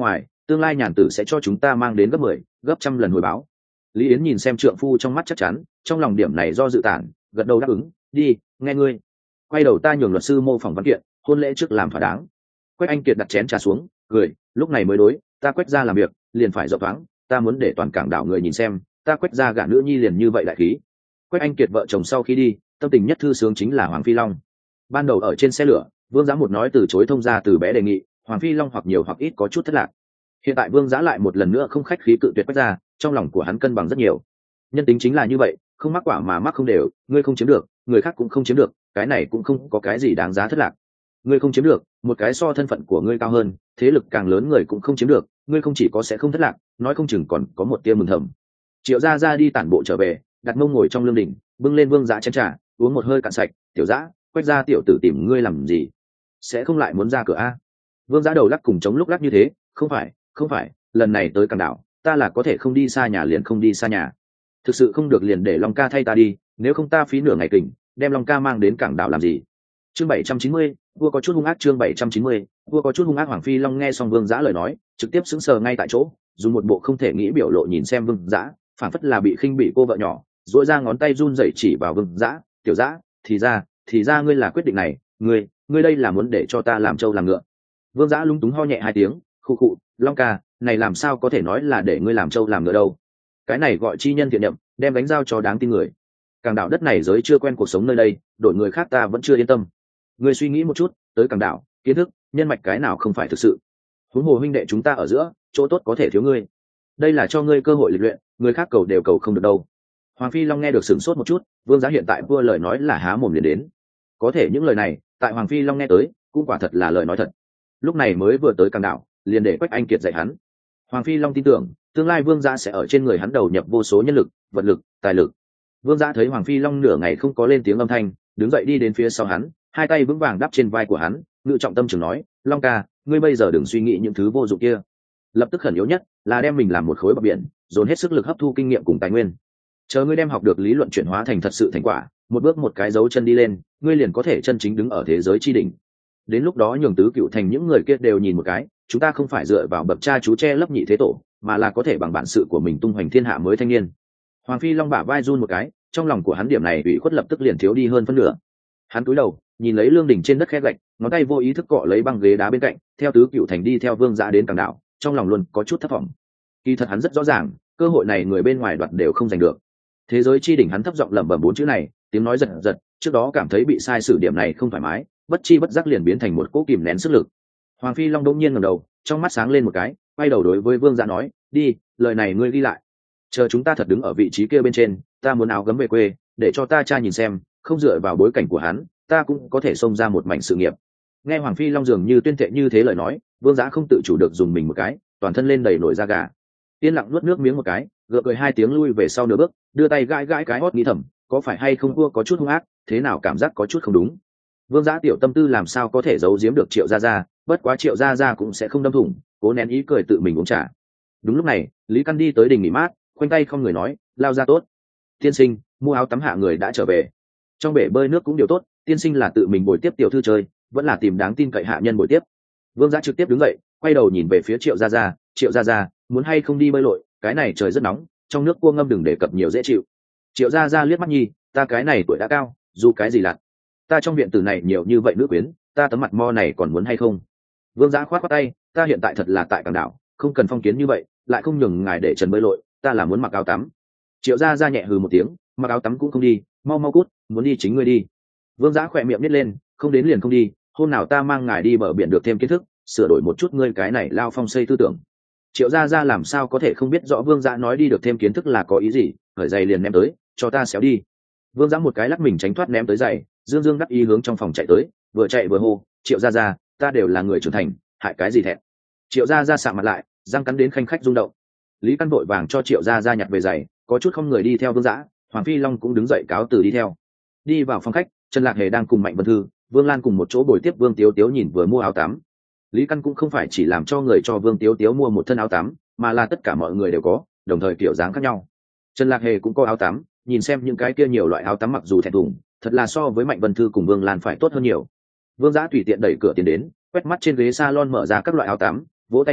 tương lai nhàn tử sẽ cho chúng ta mang đến gấp 10, gấp trăm lần hồi báo. Lý Yến nhìn xem trượng phu trong mắt chắc chắn, trong lòng điểm này do dự tản, gật đầu đáp ứng. Đi, nghe ngươi. Quay đầu ta nhường luật sư mô phỏng văn kiện, hôn lễ trước làm thỏa đáng. Quách Anh Kiệt đặt chén trà xuống, cười, lúc này mới đối, ta Quách ra làm việc liền phải rộng thoáng, ta muốn để toàn cảng đảo người nhìn xem, ta Quách ra gả nữ nhi liền như vậy đại khí. Quách Anh Kiệt vợ chồng sau khi đi, tâm tình nhất thư sướng chính là Hoàng Phi Long. Ban đầu ở trên xe lửa, Vương Giá một nói từ chối thông ra từ bé đề nghị, Hoàng Phi Long hoặc nhiều hoặc ít có chút thất lạc. Hiện tại Vương Giá lại một lần nữa không khách khí cự tuyệt Quách ra, trong lòng của hắn cân bằng rất nhiều. Nhân tính chính là như vậy, không mắc quả mà mắc không đều, ngươi không chiếm được, người khác cũng không chiếm được, cái này cũng không có cái gì đáng giá thất lạc. Ngươi không chiếm được, một cái so thân phận của ngươi cao hơn, thế lực càng lớn người cũng không chiếm được, ngươi không chỉ có sẽ không thất lạc, nói không chừng còn có một tia mừng thầm. Triệu Gia Gia đi tản bộ trở về, đặt mông ngồi trong lương đình, bưng lên Vương Giá chén trà, uống một hơi cạn sạch. Tiểu Dã, Quách gia tiểu tử tìm ngươi làm gì? Sẽ không lại muốn ra cửa a? Vương Giá đầu lắc cùng chống lúc lắc như thế, không phải, lần này tới Cảng Đảo, ta là có thể không đi xa nhà liền không đi xa nhà. Thực sự không được liền để Long ca thay ta đi, nếu không ta phí nửa ngày kình, đem Long ca mang đến Cảng Đảo làm gì? Chương 790, vua có chút hung ác. Chương 790, vua có chút hung ác. Hoàng Phi Long nghe xong Vương Giá lời nói, trực tiếp sững sờ ngay tại chỗ, dùng một bộ không thể nghĩ biểu lộ nhìn xem Vương Giá, phản phất là bị khinh bỉ cô vợ nhỏ, duỗi ra ngón tay run rẩy chỉ vào Vương Giá. Tiểu Dã, thì ra ngươi là quyết định này, ngươi đây là muốn để cho ta làm trâu làm ngựa. Vương Giá lung túng ho nhẹ hai tiếng, khụ khụ, Long ca, này làm sao có thể nói là để ngươi làm trâu làm ngựa đâu? Cái này gọi chi nhân thiện nhậm, đem đánh giao cho đáng tin người. Cảng Đảo đất này giới chưa quen cuộc sống nơi đây, đổi người khác ta vẫn chưa yên tâm. Ngươi suy nghĩ một chút, tới Cảng Đảo, kiến thức, nhân mạch cái nào không phải thực sự. Huống hồ huynh đệ chúng ta ở giữa, chỗ tốt có thể thiếu ngươi. Đây là cho ngươi cơ hội lịch luyện, người khác cầu đều cầu không được đâu. Hoàng Phi Long nghe được sửng sốt một chút, Vương Giá hiện tại vua lời nói là há mồm liền đến. Có thể những lời này, tại Hoàng Phi Long nghe tới, cũng quả thật là lời nói thật. Lúc này mới vừa tới Cảng Đảo, liền để Quách Anh Kiệt dạy hắn. Hoàng Phi Long tin tưởng, tương lai Vương Giá sẽ ở trên người hắn đầu nhập vô số nhân lực, vật lực, tài lực. Vương Giá thấy Hoàng Phi Long nửa ngày không có lên tiếng âm thanh, đứng dậy đi đến phía sau hắn, hai tay vững vàng đắp trên vai của hắn, ngự trọng tâm trường nói, Long ca, ngươi bây giờ đừng suy nghĩ những thứ vô dụng kia. Lập tức khẩn yếu nhất là đem mình làm một khối bờ biển, dồn hết sức lực hấp thu kinh nghiệm cùng tài nguyên. Chờ ngươi đem học được lý luận chuyển hóa thành thật sự thành quả, một bước một cái dấu chân đi lên, ngươi liền có thể chân chính đứng ở thế giới chi đỉnh. Đến lúc đó nhường tứ cựu thành những người kia đều nhìn một cái, chúng ta không phải dựa vào bậc cha chú che lấp nhị thế tổ, mà là có thể bằng bản sự của mình tung hoành thiên hạ mới thanh niên. Hoàng Phi Long bả vai run một cái, trong lòng của hắn điểm này ủy khuất lập tức liền thiếu đi hơn phân nửa. Hắn cúi đầu nhìn lấy lương đỉnh trên đất khét gạch, ngón tay vô ý thức cọ lấy băng ghế đá bên cạnh, theo tứ cựu thành đi theo Vương Giá đến Cảng Đảo, trong lòng luôn có chút thất vọng. Kỳ thật hắn rất rõ ràng, cơ hội này người bên ngoài đoạt đều không giành được. Thế giới chi đỉnh hắn thấp giọng lẩm bẩm bốn chữ này, tiếng nói giật giật, trước đó cảm thấy bị sai sử điểm này không thoải mái, bất chi bất giác liền biến thành một cỗ kìm nén sức lực. Hoàng Phi Long đột nhiên ngẩng đầu, trong mắt sáng lên một cái, quay đầu đối với Vương Giá nói, đi, lời này ngươi ghi lại. Chờ chúng ta thật đứng ở vị trí kia bên trên, ta muốn áo gấm về quê, để cho ta cha nhìn xem, không dựa vào bối cảnh của hắn, ta cũng có thể xông ra một mảnh sự nghiệp. Nghe Hoàng Phi Long dường như tuyên thệ như thế lời nói, Vương Giá không tự chủ được dùng mình một cái, toàn thân lên đầy nổi da gà. Yên lặng nuốt nước miếng một cái, gượng cười hai tiếng lui về sau nửa bước, đưa tay gãi gãi cái hót nghĩ thầm, có phải hay không vua có chút hung ác, thế nào cảm giác có chút không đúng. Vương Giá tiểu tâm tư làm sao có thể giấu giếm được Triệu Gia Gia, bất quá Triệu Gia Gia cũng sẽ không đâm thủng, cố nén ý cười tự mình uống trà. Đúng lúc này, Lý Căn đi tới đình nghỉ mát, khoanh tay không người nói, lao ra tốt. Tiên sinh, mua áo tắm hạ người đã trở về. Trong bể bơi nước cũng điều tốt, tiên sinh là tự mình bồi tiếp tiểu thư chơi, vẫn là tìm đáng tin cậy hạ nhân bồi tiếp. Vương Giá trực tiếp đứng dậy, quay đầu nhìn về phía Triệu Gia Gia, Triệu Gia Gia, muốn hay không đi bơi lội, cái này trời rất nóng, trong nước cua ngâm đừng đề cập nhiều dễ chịu. Triệu Gia Gia liếc mắt nhi, ta cái này tuổi đã cao, dù cái gì lặt, ta trong viện tử này nhiều như vậy nữ quyến, ta tấm mặt mo này còn muốn hay không? Vương Giá khoát khoát tay, ta hiện tại thật là tại Cảng Đảo, không cần phong kiến như vậy, lại không nhường ngài để trần bơi lội, ta là muốn mặc áo tắm. Triệu Gia Gia nhẹ hừ một tiếng, mặc áo tắm cũng không đi, mau mau cút, muốn đi chính ngươi đi. Vương Giá khỏe miệng nít lên, không đến liền không đi, hôm nào ta mang ngài đi bờ biển được thêm kiến thức, sửa đổi một chút ngươi cái này lao phong xây tư tưởng. Triệu Gia Gia làm sao có thể không biết rõ Vương Giá nói đi được thêm kiến thức là có ý gì, khởi giày liền ném tới, cho ta xéo đi. Vương Giá một cái lắc mình tránh thoát ném tới giày, dương dương đắc ý hướng trong phòng chạy tới, vừa chạy vừa hô, Triệu Gia Gia, ta đều là người trưởng thành, hại cái gì thẹn. Triệu Gia Gia sạm mặt lại, răng cắn đến khanh khách rung động. Lý Căn vội vàng cho Triệu Gia Gia nhặt về giày, có chút không người đi theo Vương Giá, Hoàng Phi Long cũng đứng dậy cáo từ đi theo. Đi vào phòng khách, Trần Lạc Hề đang cùng Mạnh Vân Thư, Vương Lan cùng một chỗ bồi tiếp Vương Tiếu Tiếu nhìn vừa mua áo tắm. Lý Căn cũng không phải chỉ làm cho người cho Vương Tiếu Tiếu mua một thân áo tắm, mà là tất cả mọi người đều có, đồng thời kiểu dáng khác nhau. Trần Lạc Hề cũng có áo tắm, nhìn xem những cái kia nhiều loại áo tắm mặc dù thẹn thùng, thật là so với Mạnh Vân Thư cùng Vương Lan phải tốt hơn nhiều. Vương Giá tùy tiện đẩy cửa tiến đến, quét mắt trên ghế salon mở ra các loại áo tắm, vỗ tay nói,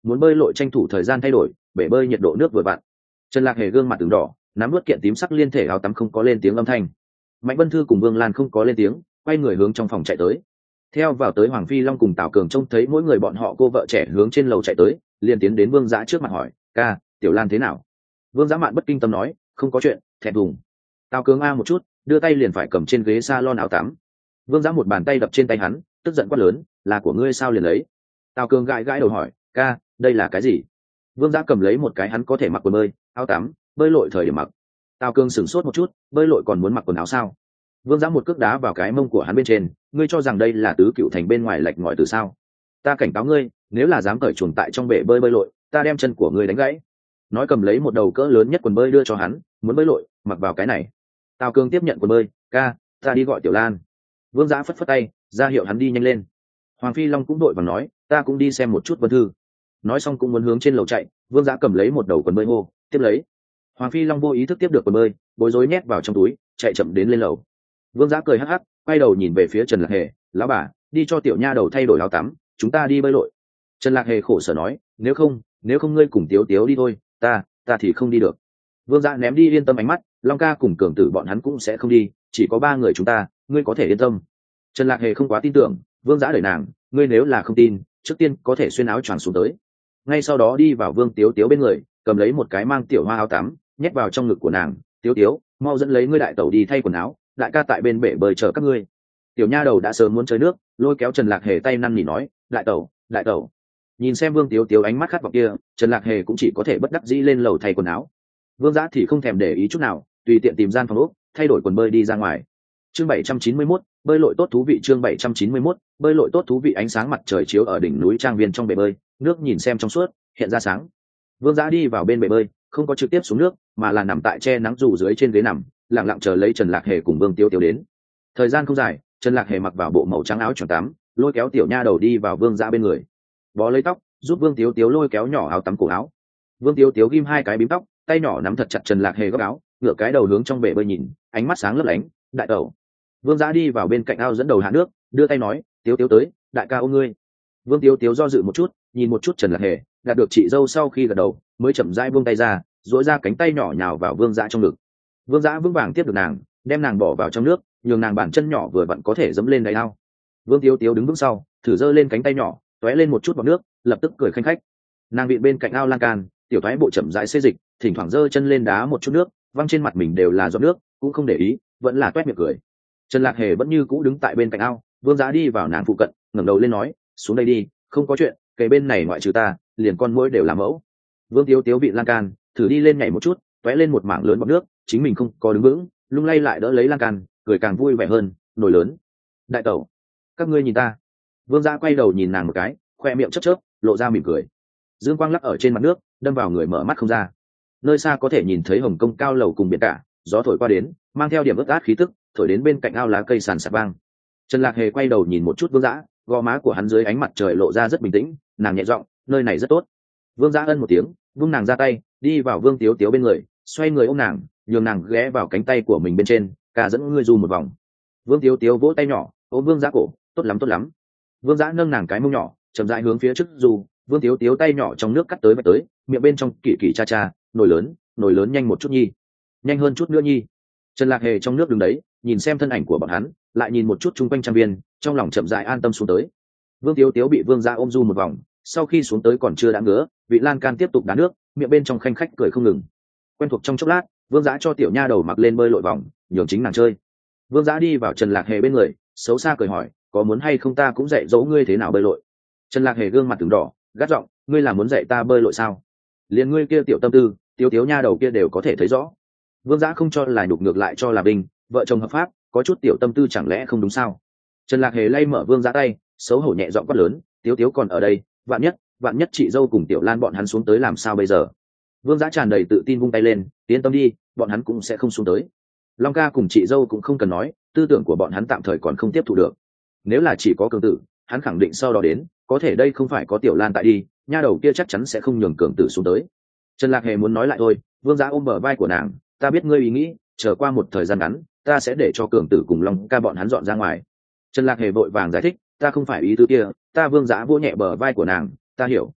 muốn bơi lội tranh thủ thời gian thay đổi, bể bơi nhiệt độ nước vừa vặn. Trần Lạc Hề gương mặt từng đỏ, nắm vớt kiện tím sắc liên thể áo tắm không có lên tiếng âm thanh. Mạnh Vân Thư cùng Vương Lan không có lên tiếng, quay người hướng trong phòng chạy tới. Theo vào tới Hoàng Phi Long cùng Tào Cường trông thấy mỗi người bọn họ cô vợ trẻ hướng trên lầu chạy tới, liền tiến đến Vương Dã trước mặt hỏi, ca, Tiểu Lan thế nào? Vương Dã mạn bất kinh tâm nói, không có chuyện, thẹn thùng. Tào Cường a một chút, đưa tay liền phải cầm trên ghế salon áo tắm. Vương Dã một bàn tay đập trên tay hắn, tức giận quát lớn, là của ngươi sao liền lấy? Tào Cường gãi gãi đầu hỏi, ca, đây là cái gì? Vương Dã cầm lấy một cái hắn có thể mặc quần bơi, áo tắm, bơi lội thời điểm mặc. Tào Cường sửng sốt một chút, bơi lội còn muốn mặc quần áo sao? Vương Dã một cước đá vào cái mông của hắn bên trên, ngươi cho rằng đây là tứ cựu thành bên ngoài lệch ngòi từ sao? Ta cảnh cáo ngươi, nếu là dám cởi chuồng tại trong bể bơi bơi lội, ta đem chân của ngươi đánh gãy. Nói cầm lấy một đầu cỡ lớn nhất quần bơi đưa cho hắn, muốn bơi lội, mặc vào cái này. Tào Cường tiếp nhận quần bơi, ca, ta đi gọi Tiểu Lan. Vương Dã phất phất tay, ra hiệu hắn đi nhanh lên. Hoàng Phi Long cũng đội vàng nói, ta cũng đi xem một chút Vân Thư. Nói xong cũng muốn hướng trên lầu chạy, Vương Dã cầm lấy một đầu quần bơi hô, tiếp lấy. Hoàng Phi Long vô ý thức tiếp được quần bơi, bối rối nhét vào trong túi, chạy chậm đến lên lầu. Vương Dã cười hắc hắc, quay đầu nhìn về phía Trần Lạc Hề, lão bà, đi cho tiểu nha đầu thay đổi áo tắm, chúng ta đi bơi lội. Trần Lạc Hề khổ sở nói, nếu không ngươi cùng Tiếu Tiếu đi thôi, ta thì không đi được. Vương Dã ném đi yên tâm ánh mắt, Long ca cùng Cường Tử bọn hắn cũng sẽ không đi, chỉ có ba người chúng ta, ngươi có thể yên tâm. Trần Lạc Hề không quá tin tưởng, Vương Dã đẩy nàng, ngươi nếu là không tin, trước tiên có thể xuyên áo choàng xuống tới. Ngay sau đó đi vào Vương Tiếu Tiếu bên người, cầm lấy một cái mang tiểu hoa áo tắm, nhét vào trong ngực của nàng, Tiếu Tiếu, mau dẫn lấy ngươi đại tẩu đi thay quần áo, đại ca tại bên bể bơi chờ các ngươi. Tiểu nha đầu đã sớm muốn chơi nước, lôi kéo Trần Lạc Hề tay năn nỉ nói, đại tẩu. Nhìn xem Vương Tiếu Tiếu ánh mắt khát vọng kia, Trần Lạc Hề cũng chỉ có thể bất đắc dĩ lên lầu thay quần áo. Vương Dã thì không thèm để ý chút nào, tùy tiện tìm gian phòng ốc, thay đổi quần bơi đi ra ngoài. Chương 791, bơi lội tốt thú vị. Chương 791, bơi lội tốt thú vị. Ánh sáng mặt trời chiếu ở đỉnh núi trang viên trong bể bơi, nước nhìn xem trong suốt, hiện ra sáng. Vương Dã đi vào bên bể bơi, không có trực tiếp xuống nước, mà là nằm tại che nắng dù dưới trên ghế nằm, lặng lặng chờ lấy Trần Lạc Hề cùng Vương Tiếu Tiếu đến. Thời gian không dài, Trần Lạc Hề mặc vào bộ màu trắng áo choàng tắm, lôi kéo tiểu nha đầu đi vào Vương Dã bên người, bó lấy tóc, giúp Vương Tiếu Tiếu lôi kéo nhỏ áo tắm cổ áo. Vương Tiếu Tiếu ghim hai cái bím tóc, tay nhỏ nắm thật chặt Trần Lạc Hề góc áo, ngửa cái đầu hướng trong bể bơi nhìn, ánh mắt sáng lấp lánh, đại tẩu. Vương Dã đi vào bên cạnh ao dẫn đầu hạ nước, đưa tay nói, Tiếu Tiếu tới, đại ca ôm ngươi. Vương Tiếu Tiếu do dự một chút, nhìn một chút Trần Lạc Hề, đạt được chị dâu sau khi gật đầu, mới chậm rãi buông tay ra, duỗi ra cánh tay nhỏ nhào vào Vương Dã trong ngực. Vương Dã vững vàng tiếp được nàng, đem nàng bỏ vào trong nước, nhường nàng bàn chân nhỏ vừa vặn có thể dẫm lên đáy ao. Vương Tiếu Tiếu đứng vững sau, thử giơ lên cánh tay nhỏ, tóe lên một chút bọt nước, lập tức cười khanh khách. Nàng bị bên cạnh ao lan can, tiểu thoái bộ chậm rãi xê dịch, thỉnh thoảng giơ chân lên đá một chút nước, văng trên mặt mình đều là giọt nước, cũng không để ý, vẫn là toét miệng cười. Trần Lạc Hề vẫn như cũ đứng tại bên cạnh ao, Vương Dã đi vào nàng phụ cận, ngẩng đầu lên nói, xuống đây đi, không có chuyện, kề bên này ngoại trừ ta, liền con muỗi đều là mẫu. Vương Tiếu Tiếu bị lan can, thử đi lên nhảy một chút, tóe lên một mảng lớn bọt nước, chính mình không có đứng vững, lung lay lại đỡ lấy lan can, cười càng vui vẻ hơn, nổi lớn. Đại tẩu, các ngươi nhìn ta. Vương Dã quay đầu nhìn nàng một cái, khoe miệng chớp chớp, lộ ra mỉm cười. Dương quang lắc ở trên mặt nước, đâm vào người mở mắt không ra. Nơi xa có thể nhìn thấy Hồng Kông cao lầu cùng biển cả, gió thổi qua đến, mang theo điểm ướt át khí tức, thổi đến bên cạnh ao lá cây sàn sạt vang. Trần Lạc Hề quay đầu nhìn một chút Vương Dã, gò má của hắn dưới ánh mặt trời lộ ra rất bình tĩnh, nàng nhẹ giọng, nơi này rất tốt. Vương Dã ân một tiếng, vung nàng ra tay, đi vào Vương Tiếu Tiếu bên người, xoay người ôm nàng, nhường nàng ghé vào cánh tay của mình bên trên, cả dẫn ngươi du một vòng. Vương Tiếu Tiếu vỗ tay nhỏ, ôm Vương Dã cổ, tốt lắm tốt lắm. Vương Dã nâng nàng cái mông nhỏ, chậm rãi hướng phía trước du. Vương Tiếu Tiếu tay nhỏ trong nước cắt tới vạch tới, miệng bên trong kỳ kỳ cha cha, nổi lớn nhanh một chút nhi, nhanh hơn chút nữa nhi. Trần Lạc Hề trong nước đứng đấy, nhìn xem thân ảnh của bọn hắn, lại nhìn một chút chung quanh trang viên, trong lòng chậm rãi an tâm xuống tới. Vương Tiếu Tiếu bị Vương Dã ôm du một vòng, sau khi xuống tới còn chưa đã ngứa, vị lan can tiếp tục đá nước, miệng bên trong khanh khách cười không ngừng. Quen thuộc trong chốc lát, Vương Dã cho tiểu nha đầu mặc lên bơi lội vòng, nhường chính nàng chơi. Vương Dã đi vào Trần Lạc Hề bên người, xấu xa cười hỏi, có muốn hay không ta cũng dạy dỗ ngươi thế nào bơi lội. Trần Lạc Hề gương mặt từng đỏ, gắt giọng, ngươi là muốn dạy ta bơi lội sao? Liền ngươi kia tiểu tâm tư, Tiếu Tiếu nha đầu kia đều có thể thấy rõ. Vương Dã không cho là nhục, ngược lại cho là bình, vợ chồng hợp pháp, có chút tiểu tâm tư chẳng lẽ không đúng sao? Trần Lạc Hề lay mở Vương Dã tay, xấu hổ nhẹ giọng quát lớn, Tiếu Tiếu còn ở đây, vạn nhất chị dâu cùng tiểu Lan bọn hắn xuống tới làm sao bây giờ? Vương Dã tràn đầy tự tin vung tay lên, yên tâm đi, bọn hắn cũng sẽ không xuống tới. Long ca cùng chị dâu cũng không cần nói, tư tưởng của bọn hắn tạm thời còn không tiếp thu được. Nếu là chỉ có Cường Tử, hắn khẳng định sau đó đến, có thể đây không phải có tiểu Lan tại đi, nha đầu kia chắc chắn sẽ không nhường Cường Tử xuống tới. Trần Lạc Hề muốn nói lại thôi, Vương Dã ôm bờ vai của nàng, ta biết ngươi ý nghĩ, chờ qua một thời gian ngắn, ta sẽ để cho Cường Tử cùng Long ca bọn hắn dọn ra ngoài. Trần Lạc Hề vội vàng giải thích, ta không phải ý tứ kia, ta Vương Dã vỗ nhẹ bờ vai của nàng, ta hiểu.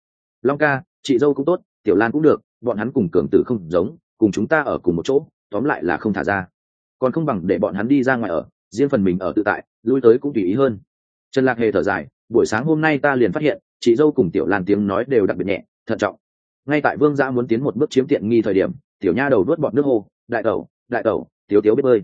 Long ca, chị dâu cũng tốt, Tiểu Lan cũng được, bọn hắn cùng cường tử không giống, cùng chúng ta ở cùng một chỗ, tóm lại là không thả ra, còn không bằng để bọn hắn đi ra ngoài ở, riêng phần mình ở tự tại, lui tới cũng tùy ý hơn. Trần Lạc Hề thở dài, buổi sáng hôm nay ta liền phát hiện chị dâu cùng Tiểu Lan tiếng nói đều đặc biệt nhẹ, thận trọng. Ngay tại Vương Dã muốn tiến một bước chiếm tiện nghi thời điểm, tiểu nha đầu nuốt bọt nước hô, đại tẩu, đại tẩu, Tiếu Tiếu biết bơi.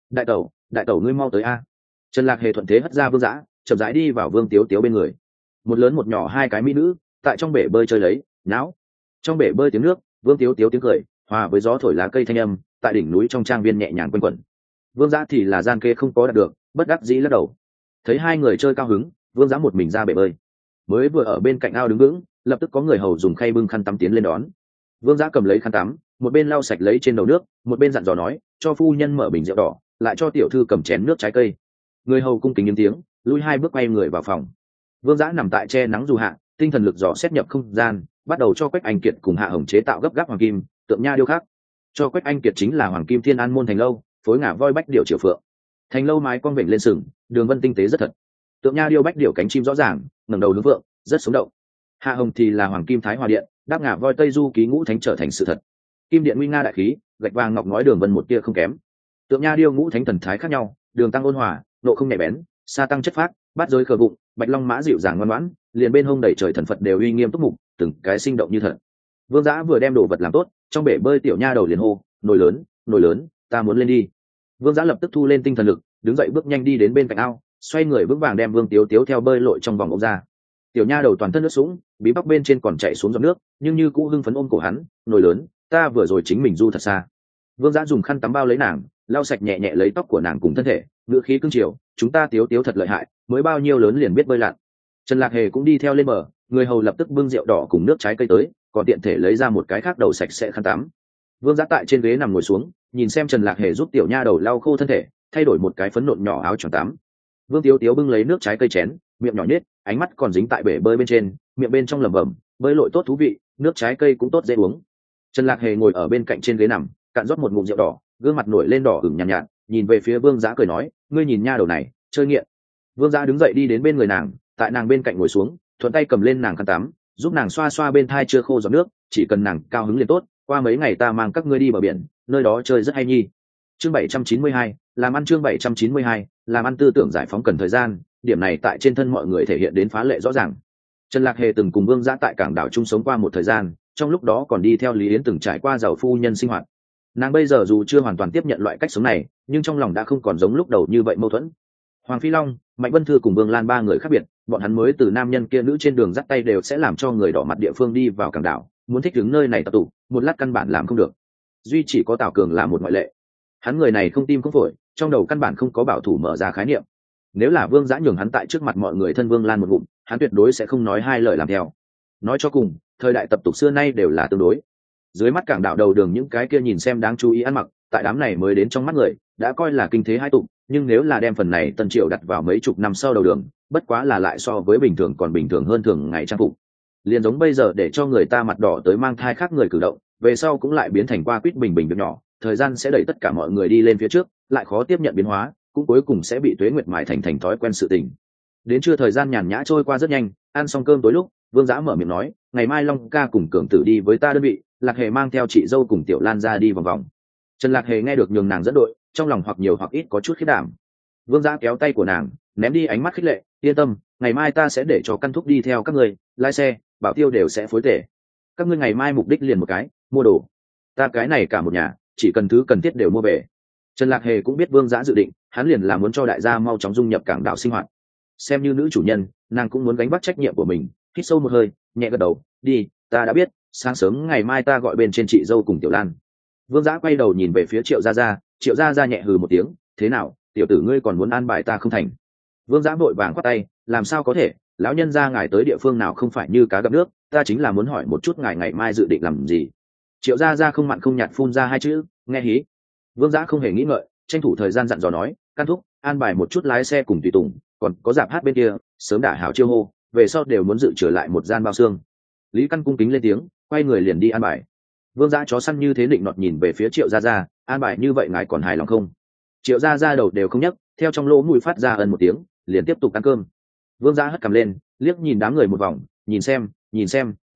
Đại tẩu ngươi mau tới a. Trần Lạc Hề thuận thế hất ra Vương Dã, chậm rãi đi vào Vương Tiếu Tiếu bên người. Một lớn một nhỏ hai cái mỹ nữ tại trong bể bơi chơi lấy náo. Trong bể bơi tiếng nước, Vương Tiếu Tiếu tiếng cười hòa với gió thổi lá cây thanh âm tại đỉnh núi trong trang viên nhẹ nhàng quanh quẩn. Vương Dã thì là gian kê không có đạt được, bất đắc dĩ lắc đầu. Thấy hai người chơi cao hứng, Vương Dã một mình ra bể bơi. Mới vừa ở bên cạnh ao đứng vững, lập tức có người hầu dùng khay bưng khăn tắm tiến lên đón. Vương Dã cầm lấy khăn tắm, một bên lau sạch lấy trên đầu nước, một bên dặn dò nói, cho phu nhân mở bình rượu đỏ, lại cho tiểu thư cầm chén nước trái cây. Người hầu cung kính những tiếng, lui hai bước quay người vào phòng. Vương Dã nằm tại che nắng dù hạ, tinh thần lực dò xét nhập không gian, bắt đầu cho Quách Anh Kiệt cùng Hạ Hồng chế tạo gấp gáp hoàng kim, tượng nha điêu khắc. Cho Quách Anh Kiệt chính là hoàng kim thiên an môn thành lâu, phối ngả voi bách điệu triều phượng. Thành lâu mái cong vểnh lên sừng, đường vân tinh tế rất thật. Tượng nha điêu bách điệu cánh chim rõ ràng, ngẩng đầu hướng vượng, rất sống động. Hạ Hồng thì là hoàng kim thái hòa điện, đáp ngả voi tây du ký ngũ thánh trở thành sự thật. Kim điện nguy nga đại khí, gạch vàng ngọc ngói đường vân một tia không kém. Tượng nha điêu ngũ thánh thần thái khác nhau, đường tăng ôn hòa, nộ không nhạy bén, sa tăng chất phác, bát giới cờ bụng, bạch long mã dịu dàng ngoan ngoãn, liền bên hông đầy trời thần phật đều uy nghiêm túc mục, từng cái sinh động như thật. Vương Dã vừa đem đồ vật làm tốt, trong bể bơi tiểu nha đầu liền hô, nồi lớn, ta muốn lên đi. Vương Dã lập tức thu lên tinh thần lực, đứng dậy bước nhanh đi đến bên cạnh ao, xoay người vững vàng đem Vương Tiếu Tiếu theo bơi lội trong vòng ôm ra. Tiểu nha đầu toàn thân nước sũng, bí bóc bên trên còn chảy xuống giọt nước, nhưng như cũ hưng phấn ôm cổ hắn, nồi lớn, ta vừa rồi chính mình du thật xa. Vương Dã dùng khăn tắm bao lấy nàng, lau sạch nhẹ nhẹ lấy tóc của nàng cùng thân thể, ngữ khí cương triều, chúng ta Tiếu Tiếu thật lợi hại, mới bao nhiêu lớn liền biết bơi lặn. Trần Lạc Hề cũng đi theo lên bờ, người hầu lập tức bưng rượu đỏ cùng nước trái cây tới, còn tiện thể lấy ra một cái khác đầu sạch sẽ khăn tắm. Vương Dã tại trên ghế nằm ngồi xuống, nhìn xem Trần Lạc Hề giúp tiểu nha đầu lau khô thân thể, thay đổi một cái phấn nộn nhỏ áo choàng tắm. Vương Tiếu Tiếu bưng lấy nước trái cây chén, miệng nhỏ nhết, ánh mắt còn dính tại bể bơi bên trên, miệng bên trong lẩm bẩm, bơi lội tốt thú vị, nước trái cây cũng tốt dễ uống. Trần Lạc Hề ngồi ở bên cạnh trên ghế nằm, cạn rót một ngụm rượu đỏ, gương mặt nổi lên đỏ ửng nhàn nhạt, nhìn về phía Vương Dã cười nói, ngươi nhìn nha đầu này, chơi nghiện. Vương Dã đứng dậy đi đến bên người nàng, tại nàng bên cạnh ngồi xuống, thuận tay cầm lên nàng khăn tắm, giúp nàng xoa xoa bên thai chưa khô giọt nước, chỉ cần nàng cao hứng liền tốt, qua mấy ngày ta mang các ngươi đi bờ biển, nơi đó chơi rất hay nhi. Chương 792, làm ăn chương 792, làm ăn tư tưởng giải phóng cần thời gian, điểm này tại trên thân mọi người thể hiện đến phá lệ rõ ràng. Trần Lạc Hề từng cùng Vương Dã tại cảng đảo chung sống qua một thời gian, trong lúc đó còn đi theo Lý Yến từng trải qua giàu phu nhân sinh hoạt. Nàng bây giờ dù chưa hoàn toàn tiếp nhận loại cách sống này, nhưng trong lòng đã không còn giống lúc đầu như vậy mâu thuẫn. Hoàng Phi Long, Mạnh Vân Thư cùng Vương Lan ba người khác biệt, bọn hắn mới từ nam nhân kia nữ trên đường dắt tay đều sẽ làm cho người đỏ mặt địa phương đi vào cảng đảo, muốn thích đứng nơi này tập tụ, một lát căn bản làm không được. Duy chỉ có Tào Cường là một ngoại lệ. Hắn người này không tim không phổi, trong đầu căn bản không có bảo thủ mở ra khái niệm. Nếu là Vương Dã nhường hắn tại trước mặt mọi người thân Vương Lan một ngụm, hắn tuyệt đối sẽ không nói hai lời làm theo. Nói cho cùng, thời đại tập tục xưa nay đều là tương đối. Dưới mắt cảng đảo đầu đường những cái kia nhìn xem đáng chú ý ăn mặc, tại đám này mới đến trong mắt người, đã coi là kinh thế hai tụng, nhưng nếu là đem phần này Tân Triệu đặt vào mấy chục năm sau đầu đường, bất quá là lại so với bình thường còn bình thường hơn thường ngày trang phục. Liền giống bây giờ để cho người ta mặt đỏ tới mang thai khác người cử động, về sau cũng lại biến thành qua quýt bình bình việc nhỏ, thời gian sẽ đẩy tất cả mọi người đi lên phía trước, lại khó tiếp nhận biến hóa, cũng cuối cùng sẽ bị tuế nguyệt mài thành thói quen sự tình. Đến trưa thời gian nhàn nhã trôi qua rất nhanh, ăn xong cơm tối lúc, Vương Dã mở miệng nói, ngày mai Long ca cùng Cường Tử đi với ta đơn vị, Lạc Hề mang theo chị dâu cùng Tiểu Lan ra đi vòng vòng. Trần Lạc Hề nghe được nhường nàng dẫn đội, trong lòng hoặc nhiều hoặc ít có chút khiếp đảm. Vương Dã kéo tay của nàng, ném đi ánh mắt khích lệ, yên tâm, ngày mai ta sẽ để cho căn thúc đi theo các người, lái xe, bảo tiêu đều sẽ phối tể. Các ngươi ngày mai mục đích liền một cái, mua đồ. Ta cái này cả một nhà, chỉ cần thứ cần thiết đều mua về. Trần Lạc Hề cũng biết Vương Dã dự định, hắn liền là muốn cho đại gia mau chóng dung nhập cảng đảo sinh hoạt. Xem như nữ chủ nhân, nàng cũng muốn gánh vác trách nhiệm của mình, hít sâu một hơi, nhẹ gật đầu, đi, ta đã biết, sáng sớm ngày mai ta gọi bên trên chị dâu cùng Tiểu Lan. Vương Dã quay đầu nhìn về phía Triệu Gia Gia, Triệu Gia Gia nhẹ hừ một tiếng, thế nào, tiểu tử ngươi còn muốn an bài ta không thành? Vương Dã vội vàng quát tay, làm sao có thể, lão nhân gia ngài tới địa phương nào không phải như cá gặp nước, ta chính là muốn hỏi một chút ngài ngày mai dự định làm gì. Triệu Gia Gia không mặn không nhạt phun ra hai chữ, nghe hí. Vương Dã không hề nghĩ ngợi, tranh thủ thời gian dặn dò nói, căn thúc, an bài một chút lái xe cùng tùy tùng, còn có dạp hát bên kia, sớm đả hảo chiêu hô, về sau đều muốn dự trở lại một gian bao xương. Lý Căn cung kính lên tiếng, quay người liền đi an bài. Vương Dã chó săn như thế định nọt nhìn về phía Triệu Gia Gia, an bài như vậy ngài còn hài lòng không? Triệu Gia Gia đầu đều không nhấc, theo trong lỗ mũi phát ra ân một tiếng, liền tiếp tục ăn cơm. Vương Dã hất cằm lên, liếc nhìn đám người một vòng, nhìn xem,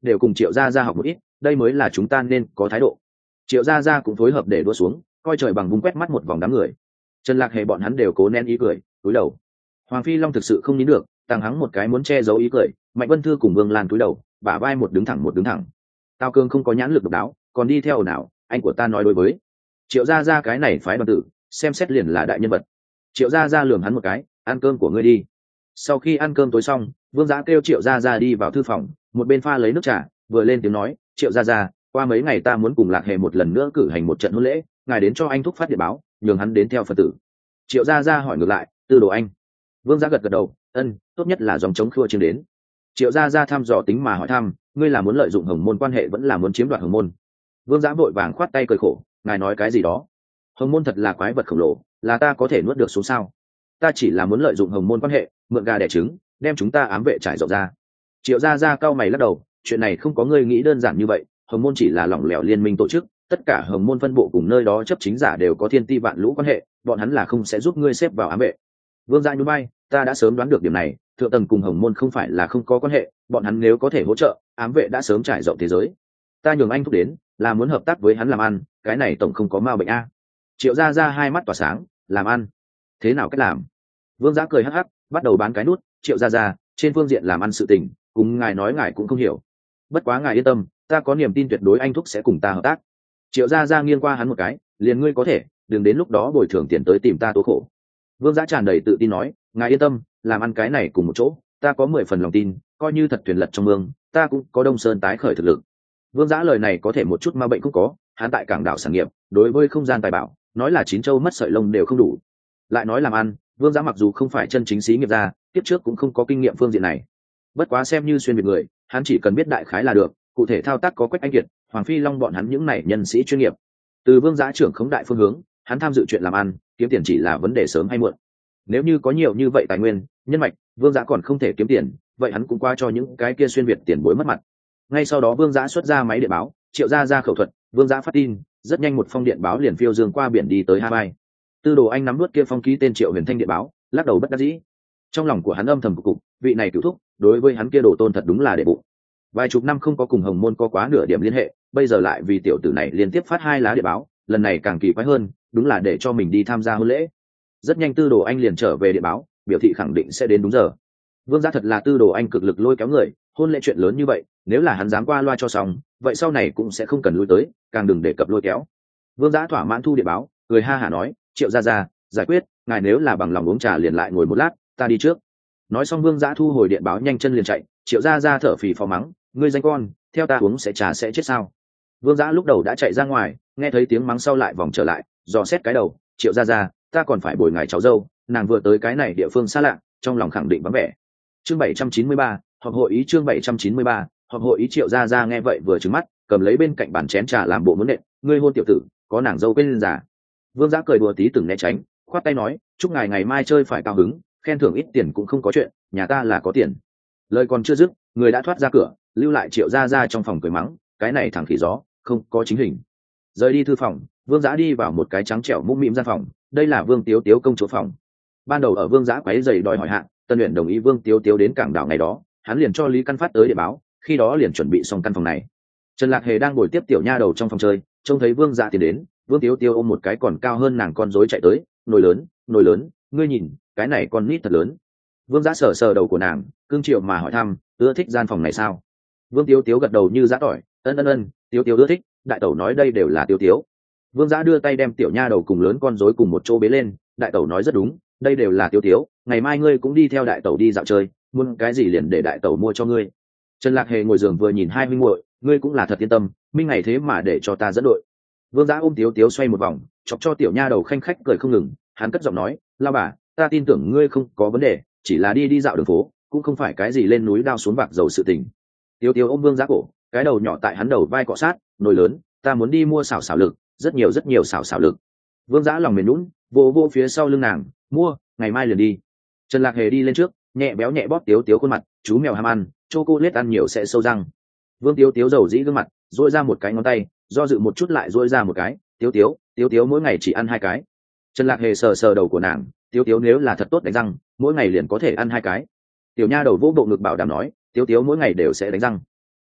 đều cùng Triệu gia gia học một ít, đây mới là chúng ta nên có thái độ. Triệu gia gia cũng phối hợp để đua xuống, coi trời bằng vùng quét mắt một vòng đám người. Trần Lạc Hề bọn hắn đều cố nén ý cười, cúi đầu. Hoàng Phi Long thực sự không nín được, tăng hắng một cái muốn che giấu ý cười. Mạnh Vân Thư cùng Vương Lan cúi đầu, bả vai một đứng thẳng. Tao Cương không có nhãn lực độc đáo, còn đi theo nào? Anh của ta nói đối với Triệu gia gia cái này phái đoàn tử, xem xét liền là đại nhân vật. Triệu gia gia lườm hắn một cái, ăn cơm của ngươi đi. Sau khi ăn cơm tối xong, Vương Giã kêu Triệu gia gia đi vào thư phòng, một bên pha lấy nước trà, vừa lên tiếng nói, Triệu gia gia, qua mấy ngày ta muốn cùng Lạc Hề một lần nữa cử hành một trận hôn lễ, ngài đến cho anh thúc phát điện báo, nhường hắn đến theo Phật tử. Triệu gia gia hỏi ngược lại, Tư Đồ Anh. Vương Giã gật đầu, ân, tốt nhất là dòng chống khua chiêng đến. Triệu gia gia thăm dò tính mà hỏi thăm, ngươi là muốn lợi dụng Hồng Môn quan hệ vẫn là muốn chiếm đoạt Hồng Môn? Vương Giã vội vàng khoát tay cười khổ, ngài nói cái gì đó? Hồng Môn thật là quái vật khổng lồ, là ta có thể nuốt được xuống sao? Ta chỉ là muốn lợi dụng Hồng Môn quan hệ, mượn gà đẻ trứng, đem chúng ta ám vệ trải rộng ra. Triệu gia gia cau mày lắc đầu, chuyện này không có ngươi nghĩ đơn giản như vậy. Hồng Môn chỉ là lỏng lẻo liên minh tổ chức, tất cả Hồng Môn phân bộ cùng nơi đó chấp chính giả đều có thiên ti vạn lũ quan hệ, bọn hắn là không sẽ giúp ngươi xếp vào ám vệ. Vương Giã nhún vai, ta đã sớm đoán được điểm này, thượng tầng cùng Hồng Môn không phải là không có quan hệ, bọn hắn nếu có thể hỗ trợ, ám vệ đã sớm trải rộng thế giới. Ta nhường anh thúc đến, là muốn hợp tác với hắn làm ăn, cái này tổng không có ma bệnh a. Triệu gia gia hai mắt tỏa sáng, làm ăn? Thế nào cách làm? Vương Giã cười hắc hắc, bắt đầu bán cái nút. Triệu gia gia, trên phương diện làm ăn sự tình, cùng ngài nói ngài cũng không hiểu. Bất quá ngài yên tâm, ta có niềm tin tuyệt đối anh thúc sẽ cùng ta hợp tác. Triệu gia gia nghiêng qua hắn một cái, liền ngươi có thể, đừng đến lúc đó bồi thường tiền tới tìm ta tố khổ. Vương Giã tràn đầy tự tin nói, ngài yên tâm, làm ăn cái này cùng một chỗ, ta có 10 phần lòng tin, coi như thật thuyền lật trong mương, ta cũng có Đông Sơn tái khởi thực lực. Vương Giã lời này có thể một chút ma bệnh cũng có, hắn tại cảng đảo sản nghiệp, đối với không gian tài bảo, nói là chín châu mất sợi lông đều không đủ. Lại nói làm ăn, Vương Giã mặc dù không phải chân chính xí nghiệp gia, tiếp trước cũng không có kinh nghiệm phương diện này. Bất quá xem như xuyên việt người, hắn chỉ cần biết đại khái là được, cụ thể thao tác có Quách Anh Kiệt, Hoàng Phi Long bọn hắn những này nhân sĩ chuyên nghiệp. Từ Vương Giã trưởng khống đại phương hướng, hắn tham dự chuyện làm ăn, kiếm tiền chỉ là vấn đề sớm hay muộn. Nếu như có nhiều như vậy tài nguyên, nhân mạch, Vương Giã còn không thể kiếm tiền, vậy hắn cũng qua cho những cái kia xuyên việt tiền bối mất mặt. Ngay sau đó Vương Giã xuất ra máy điện báo, Triệu gia gia khẩu thuật, Vương Giã phát tin, rất nhanh một phong điện báo liền phiêu dương qua biển đi tới Hawaii. Tư Đồ Anh nắm nuốt kia phong ký tên Triệu Huyền Thanh điện báo, lắc đầu bất đắc dĩ. Trong lòng của hắn âm thầm cục, vị này cửu thúc, đối với hắn kia đồ tôn thật đúng là để bụng. Vài chục năm không có cùng Hồng Môn có quá nửa điểm liên hệ, bây giờ lại vì tiểu tử này liên tiếp phát 2 lá điện báo, lần này càng kỳ quái hơn, đúng là để cho mình đi tham gia hôn lễ. Rất nhanh Tư Đồ Anh liền trở về điện báo, biểu thị khẳng định sẽ đến đúng giờ. Vương Giã thật là Tư Đồ Anh cực lực lôi kéo người, hôn lễ chuyện lớn như vậy, nếu là hắn dám qua loa cho xong, vậy sau này cũng sẽ không cần lui tới, càng đừng đề cập lôi kéo. Vương Giã thỏa mãn thu điện báo, cười ha hả nói, Triệu gia gia, giải quyết, ngài nếu là bằng lòng uống trà liền lại ngồi một lát, ta đi trước. Nói xong Vương Giã thu hồi điện báo nhanh chân liền chạy. Triệu gia gia thở phì phò mắng, ngươi danh con, theo ta uống sẽ trà sẽ chết sao? Vương Giã lúc đầu đã chạy ra ngoài, nghe thấy tiếng mắng sau lại vòng trở lại, dò xét cái đầu, Triệu gia gia, ta còn phải bồi ngài cháu dâu, nàng vừa tới cái này địa phương xa lạ, trong lòng khẳng định vắng vẻ. Chương 793, họp hội ý. Chương 793, họp hội ý. Triệu gia gia nghe vậy vừa trừng mắt, cầm lấy bên cạnh bàn chén trà làm bộ muốn nện, ngươi hôn tiểu tử, có nàng dâu bên già. Vương Giã cười đùa tí từng né tránh, khoát tay nói, chúc ngài ngày mai chơi phải cao hứng, khen thưởng ít tiền cũng không có chuyện, nhà ta là có tiền. Lời còn chưa dứt, người đã thoát ra cửa, lưu lại Triệu gia gia trong phòng cười mắng, cái này thằng khỉ gió, không có chính hình. Rời đi thư phòng, Vương Giã đi vào một cái trắng trẻo mũm mĩm gian phòng, đây là Vương Tiếu Tiếu công chúa phòng. Ban đầu ở Vương Giã quấy rầy đòi hỏi hạn, Tân Uyển đồng ý Vương Tiếu Tiếu đến cảng đảo ngày đó, hắn liền cho Lý Căn phát tới điện báo, khi đó liền chuẩn bị xong căn phòng này. Trần Lạc Hề đang ngồi tiếp tiểu nha đầu trong phòng chơi, trông thấy Vương Giã tiến đến, Vương Tiếu Tiếu ôm một cái còn cao hơn nàng con rối chạy tới, nồi lớn, ngươi nhìn, cái này con nít thật lớn. Vương Giã sờ sờ đầu của nàng, cương triệu mà hỏi thăm, ưa thích gian phòng này sao? Vương Tiếu Tiếu gật đầu như giã tỏi, ân, Tiếu Tiếu ưa thích, đại tẩu nói đây đều là Tiếu Tiếu. Vương Giã đưa tay đem tiểu nha đầu cùng lớn con rối cùng một chỗ bế lên, đại tẩu nói rất đúng, đây đều là Tiếu Tiếu, ngày mai ngươi cũng đi theo đại tẩu đi dạo chơi, muốn cái gì liền để đại tẩu mua cho ngươi. Trần Lạc Hề ngồi giường vừa nhìn hai minh muội, ngươi cũng là thật yên tâm, minh ngày thế mà để cho ta dẫn đội. Vương Giã ôm Tiếu Tiếu xoay một vòng, chọc cho tiểu nha đầu khanh khách cười không ngừng, hắn cất giọng nói, lao bà, ta tin tưởng ngươi không có vấn đề, chỉ là đi dạo đường phố, cũng không phải cái gì lên núi đao xuống bạc dầu sự tình. Tiếu Tiếu ôm Vương Giã cổ, cái đầu nhỏ tại hắn đầu vai cọ sát, nồi lớn, ta muốn đi mua xảo lực, rất nhiều xảo lực. Vương Giã lòng mềm nhũn, vô phía sau lưng nàng, mua, ngày mai liền đi. Trần Lạc Hề đi lên trước, nhẹ béo nhẹ bóp Tiếu Tiếu khuôn mặt, chú mèo ham ăn, chocolate ăn nhiều sẽ sâu răng. Vương Tiếu Tiếu dầu dĩ gương mặt, duỗi ra một cái ngón tay, do dự một chút lại duỗi ra một cái, Tiếu Tiếu mỗi ngày chỉ ăn 2 cái. Trần Lạc Hề sờ đầu của nàng, Tiếu Tiếu nếu là thật tốt đánh răng, mỗi ngày liền có thể ăn 2 cái. Tiểu nha đầu vỗ bộ ngực bảo đảm nói, Tiếu Tiếu mỗi ngày đều sẽ đánh răng.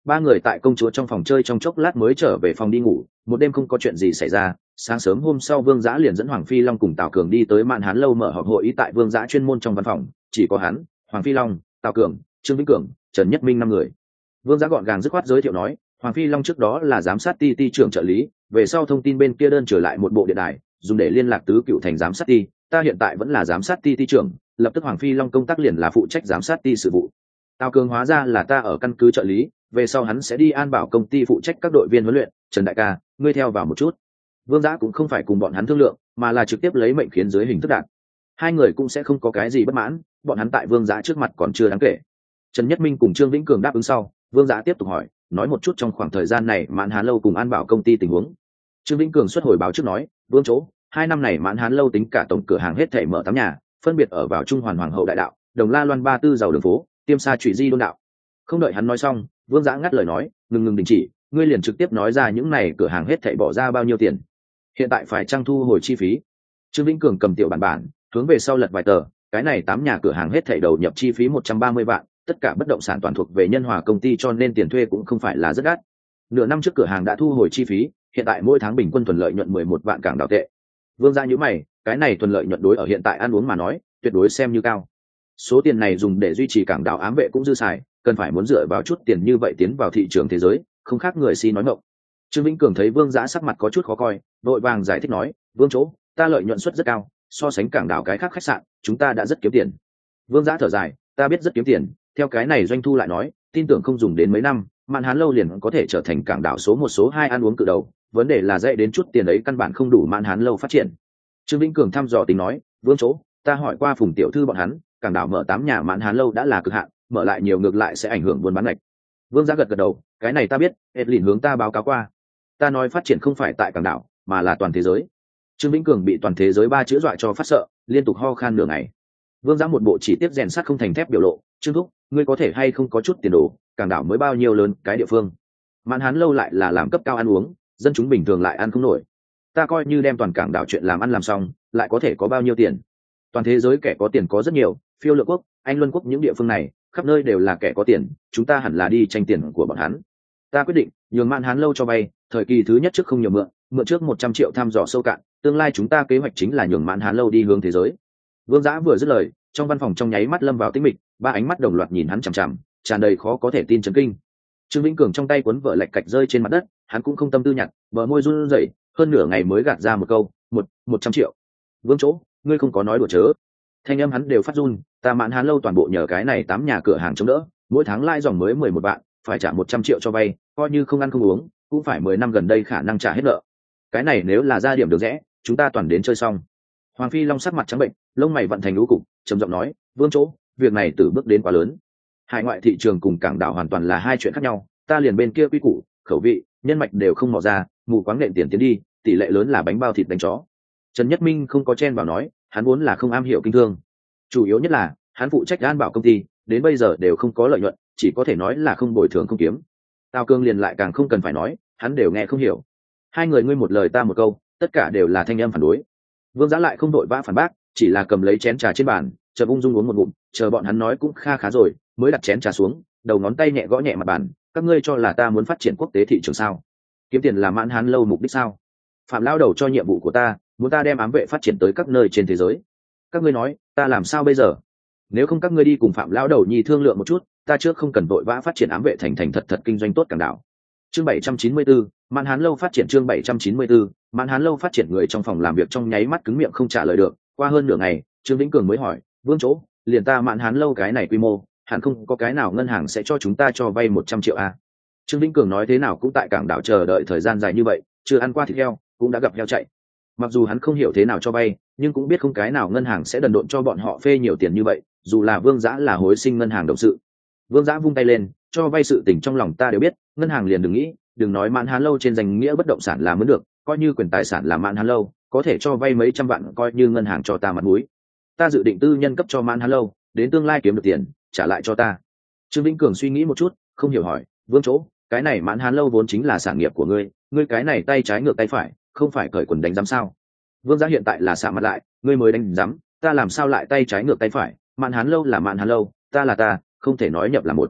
ba người tại công chúa trong phòng chơi trong chốc lát mới trở về phòng đi ngủ. Một đêm không có chuyện gì xảy ra. Sáng sớm hôm sau Vương Dã liền dẫn Hoàng Phi Long cùng Tào Cường đi tới Mạn Hán lâu mở họp hội ý tại Vương Dã chuyên môn trong văn phòng. Chỉ có hắn, Hoàng Phi Long, Tào Cường, Trương Vĩnh Cường, Trần Nhất Minh 5 người. Vương Dã gọn gàng dứt khoát giới thiệu nói, Hoàng Phi Long trước đó là giám sát ty trưởng trợ lý, về sau thông tin bên kia đơn trở lại một bộ điện đài, dùng để liên lạc tứ cựu thành giám sát ty. Ta hiện tại vẫn là giám sát ty trưởng, lập tức Hoàng Phi Long công tác liền là phụ trách giám sát ty sự vụ. Tào Cường hóa ra là ta ở căn cứ trợ lý, về sau hắn sẽ đi an bảo công ty phụ trách các đội viên huấn luyện. Trần đại ca, ngươi theo vào một chút. Vương Dã cũng không phải cùng bọn hắn thương lượng, mà là trực tiếp lấy mệnh khiến dưới hình thức đạt. Hai người cũng sẽ không có cái gì bất mãn, bọn hắn tại Vương Dã trước mặt còn chưa đáng kể. Trần Nhất Minh cùng Trương Vĩnh Cường đáp ứng sau, Vương Dã tiếp tục hỏi, nói một chút trong khoảng thời gian này Mãn Hán lâu cùng an bảo công ty tình huống. Trương Vĩnh Cường xuất hồi báo trước nói, Vương chỗ, 2 năm này Mãn Hán lâu tính cả tổng cửa hàng hết thảy mở 8 nhà, phân biệt ở vào Trung Hoàn Hoàng hậu đại đạo, Đồng La Loan Ba Tư giàu đường phố, Tiêm Sa Trụy Di đôn đạo. Không đợi hắn nói xong, Vương Dã ngắt lời nói, ngừng đình chỉ, ngươi liền trực tiếp nói ra những này cửa hàng hết thảy bỏ ra bao nhiêu tiền. Hiện tại phải trang thu hồi chi phí. Trương Vĩnh Cường cầm tiểu bản, hướng về sau lật vài tờ, cái này 8 nhà cửa hàng hết thảy đầu nhập chi phí 130 vạn, tất cả bất động sản toàn thuộc về Nhân Hòa công ty cho nên tiền thuê cũng không phải là rất đắt. Nửa năm trước cửa hàng đã thu hồi chi phí, hiện tại mỗi tháng bình quân thuần lợi nhuận 11 vạn cảng đảo tệ. Vương Dã nhíu mày, cái này thuần lợi nhuận đối ở hiện tại ăn uống mà nói, tuyệt đối xem như cao. Số tiền này dùng để duy trì cảng đảo ám vệ cũng dư xài, cần phải muốn dựa vào chút tiền như vậy tiến vào thị trường thế giới, không khác người si nói ngọng. Trương Vĩnh Cường thấy Vương Dã sắc mặt có chút khó coi, vội vàng giải thích nói, Vương chỗ, ta lợi nhuận suất rất cao, so sánh cảng đảo cái khác khách sạn, chúng ta đã rất kiếm tiền. Vương Dã thở dài, ta biết rất kiếm tiền, theo cái này doanh thu lại nói, tin tưởng không dùng đến mấy năm, Mạn Hán lâu liền có thể trở thành cảng đảo số 1 số 2 ăn uống cự đầu, vấn đề là dạy đến chút tiền ấy căn bản không đủ Mạn Hán lâu phát triển. Trương Vĩnh Cường thăm dò tính nói, Vương chỗ, ta hỏi qua Phùng tiểu thư bọn hắn, cảng đảo mở 8 nhà Mạn Hán lâu đã là cực hạn, mở lại nhiều ngược lại sẽ ảnh hưởng buôn bán ngạch. Vương Dã gật đầu, cái này ta biết, Edlin hướng ta báo cáo qua. Ta nói phát triển không phải tại cảng đảo, mà là toàn thế giới. Trương Vĩnh Cường bị toàn thế giới 3 chữ dọa cho phát sợ, liên tục ho khan nửa ngày. Vương Dã một bộ chỉ tiếp rèn sắt không thành thép biểu lộ, Trương thúc, ngươi có thể hay không có chút tiền đồ, cảng đảo mới bao nhiêu lớn cái địa phương. Mạn Hán lâu lại là làm cấp cao ăn uống, dân chúng bình thường lại ăn không nổi. Ta coi như đem toàn cảng đảo chuyện làm ăn làm xong, lại có thể có bao nhiêu tiền. Toàn thế giới kẻ có tiền có rất nhiều, Phiêu Lượng quốc, Anh Luân quốc những địa phương này, khắp nơi đều là kẻ có tiền, chúng ta hẳn là đi tranh tiền của bọn hắn. Ta quyết định nhường Mạn Hán lâu cho vay, thời kỳ thứ nhất trước không nhiều mượn trước 100 triệu thăm dò sâu cạn, tương lai chúng ta kế hoạch chính là nhường Mạn Hán lâu đi hướng thế giới. Vương Dã vừa dứt lời, trong văn phòng trong nháy mắt lâm vào tĩnh mịch, 3 ánh mắt đồng loạt nhìn hắn chằm chằm, tràn đầy khó có thể tin chấn kinh. Trương Vĩnh Cường trong tay cuốn vở lạch cạch rơi trên mặt đất, hắn cũng không tâm tư nhặt, bờ môi run rẩy, hơn nửa ngày mới gạt ra một câu, 100 triệu. Vương chỗ, ngươi không có nói đùa chớ. Thanh âm hắn đều phát run, ta Mạn Hán lâu toàn bộ nhờ cái này 8 nhà cửa hàng chống đỡ, mỗi tháng lãi dòng mới 11 vạn, phải trả 100 triệu cho vay, coi như không ăn không uống, cũng phải 10 năm gần đây khả năng trả hết nợ. Cái này nếu là ra điểm được rẽ, chúng ta toàn đến chơi xong. Hoàng Phi Long sắc mặt trắng bệnh, lông mày vận thành lũ cục, trầm giọng nói, Vương chỗ, việc này từ bước đến quá lớn. Hải ngoại thị trường cùng cảng đảo hoàn toàn là 2 chuyện khác nhau, ta liền bên kia quy củ, khẩu vị, nhân mạch đều không mò ra, mù quáng nện tiền tiến đi, tỷ lệ lớn là bánh bao thịt đánh chó. Trần Nhất Minh không có chen vào nói, hắn vốn là không am hiểu kinh thương, chủ yếu nhất là hắn phụ trách an bảo công ty, đến bây giờ đều không có lợi nhuận, chỉ có thể nói là không bồi thường không kiếm. Tào Cương liền lại càng không cần phải nói, hắn đều nghe không hiểu. Hai người ngươi một lời ta một câu, tất cả đều là thanh âm phản đối. Vương Dã lại không đội vã phản bác, chỉ là cầm lấy chén trà trên bàn, chờ ung dung uống một ngụm, chờ bọn hắn nói cũng khá rồi, mới đặt chén trà xuống, đầu ngón tay nhẹ gõ nhẹ mặt bàn, các ngươi cho là ta muốn phát triển quốc tế thị trường sao? Kiếm tiền là Mạn Hán lâu mục đích sao? Phạm lão đầu cho nhiệm vụ của ta, muốn ta đem ám vệ phát triển tới các nơi trên thế giới. Các ngươi nói, ta làm sao bây giờ? Nếu không các ngươi đi cùng Phạm lão đầu nhi thương lượng một chút, ta trước không cần vội vã phát triển ám vệ thành thật kinh doanh tốt cảng đảo. Chương 794, Mạn Hán lâu phát triển. Chương 794, Mạn Hán lâu phát triển. Người trong phòng làm việc trong nháy mắt cứng miệng không trả lời được. Qua hơn nửa ngày, Trương Vĩnh Cường mới hỏi, Vương chỗ, liền ta Mạn Hán lâu cái này quy mô, hẳn không có cái nào ngân hàng sẽ cho chúng ta cho vay 100 triệu a? Trương Vĩnh Cường nói thế nào cũng tại cảng đảo chờ đợi thời gian dài như vậy, chưa ăn qua thịt heo, cũng đã gặp heo chạy. Mặc dù hắn không hiểu thế nào cho vay, nhưng cũng biết không cái nào ngân hàng sẽ đần độn cho bọn họ phê nhiều tiền như vậy, dù là Vương Dã là hối sinh ngân hàng động sự. Vương Dã vung tay lên, cho vay sự tình trong lòng ta đều biết, ngân hàng liền đừng nghĩ, đừng nói Mạn Hán lâu trên danh nghĩa bất động sản là mướn được, coi như quyền tài sản là Mạn Hán lâu, có thể cho vay mấy trăm vạn coi như ngân hàng cho ta mặt mũi. Ta dự định tư nhân cấp cho Mạn Hán lâu, đến tương lai kiếm được tiền, trả lại cho ta. Trương Vĩnh Cường suy nghĩ một chút, không hiểu hỏi, Vương chỗ, cái này Mạn Hán lâu vốn chính là sản nghiệp của ngươi, ngươi cái này tay trái ngược tay phải, không phải cởi quần đánh giám sao? Vương Dã hiện tại là xả mặt lại, ngươi mới đánh giám, ta làm sao lại tay trái ngược tay phải? Mạn Hán lâu là Mạn Hán lâu, ta là ta, không thể nói nhập là một.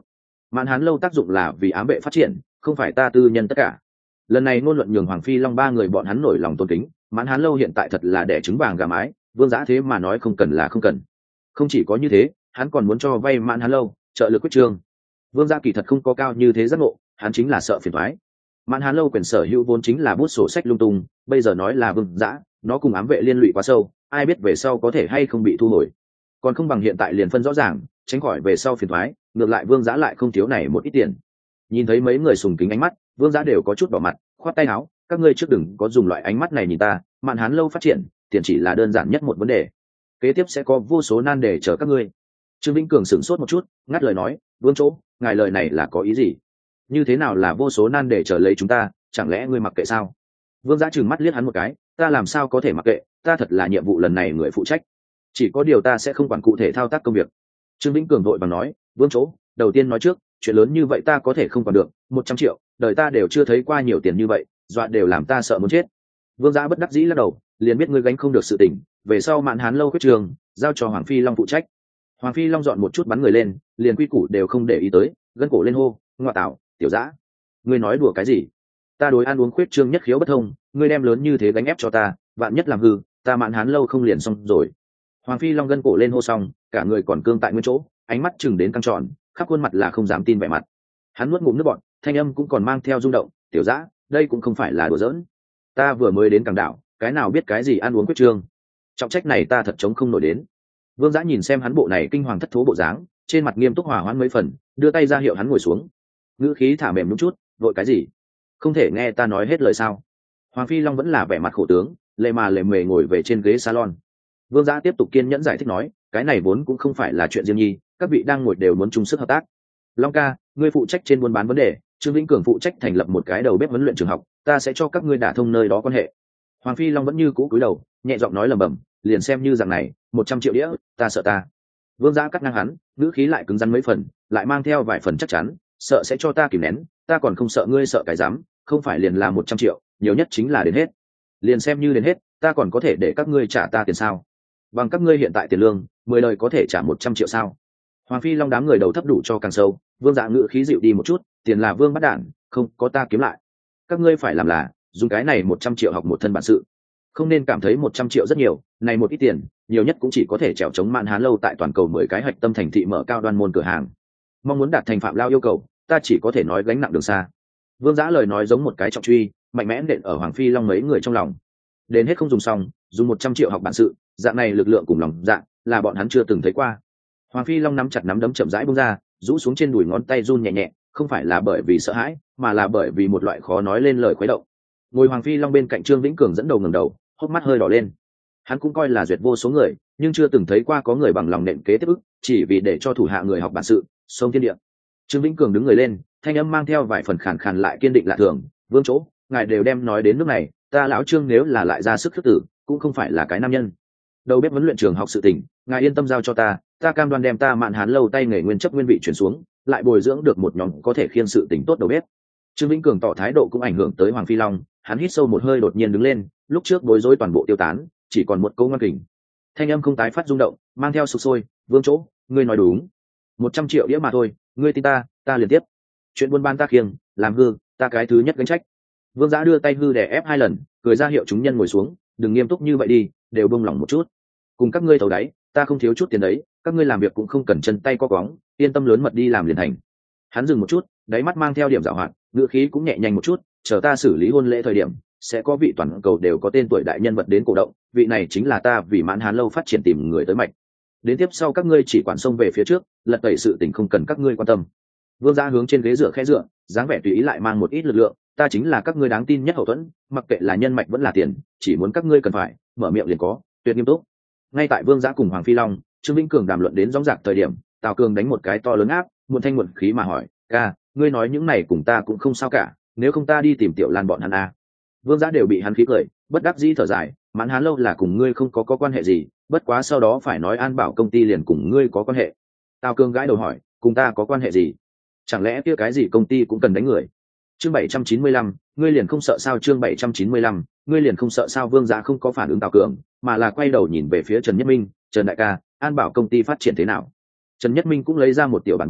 Mãn Hán lâu tác dụng là vì ám vệ phát triển, không phải ta tư nhân tất cả. Lần này ngôn luận nhường Hoàng Phi Long ba người bọn hắn nổi lòng tôn kính. Mãn Hán lâu hiện tại thật là đẻ trứng vàng gà mái, Vương Giã thế mà nói không cần là không cần. Không chỉ có như thế, hắn còn muốn cho vay Mãn Hán lâu trợ lực quyết trương. Vương Giã kỳ thật không có cao như thế giác ngộ, hắn chính là sợ phiền toái. Mãn Hán lâu quyền sở hữu vốn chính là bút sổ sách lung tung, bây giờ nói là Vương Giã, nó cùng ám vệ liên lụy quá sâu, ai biết về sau có thể hay không bị thu hồi. Còn không bằng hiện tại liền phân rõ ràng, tránh khỏi về sau phiền toái. Ngược lại Vương Giã lại không thiếu này một ít tiền. Nhìn thấy mấy người sùng kính ánh mắt, Vương Giã đều có chút đỏ mặt, khoát tay áo, các ngươi trước đừng có dùng loại ánh mắt này nhìn ta. Mạn Hán lâu phát triển, tiền chỉ là đơn giản nhất một vấn đề, kế tiếp sẽ có vô số nan đề chờ các ngươi. Trương Vĩnh Cường sửng sốt một chút, ngắt lời nói, Vương Chỗ, ngài lời này là có ý gì? Như thế nào là vô số nan đề chờ lấy chúng ta, chẳng lẽ ngươi mặc kệ sao? Vương Giã trừng mắt liếc hắn một cái, ta làm sao có thể mặc kệ, ta thật là nhiệm vụ lần này người phụ trách, chỉ có điều ta sẽ không quản cụ thể thao tác công việc. Trương Vĩnh Cường vội vàng nói, Vương Chỗ, đầu tiên nói trước, chuyện lớn như vậy ta có thể không quản được, 100 triệu, đời ta đều chưa thấy qua nhiều tiền như vậy, dọa đều làm ta sợ muốn chết. Vương Giã bất đắc dĩ lắc đầu, liền biết ngươi gánh không được sự tình, về sau Mạn Hán lâu quyết trường, giao cho Hoàng Phi Long phụ trách. Hoàng Phi Long dọn một chút bắn người lên, liền quy củ đều không để ý tới, gân cổ lên hô, ngoại tạo, tiểu Giã, ngươi nói đùa cái gì? Ta đối ăn uống khuyết trương nhất khiếu bất thông, ngươi đem lớn như thế gánh ép cho ta, vạn nhất làm hư, ta Mạn Hán lâu không liền xong rồi. Hoàng Phi Long gân cổ lên hô xong, cả người còn cương tại nguyên chỗ, ánh mắt chừng đến căng tròn, khắp khuôn mặt là không dám tin vẻ mặt. Hắn nuốt ngụm nước bọt, thanh âm cũng còn mang theo rung động, tiểu Giã, đây cũng không phải là đùa giỡn. Ta vừa mới đến Cảng Đảo, cái nào biết cái gì ăn uống quyết trương, trọng trách này ta thật chống không nổi đến. Vương Giã nhìn xem hắn bộ này kinh hoàng thất thố bộ dáng, trên mặt nghiêm túc hòa hoãn mấy phần, đưa tay ra hiệu hắn ngồi xuống, ngữ khí thả mềm đúng chút, vội cái gì, không thể nghe ta nói hết lời sao? Hoàng Phi Long vẫn là vẻ mặt khổ tướng, lề mà lề mề ngồi về trên ghế salon. Vương Giã tiếp tục kiên nhẫn giải thích nói, cái này vốn cũng không phải là chuyện riêng nhi, các vị đang ngồi đều muốn chung sức hợp tác. Long ca, ngươi phụ trách trên buôn bán vấn đề, Trương Vĩnh Cường phụ trách thành lập một cái đầu bếp huấn luyện trường học, ta sẽ cho các ngươi đả thông nơi đó quan hệ. Hoàng Phi Long vẫn như cũ cúi đầu, nhẹ giọng nói lẩm bẩm, liền xem như rằng này, 100 triệu đĩa, ta sợ ta. Vương Giã cắt ngang hắn, ngữ khí lại cứng rắn mấy phần, lại mang theo vài phần chắc chắn, sợ sẽ cho ta kìm nén, ta còn không sợ ngươi sợ cái dám, không phải liền là 100 triệu, nhiều nhất chính là đến hết. Liền xem như đến hết, ta còn có thể để các ngươi trả ta tiền sao? Bằng các ngươi hiện tại tiền lương, 10 lời có thể trả 100 triệu sao? Hoàng Phi Long đám người đầu thấp đủ cho càng sâu, Vương Dạ ngữ khí dịu đi một chút, tiền là Vương bắt đản, không có ta kiếm lại. Các ngươi phải làm là dùng cái này 100 triệu học một thân bản sự, không nên cảm thấy 100 triệu rất nhiều, này một ít tiền, nhiều nhất cũng chỉ có thể trèo chống Mạn Hán lâu tại toàn cầu 10 cái hạch tâm thành thị mở cao đoan môn cửa hàng. Mong muốn đạt thành Phạm Lao yêu cầu, ta chỉ có thể nói gánh nặng đường xa. Vương Giã lời nói giống một cái trọng truy, mạnh mẽ nện ở Hoàng Phi Long mấy người trong lòng. Đến hết không dùng xong, dùng 100 triệu học bản sự, dạng này lực lượng cùng lòng dạ, là bọn hắn chưa từng thấy qua. Hoàng Phi Long nắm chặt nắm đấm chậm rãi buông ra, rũ xuống trên đùi ngón tay run nhẹ nhẹ, không phải là bởi vì sợ hãi, mà là bởi vì một loại khó nói lên lời khuấy động. Ngồi Hoàng Phi Long bên cạnh Trương Vĩnh Cường dẫn đầu ngẩng đầu, hốc mắt hơi đỏ lên. Hắn cũng coi là duyệt vô số người, nhưng chưa từng thấy qua có người bằng lòng nện kế tiếp ức, chỉ vì để cho thủ hạ người học bản sự, sông thiên địa. Trương Vĩnh Cường đứng người lên, thanh âm mang theo vài phần khàn khàn lại kiên định lạ thường, Vương Chỗ, ngài đều đem nói đến nước này, ta lão Trương nếu là lại ra sức khước tử, cũng không phải là cái nam nhân. Đầu bếp huấn luyện trường học sự tình, ngài yên tâm giao cho ta, ta cam đoan đem ta Mạn Hán lâu tay nghề nguyên chất nguyên vị chuyển xuống, lại bồi dưỡng được một nhóm có thể khiêng sự tình tốt đầu bếp. Trương Vĩnh Cường tỏ thái độ cũng ảnh hưởng tới Hoàng Phi Long, hắn hít sâu một hơi đột nhiên đứng lên, lúc trước bối rối toàn bộ tiêu tán, chỉ còn một câu ngoan kình. Thanh âm không tái phát rung động, mang theo sục sôi, Vương Chỗ, ngươi nói đúng, 100 triệu đĩa mà thôi, ngươi tin ta, ta liền tiếp. Chuyện buôn bán ta khiêng, làm hư, ta cái thứ nhất gánh trách. Vương Giã đưa tay hư đè ép 2 lần, cười ra hiệu chúng nhân ngồi xuống, đừng nghiêm túc như vậy đi, đều buông lỏng một chút. Cùng các ngươi thầu đáy, ta không thiếu chút tiền đấy, các ngươi làm việc cũng không cần chân tay co quóng, yên tâm lớn mật đi làm liền thành. Hắn dừng một chút, đáy mắt mang theo điểm giảo hoạt, ngữ khí cũng nhẹ nhanh một chút, chờ ta xử lý hôn lễ thời điểm, sẽ có vị toàn cầu đều có tên tuổi đại nhân vật đến cổ động, vị này chính là ta vì Mãn Hán lâu phát triển tìm người tới mạch. Đến tiếp sau các ngươi chỉ quản xông về phía trước, lật tẩy sự tình không cần các ngươi quan tâm. Vương Giã hướng trên ghế dựa khẽ dựa, dáng vẻ tùy ý lại mang một ít lực lượng, ta chính là các ngươi đáng tin nhất hậu thuẫn, mặc kệ là nhân mạch vẫn là tiền, chỉ muốn các ngươi cần phải, mở miệng liền có, tuyệt nghiêm túc. Ngay tại Vương Giã cùng Hoàng Phi Long, Trương Vĩnh Cường đàm luận đến rõng rạc thời điểm, Tào Cường đánh một cái to lớn áp, muộn thanh muộn khí mà hỏi, ca, ngươi nói những này cùng ta cũng không sao cả, nếu không ta đi tìm Tiểu Lan bọn hắn à. Vương Giã đều bị hắn khí cười, bất đắc dĩ thở dài, Mãn Hán lâu là cùng ngươi không có quan hệ gì, bất quá sau đó phải nói An Bảo công ty liền cùng ngươi có quan hệ. Tào Cường gãi đầu hỏi, cùng ta có quan hệ gì? Chẳng lẽ kia cái gì công ty cũng cần đánh người? Chương 795, ngươi liền không sợ sao? Chương 795, ngươi liền không sợ sao? Vương Giã không có phản ứng Tào Cường, mà là quay đầu nhìn về phía Trần Nhất Minh, Trần đại ca, An Bảo công ty phát triển thế nào? Trần Nhất Minh cũng lấy ra một tiểu bản bản,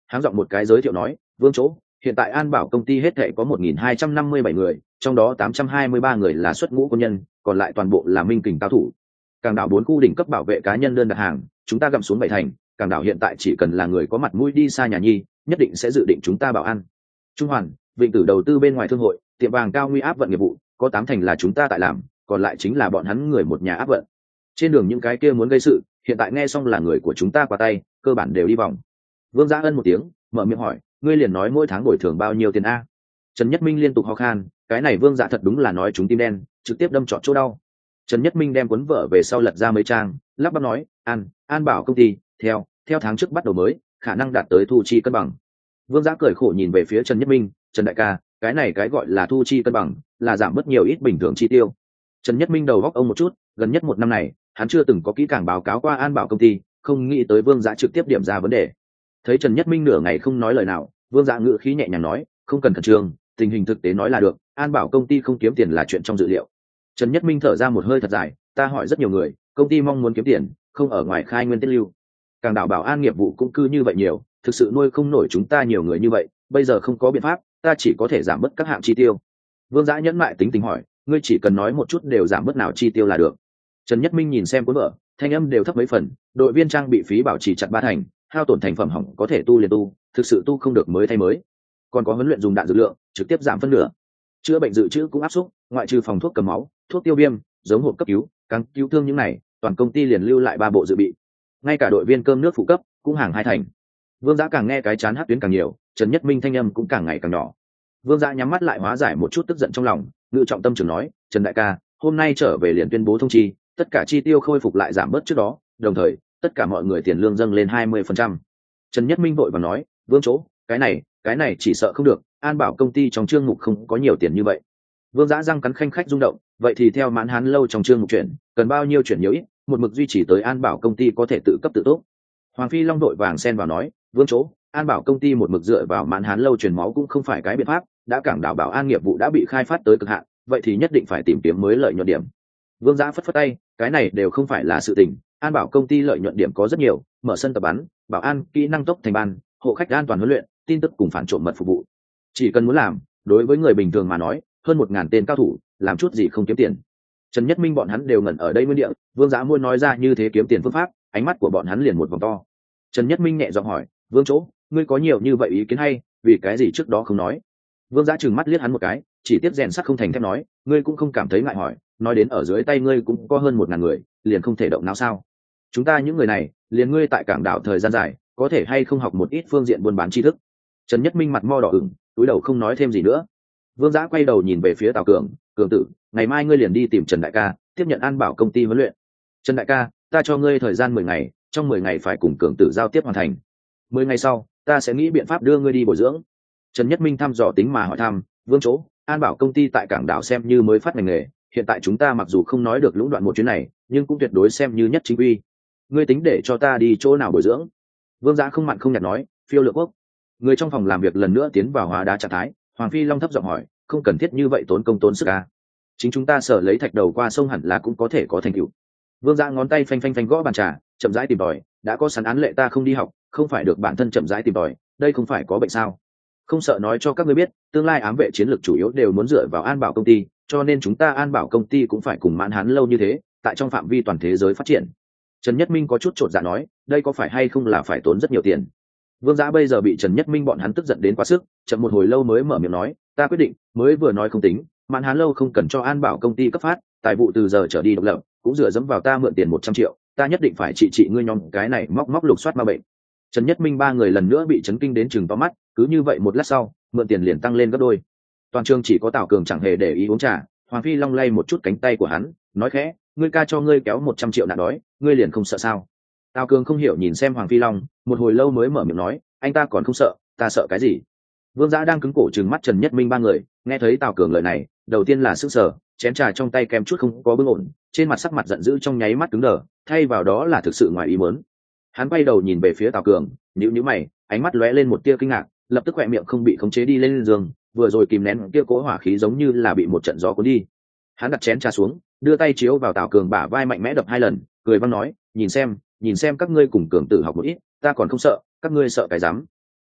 háng giọng một cái giới thiệu nói, vương chỗ, hiện tại An Bảo công ty hết thảy có 1.257 người, trong đó 823 người là xuất ngũ quân nhân, còn lại toàn bộ là minh kình cao thủ. Cảng đảo 4 khu đỉnh cấp bảo vệ cá nhân đơn đặt hàng, chúng ta gặm xuống 7 thành, cảng đảo hiện tại chỉ cần là người có mặt mũi đi xa nhà nhi, nhất định sẽ dự định chúng ta bảo ăn. Trung Hoàn, Vịnh Tử đầu tư bên ngoài thương hội, tiệm vàng cao nguy áp vận nghiệp vụ, có 8 thành là chúng ta tại làm, còn lại chính là bọn hắn người một nhà áp vận. Trên đường những cái kia muốn gây sự, hiện tại nghe xong là người của chúng ta qua tay, cơ bản đều đi vòng. Vương Giá Ân một tiếng, mở miệng hỏi, ngươi liền nói mỗi tháng bồi thường bao nhiêu tiền a? Trần Nhất Minh liên tục ho khan, cái này Vương Dạ thật đúng là nói chúng tim đen, trực tiếp đâm trọn chỗ đau. Trần Nhất Minh đem cuốn vở về sau lật ra mấy trang, lắp bắp nói, An Bảo công ty, theo tháng trước bắt đầu mới, khả năng đạt tới thu chi cân bằng. Vương Giá cười khổ nhìn về phía Trần Nhất Minh, Trần đại ca, cái này cái gọi là thu chi cân bằng, là giảm bớt nhiều ít bình thường chi tiêu. Trần Nhất Minh đầu góc ông một chút, gần nhất 1 năm này, hắn chưa từng có kỹ càng báo cáo qua An Bảo công ty, không nghĩ tới Vương Giá trực tiếp điểm ra vấn đề. Thấy Trần Nhất Minh nửa ngày không nói lời nào, Vương Giá ngữ khí nhẹ nhàng nói, không cần khẩn trương, tình hình thực tế nói là được, An Bảo công ty không kiếm tiền là chuyện trong dự liệu. Trần Nhất Minh thở ra một hơi thật dài, ta hỏi rất nhiều người, công ty mong muốn kiếm tiền, không ở ngoài khai nguyên tiết lưu. Càng đảo bảo an nghiệp vụ cũng cư như vậy nhiều, thực sự nuôi không nổi chúng ta nhiều người như vậy, bây giờ không có biện pháp, ta chỉ có thể giảm bớt các hạng chi tiêu. Vương Giá nhẫn mại tính tình hỏi, ngươi chỉ cần nói một chút đều giảm bớt nào chi tiêu là được. Trần Nhất Minh nhìn xem cuốn vở, thanh âm đều thấp mấy phần, đội viên trang bị phí bảo trì chặt 3 thành, hao tổn thành phẩm hỏng có thể tu liền tu, thực sự tu không được mới thay mới. Còn có huấn luyện dùng đạn dược lượng, trực tiếp giảm phân nửa. Chữa bệnh dự trữ cũng áp suất, ngoại trừ phòng thuốc cầm máu, thuốc tiêu viêm, giống hộp cấp cứu, càng cứu thương những này, toàn công ty liền lưu lại 3 bộ dự bị. Ngay cả đội viên cơm nước phụ cấp cũng hàng 2 thành. Vương Giá càng nghe cái chán hất tuyến càng nhiều, Trần Nhất Minh thanh âm cũng càng ngày càng nhỏ. Vương Giá nhắm mắt lại hóa giải một chút tức giận trong lòng, ngự trọng tâm trường nói, Trần đại ca, hôm nay trở về liền tuyên bố thông chi, tất cả chi tiêu khôi phục lại giảm bớt trước đó, đồng thời tất cả mọi người tiền lương dâng lên 20%. Trần Nhất Minh vội vàng nói, Vương chỗ, cái này chỉ sợ không được, An Bảo công ty trong chương mục không có nhiều tiền như vậy. Vương Giá răng cắn khanh khách rung động, vậy thì theo Mãn Hán lâu trong chương mục chuyển, cần bao nhiêu chuyển nhiều ít, một mực duy trì tới An Bảo công ty có thể tự cấp tự túc. Hoàng Phi Long đội vàng xen vào nói, Vương chỗ, An Bảo công ty một mực dựa vào Mãn Hán lâu truyền máu cũng không phải cái biện pháp, đã cảng đảo bảo an nghiệp vụ đã bị khai phát tới cực hạn, vậy thì nhất định phải tìm kiếm mới lợi nhuận điểm. Vương Giá phất phất tay, cái này đều không phải là sự tình, An Bảo công ty lợi nhuận điểm có rất nhiều, mở sân tập bắn, bảo an, kỹ năng tốc thành ban, hộ khách an toàn huấn luyện, tin tức cùng phản trộm mật phục vụ. Chỉ cần muốn làm, đối với người bình thường mà nói, hơn 1.000 tên cao thủ, làm chút gì không kiếm tiền. Trần Nhất Minh bọn hắn đều ngẩn ở đây nguyên địa, Vương Giá muốn nói ra như thế kiếm tiền phương pháp, ánh mắt của bọn hắn liền một vòng to. Trần Nhất Minh nhẹ giọng hỏi, Vương chỗ, ngươi có nhiều như vậy ý kiến hay, vì cái gì trước đó không nói? Vương Giá trừng mắt liếc hắn một cái, chỉ tiếp rèn sắt không thành thép nói, ngươi cũng không cảm thấy ngại hỏi, nói đến ở dưới tay ngươi cũng có hơn 1.000 người, liền không thể động não sao? Chúng ta những người này, liền ngươi tại cảng đảo thời gian dài, có thể hay không học một ít phương diện buôn bán tri thức? Trần Nhất Minh mặt mo đỏ ửng, túi đầu không nói thêm gì nữa. Vương Giá quay đầu nhìn về phía Tào Cường, Cường tử, ngày mai ngươi liền đi tìm Trần đại ca, tiếp nhận An Bảo công ty huấn luyện. Trần đại ca, ta cho ngươi thời gian 10 ngày, trong 10 ngày phải cùng Cường tử giao tiếp hoàn thành. 10 ngày sau, ta sẽ nghĩ biện pháp đưa ngươi đi bồi dưỡng. Trần Nhất Minh thăm dò tính mà hỏi thăm, Vương chỗ, An Bảo công ty tại cảng đảo xem như mới phát ngành nghề, hiện tại chúng ta mặc dù không nói được lũng đoạn một chuyến này, nhưng cũng tuyệt đối xem như nhất chính quy. Ngươi tính để cho ta đi chỗ nào bồi dưỡng? Vương Giá không mặn không nhạt nói, Phiêu Lượng Quốc. Người trong phòng làm việc lần nữa tiến vào hóa đá trạng thái, Hoàng Phi Long thấp giọng hỏi, không cần thiết như vậy tốn công tốn sức à? Chính chúng ta sở lấy thạch đầu qua sông hẳn là cũng có thể có thành tựu. Vương Giá ngón tay phanh phanh phanh gõ bàn trà, chậm rãi tìm tòi, đã có sẵn án lệ ta không đi học, không phải được bản thân chậm rãi tìm tòi, đây không phải có bệnh sao? Không sợ nói cho các ngươi biết, tương lai ám vệ chiến lược chủ yếu đều muốn dựa vào An Bảo công ty, cho nên chúng ta An Bảo công ty cũng phải cùng Mãn Hán lâu như thế, tại trong phạm vi toàn thế giới phát triển. Trần Nhất Minh có chút chột dạ nói, đây có phải hay không là phải tốn rất nhiều tiền? Vương Giá bây giờ bị Trần Nhất Minh bọn hắn tức giận đến quá sức, chậm một hồi lâu mới mở miệng nói, ta quyết định, mới vừa nói không tính, Mãn Hán lâu không cần cho An Bảo công ty cấp phát, tài vụ từ giờ trở đi độc lập, cũng dựa dẫm vào ta mượn tiền 100 triệu, ta nhất định phải trị ngươi nhóm cái này móc lục soát ma bệnh. Trần Nhất Minh ba người lần nữa bị chấn kinh đến chừng to mắt, cứ như vậy một lát sau, mượn tiền liền tăng lên gấp đôi. Toàn trường chỉ có Tào Cường chẳng hề để ý uống trà, Hoàng Phi Long lay một chút cánh tay của hắn, nói khẽ, ngươi ca cho ngươi kéo 100 triệu nạn đói, ngươi liền không sợ sao? Tào Cường không hiểu nhìn xem Hoàng Phi Long, một hồi lâu mới mở miệng nói, anh ta còn không sợ, ta sợ cái gì? Vương Giá đang cứng cổ trừng mắt Trần Nhất Minh ba người, nghe thấy Tào Cường lời này, đầu tiên là sững sờ, chén trà trong tay kem chút không có bưng ổn, trên mặt sắc mặt giận dữ trong nháy mắt cứng đờ, thay vào đó là thực sự ngoài ý muốn. Hắn quay đầu nhìn về phía Tào Cường, nhíu mày, ánh mắt lóe lên một tia kinh ngạc, lập tức khỏe miệng không bị khống chế đi lên giường, vừa rồi kìm nén kia cỗ hỏa khí giống như là bị một trận gió cuốn đi. Hắn đặt chén trà xuống, đưa tay chiếu vào Tào Cường bả vai mạnh mẽ đập 2 lần, cười vang nói, nhìn xem các ngươi cùng Cường tử học một ít, ta còn không sợ, các ngươi sợ cái rắm.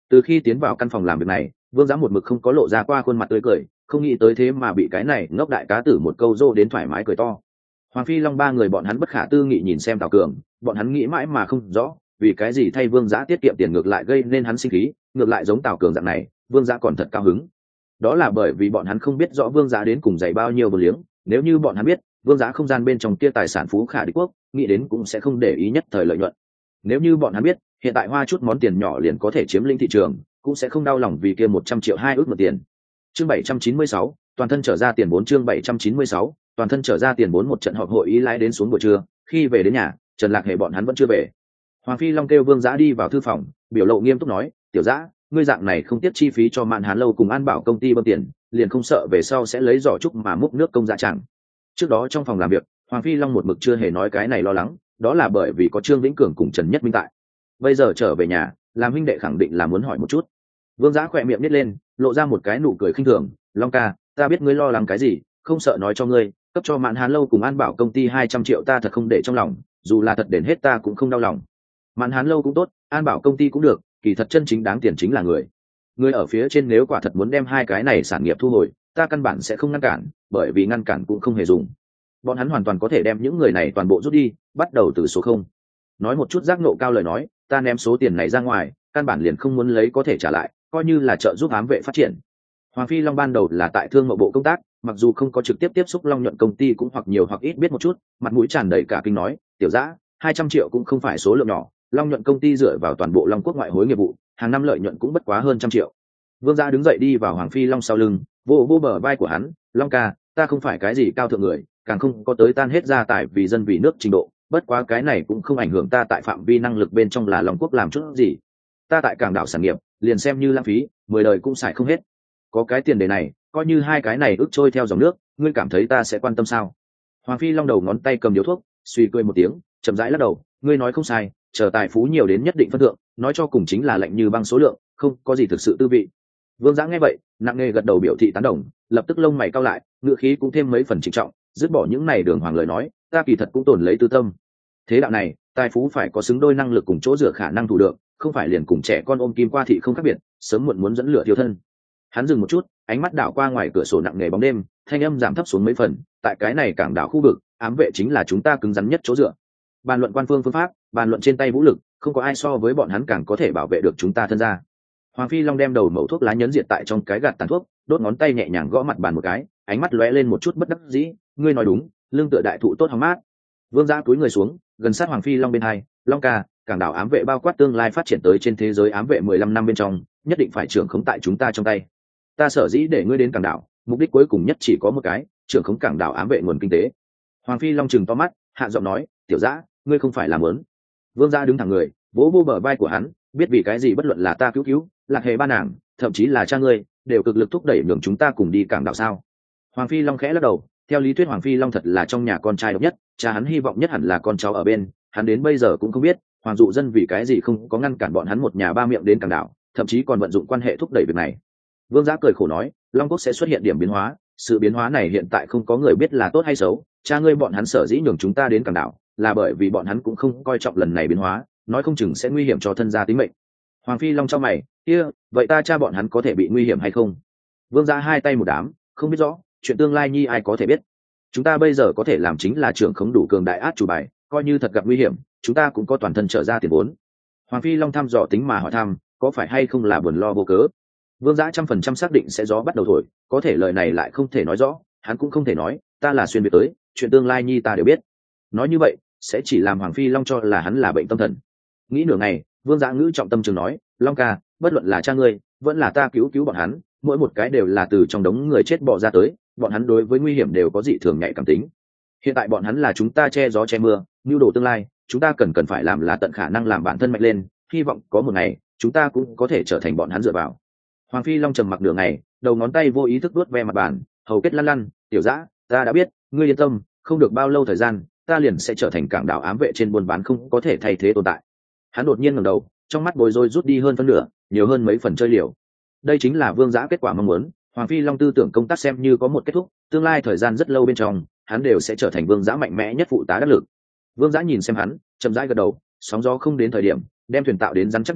Từ khi tiến vào căn phòng làm việc này, vương giã một mực không có lộ ra qua khuôn mặt tươi cười, không nghĩ tới thế mà bị cái này ngốc đại cá tử một câu rô đến thoải mái cười to. Hoàng Phi Long ba người bọn hắn bất khả tư nghị nhìn xem Tào Cường, bọn hắn nghĩ mãi mà không rõ vì cái gì thay vương giã tiết kiệm tiền ngược lại gây nên hắn sinh khí, ngược lại giống Tào Cường dạng này vương giã còn thật cao hứng. Đó là bởi vì bọn hắn không biết rõ vương giã đến cùng dạy bao nhiêu vô liếng, nếu như bọn hắn biết vương giã không gian bên trong kia tài sản phú khả địch quốc, nghĩ đến cũng sẽ không để ý nhất thời lợi nhuận. Nếu như bọn hắn biết hiện tại hoa chút món tiền nhỏ liền có thể chiếm lĩnh thị trường, cũng sẽ không đau lòng vì kia 100 triệu 2 ước một tiền. Chương 796, toàn thân trở ra tiền vốn. Chương 796, toàn thân trở ra tiền vốn. Một trận họp hội ý lái đến xuống buổi trưa, khi về đến nhà, Trần Lạc Hệ bọn hắn vẫn chưa về. Hoàng Phi Long kêu Vương Giã đi vào thư phòng, biểu lộ nghiêm túc nói, "Tiểu Giã, ngươi dạng này không tiếp chi phí cho Mạn Hán lâu cùng An Bảo công ty bơm tiền, liền không sợ về sau sẽ lấy giỏ trúc mà múc nước công dạ chẳng?" Trước đó trong phòng làm việc, Hoàng Phi Long một mực chưa hề nói cái này lo lắng, đó là bởi vì có Trương Vĩnh Cường cùng Trần Nhất Minh tại. Bây giờ trở về nhà, làm huynh đệ khẳng định là muốn hỏi một chút. Vương Giã khỏe miệng nít lên, lộ ra một cái nụ cười khinh thường, "Long ca, ta biết ngươi lo lắng cái gì, không sợ nói cho ngươi, cấp cho Mạn Hán lâu cùng An Bảo công ty 200 triệu ta thật không để trong lòng, dù là thật đền hết ta cũng không đau lòng. Mạn Hán lâu cũng tốt, An Bảo công ty cũng được, kỳ thật chân chính đáng tiền chính là người ở phía trên, nếu quả thật muốn đem hai cái này sản nghiệp thu hồi, ta căn bản sẽ không ngăn cản, bởi vì ngăn cản cũng không hề dùng. Bọn hắn hoàn toàn có thể đem những người này toàn bộ rút đi, bắt đầu từ số không." Nói một chút giác ngộ cao lời nói, "Ta ném số tiền này ra ngoài, căn bản liền không muốn lấy có thể trả lại, coi như là trợ giúp ám vệ phát triển." Hoàng Phi Long ban đầu là tại thương mậu bộ công tác, mặc dù không có trực tiếp tiếp xúc Long Nhuận công ty, cũng hoặc nhiều hoặc ít biết một chút, mặt mũi tràn đầy cả kinh nói, "Tiểu Giã, 200 triệu cũng không phải số lượng nhỏ, Long Nhuận công ty dựa vào toàn bộ Long Quốc ngoại hối nghiệp vụ, hàng năm lợi nhuận cũng bất quá hơn 100 triệu." Vương Giã đứng dậy đi vào Hoàng Phi Long sau lưng, vô vô bờ vai của hắn, "Long ca, ta không phải cái gì cao thượng người, càng không có tới tan hết gia tài vì dân vì nước trình độ, bất quá cái này cũng không ảnh hưởng ta tại phạm vi năng lực bên trong là Long Quốc làm chút gì. Ta tại cảng đảo sản nghiệp, liền xem như lãng phí, 10 đời cũng xài không hết. Có cái tiền đề này, coi như hai cái này ước trôi theo dòng nước, ngươi cảm thấy ta sẽ quan tâm sao?" Hoàng Phi Long đầu ngón tay cầm điếu thuốc, suy cười một tiếng, chậm rãi lắc đầu, "Ngươi nói không sai, chờ tài phú nhiều đến nhất định phân thượng, nói cho cùng chính là lạnh như băng số lượng, không có gì thực sự tư vị." Vương Giã nghe vậy, nặng nề gật đầu biểu thị tán đồng, lập tức lông mày cau lại, ngựa khí cũng thêm mấy phần trịnh trọng, dứt bỏ những này đường hoàng lời nói, "Ta kỳ thật cũng tồn lấy tư tâm. Thế đạo này, tài phú phải có xứng đôi năng lực cùng chỗ dựa khả năng thủ được, không phải liền cùng trẻ con ôm kim qua thị không khác biệt, sớm muộn muốn dẫn lửa thiêu thân." Hắn dừng một chút, ánh mắt đảo qua ngoài cửa sổ nặng nề bóng đêm, thanh âm giảm thấp xuống mấy phần, "Tại cái này cảng đảo khu vực, ám vệ chính là chúng ta cứng rắn nhất chỗ dựa. Bàn luận quan phương phương pháp, bàn luận trên tay vũ lực, không có ai so với bọn hắn càng có thể bảo vệ được chúng ta thân gia." Hoàng Phi Long đem đầu mẩu thuốc lá nhấn diệt tại trong cái gạt tàn thuốc, đốt ngón tay nhẹ nhàng gõ mặt bàn một cái, ánh mắt lóe lên một chút bất đắc dĩ, "Ngươi nói đúng, lương tựa đại thụ tốt hóng mát." Vương Giã cúi người xuống, gần sát Hoàng Phi Long bên hai, "Long ca, cảng đảo ám vệ bao quát tương lai phát triển tới trên thế giới ám vệ 15 năm bên trong, nhất định phải trưởng khống tại chúng ta trong tay. Ta sở dĩ để ngươi đến cảng đảo, mục đích cuối cùng nhất chỉ có một cái, trưởng khống cảng đảo ám vệ nguồn kinh tế." Hoàng Phi Long trừng to mắt, hạ giọng nói, "Tiểu Giã, ngươi không phải làm lớn." Vương Giã đứng thẳng người, vỗ vô bờ vai của hắn, "Biết vì cái gì bất luận là ta cứu Lạc Hề ba nàng, thậm chí là cha ngươi, đều cực lực thúc đẩy nhường chúng ta cùng đi cảng đảo sao?" Hoàng Phi Long khẽ lắc đầu, theo lý thuyết Hoàng Phi Long thật là trong nhà con trai độc nhất, cha hắn hy vọng nhất hẳn là con cháu ở bên, hắn đến bây giờ cũng không biết Hoàng Dụ Dân vì cái gì không có ngăn cản bọn hắn một nhà ba miệng đến cảng đảo, thậm chí còn vận dụng quan hệ thúc đẩy việc này. Vương Giã cười khổ nói, "Long Quốc sẽ xuất hiện điểm biến hóa, sự biến hóa này hiện tại không có người biết là tốt hay xấu, cha ngươi bọn hắn sở dĩ nhường chúng ta đến cảng đảo, là bởi vì bọn hắn cũng không coi trọng lần này biến hóa, nói không chừng sẽ nguy hiểm cho thân gia tính mệnh." Hoàng Phi Long trong mày, Vậy ta cha bọn hắn có thể bị nguy hiểm hay không?" Vương Giã hai tay một đám, "Không biết rõ, chuyện tương lai nhi ai có thể biết. Chúng ta bây giờ có thể làm chính là trưởng khống đủ cường đại át chủ bài, coi như thật gặp nguy hiểm, chúng ta cũng có toàn thân trở ra tiền vốn." Hoàng Phi Long thăm dò tính mà hỏi thăm, "Có phải hay không là buồn lo vô cớ?" Vương Giã 100% xác định sẽ gió bắt đầu thổi, có thể lời này lại không thể nói rõ, hắn cũng không thể nói, "Ta là xuyên việt tới, chuyện tương lai nhi ta đều biết." Nói như vậy sẽ chỉ làm Hoàng Phi Long cho là hắn là bệnh tâm thần. Nghĩ nửa ngày, Vương Giã ngữ trọng tâm trường nói, "Long ca, bất luận là cha ngươi vẫn là ta cứu bọn hắn, mỗi một cái đều là từ trong đống người chết bỏ ra tới, bọn hắn đối với nguy hiểm đều có dị thường nhạy cảm tính. Hiện tại bọn hắn là chúng ta che gió che mưa, mưu đồ tương lai, chúng ta cần phải làm là tận khả năng làm bản thân mạnh lên, hy vọng có một ngày chúng ta cũng có thể trở thành bọn hắn dựa vào." Hoàng Phi Long trầm mặc nửa ngày, đầu ngón tay vô ý thức vuốt ve mặt bàn, hầu kết lăn lăn, "Tiểu Giã, ta đã biết, ngươi yên tâm, không được bao lâu thời gian, ta liền sẽ trở thành cảng đảo ám vệ trên buôn bán không có thể thay thế tồn tại." Hắn đột nhiên ngẩng đầu, trong mắt bối rối rút đi hơn phân nửa, nhiều hơn mấy phần chơi liều. Đây chính là Vương Giã kết quả mong muốn. Hoàng Phi Long tư tưởng công tác xem như có một kết thúc, tương lai thời gian rất lâu bên trong, hắn đều sẽ trở thành Vương Giã mạnh mẽ nhất phụ tá đắc lực. Vương Giã nhìn xem hắn, chậm rãi gật đầu, "Sóng gió không đến thời điểm, đem thuyền tạo đến rắn chắc điểm,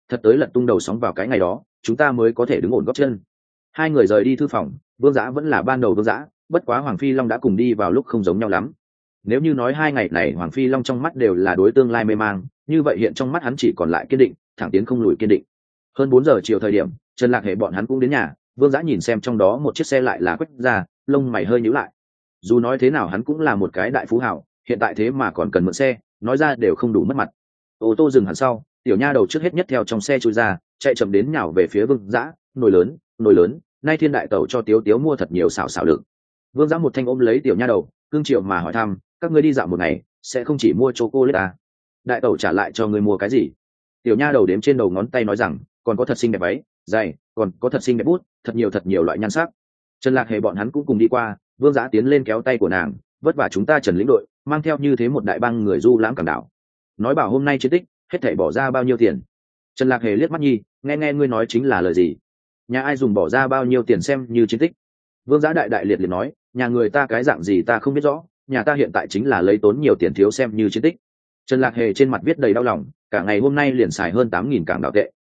thật tới lật tung đầu sóng vào cái ngày đó chúng ta mới có thể đứng ổn gót chân. Hai người rời đi thư phòng, Vương Dã vẫn là ban đầu Vương Dã, bất quá Hoàng Phi Long đã cùng đi vào lúc không giống nhau lắm. Nếu như nói hai ngày này Hoàng Phi Long trong mắt đều là đối tương lai mê mang, như vậy hiện trong mắt hắn chỉ còn lại kiên định, thẳng tiến không lùi kiên định. Hơn 4 giờ chiều thời điểm, Trần Lạc Hệ bọn hắn cũng đến nhà, Vương Dã nhìn xem trong đó một chiếc xe lại là Quách gia, lông mày hơi nhíu lại. Dù nói thế nào hắn cũng là một cái đại phú hào, hiện tại thế mà còn cần mượn xe, nói ra đều không đủ mất mặt. Ô tô dừng hẳn sau, tiểu nha đầu trước hết nhất theo trong xe chui ra, chạy chậm đến nhào về phía Vương Dã, nồi lớn, nay Thiên đại tẩu cho Tiếu Tiếu mua thật nhiều xào xào được. Vương Dã một thanh ôm lấy tiểu nha đầu, cương triệu mà hỏi thăm, các ngươi đi dạo một ngày, sẽ không chỉ mua chocolate à? Đại tẩu trả lại cho ngươi mua cái gì? Tiểu nha đầu đếm trên đầu ngón tay nói rằng, còn có thật xinh đẹp váy, giày, còn có thật xinh đẹp bút, thật nhiều loại nhan sắc. Trần Lạc Hề bọn hắn cũng cùng đi qua, Vương Dã tiến lên kéo tay của nàng, vất vả chúng ta Trần lĩnh đội, mang theo như thế một đại bang người du lãm cảng đảo. Nói bảo hôm nay chiến tích, hết thảy bỏ ra bao nhiêu tiền? Trần Lạc Hề liếc mắt nhi, nghe ngươi nói chính là lời gì? Nhà ai dùng bỏ ra bao nhiêu tiền xem như chiến tích? Vương Dã đại đại liệt liệt nói, nhà người ta cái dạng gì ta không biết rõ, nhà ta hiện tại chính là lấy tốn nhiều tiền thiếu xem như chiến tích. Trần Lạc Hề trên mặt viết đầy đau lòng, cả ngày hôm nay liền xài hơn 8.000 cảng đảo tệ,